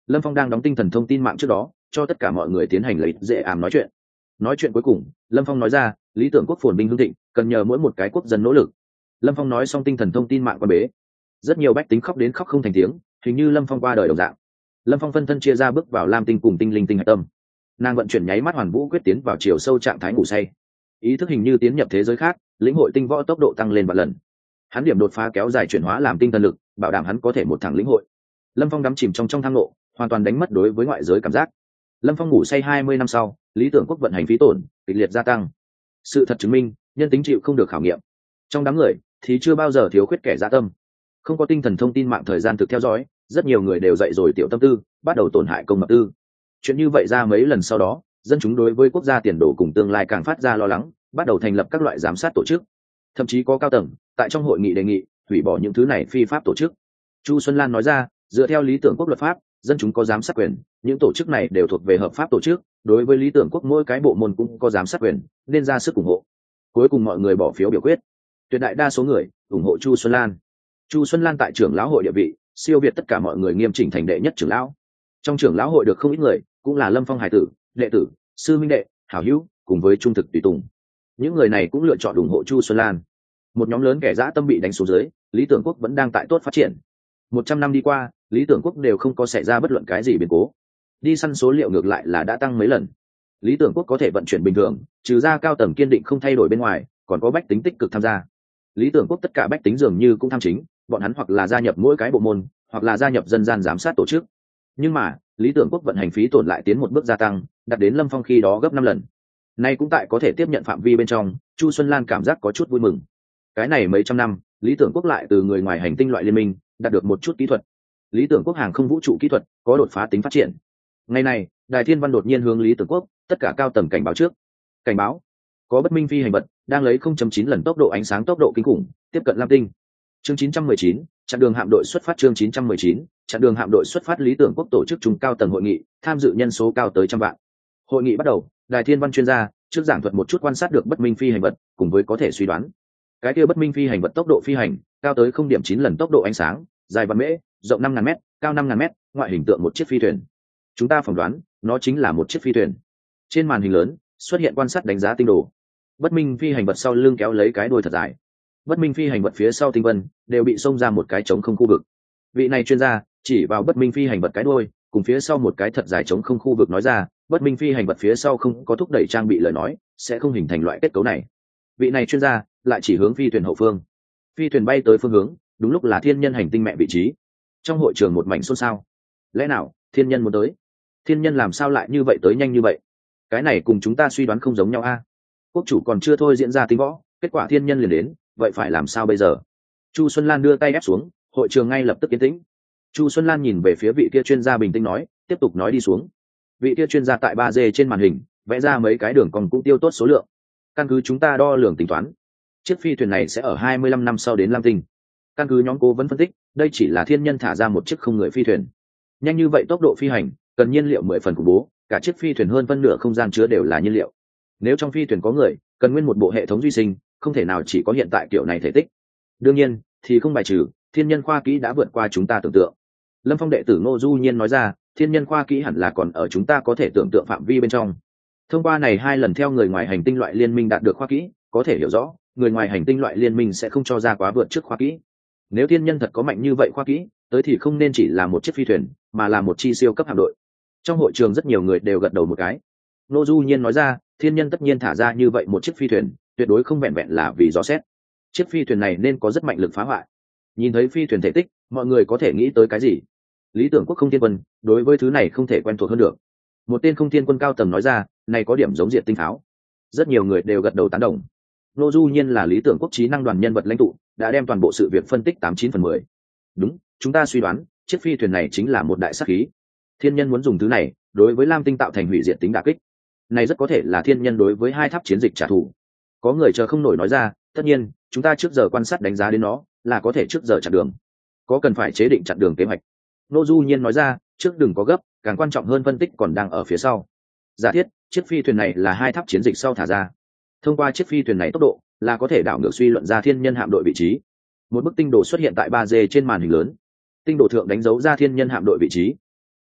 A: Lâm Phong đang đóng tinh thần thông tin mạng trước đó cho tất cả mọi người tiến hành lấy dễ ảm nói chuyện. Nói chuyện cuối cùng, Lâm Phong nói ra lý tưởng quốc phồn binh hưng thịnh cần nhờ mỗi một cái quốc dân nỗ lực. Lâm Phong nói xong tinh thần thông tin mạng quan bế, rất nhiều bách tính khóc đến khóc không thành tiếng, hình như Lâm Phong qua đời đồng dạng. Lâm Phong phân thân chia ra bước vào lam tinh cùng tinh linh tinh hạch tâm, nàng vận chuyển nháy mắt hoàn vũ quyết tiến vào chiều sâu trạng thái ngủ say, ý thức hình như tiến nhập thế giới khác, lĩnh hội tinh võ tốc độ tăng lên vạn lần. Hắn điểm đột phá kéo dài chuyển hóa làm tinh thần lực, bảo đảm hắn có thể một thẳng lĩnh hội. Lâm Phong đắm chìm trong trong thang lộ, hoàn toàn đánh mất đối với ngoại giới cảm giác. Lâm Phong ngủ say hai mươi năm sau, lý tưởng quốc vận hành phí tổn kịch liệt gia tăng. Sự thật chứng minh nhân tính chịu không được khảo nghiệm. Trong đám người thì chưa bao giờ thiếu khuyết kẻ dã tâm. Không có tinh thần thông tin mạng thời gian thực theo dõi, rất nhiều người đều dậy rồi tiểu tâm tư, bắt đầu tổn hại công mật tư. Chuyện như vậy ra mấy lần sau đó, dân chúng đối với quốc gia tiền đồ cùng tương lai càng phát ra lo lắng, bắt đầu thành lập các loại giám sát tổ chức. Thậm chí có cao tầng tại trong hội nghị đề nghị hủy bỏ những thứ này phi pháp tổ chức. Chu Xuân Lan nói ra, dựa theo lý tưởng quốc luật pháp, dân chúng có giám sát quyền, những tổ chức này đều thuộc về hợp pháp tổ chức, đối với lý tưởng quốc mỗi cái bộ môn cũng có giám sát quyền, nên ra sức ủng hộ. Cuối cùng mọi người bỏ phiếu biểu quyết, tuyệt đại đa số người ủng hộ Chu Xuân Lan. Chu Xuân Lan tại trưởng lão hội địa vị siêu việt tất cả mọi người, nghiêm chỉnh thành đệ nhất trưởng lão. Trong trưởng lão hội được không ít người cũng là Lâm Phong hải tử, đệ tử, sư minh đệ, hảo hữu cùng với trung thực tùy tùng. Những người này cũng lựa chọn ủng hộ Chu Xuân Lan. Một nhóm lớn kẻ dã tâm bị đánh xuống dưới, lý tưởng quốc vẫn đang tại tốt phát triển. Một trăm năm đi qua, lý tưởng quốc đều không có xảy ra bất luận cái gì biến cố. Đi săn số liệu ngược lại là đã tăng mấy lần. Lý tưởng quốc có thể vận chuyển bình thường, trừ ra cao tầng kiên định không thay đổi bên ngoài, còn có bách tính tích cực tham gia. Lý tưởng quốc tất cả bách tính dường như cũng tham chính, bọn hắn hoặc là gia nhập mỗi cái bộ môn, hoặc là gia nhập dân gian giám sát tổ chức. Nhưng mà lý tưởng quốc vận hành phí tổn lại tiến một bước gia tăng, đạt đến Lâm Phong khi đó gấp năm lần. Nay cũng tại có thể tiếp nhận phạm vi bên trong, Chu Xuân Lan cảm giác có chút vui mừng. Cái này mấy trăm năm, lý tưởng quốc lại từ người ngoài hành tinh loại liên minh đạt được một chút kỹ thuật. Lý tưởng quốc hàng không vũ trụ kỹ thuật có đột phá tính phát triển. Ngày này, Đài Thiên Văn đột nhiên hướng lý tưởng quốc tất cả cao tầng cảnh báo trước. Cảnh báo, có bất minh phi hành vật đang lấy không chấm chín lần tốc độ ánh sáng, tốc độ kinh khủng tiếp cận lam tinh. Chương chín trăm mười chín, chặn đường hạm đội xuất phát. Chương chín trăm mười chín, chặn đường hạm đội xuất phát. Lý tưởng quốc tổ chức trung cao tầng hội nghị, tham dự nhân số cao tới trăm vạn. Hội nghị bắt đầu, Đài Thiên Văn chuyên gia trước giảng thuật một chút quan sát được bất minh phi hành vật, cùng với có thể suy đoán. Cái kia bất minh phi hành vật tốc độ phi hành cao tới không điểm chín lần tốc độ ánh sáng, dài vạn mễ, rộng năm ngàn mét, cao năm ngàn mét, ngoại hình tượng một chiếc phi thuyền. Chúng ta phỏng đoán, nó chính là một chiếc phi thuyền. Trên màn hình lớn xuất hiện quan sát đánh giá tinh đồ. Bất minh phi hành vật sau lưng kéo lấy cái đuôi thật dài. Bất minh phi hành vật phía sau tinh vân đều bị xông ra một cái trống không khu vực. Vị này chuyên gia chỉ vào bất minh phi hành vật cái đuôi cùng phía sau một cái thật dài trống không khu vực nói ra, bất minh phi hành vật phía sau không có thúc đẩy trang bị lời nói sẽ không hình thành loại kết cấu này. Vị này chuyên gia lại chỉ hướng phi thuyền hậu phương. Phi thuyền bay tới phương hướng đúng lúc là thiên nhân hành tinh mẹ vị trí. Trong hội trường một mảnh xôn xao. Lẽ nào thiên nhân muốn tới? Thiên nhân làm sao lại như vậy, tới nhanh như vậy? Cái này cùng chúng ta suy đoán không giống nhau a. Quốc chủ còn chưa thôi diễn ra tính võ, kết quả thiên nhân liền đến, vậy phải làm sao bây giờ? Chu Xuân Lan đưa tay ép xuống, hội trường ngay lập tức yên tĩnh. Chu Xuân Lan nhìn về phía vị kia chuyên gia bình tĩnh nói, tiếp tục nói đi xuống. Vị kia chuyên gia tại ba D trên màn hình vẽ ra mấy cái đường cong cũng tiêu tốt số lượng. Căn cứ chúng ta đo lường tính toán, chiếc phi thuyền này sẽ ở hai mươi lăm năm sau đến lam tinh. Căn cứ nhóm cố vấn phân tích, đây chỉ là thiên nhân thả ra một chiếc không người phi thuyền. Nhanh như vậy tốc độ phi hành, cần nhiên liệu mười phần khủng bố, cả chiếc phi thuyền hơn phân nửa không gian chứa đều là nhiên liệu. Nếu trong phi thuyền có người, cần nguyên một bộ hệ thống duy sinh, không thể nào chỉ có hiện tại kiểu này thể tích. Đương nhiên, thì không bài trừ thiên nhân khoa kỹ đã vượt qua chúng ta tưởng tượng. Lâm Phong đệ tử Ngô Du Nhiên nói ra, thiên nhân khoa kỹ hẳn là còn ở chúng ta có thể tưởng tượng phạm vi bên trong. Thông qua này hai lần theo người ngoài hành tinh loại liên minh đạt được khoa kỹ, có thể hiểu rõ, người ngoài hành tinh loại liên minh sẽ không cho ra quá vượt trước khoa kỹ. Nếu thiên nhân thật có mạnh như vậy khoa kỹ, tới thì không nên chỉ là một chiếc phi thuyền, mà là một chi siêu cấp hạm đội. Trong hội trường rất nhiều người đều gật đầu một cái. Ngô Du Nhiên nói ra, thiên nhân tất nhiên thả ra như vậy một chiếc phi thuyền, tuyệt đối không vẹn vẹn là vì dò xét. Chiếc phi thuyền này nên có rất mạnh lực phá hoại. Nhìn thấy phi thuyền thể tích, mọi người có thể nghĩ tới cái gì? Lý tưởng quốc không thiên quân, đối với thứ này không thể quen thuộc hơn được. Một tên không thiên quân cao tầng nói ra, này có điểm giống diệt tinh pháo. Rất nhiều người đều gật đầu tán đồng. Ngô Du Nhiên là lý tưởng quốc trí năng đoàn nhân vật lãnh tụ, đã đem toàn bộ sự việc phân tích tám chín phần mười. Đúng, chúng ta suy đoán, chiếc phi thuyền này chính là một đại sát khí. Thiên nhân muốn dùng thứ này, đối với lam tinh tạo thành hủy diệt tính đả kích. Này rất có thể là thiên nhân đối với hai tháp chiến dịch trả thù. Có người chờ không nổi nói ra, tất nhiên, chúng ta trước giờ quan sát đánh giá đến nó, là có thể trước giờ chặn đường. Có cần phải chế định chặn đường kế hoạch. Ngô Du Nhiên nói ra, trước đừng có gấp, càng quan trọng hơn phân tích còn đang ở phía sau. Giả thiết, chiếc phi thuyền này là hai tháp chiến dịch sau thả ra. Thông qua chiếc phi thuyền này tốc độ, là có thể đảo ngược suy luận ra thiên nhân hạm đội vị trí. Một bức tinh đồ xuất hiện tại ba D trên màn hình lớn. Tinh đồ thượng đánh dấu ra thiên nhân hạm đội vị trí.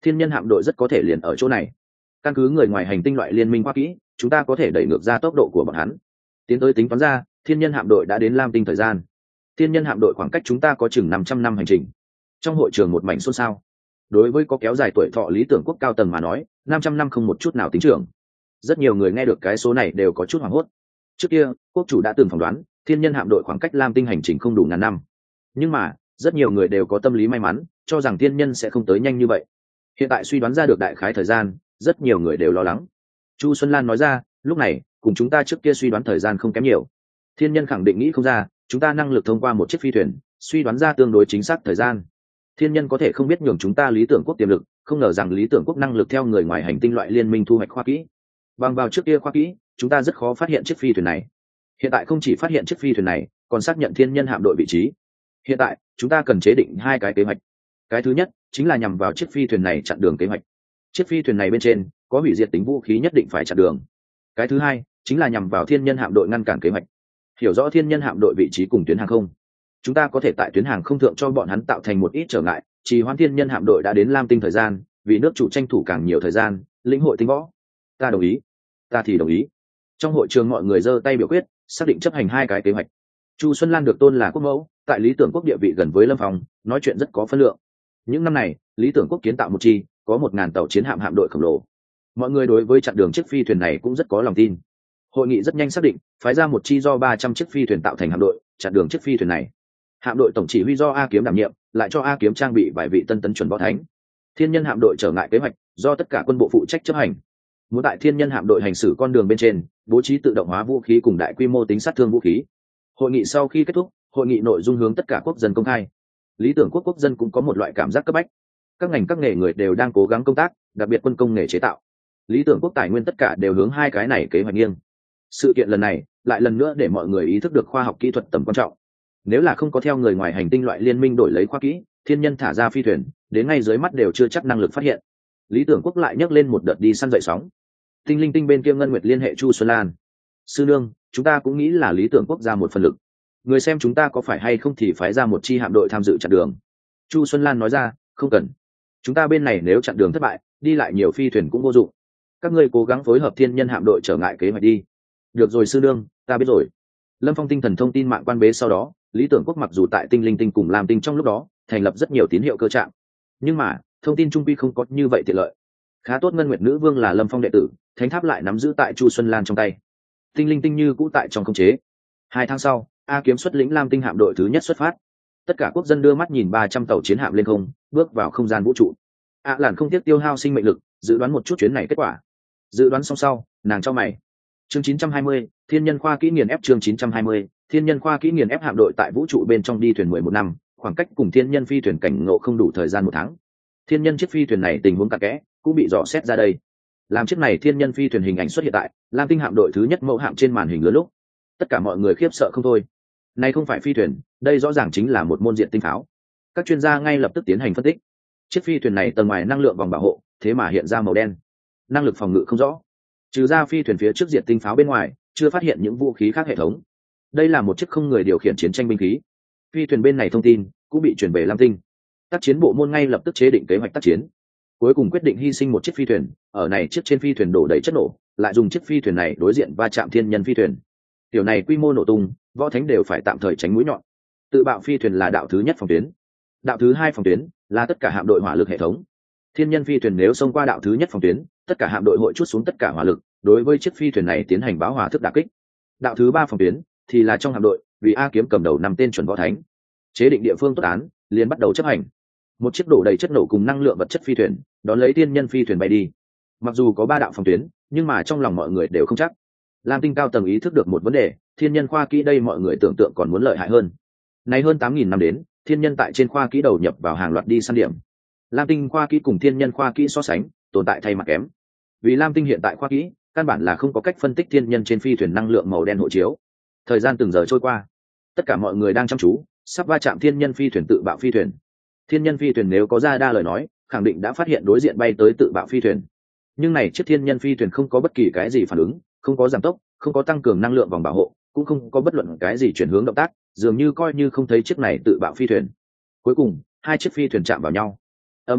A: thiên nhân hạm đội rất có thể liền ở chỗ này. Căn cứ người ngoài hành tinh loại liên minh khoa kỹ, chúng ta có thể đẩy ngược ra tốc độ của bọn hắn. Tiến tới tính toán ra, thiên nhân hạm đội đã đến lam tinh thời gian. Thiên nhân hạm đội khoảng cách chúng ta có chừng năm trăm năm hành trình. Trong hội trường một mảnh xôn xao. Đối với có kéo dài tuổi thọ lý tưởng quốc cao tầng mà nói, năm trăm năm không một chút nào tính trưởng. Rất nhiều người nghe được cái số này đều có chút hoảng hốt. Trước kia, quốc chủ đã từng phỏng đoán, thiên nhân hạm đội khoảng cách lam tinh hành trình không đủ ngàn năm. Nhưng mà, rất nhiều người đều có tâm lý may mắn, cho rằng thiên nhân sẽ không tới nhanh như vậy. Hiện tại suy đoán ra được đại khái thời gian, rất nhiều người đều lo lắng. Chu Xuân Lan nói ra, lúc này, cùng chúng ta trước kia suy đoán thời gian không kém nhiều. Thiên nhân khẳng định nghĩ không ra, chúng ta năng lực thông qua một chiếc phi thuyền, suy đoán ra tương đối chính xác thời gian. Thiên nhân có thể không biết nhường chúng ta lý tưởng quốc tiềm lực, không ngờ rằng lý tưởng quốc năng lực theo người ngoài hành tinh loại liên minh thu hoạch khoa kỹ. Bằng vào trước kia khoa kỹ, chúng ta rất khó phát hiện chiếc phi thuyền này. Hiện tại không chỉ phát hiện chiếc phi thuyền này, còn xác nhận thiên nhân hạm đội vị trí. Hiện tại, chúng ta cần chế định hai cái kế hoạch. Cái thứ nhất chính là nhằm vào chiếc phi thuyền này chặn đường kế hoạch. Chiếc phi thuyền này bên trên có hủy diệt tính vũ khí nhất định phải chặn đường. Cái thứ hai chính là nhằm vào thiên nhân hạm đội ngăn cản kế hoạch. Hiểu rõ thiên nhân hạm đội vị trí cùng tuyến hàng không, chúng ta có thể tại tuyến hàng không thượng cho bọn hắn tạo thành một ít trở ngại, trì hoãn thiên nhân hạm đội đã đến lam tinh thời gian, vì nước chủ tranh thủ càng nhiều thời gian, lĩnh hội tinh võ. Ta đồng ý. Ta thì đồng ý. Trong hội trường mọi người giơ tay biểu quyết, xác định chấp hành hai cái kế hoạch. Chu Xuân Lan được tôn là quốc mẫu, tại lý tưởng quốc địa vị gần với Lâm Phong, nói chuyện rất có phân lượng. Những năm này, lý tưởng quốc kiến tạo một chi, có một ngàn tàu chiến hạm hạm đội khổng lồ. Mọi người đối với chặn đường chiếc phi thuyền này cũng rất có lòng tin. Hội nghị rất nhanh xác định, phái ra một chi do ba trăm chiếc phi thuyền tạo thành hạm đội, chặn đường chiếc phi thuyền này. Hạm đội tổng chỉ huy do A Kiếm đảm nhiệm, lại cho A Kiếm trang bị vài vị tân tấn chuẩn võ thánh. Thiên nhân hạm đội trở ngại kế hoạch, do tất cả quân bộ phụ trách chấp hành. Muốn tại thiên nhân hạm đội hành xử con đường bên trên, bố trí tự động hóa vũ khí cùng đại quy mô tính sát thương vũ khí. Hội nghị sau khi kết thúc, hội nghị nội dung hướng tất cả quốc dân công khai. Lý tưởng quốc quốc dân cũng có một loại cảm giác cấp bách. Các ngành các nghề người đều đang cố gắng công tác, đặc biệt quân công nghề chế tạo. Lý tưởng quốc tài nguyên tất cả đều hướng hai cái này kế hoạch nghiêng. Sự kiện lần này lại lần nữa để mọi người ý thức được khoa học kỹ thuật tầm quan trọng. Nếu là không có theo người ngoài hành tinh loại liên minh đổi lấy khoa kỹ, thiên nhân thả ra phi thuyền, đến ngay dưới mắt đều chưa chắc năng lực phát hiện. Lý tưởng quốc lại nhấc lên một đợt đi săn dậy sóng. Tinh linh tinh bên kia ngân nguyệt liên hệ Chu Xuân Lan. Sư nương, chúng ta cũng nghĩ là lý tưởng quốc ra một phần lực. Người xem chúng ta có phải hay không thì phái ra một chi hạm đội tham dự chặn đường. Chu Xuân Lan nói ra, không cần. Chúng ta bên này nếu chặn đường thất bại, đi lại nhiều phi thuyền cũng vô dụng. Các ngươi cố gắng phối hợp thiên nhân hạm đội trở ngại kế hoạch đi. Được rồi sư nương, ta biết rồi. Lâm Phong tinh thần thông tin mạng quan bế sau đó, lý tưởng quốc mặc dù tại tinh linh tinh cùng làm tinh trong lúc đó thành lập rất nhiều tín hiệu cơ trạng, nhưng mà thông tin trung quy không có như vậy tiện lợi. Khá tốt ngân nguyệt nữ vương là Lâm Phong đệ tử, thánh tháp lại nắm giữ tại Chu Xuân Lan trong tay. Tinh linh tinh như cũ tại trong khống chế. Hai tháng sau, A Kiếm xuất lĩnh lam tinh hạm đội thứ nhất xuất phát. Tất cả quốc dân đưa mắt nhìn ba trăm tàu chiến hạm lên không, bước vào không gian vũ trụ. A Làn không tiếc tiêu hao sinh mệnh lực, dự đoán một chút chuyến này kết quả. Dự đoán xong sau, nàng cho mày. Chương chín trăm hai mươi, thiên nhân khoa kỹ nghiền ép chương chín trăm hai mươi, thiên nhân khoa kỹ nghiền ép hạm đội tại vũ trụ bên trong đi thuyền mười một năm, khoảng cách cùng thiên nhân phi thuyền cảnh ngộ không đủ thời gian một tháng. Thiên nhân chiếc phi thuyền này tình huống cặn kẽ, cũng bị dò xét ra đây. Làm chiếc này thiên nhân phi thuyền hình ảnh xuất hiện tại lam tinh hạm đội thứ nhất mẫu hạm trên màn hình lớn lúc, tất cả mọi người khiếp sợ không thôi. Này không phải phi thuyền, đây rõ ràng chính là một môn diện tinh pháo. Các chuyên gia ngay lập tức tiến hành phân tích. Chiếc phi thuyền này tầng ngoài năng lượng vòng bảo hộ, thế mà hiện ra màu đen, năng lực phòng ngự không rõ. Trừ ra phi thuyền phía trước diện tinh pháo bên ngoài, chưa phát hiện những vũ khí khác hệ thống. Đây là một chiếc không người điều khiển chiến tranh binh khí. Phi thuyền bên này thông tin cũng bị chuyển về lam tinh. Tác chiến bộ môn ngay lập tức chế định kế hoạch tác chiến. Cuối cùng quyết định hy sinh một chiếc phi thuyền, ở này chiếc trên phi thuyền đổ đầy chất nổ, lại dùng chiếc phi thuyền này đối diện va chạm thiên nhân phi thuyền. Tiểu này quy mô nổ tung, võ thánh đều phải tạm thời tránh mũi nhọn. Tự bạo phi thuyền là đạo thứ nhất phòng tuyến. Đạo thứ hai phòng tuyến là tất cả hạm đội hỏa lực hệ thống. Thiên nhân phi thuyền nếu xông qua đạo thứ nhất phòng tuyến, tất cả hạm đội hội trút xuống tất cả hỏa lực, đối với chiếc phi thuyền này tiến hành báo hỏa thức đả kích. Đạo thứ ba phòng tuyến thì là trong hạm đội, vì A Kiếm cầm đầu năm tên chuẩn võ thánh, chế định địa phương tốt án, liền bắt đầu chấp hành. Một chiếc đổ đầy chất nổ cùng năng lượng vật chất phi thuyền, đón lấy thiên nhân phi thuyền bay đi. Mặc dù có ba đạo phòng tuyến, nhưng mà trong lòng mọi người đều không chắc. Lam tinh cao tầng ý thức được một vấn đề, thiên nhân khoa kỹ đây mọi người tưởng tượng còn muốn lợi hại hơn. Nay hơn tám nghìn năm đến, thiên nhân tại trên khoa kỹ đầu nhập vào hàng loạt đi săn điểm. Lam tinh khoa kỹ cùng thiên nhân khoa kỹ so sánh, tồn tại thay mặt kém. Vì Lam tinh hiện tại khoa kỹ, căn bản là không có cách phân tích thiên nhân trên phi thuyền năng lượng màu đen hộ chiếu. Thời gian từng giờ trôi qua, tất cả mọi người đang chăm chú, sắp va chạm thiên nhân phi thuyền tự bạo phi thuyền. Thiên nhân phi thuyền nếu có ra đa lời nói, khẳng định đã phát hiện đối diện bay tới tự bạo phi thuyền. Nhưng này chiếc thiên nhân phi thuyền không có bất kỳ cái gì phản ứng, không có giảm tốc, không có tăng cường năng lượng vòng bảo hộ, cũng không có bất luận cái gì chuyển hướng động tác, dường như coi như không thấy chiếc này tự bạo phi thuyền. Cuối cùng, hai chiếc phi thuyền chạm vào nhau. Ầm ầm,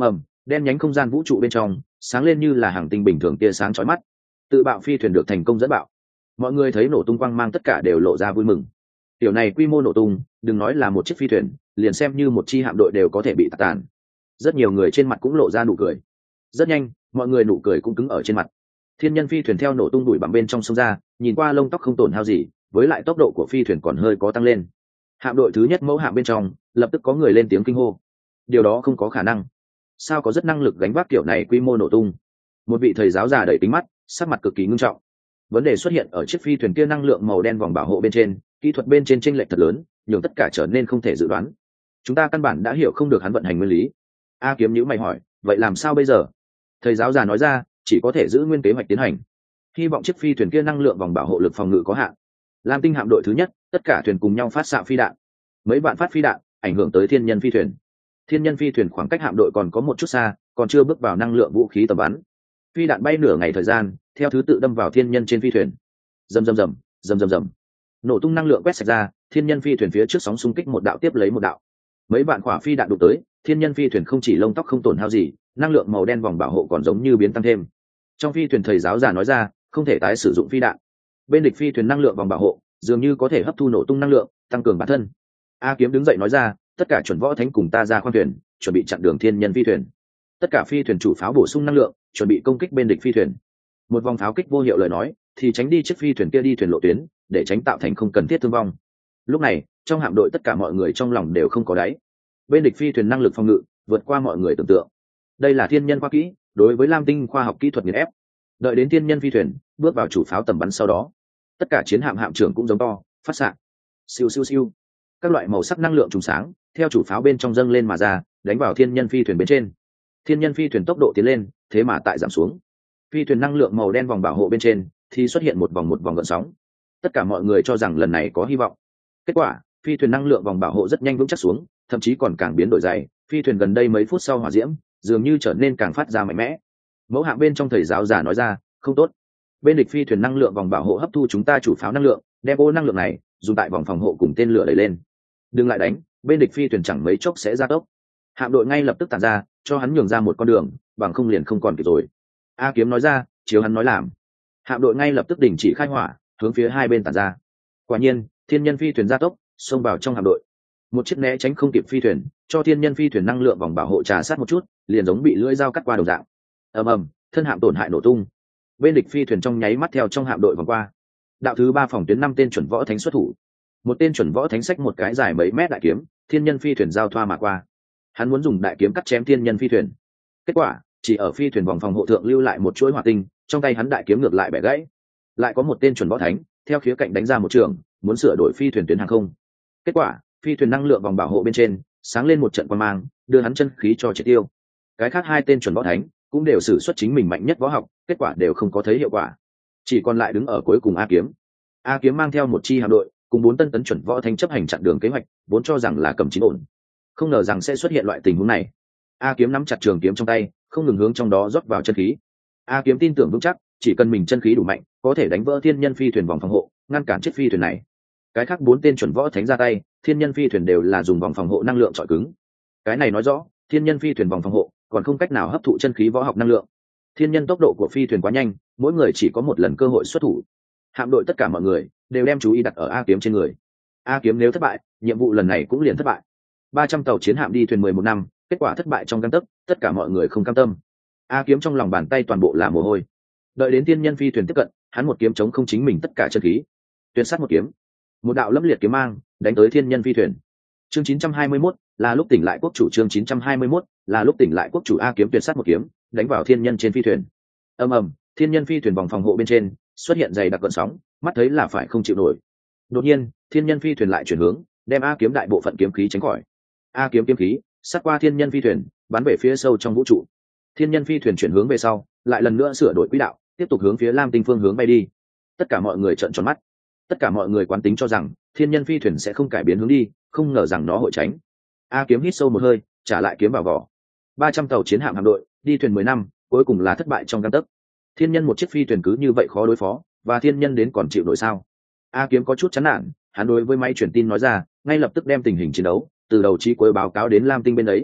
A: đen nhánh không gian vũ trụ bên trong sáng lên như là hàng tinh bình thường tia sáng chói mắt. Tự bạo phi thuyền được thành công dẫn bạo, mọi người thấy nổ tung quang mang tất cả đều lộ ra vui mừng. Tiểu này quy mô nổ tung, đừng nói là một chiếc phi thuyền, liền xem như một chi hạm đội đều có thể bị tạc tàn. Rất nhiều người trên mặt cũng lộ ra nụ cười. Rất nhanh, mọi người nụ cười cũng cứng ở trên mặt. Thiên nhân phi thuyền theo nổ tung đuổi bằng bên trong sông ra, nhìn qua lông tóc không tổn hao gì, với lại tốc độ của phi thuyền còn hơi có tăng lên. Hạm đội thứ nhất mẫu hạm bên trong, lập tức có người lên tiếng kinh hô. Điều đó không có khả năng. Sao có rất năng lực gánh vác kiểu này quy mô nổ tung? Một vị thầy giáo già đẩy kính mắt, sắc mặt cực kỳ nghiêm trọng. Vấn đề xuất hiện ở chiếc phi thuyền kia năng lượng màu đen vòng bảo hộ bên trên, kỹ thuật bên trên chênh lệch thật lớn, nhường tất cả trở nên không thể dự đoán. Chúng ta căn bản đã hiểu không được hắn vận hành nguyên lý. A Kiếm nhíu mày hỏi, vậy làm sao bây giờ? Thầy giáo già nói ra, chỉ có thể giữ nguyên kế hoạch tiến hành. Hy vọng chiếc phi thuyền kia năng lượng vòng bảo hộ lực phòng ngự có hạn. Lam Tinh hạm đội thứ nhất, tất cả thuyền cùng nhau phát xạ phi đạn. Mấy vạn phát phi đạn, ảnh hưởng tới thiên nhân phi thuyền. Thiên nhân phi thuyền khoảng cách hạm đội còn có một chút xa, còn chưa bước vào năng lượng vũ khí tầm bắn. Phi đạn bay nửa ngày thời gian, theo thứ tự đâm vào thiên nhân trên phi thuyền. Rầm rầm rầm, rầm rầm rầm. Nổ tung năng lượng quét sạch ra, thiên nhân phi thuyền phía trước sóng xung kích một đạo tiếp lấy một đạo. Mấy vạn quả phi đạn đụng tới, thiên nhân phi thuyền không chỉ lông tóc không tổn hao gì, năng lượng màu đen vòng bảo hộ còn giống như biến tăng thêm. Trong phi thuyền thầy giáo già nói ra, không thể tái sử dụng phi đạn. Bên địch phi thuyền năng lượng vòng bảo hộ dường như có thể hấp thu nổ tung năng lượng, tăng cường bản thân. A Kiếm đứng dậy nói ra, tất cả chuẩn võ thánh cùng ta ra khoang thuyền, chuẩn bị chặn đường thiên nhân phi thuyền. Tất cả phi thuyền chủ pháo bổ sung năng lượng, chuẩn bị công kích bên địch phi thuyền. Một vòng pháo kích vô hiệu lời nói, thì tránh đi chiếc phi thuyền kia đi thuyền lộ tuyến, để tránh tạo thành không cần thiết thương vong. Lúc này, trong hạm đội tất cả mọi người trong lòng đều không có đáy. Bên địch phi thuyền năng lực phòng ngự vượt qua mọi người tưởng tượng. Đây là thiên nhân khoa kỹ, đối với Lam Tinh khoa học kỹ thuật nghiền ép. Đợi đến thiên nhân phi thuyền bước vào chủ pháo tầm bắn sau đó, tất cả chiến hạm hạm trưởng cũng giống to, phát xạ. Siêu siêu siêu. Các loại màu sắc năng lượng trùng sáng theo chủ pháo bên trong dâng lên mà ra, đánh vào thiên nhân phi thuyền bên trên. Thiên nhân phi thuyền tốc độ tiến lên, thế mà tại giảm xuống. Phi thuyền năng lượng màu đen vòng bảo hộ bên trên thì xuất hiện một vòng một vòng gợn sóng. Tất cả mọi người cho rằng lần này có hy vọng. Kết quả, phi thuyền năng lượng vòng bảo hộ rất nhanh vững chắc xuống, thậm chí còn càng biến đổi dày. Phi thuyền gần đây mấy phút sau hỏa diễm dường như trở nên càng phát ra mạnh mẽ. Mẫu hạm bên trong thầy giáo già nói ra, không tốt. Bên địch phi thuyền năng lượng vòng bảo hộ hấp thu chúng ta chủ pháo năng lượng, đem ô năng lượng này dùng tại vòng phòng hộ cùng tên lửa đẩy lên. Đừng lại đánh, bên địch phi thuyền chẳng mấy chốc sẽ ra tốc. Hạm đội ngay lập tức tản ra, cho hắn nhường ra một con đường, bằng không liền không còn kịp rồi. A Kiếm nói ra, chiếu hắn nói làm. Hạm đội ngay lập tức đình chỉ khai hỏa, hướng phía hai bên tản ra. Quả nhiên, thiên nhân phi thuyền ra tốc, xông vào trong hạm đội. Một chiếc né tránh không kịp phi thuyền, cho thiên nhân phi thuyền năng lượng vòng bảo hộ trà sát một chút, liền giống bị lưỡi dao cắt qua đầu dạng. Ầm ầm, thân hạm tổn hại nổ tung. Bên địch phi thuyền trong nháy mắt theo trong hạm đội vòng qua. Đạo thứ ba phòng tuyến năm tên chuẩn võ thánh xuất thủ. Một tên chuẩn võ thánh xách một cái dài mấy mét đại kiếm, thiên nhân phi thuyền giao thoa mà qua. Hắn muốn dùng đại kiếm cắt chém thiên nhân phi thuyền. Kết quả, chỉ ở phi thuyền vòng phòng hộ thượng lưu lại một chuỗi hỏa tinh, trong tay hắn đại kiếm ngược lại bẻ gãy. Lại có một tên chuẩn võ thánh theo khía cạnh đánh ra một trường, muốn sửa đổi phi thuyền tuyến hàng không. Kết quả, phi thuyền năng lượng vòng bảo hộ bên trên sáng lên một trận quang mang, đưa hắn chân khí cho triệt tiêu. Cái khác hai tên chuẩn võ thánh cũng đều sử xuất chính mình mạnh nhất võ học, kết quả đều không có thấy hiệu quả. Chỉ còn lại đứng ở cuối cùng A Kiếm. A Kiếm mang theo một chi hạm đội, cùng bốn tân tấn chuẩn võ thánh chấp hành chặn đường kế hoạch, vốn cho rằng là cầm chín ổn, không ngờ rằng sẽ xuất hiện loại tình huống này. A Kiếm nắm chặt trường kiếm trong tay, không ngừng hướng trong đó rót vào chân khí. A Kiếm tin tưởng vững chắc, chỉ cần mình chân khí đủ mạnh, có thể đánh vỡ thiên nhân phi thuyền vòng phòng hộ, ngăn cản chiếc phi thuyền này. Cái khác bốn tên chuẩn võ thánh ra tay, thiên nhân phi thuyền đều là dùng vòng phòng hộ năng lượng trọi cứng. Cái này nói rõ, thiên nhân phi thuyền vòng phòng hộ còn không cách nào hấp thụ chân khí võ học năng lượng. Thiên nhân tốc độ của phi thuyền quá nhanh, mỗi người chỉ có một lần cơ hội xuất thủ. Hạm đội tất cả mọi người đều đem chú ý đặt ở A Kiếm trên người. A Kiếm nếu thất bại, nhiệm vụ lần này cũng liền thất bại. Ba trăm tàu chiến hạm đi thuyền mười một năm, kết quả thất bại trong gang tấc, tất cả mọi người không cam tâm. A Kiếm trong lòng bàn tay toàn bộ là mồ hôi. Đợi đến thiên nhân phi thuyền tiếp cận, hắn một kiếm chống không chính mình tất cả chân khí. Tuyệt sát một kiếm. Một đạo lâm liệt kiếm mang đánh tới thiên nhân phi thuyền. Chương chín trăm hai mươi mốt là lúc tỉnh lại quốc chủ, chương chín trăm hai mươi mốt là lúc tỉnh lại quốc chủ. A Kiếm tuyệt sát một kiếm, đánh vào thiên nhân trên phi thuyền. Ầm ầm, thiên nhân phi thuyền vòng phòng hộ bên trên xuất hiện dày đặc gợn sóng, mắt thấy là phải không chịu nổi. Đột nhiên, thiên nhân phi thuyền lại chuyển hướng, đem A Kiếm đại bộ phận kiếm khí tránh khỏi. A Kiếm kiếm khí sát qua thiên nhân phi thuyền, bắn về phía sâu trong vũ trụ. Thiên nhân phi thuyền chuyển hướng về sau, lại lần nữa sửa đổi quỹ đạo, tiếp tục hướng phía Lam Tinh phương hướng bay đi. Tất cả mọi người trợn tròn mắt. Tất cả mọi người quán tính cho rằng thiên nhân phi thuyền sẽ không cải biến hướng đi, không ngờ rằng nó hội tránh. A Kiếm hít sâu một hơi, trả lại kiếm vào vỏ. Ba trăm tàu chiến hạm hạm đội đi thuyền mười năm, cuối cùng là thất bại trong gang tấc. Thiên nhân một chiếc phi thuyền cứ như vậy khó đối phó, và thiên nhân đến còn chịu nổi sao? A Kiếm có chút chán nản, hắn đối với máy truyền tin nói ra, ngay lập tức đem tình hình chiến đấu từ đầu chí cuối báo cáo đến Lam Tinh bên ấy.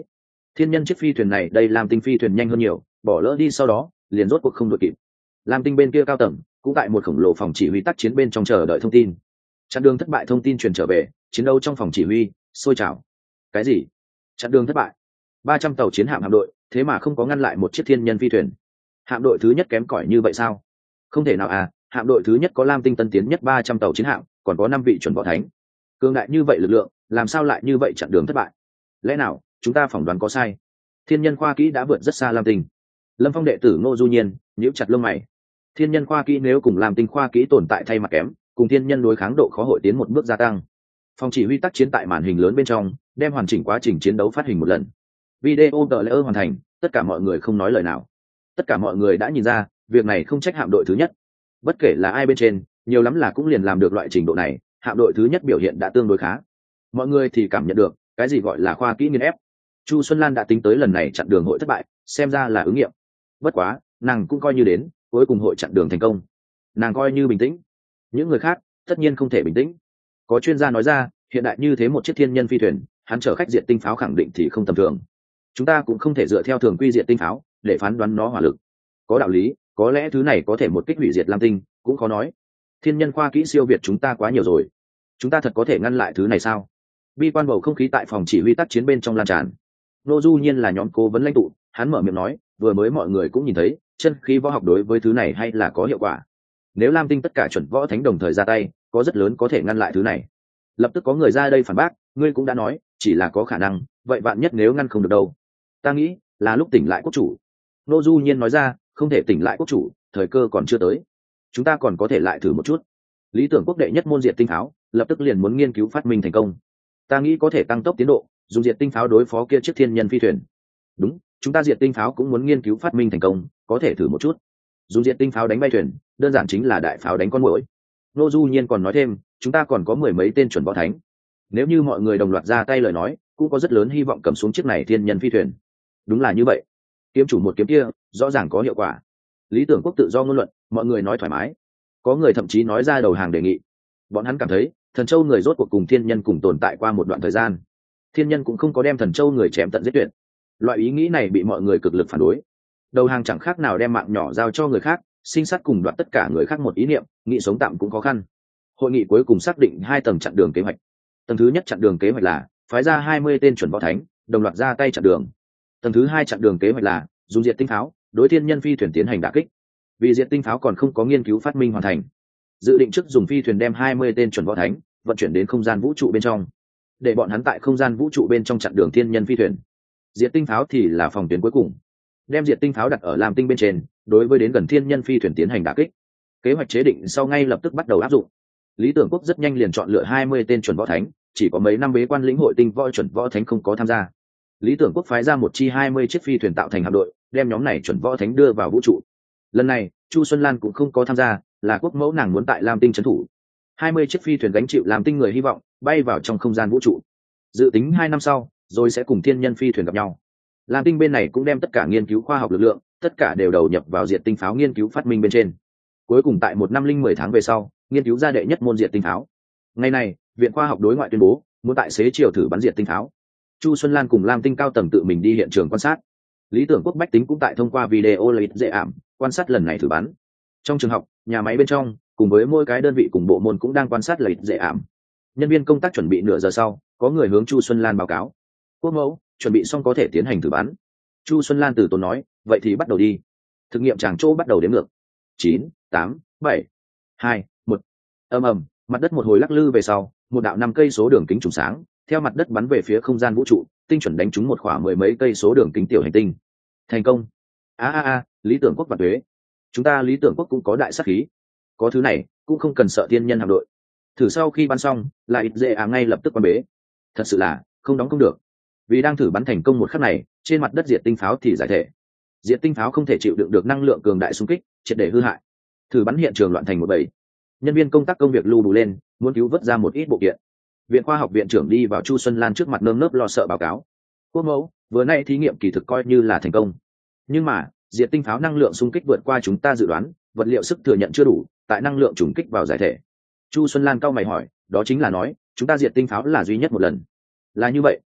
A: Thiên nhân chiếc phi thuyền này đây Lam Tinh phi thuyền nhanh hơn nhiều, bỏ lỡ đi sau đó liền rốt cuộc không đội kịp. Lam Tinh bên kia cao tầng cũng tại một khổng lồ phòng chỉ huy tác chiến bên trong chờ đợi thông tin. Chặn đường thất bại thông tin truyền trở về, chiến đấu trong phòng chỉ huy sôi trào. Cái gì? Chặn đường thất bại? ba trăm tàu chiến hạm hạm đội, thế mà không có ngăn lại một chiếc thiên nhân phi thuyền. Hạm đội thứ nhất kém cỏi như vậy sao? Không thể nào à, hạm đội thứ nhất có Lam Tinh tân tiến nhất ba trăm tàu chiến hạm, còn có năm vị chuẩn võ thánh. Cường đại như vậy lực lượng, làm sao lại như vậy chặn đường thất bại? Lẽ nào chúng ta phỏng đoán có sai? Thiên nhân khoa kỹ đã vượt rất xa Lam Tinh. Lâm Phong đệ tử Ngô Du Nhiên nhíu chặt lông mày. Thiên nhân khoa kỹ nếu cùng Lam Tinh khoa kỹ tồn tại thay mặt kém, cùng thiên nhân đối kháng độ khó hội tiến một bước gia tăng. Phòng chỉ huy tác chiến tại màn hình lớn bên trong, đem hoàn chỉnh quá trình chiến đấu phát hình một lần. Video tờ lễ hoàn thành, tất cả mọi người không nói lời nào. Tất cả mọi người đã nhìn ra, việc này không trách hạm đội thứ nhất. Bất kể là ai bên trên, nhiều lắm là cũng liền làm được loại trình độ này, hạm đội thứ nhất biểu hiện đã tương đối khá. Mọi người thì cảm nhận được, cái gì gọi là khoa kỹ nghiên ép. Chu Xuân Lan đã tính tới lần này chặn đường hội thất bại, xem ra là ứng nghiệm. Bất quá, nàng cũng coi như đến, cuối cùng hội chặn đường thành công. Nàng coi như bình tĩnh. Những người khác, tất nhiên không thể bình tĩnh. Có chuyên gia nói ra, hiện đại như thế một chiếc thiên nhân phi thuyền, hắn chở khách diệt tinh pháo khẳng định thì không tầm thường. Chúng ta cũng không thể dựa theo thường quy diệt tinh pháo để phán đoán nó hỏa lực. Có đạo lý, có lẽ thứ này có thể một kích hủy diệt Lam Tinh, cũng khó nói. Thiên nhân khoa kỹ siêu việt chúng ta quá nhiều rồi. Chúng ta thật có thể ngăn lại thứ này sao? Bi quan bầu không khí tại phòng chỉ huy tác chiến bên trong lan tràn. Nô Du Nhiên là nhóm cố vấn lãnh tụ, hắn mở miệng nói, vừa mới mọi người cũng nhìn thấy, chân khí võ học đối với thứ này hay là có hiệu quả. Nếu Lam Tinh tất cả chuẩn võ thánh đồng thời ra tay, có rất lớn có thể ngăn lại thứ này. Lập tức có người ra đây phản bác, ngươi cũng đã nói, chỉ là có khả năng, vậy vạn nhất nếu ngăn không được đâu? Ta nghĩ, là lúc tỉnh lại quốc chủ. Nô Du Nhiên nói ra, không thể tỉnh lại quốc chủ, thời cơ còn chưa tới. Chúng ta còn có thể lại thử một chút. Lý tưởng quốc đệ nhất môn diệt tinh pháo, lập tức liền muốn nghiên cứu phát minh thành công. Ta nghĩ có thể tăng tốc tiến độ, dùng diệt tinh pháo đối phó kia chiếc thiên nhân phi thuyền. Đúng, chúng ta diệt tinh pháo cũng muốn nghiên cứu phát minh thành công, có thể thử một chút. Dùng diệt tinh pháo đánh bay thuyền, đơn giản chính là đại pháo đánh con muỗi. Nô Du Nhiên còn nói thêm, chúng ta còn có mười mấy tên chuẩn võ thánh. Nếu như mọi người đồng loạt ra tay lời nói, cũng có rất lớn hy vọng cầm xuống chiếc này thiên nhân phi thuyền. Đúng là như vậy. Kiếm chủ một kiếm kia, rõ ràng có hiệu quả. Lý tưởng quốc tự do ngôn luận, mọi người nói thoải mái. Có người thậm chí nói ra đầu hàng đề nghị. Bọn hắn cảm thấy, Thần Châu người rốt cuộc cùng thiên nhân cùng tồn tại qua một đoạn thời gian. Thiên nhân cũng không có đem Thần Châu người chém tận giết tuyệt. Loại ý nghĩ này bị mọi người cực lực phản đối. Đầu hàng chẳng khác nào đem mạng nhỏ giao cho người khác, sinh sát cùng đoạt tất cả người khác một ý niệm, nghĩ sống tạm cũng khó khăn. Hội nghị cuối cùng xác định hai tầng chặn đường kế hoạch. Tầng thứ nhất chặn đường kế hoạch là phái ra hai mươi tên chuẩn võ thánh, đồng loạt ra tay chặn đường. Tầng thứ hai chặn đường kế hoạch là dùng diệt tinh pháo, đối thiên nhân phi thuyền tiến hành đả kích. Vì diệt tinh pháo còn không có nghiên cứu phát minh hoàn thành, dự định trước dùng phi thuyền đem hai mươi tên chuẩn võ thánh vận chuyển đến không gian vũ trụ bên trong, để bọn hắn tại không gian vũ trụ bên trong chặn đường thiên nhân phi thuyền. Diệt tinh pháo thì là phòng tuyến cuối cùng, đem diệt tinh pháo đặt ở Lam Tinh bên trên, đối với đến gần thiên nhân phi thuyền tiến hành đả kích. Kế hoạch chế định sau ngay lập tức bắt đầu áp dụng. Lý tưởng quốc rất nhanh liền chọn lựa hai mươi tên chuẩn võ thánh, chỉ có mấy năm bế quan lĩnh hội tinh võ chuẩn võ thánh không có tham gia. Lý tưởng quốc phái ra một chi hai mươi chiếc phi thuyền tạo thành hạm đội, đem nhóm này chuẩn võ thánh đưa vào vũ trụ. Lần này Chu Xuân Lan cũng không có tham gia, là quốc mẫu nàng muốn tại Lam Tinh trấn thủ. hai mươi chiếc phi thuyền gánh chịu Lam Tinh người hy vọng, bay vào trong không gian vũ trụ. Dự tính hai năm sau, rồi sẽ cùng thiên nhân phi thuyền gặp nhau. Lam Tinh bên này cũng đem tất cả nghiên cứu khoa học lực lượng, tất cả đều đầu nhập vào diệt tinh pháo nghiên cứu phát minh bên trên. Cuối cùng tại một năm linh mười tháng về sau, nghiên cứu ra đệ nhất môn diệt tinh pháo. Ngày này, viện khoa học đối ngoại tuyên bố muốn tại xế chiều thử bắn diệt tinh pháo. Chu Xuân Lan cùng Lam Tinh cao tầng tự mình đi hiện trường quan sát. Lý tưởng quốc bách tính cũng tại thông qua video lấy dễ ảm quan sát lần này thử bắn. Trong trường học, nhà máy bên trong, cùng với mỗi cái đơn vị cùng bộ môn cũng đang quan sát lấy dễ ảm. Nhân viên công tác chuẩn bị nửa giờ sau, có người hướng Chu Xuân Lan báo cáo. Quốc mẫu, chuẩn bị xong có thể tiến hành thử bắn. Chu Xuân Lan từ tốn nói, vậy thì bắt đầu đi. Thực nghiệm tràng chỗ bắt đầu đếm ngược. Chín, tám, bảy, hai, một. Ầm ầm, mặt đất một hồi lắc lư về sau, một đạo năm cây số đường kính trùng sáng, theo mặt đất bắn về phía không gian vũ trụ, tinh chuẩn đánh trúng một khoảng mười mấy cây số đường kính tiểu hành tinh. Thành công. A a a, Lý tưởng quốc và tuế. Chúng ta Lý tưởng quốc cũng có đại sát khí. Có thứ này, cũng không cần sợ thiên nhân hạm đội. Thử sau khi bắn xong, lại ít dễ à ngay lập tức quan bế. Thật sự là không đóng không được. Vì đang thử bắn thành công một khắc này, trên mặt đất diệt tinh pháo thì giải thể. Diệt tinh pháo không thể chịu đựng được năng lượng cường đại xung kích, triệt để hư hại. Thử bắn hiện trường loạn thành một bầy. Nhân viên công tác công việc lưu đủ lên, muốn cứu vớt ra một ít bộ kiện. Viện khoa học viện trưởng đi vào Chu Xuân Lan trước mặt nơm nớp lo sợ báo cáo. Quốc mẫu, vừa nay thí nghiệm kỳ thực coi như là thành công. Nhưng mà, diệt tinh pháo năng lượng xung kích vượt qua chúng ta dự đoán, vật liệu sức thừa nhận chưa đủ, tại năng lượng trùng kích vào giải thể. Chu Xuân Lan cau mày hỏi, đó chính là nói, chúng ta diệt tinh pháo là duy nhất một lần. Là như vậy.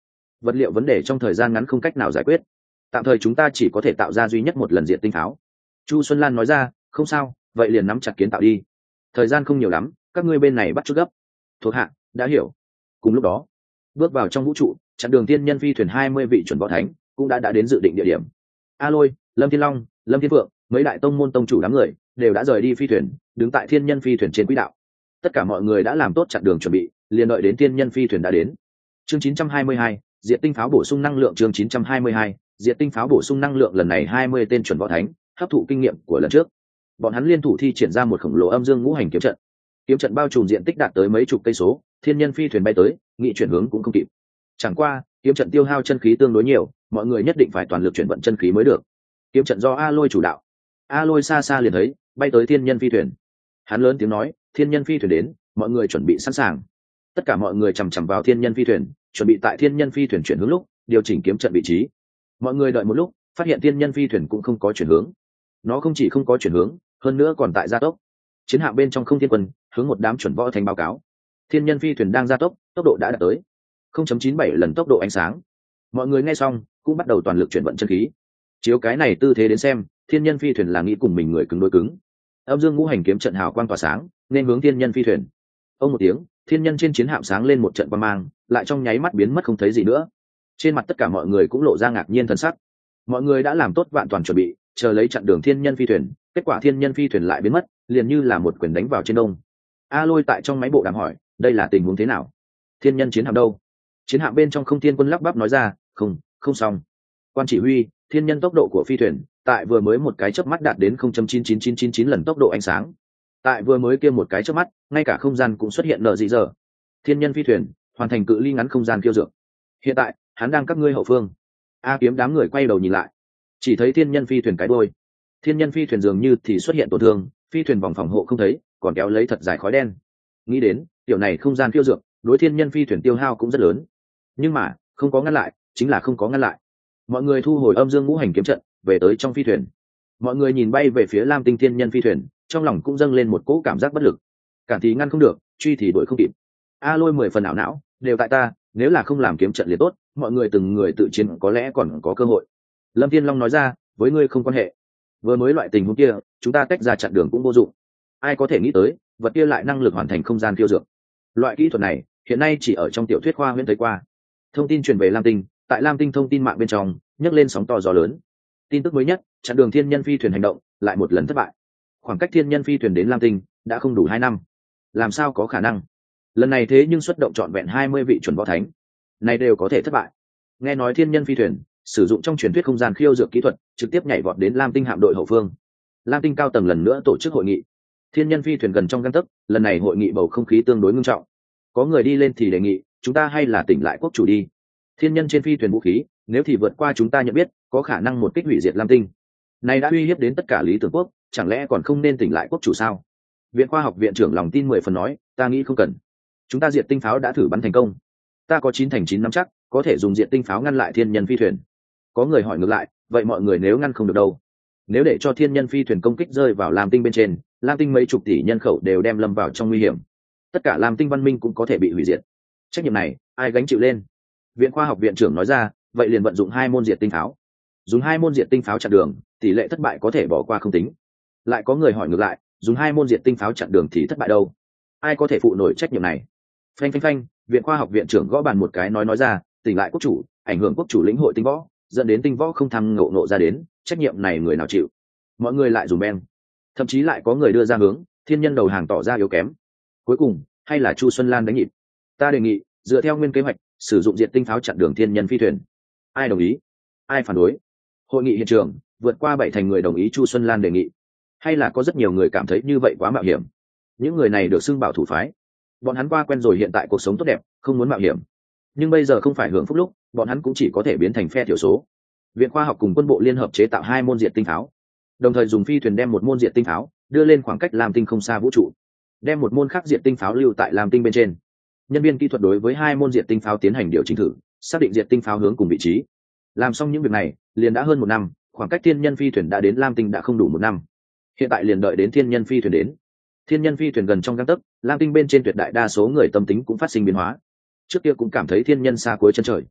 A: vật liệu vấn đề trong thời gian ngắn không cách nào giải quyết, tạm thời chúng ta chỉ có thể tạo ra duy nhất một lần diện tinh pháo. Chu Xuân Lan nói ra. Không sao, vậy liền nắm chặt kiến tạo đi, thời gian không nhiều lắm, các ngươi bên này bắt chút gấp. Thuộc hạ đã hiểu. Cùng lúc đó, bước vào trong vũ trụ, chặn đường tiên nhân phi thuyền hai mươi vị chuẩn võ thánh cũng đã đã đến dự định địa điểm. A Lôi, Lâm Thiên Long, Lâm Thiên Phượng, mấy đại tông môn tông chủ đám người đều đã rời đi phi thuyền, đứng tại thiên nhân phi thuyền trên quỹ đạo. Tất cả mọi người đã làm tốt chặn đường chuẩn bị, liền đợi đến thiên nhân phi thuyền đã đến. Chương chín trăm hai mươi hai, diệt tinh pháo bổ sung năng lượng. Chương chín trăm hai mươi hai, diệt tinh pháo bổ sung năng lượng. Lần này hai mươi tên chuẩn võ thánh hấp thụ kinh nghiệm của lần trước, bọn hắn liên thủ thi triển ra một khổng lồ âm dương ngũ hành kiếm trận. Kiếm trận bao trùm diện tích đạt tới mấy chục cây số, thiên nhân phi thuyền bay tới, nghị chuyển hướng cũng không kịp. Chẳng qua kiếm trận tiêu hao chân khí tương đối nhiều, mọi người nhất định phải toàn lực chuyển vận chân khí mới được. Kiếm trận do A Lôi chủ đạo. A Lôi xa xa liền thấy bay tới thiên nhân phi thuyền, hắn lớn tiếng nói, thiên nhân phi thuyền đến, mọi người chuẩn bị sẵn sàng. Tất cả mọi người chằm chằm vào thiên nhân phi thuyền, chuẩn bị tại thiên nhân phi thuyền chuyển hướng lúc điều chỉnh kiếm trận vị trí. Mọi người đợi một lúc, phát hiện thiên nhân phi thuyền cũng không có chuyển hướng. Nó không chỉ không có chuyển hướng, hơn nữa còn tại gia tốc. Chiến hạm bên trong không thiên quân hướng một đám chuẩn võ thánh báo cáo, thiên nhân phi thuyền đang gia tốc, tốc độ đã đạt tới không phẩy chín bảy lần tốc độ ánh sáng. Mọi người nghe xong cũng bắt đầu toàn lực chuyển vận chân khí. Chiếu cái này tư thế đến xem, thiên nhân phi thuyền là nghĩ cùng mình người cứng đối cứng. Âm dương ngũ hành kiếm trận hào quang tỏa sáng, nên hướng thiên nhân phi thuyền. Ông một tiếng, thiên nhân trên chiến hạm sáng lên một trận quang mang, lại trong nháy mắt biến mất không thấy gì nữa. Trên mặt tất cả mọi người cũng lộ ra ngạc nhiên thần sắc. Mọi người đã làm tốt vạn toàn chuẩn bị, chờ lấy chặn đường thiên nhân phi thuyền. Kết quả thiên nhân phi thuyền lại biến mất, liền như là một quyền đánh vào trên đông. A Lôi tại trong máy bộ đàm hỏi, đây là tình huống thế nào? Thiên nhân chiến hạm đâu? Chiến hạm bên trong không thiên quân lắp bắp nói ra, không, không xong. Quan chỉ huy, thiên nhân tốc độ của phi thuyền tại vừa mới một cái chớp mắt đạt đến không phẩy chín chín chín chín chín lần tốc độ ánh sáng. Tại vừa mới kia một cái chớp mắt, ngay cả không gian cũng xuất hiện nợ dị giờ. Thiên nhân phi thuyền hoàn thành cự ly ngắn không gian kiêu dược. Hiện tại hắn đang các ngươi hậu phương. A Kiếm đám người quay đầu nhìn lại, chỉ thấy thiên nhân phi thuyền cái đuôi. Thiên nhân phi thuyền dường như thì xuất hiện tổn thương, phi thuyền vòng phòng hộ không thấy, còn kéo lấy thật dài khói đen. Nghĩ đến tiểu này không gian kiêu dược đối thiên nhân phi thuyền tiêu hao cũng rất lớn, nhưng mà không có ngăn lại chính là không có ngăn lại. Mọi người thu hồi âm dương ngũ hành kiếm trận, về tới trong phi thuyền. Mọi người nhìn bay về phía lam tinh thiên nhân phi thuyền, trong lòng cũng dâng lên một cỗ cảm giác bất lực. Cản thì ngăn không được, truy thì đuổi không kịp. A Lôi mười phần ảo não, đều tại ta, nếu là không làm kiếm trận liền tốt, mọi người từng người tự chiến có lẽ còn có cơ hội. Lâm Thiên Long nói ra, với ngươi không quan hệ. Vừa mới loại tình huống kia, chúng ta tách ra chặn đường cũng vô dụng. Ai có thể nghĩ tới, vật kia lại năng lực hoàn thành không gian kiêu dược. Loại kỹ thuật này hiện nay chỉ ở trong tiểu thuyết khoa huyễn thấy qua. Thông tin truyền về lam tinh, tại lam tinh thông tin mạng bên trong nhấc lên sóng to gió lớn. Tin tức mới nhất, chặn đường thiên nhân phi thuyền hành động lại một lần thất bại. Khoảng cách thiên nhân phi thuyền đến lam tinh đã không đủ hai năm, làm sao có khả năng lần này thế nhưng xuất động trọn vẹn hai mươi vị chuẩn võ thánh này đều có thể thất bại. Nghe nói thiên nhân phi thuyền sử dụng trong truyền thuyết không gian khiêu dược kỹ thuật, trực tiếp nhảy vọt đến lam tinh hạm đội hậu phương. Lam tinh cao tầng lần nữa tổ chức hội nghị. Thiên nhân phi thuyền gần trong gang tấc, lần này hội nghị bầu không khí tương đối nghiêm trọng. Có người đi lên thì đề nghị, chúng ta hay là tỉnh lại quốc chủ đi. Thiên nhân trên phi thuyền vũ khí, nếu thì vượt qua chúng ta nhận biết, có khả năng một kích hủy diệt lam tinh. Này đã uy hiếp đến tất cả lý tưởng quốc, chẳng lẽ còn không nên tỉnh lại quốc chủ sao? Viện khoa học viện trưởng lòng tin mười phần nói, ta nghĩ không cần. Chúng ta diệt tinh pháo đã thử bắn thành công, ta có chín thành chín nắm chắc có thể dùng diệt tinh pháo ngăn lại thiên nhân phi thuyền. Có người hỏi ngược lại, vậy mọi người nếu ngăn không được đâu? Nếu để cho thiên nhân phi thuyền công kích rơi vào lam tinh bên trên, lam tinh mấy chục tỷ nhân khẩu đều đem lâm vào trong nguy hiểm, tất cả lam tinh văn minh cũng có thể bị hủy diệt. Trách nhiệm này ai gánh chịu lên? Viện khoa học viện trưởng nói ra, vậy liền vận dụng hai môn diệt tinh pháo. Dùng hai môn diệt tinh pháo chặn đường, tỷ lệ thất bại có thể bỏ qua không tính. Lại có người hỏi ngược lại, dùng hai môn diệt tinh pháo chặn đường thì thất bại đâu? Ai có thể phụ nổi trách nhiệm này? Phanh phanh phanh, viện khoa học viện trưởng gõ bàn một cái nói nói ra, tỉnh lại quốc chủ, ảnh hưởng quốc chủ lĩnh hội tinh võ, dẫn đến tinh võ không tham ngộ ngộ ra đến, trách nhiệm này người nào chịu? Mọi người lại dùng beng. Thậm chí lại có người đưa ra hướng, thiên nhân đầu hàng tỏ ra yếu kém. Cuối cùng, hay là Chu Xuân Lan đánh nhịp. Ta đề nghị, dựa theo nguyên kế hoạch, sử dụng diệt tinh pháo chặn đường thiên nhân phi thuyền. Ai đồng ý? Ai phản đối? Hội nghị hiện trường, vượt qua bảy thành người đồng ý Chu Xuân Lan đề nghị. Hay là có rất nhiều người cảm thấy như vậy quá mạo hiểm? Những người này được xưng bảo thủ phái. Bọn hắn qua quen rồi hiện tại cuộc sống tốt đẹp, không muốn mạo hiểm. Nhưng bây giờ không phải hưởng phúc lúc, bọn hắn cũng chỉ có thể biến thành phe thiểu số. Viện khoa học cùng quân bộ liên hợp chế tạo hai môn diệt tinh pháo, đồng thời dùng phi thuyền đem một môn diệt tinh pháo đưa lên khoảng cách lam tinh không xa vũ trụ, đem một môn khác diệt tinh pháo lưu tại lam tinh bên trên. Nhân viên kỹ thuật đối với hai môn diệt tinh pháo tiến hành điều chỉnh thử, xác định diệt tinh pháo hướng cùng vị trí. Làm xong những việc này, liền đã hơn một năm, khoảng cách thiên nhân phi thuyền đã đến lam tinh đã không đủ một năm. Hiện tại liền đợi đến thiên nhân phi thuyền đến. Thiên nhân phi thuyền gần trong gang tấc, lam tinh bên trên tuyệt đại đa số người tâm tính cũng phát sinh biến hóa. Trước kia cũng cảm thấy thiên nhân xa cuối chân trời,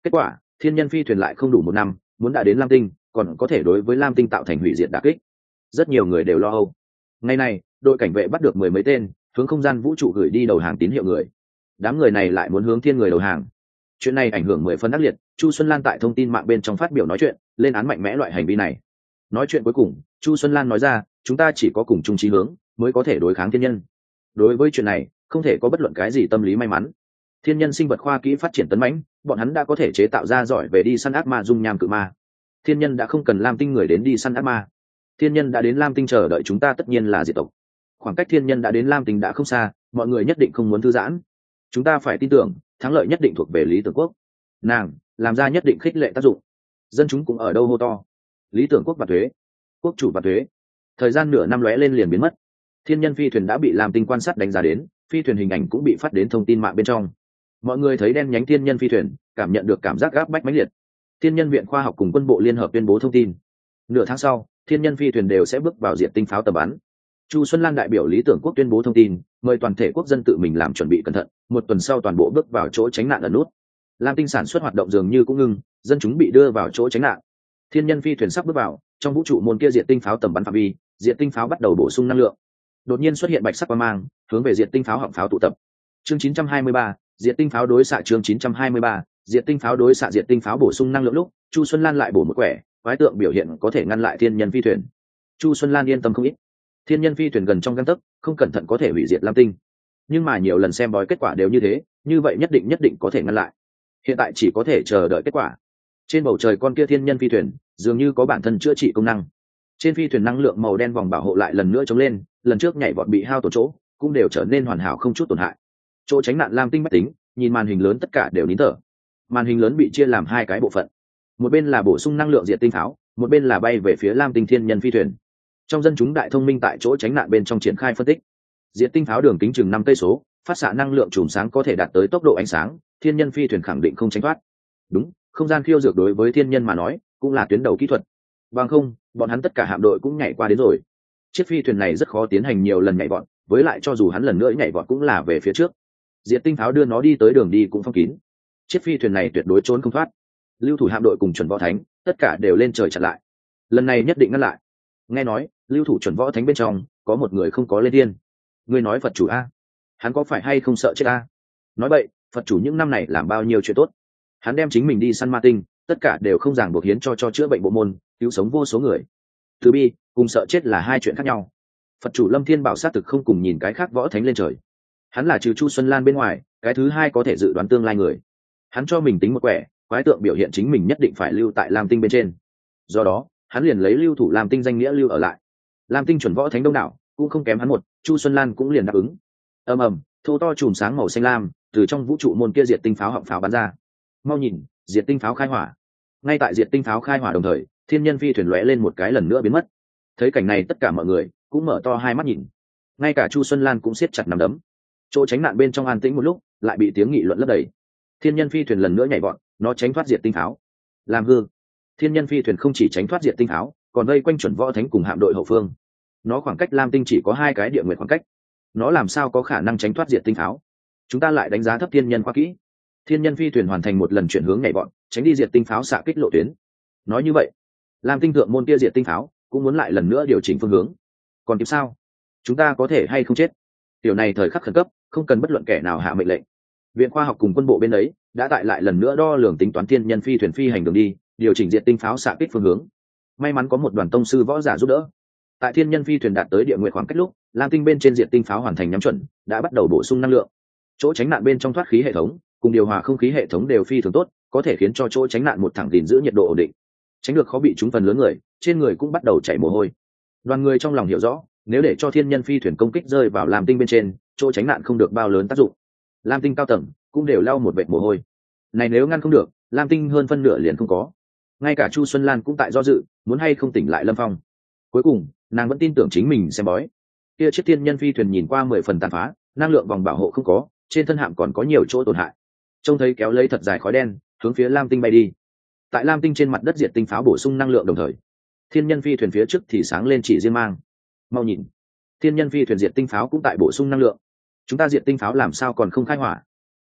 A: Kết quả thiên nhân phi thuyền lại không đủ một năm muốn đã đến lam tinh, còn có thể đối với lam tinh tạo thành hủy diệt đả kích. Rất nhiều người đều lo âu. Ngày này đội cảnh vệ bắt được mười mấy tên hướng không gian vũ trụ gửi đi đầu hàng tín hiệu người. Đám người này lại muốn hướng thiên người đầu hàng. Chuyện này ảnh hưởng mười phần ác liệt. Chu Xuân Lan tại thông tin mạng bên trong phát biểu nói chuyện, lên án mạnh mẽ loại hành vi này. Nói chuyện cuối cùng, Chu Xuân Lan nói ra, chúng ta chỉ có cùng chung chí hướng mới có thể đối kháng thiên nhân. Đối với chuyện này không thể có bất luận cái gì tâm lý may mắn. Thiên nhân sinh vật khoa kỹ phát triển tấn mãnh, bọn hắn đã có thể chế tạo ra giỏi về đi săn ác ma dung nham cự ma. Thiên nhân đã không cần lam tinh người đến đi săn ác ma. Thiên nhân đã đến lam tinh chờ đợi chúng ta tất nhiên là diệt tộc. Khoảng cách thiên nhân đã đến lam tinh đã không xa, mọi người nhất định không muốn thư giãn. Chúng ta phải tin tưởng thắng lợi nhất định thuộc về Lý Tưởng Quốc. Nàng làm ra nhất định khích lệ tác dụng. Dân chúng cũng ở đâu hô to Lý Tưởng Quốc và thuế, quốc chủ và thuế. Thời gian nửa năm lóe lên liền biến mất. Thiên nhân phi thuyền đã bị lam tinh quan sát đánh giá đến, phi thuyền hình ảnh cũng bị phát đến thông tin mạng bên trong. Mọi người thấy đen nhánh thiên nhân phi thuyền, cảm nhận được cảm giác gáp bách mãnh liệt. Thiên nhân viện khoa học cùng quân bộ liên hợp tuyên bố thông tin, nửa tháng sau thiên nhân phi thuyền đều sẽ bước vào diện tinh pháo tầm bắn. Chu Xuân Lan đại biểu Lý Tưởng Quốc tuyên bố thông tin, mời toàn thể quốc dân tự mình làm chuẩn bị cẩn thận, một tuần sau toàn bộ bước vào chỗ tránh nạn ẩn nút. Lam tinh sản xuất hoạt động dường như cũng ngưng, dân chúng bị đưa vào chỗ tránh nạn. Thiên nhân phi thuyền sắp bước vào trong vũ trụ môn kia diện tinh pháo tầm bắn phạm vi, diện tinh pháo bắt đầu bổ sung năng lượng. Đột nhiên xuất hiện bạch sắc quang mang, hướng về diện tinh pháo họng pháo tụ tập. Chương chín trăm hai mươi ba, diện tinh pháo đối xạ. Chương chín trăm hai mươi ba, diện tinh pháo đối xạ. Diện tinh pháo bổ sung năng lượng lúc, Chu Xuân Lan lại bổ một quẻ, quái tượng biểu hiện có thể ngăn lại thiên nhân phi thuyền. Chu Xuân Lan yên tâm không ít. Thiên nhân phi thuyền gần trong gang tấc, không cẩn thận có thể hủy diệt lam tinh. Nhưng mà nhiều lần xem bói kết quả đều như thế, như vậy nhất định nhất định có thể ngăn lại. Hiện tại chỉ có thể chờ đợi kết quả. Trên bầu trời con kia thiên nhân phi thuyền dường như có bản thân chữa trị công năng. Trên phi thuyền năng lượng màu đen vòng bảo hộ lại lần nữa chống lên, lần trước nhảy vọt bị hao tổn chỗ cũng đều trở nên hoàn hảo không chút tổn hại. Chỗ tránh nạn lam tinh bách tính nhìn màn hình lớn tất cả đều nín thở. Màn hình lớn bị chia làm hai cái bộ phận, một bên là bổ sung năng lượng diệt tinh pháo, một bên là bay về phía lam tinh thiên nhân phi thuyền. Trong dân chúng đại thông minh tại chỗ tránh nạn bên trong triển khai phân tích. Diệt tinh pháo đường kính chừng năm cây số, phát xạ năng lượng chùm sáng có thể đạt tới tốc độ ánh sáng, thiên nhân phi thuyền khẳng định không tránh thoát. Đúng, không gian khiêu dược đối với thiên nhân mà nói cũng là tuyến đầu kỹ thuật. Bằng không, bọn hắn tất cả hạm đội cũng nhảy qua đến rồi. Chiếc phi thuyền này rất khó tiến hành nhiều lần nhảy vọt, với lại cho dù hắn lần nữa nhảy vọt cũng là về phía trước. Diệt tinh pháo đưa nó đi tới đường đi cũng phong kín. Chiếc phi thuyền này tuyệt đối trốn không thoát. Lưu thủ hạm đội cùng chuẩn võ thánh tất cả đều lên trời chặn lại. Lần này nhất định ngăn lại. Nghe nói lưu thủ chuẩn võ thánh bên trong có một người không có lên thiên. Ngươi nói Phật chủ a, hắn có phải hay không sợ chết a? Nói vậy Phật chủ những năm này làm bao nhiêu chuyện tốt. Hắn đem chính mình đi săn ma tinh, tất cả đều không ràng buộc hiến cho cho chữa bệnh bộ môn, cứu sống vô số người. Từ bi cùng sợ chết là hai chuyện khác nhau. Phật chủ Lâm Thiên Bảo sát thực không cùng nhìn cái khác võ thánh lên trời. Hắn là trừ Chu Xuân Lan bên ngoài cái thứ hai có thể dự đoán tương lai người. Hắn cho mình tính một quẻ, quái tượng biểu hiện chính mình nhất định phải lưu tại lam tinh bên trên. Do đó hắn liền lấy lưu thủ lam tinh danh nghĩa lưu ở lại. Lam tinh chuẩn võ thánh đông đảo cũng không kém hắn một, Chu Xuân Lan cũng liền đáp ứng. Ầm ầm, thô to chùm sáng màu xanh lam từ trong vũ trụ môn kia diệt tinh pháo họng pháo bắn ra. Mau nhìn, diệt tinh pháo khai hỏa. Ngay tại diệt tinh pháo khai hỏa đồng thời, thiên nhân phi thuyền lóe lên một cái lần nữa biến mất. Thấy cảnh này tất cả mọi người cũng mở to hai mắt nhìn. Ngay cả Chu Xuân Lan cũng siết chặt nắm đấm. Chỗ tránh nạn bên trong an tĩnh một lúc, lại bị tiếng nghị luận lấp đầy. Thiên nhân phi thuyền lần nữa nhảy vọt, nó tránh thoát diệt tinh pháo. Làm hư. Thiên nhân phi thuyền không chỉ tránh thoát diệt tinh pháo, còn vây quanh chuẩn võ thánh cùng hạm đội hậu phương. Nó khoảng cách lam tinh chỉ có hai cái địa nguyện khoảng cách. Nó làm sao có khả năng tránh thoát diệt tinh pháo? Chúng ta lại đánh giá thấp thiên nhân khoa kỹ. Thiên nhân phi thuyền hoàn thành một lần chuyển hướng nhảy vọt, tránh đi diệt tinh pháo xạ kích lộ tuyến. Nói như vậy, lam tinh thượng môn kia diệt tinh pháo cũng muốn lại lần nữa điều chỉnh phương hướng. Còn tiếp sao? Chúng ta có thể hay không chết? Điều này thời khắc khẩn cấp, không cần bất luận kẻ nào hạ mệnh lệnh. Viện khoa học cùng quân bộ bên ấy đã tại lại lần nữa đo lường tính toán thiên nhân phi thuyền phi hành đường đi, điều chỉnh diệt tinh pháo xạ kích phương hướng. May mắn có một đoàn tông sư võ giả giúp đỡ. Tại thiên nhân phi thuyền đạt tới địa nguyện khoảng cách lúc, lam tinh bên trên diệt tinh pháo hoàn thành nhắm chuẩn, đã bắt đầu bổ sung năng lượng. Chỗ tránh nạn bên trong thoát khí hệ thống cùng điều hòa không khí hệ thống đều phi thường tốt, có thể khiến cho chỗ tránh nạn một thẳng gìn giữ nhiệt độ ổn định, tránh được khó bị trúng phần lớn người, trên người cũng bắt đầu chảy mồ hôi. Đoàn người trong lòng hiểu rõ, nếu để cho thiên nhân phi thuyền công kích rơi vào lam tinh bên trên, chỗ tránh nạn không được bao lớn tác dụng. Lam tinh cao tầng cũng đều lau một vệt mồ hôi. Này nếu ngăn không được, lam tinh hơn phân nửa liền không có. Ngay cả Chu Xuân Lan cũng tại do dự, muốn hay không tỉnh lại Lâm Phong. Cuối cùng nàng vẫn tin tưởng chính mình xem bói. Kia chiếc thiên nhân phi thuyền nhìn qua mười phần tàn phá, năng lượng vòng bảo hộ không có, trên thân hạm còn có nhiều chỗ tổn hại. Trông thấy kéo lấy thật dài khói đen hướng phía lam tinh bay đi. Tại lam tinh trên mặt đất diệt tinh pháo bổ sung năng lượng đồng thời, thiên nhân phi thuyền phía trước thì sáng lên chỉ riêng mang. Mau nhìn, thiên nhân phi thuyền diệt tinh pháo cũng tại bổ sung năng lượng. Chúng ta diệt tinh pháo làm sao còn không khai hỏa?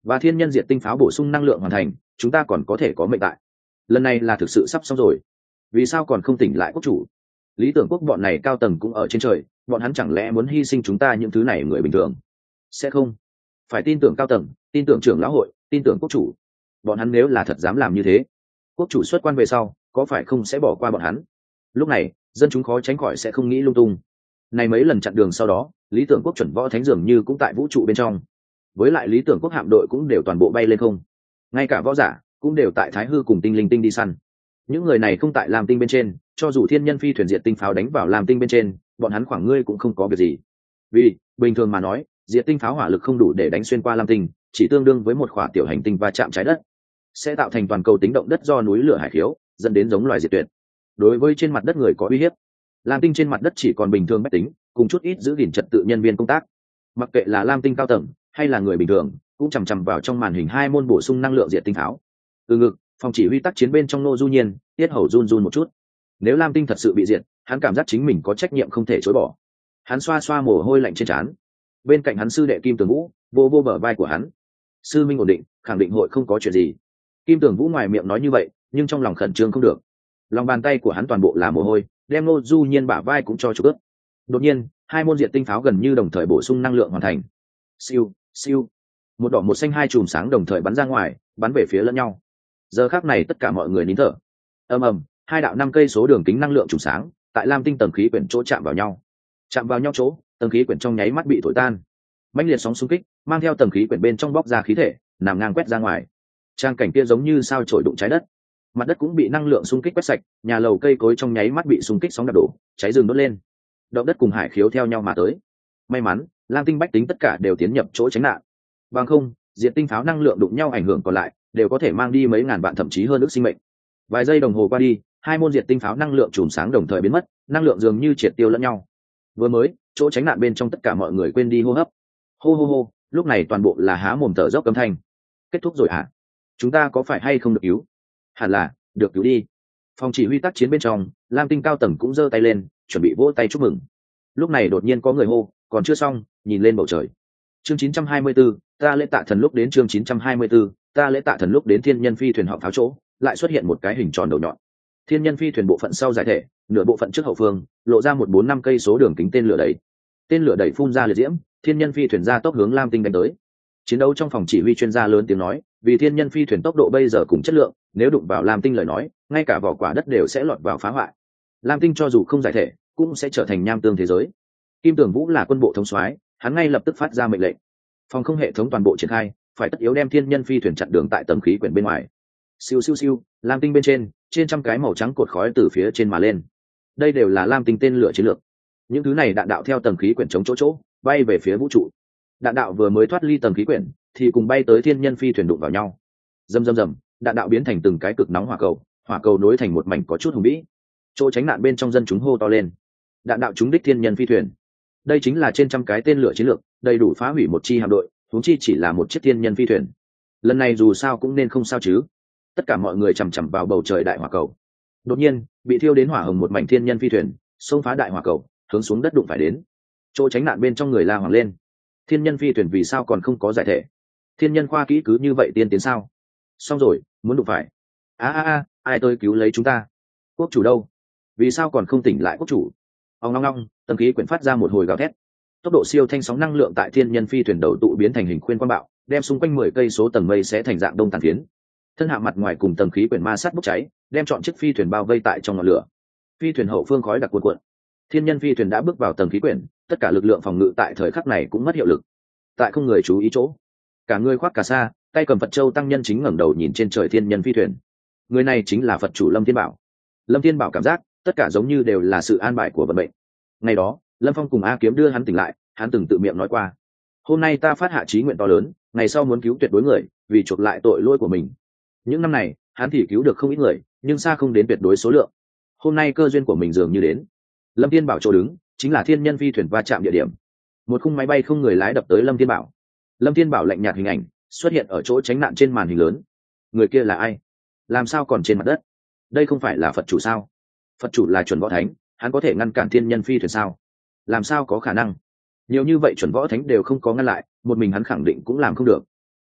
A: và thiên nhân diệt tinh pháo bổ sung năng lượng hoàn thành, chúng ta còn có thể có mệnh tại. Lần này là thực sự sắp xong rồi, vì sao còn không tỉnh lại quốc chủ? Lý Tưởng Quốc bọn này cao tầng cũng ở trên trời, bọn hắn chẳng lẽ muốn hy sinh chúng ta những thứ này người bình thường? Sẽ không. Phải tin tưởng cao tầng, tin tưởng trưởng lão hội, tin tưởng quốc chủ. Bọn hắn nếu là thật dám làm như thế, quốc chủ xuất quan về sau có phải không sẽ bỏ qua bọn hắn? Lúc này dân chúng khó tránh khỏi sẽ không nghĩ lung tung. Này mấy lần chặn đường sau đó, Lý Tưởng Quốc chuẩn võ thánh dường như cũng tại vũ trụ bên trong, với lại Lý Tưởng Quốc hạm đội cũng đều toàn bộ bay lên không, ngay cả võ giả cũng đều tại Thái Hư cùng tinh linh tinh đi săn. Những người này không tại Lam Tinh bên trên, cho dù thiên nhân phi thuyền diệt tinh pháo đánh vào Lam Tinh bên trên, bọn hắn khoảng ngươi cũng không có việc gì. Vì bình thường mà nói, diệt tinh pháo hỏa lực không đủ để đánh xuyên qua Lam Tinh, chỉ tương đương với một khỏa tiểu hành tinh va chạm trái đất, sẽ tạo thành toàn cầu tính động đất do núi lửa hải khiếu, dẫn đến giống loài diệt tuyệt. Đối với trên mặt đất người có uy hiếp, Lam Tinh trên mặt đất chỉ còn bình thường bách tính, cùng chút ít giữ gìn trật tự nhân viên công tác. Mặc kệ là Lam Tinh cao tầng hay là người bình thường, cũng chằm chằm vào trong màn hình hai môn bổ sung năng lượng diệt tinh pháo. Từ ngực, phòng chỉ huy tác chiến bên trong Nô Du Nhiên, tiết hầu run run một chút. Nếu Lam Tinh thật sự bị diệt, hắn cảm giác chính mình có trách nhiệm không thể chối bỏ. Hắn xoa xoa mồ hôi lạnh trên trán. Bên cạnh hắn sư đệ Kim Tường Vũ vô vô bờ vai của hắn. Sư minh ổn định, khẳng định hội không có chuyện gì. Kim Tường Vũ ngoài miệng nói như vậy, nhưng trong lòng khẩn trương không được. Lòng bàn tay của hắn toàn bộ là mồ hôi, đem Nô Du Nhiên bả vai cũng cho chụp ướt. Đột nhiên, hai môn diệt tinh pháo gần như đồng thời bổ sung năng lượng hoàn thành. Siêu, siêu. Một đỏ một xanh hai chùm sáng đồng thời bắn ra ngoài, bắn về phía lẫn nhau. Giờ khắc này tất cả mọi người nín thở. Ầm ầm, hai đạo năm cây số đường kính năng lượng chùm sáng tại Lam Tinh tầng khí quyển chỗ chạm vào nhau. Chạm vào nhau chỗ, tầng khí quyển trong nháy mắt bị thổi tan. Mãnh liệt sóng xung kích mang theo tầng khí quyển bên trong bóc ra khí thể, nằm ngang quét ra ngoài. Trang cảnh kia giống như sao chổi đụng trái đất. Mặt đất cũng bị năng lượng xung kích quét sạch, nhà lầu cây cối trong nháy mắt bị xung kích sóng đập đổ, cháy rừng đốt lên. Động đất cùng hải khiếu theo nhau mà tới. May mắn, Lam Tinh bách tính tất cả đều tiến nhập chỗ tránh nạn. Bằng không, diệt tinh pháo năng lượng đụng nhau ảnh hưởng còn lại, đều có thể mang đi mấy ngàn vạn thậm chí hơn ước sinh mệnh. Vài giây đồng hồ qua đi, hai môn diệt tinh pháo năng lượng chùm sáng đồng thời biến mất, năng lượng dường như triệt tiêu lẫn nhau. Vừa mới, chỗ tránh nạn bên trong tất cả mọi người quên đi hô hấp. Hô hô hô, lúc này toàn bộ là há mồm thở dốc âm thanh. Kết thúc rồi hả? Chúng ta có phải hay không được cứu? Hẳn là được cứu đi. Phòng chỉ huy tác chiến bên trong, Lam Tinh cao tầng cũng giơ tay lên, chuẩn bị vỗ tay chúc mừng. Lúc này đột nhiên có người hô, còn chưa xong, nhìn lên bầu trời. Chương chín trăm hai mươi tư, ta lễ tạ thần lúc đến chương chín trăm hai mươi tư, ta lễ tạ thần lúc đến thiên nhân phi thuyền họng pháo chỗ, lại xuất hiện một cái hình tròn đầu nhọn. Thiên nhân phi thuyền bộ phận sau giải thể, nửa bộ phận trước hậu phương, lộ ra một bốn năm cây số đường kính tên lửa đẩy. Tên lửa đẩy phun ra liệt diễm, thiên nhân phi thuyền ra tốc hướng Lam Tinh đánh tới. Chiến đấu trong phòng chỉ huy chuyên gia lớn tiếng nói, vì thiên nhân phi thuyền tốc độ bây giờ cùng chất lượng, nếu đụng vào Lam Tinh lời nói, ngay cả vỏ quả đất đều sẽ lọt vào phá hoại. Lam Tinh cho dù không giải thể, cũng sẽ trở thành nham tương thế giới. Kim Tường Vũ là quân bộ thống soái, hắn ngay lập tức phát ra mệnh lệnh. Phòng không hệ thống toàn bộ triển khai, phải tất yếu đem thiên nhân phi thuyền chặn đường tại tầng khí quyển bên ngoài. Siêu siêu siêu, Lam Tinh bên trên, trên trăm cái màu trắng cột khói từ phía trên mà lên. Đây đều là Lam Tinh tên lửa chiến lược. Những thứ này đạn đạo theo tầng khí quyển chống chỗ chỗ, bay về phía vũ trụ. Đạn đạo vừa mới thoát ly tầng khí quyển, thì cùng bay tới thiên nhân phi thuyền đụng vào nhau. Rầm rầm rầm, đạn đạo biến thành từng cái cực nóng hỏa cầu, hỏa cầu nối thành một mảnh có chút hùng vĩ. Chỗ tránh nạn bên trong dân chúng hô to lên. Đạn đạo trúng đích thiên nhân phi thuyền. Đây chính là trên trăm cái tên lửa chiến lược, đầy đủ phá hủy một chi hạm đội, huống chi chỉ là một chiếc thiên nhân phi thuyền. Lần này dù sao cũng nên không sao chứ. Tất cả mọi người chằm chằm vào bầu trời đại hỏa cầu. Đột nhiên, bị thiêu đến hỏa hồng một mảnh thiên nhân phi thuyền, xông phá đại hỏa cầu, hướng xuống đất đụng phải đến. Chỗ tránh nạn bên trong người la hoảng lên. Thiên nhân phi thuyền vì sao còn không có giải thể? Thiên nhân khoa kỹ cứ như vậy tiên tiến sao? Xong rồi, muốn đụng phải. A a a, ai tới cứu lấy chúng ta? Quốc chủ đâu? Vì sao còn không tỉnh lại quốc chủ? Ông long long, tầng khí quyển phát ra một hồi gào thét. Tốc độ siêu thanh sóng năng lượng tại thiên nhân phi thuyền đầu tụ biến thành hình khuyên quang bạo, đem xung quanh mười cây số tầng mây sẽ thành dạng đông tàn phiến. Thân hạ mặt ngoài cùng tầng khí quyển ma sát bốc cháy, đem chọn chiếc phi thuyền bao vây tại trong ngọn lửa. Phi thuyền hậu phương khói đặc cuồn cuộn. Thiên nhân phi thuyền đã bước vào tầng khí quyển, tất cả lực lượng phòng ngự tại thời khắc này cũng mất hiệu lực. Tại không người chú ý chỗ, cả người khoác cà sa, tay cầm Phật châu tăng nhân chính ngẩng đầu nhìn trên trời thiên nhân phi thuyền. Người này chính là Phật chủ Lâm Thiên Bảo. Lâm Thiên Bảo cảm giác tất cả giống như đều là sự an bài của vận mệnh. Ngày đó, Lâm Phong cùng A Kiếm đưa hắn tỉnh lại, hắn từng tự miệng nói qua: hôm nay ta phát hạ chí nguyện to lớn, ngày sau muốn cứu tuyệt đối người, vì chuộc lại tội lỗi của mình. Những năm này, hắn thì cứu được không ít người, nhưng xa không đến tuyệt đối số lượng. Hôm nay cơ duyên của mình dường như đến. Lâm Thiên Bảo chỗ đứng chính là thiên nhân phi thuyền va chạm địa điểm. Một khung máy bay không người lái đập tới Lâm Thiên Bảo. Lâm Thiên Bảo lạnh nhạt hình ảnh xuất hiện ở chỗ tránh nạn trên màn hình lớn. Người kia là ai? Làm sao còn trên mặt đất? Đây không phải là Phật chủ sao? Phật chủ là chuẩn võ thánh, hắn có thể ngăn cản thiên nhân phi thuyền sao? Làm sao có khả năng? Nhiều như vậy chuẩn võ thánh đều không có ngăn lại, một mình hắn khẳng định cũng làm không được.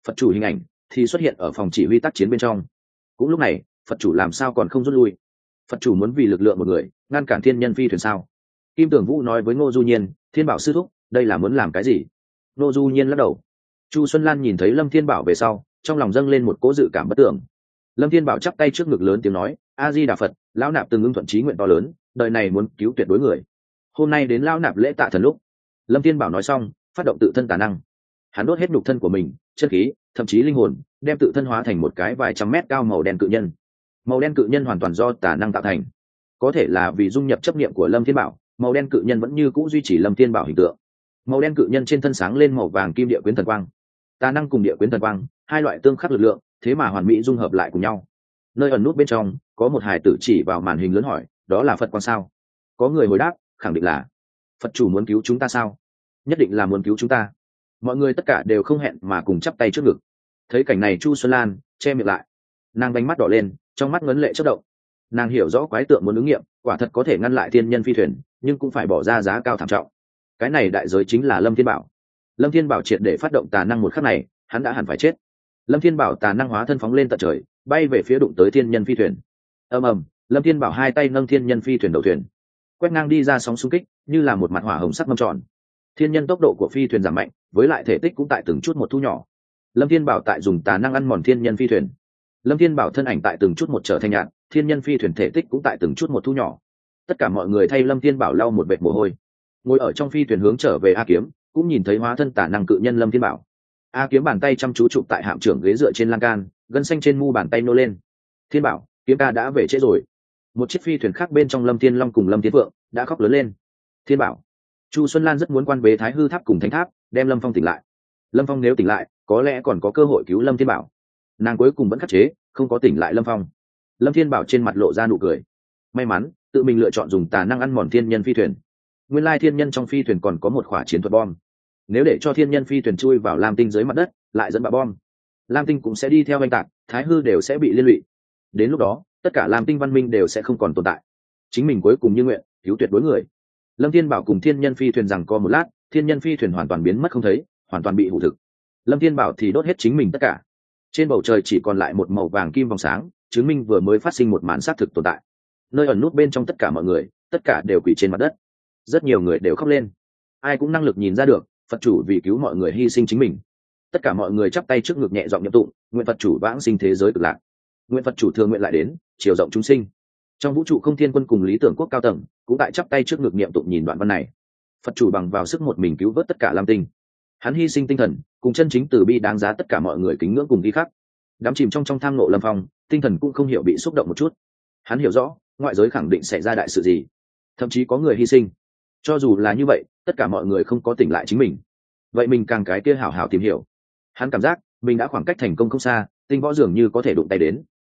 A: Phật chủ hình ảnh thì xuất hiện ở phòng chỉ huy tác chiến bên trong. Cũng lúc này, Phật chủ làm sao còn không rút lui? Phật chủ muốn vì lực lượng một người ngăn cản thiên nhân phi thuyền sao? Kim Tường Vũ nói với Ngô Du Nhiên, Thiên Bảo sư thúc, đây là muốn làm cái gì? Ngô Du Nhiên lắc đầu. Chu Xuân Lan nhìn thấy Lâm Thiên Bảo về sau, trong lòng dâng lên một cỗ dự cảm bất tưởng. Lâm Thiên Bảo chắp tay trước ngực lớn tiếng nói, A Di Đà Phật, lão nạp từng ưng thuận chí nguyện to lớn, đời này muốn cứu tuyệt đối người. Hôm nay đến lão nạp lễ tạ thần lúc. Lâm Thiên Bảo nói xong, phát động tự thân tà năng. Hắn đốt hết nhục thân của mình, chân khí, thậm chí linh hồn, đem tự thân hóa thành một cái vài trăm mét cao màu đen cự nhân. Màu đen cự nhân hoàn toàn do tà năng tạo thành. Có thể là vì dung nhập chấp niệm của Lâm Thiên Bảo, màu đen cự nhân vẫn như cũ duy trì Lâm Thiên Bảo hình tượng. Màu đen cự nhân trên thân sáng lên màu vàng kim địa quyến thần quang. Tà năng cùng địa quyến thần quang, hai loại tương khắc lực lượng, thế mà hoàn mỹ dung hợp lại cùng nhau. Nơi ẩn nút bên trong, có một hài tử chỉ vào màn hình lớn hỏi, đó là Phật quang sao? Có người hồi đáp, khẳng định là. Phật chủ muốn cứu chúng ta sao? Nhất định là muốn cứu chúng ta. Mọi người tất cả đều không hẹn mà cùng chắp tay trước ngực. Thấy cảnh này, Chu Xuân Lan che miệng lại, nàng đánh mắt đỏ lên, trong mắt ngấn lệ chớp động. Nàng hiểu rõ quái tượng muốn ứng nghiệm, quả thật có thể ngăn lại thiên nhân phi thuyền, nhưng cũng phải bỏ ra giá cao thảm trọng. Cái này đại giới chính là Lâm Thiên Bảo. Lâm Thiên Bảo triệt để phát động tà năng một khắc này, hắn đã hẳn phải chết. Lâm Thiên Bảo tà năng hóa thân phóng lên tận trời, bay về phía đụng tới thiên nhân phi thuyền. Ầm ầm, Lâm Thiên Bảo hai tay nâng thiên nhân phi thuyền đầu thuyền, quét ngang đi ra sóng xung kích, như là một mặt hỏa hồng sắc mâm tròn. Thiên nhân tốc độ của phi thuyền giảm mạnh, với lại thể tích cũng tại từng chút một thu nhỏ. Lâm Thiên Bảo tại dùng tà năng ăn mòn thiên nhân phi thuyền. Lâm Thiên Bảo thân ảnh tại từng chút một trở thành nhạt, thiên nhân phi thuyền thể tích cũng tại từng chút một thu nhỏ. Tất cả mọi người thay Lâm Thiên Bảo lau một vệt mồ hôi. Ngồi ở trong phi thuyền hướng trở về A Kiếm, cũng nhìn thấy hóa thân tà năng cự nhân Lâm Thiên Bảo. A Kiếm bàn tay chăm chú chụp tại hạm trưởng ghế dựa trên lan can, gân xanh trên mu bàn tay nô lên. Thiên Bảo, Kiếm ca đã về trễ rồi. Một chiếc phi thuyền khác bên trong Lâm Thiên Long cùng Lâm Thiên Phượng đã khóc lớn lên. Thiên Bảo, Chu Xuân Lan rất muốn quan bế Thái Hư Tháp cùng Thánh Tháp, đem Lâm Phong tỉnh lại. Lâm Phong nếu tỉnh lại, có lẽ còn có cơ hội cứu Lâm Thiên Bảo. Nàng cuối cùng vẫn khắc chế, không có tỉnh lại Lâm Phong. Lâm Thiên Bảo trên mặt lộ ra nụ cười. May mắn, tự mình lựa chọn dùng tà năng ăn mòn thiên nhân phi thuyền. Nguyên lai thiên nhân trong phi thuyền còn có một khỏa chiến thuật bom. Nếu để cho thiên nhân phi thuyền chui vào Lam Tinh dưới mặt đất, lại dẫn bạo bom, Lam Tinh cũng sẽ đi theo oanh tạc, Thái Hư đều sẽ bị liên lụy. Đến lúc đó, tất cả Lam Tinh văn minh đều sẽ không còn tồn tại. Chính mình cuối cùng như nguyện, cứu tuyệt đối người. Lâm Thiên Bảo cùng thiên nhân phi thuyền rằng co một lát, thiên nhân phi thuyền hoàn toàn biến mất không thấy, hoàn toàn bị hủ thực. Lâm Thiên Bảo thì đốt hết chính mình tất cả. Trên bầu trời chỉ còn lại một màu vàng kim vòng sáng, chứng minh vừa mới phát sinh một màn xác thực tồn tại. Nơi ẩn nút bên trong tất cả mọi người, tất cả đều quỳ trên mặt đất. Rất nhiều người đều khóc lên. Ai cũng năng lực nhìn ra được, Phật chủ vì cứu mọi người hy sinh chính mình. Tất cả mọi người chắp tay trước ngực nhẹ giọng niệm tụng, nguyện Phật chủ vãng sinh thế giới cực lạc. Nguyện Phật chủ thường nguyện lại đến, chiều rộng chúng sinh. Trong vũ trụ Không Thiên Quân cùng Lý Tưởng Quốc cao tầng, cũng tại chắp tay trước ngực niệm tụng nhìn đoạn văn này. Phật chủ bằng vào sức một mình cứu vớt tất cả Lam Tinh. Hắn hy sinh tinh thần, cùng chân chính từ bi đáng giá tất cả mọi người kính ngưỡng cùng ghi khắc. Đám chìm trong trong tham nộ Lâm Phong, tinh thần cũng không hiểu bị xúc động một chút. Hắn hiểu rõ, ngoại giới khẳng định xảy ra đại sự gì, thậm chí có người hy sinh. Cho dù là như vậy, tất cả mọi người không có tỉnh lại chính mình. Vậy mình càng cái kia hảo hảo tìm hiểu. Hắn cảm giác mình đã khoảng cách thành công không xa, tinh võ dường như có thể đụng tay đến.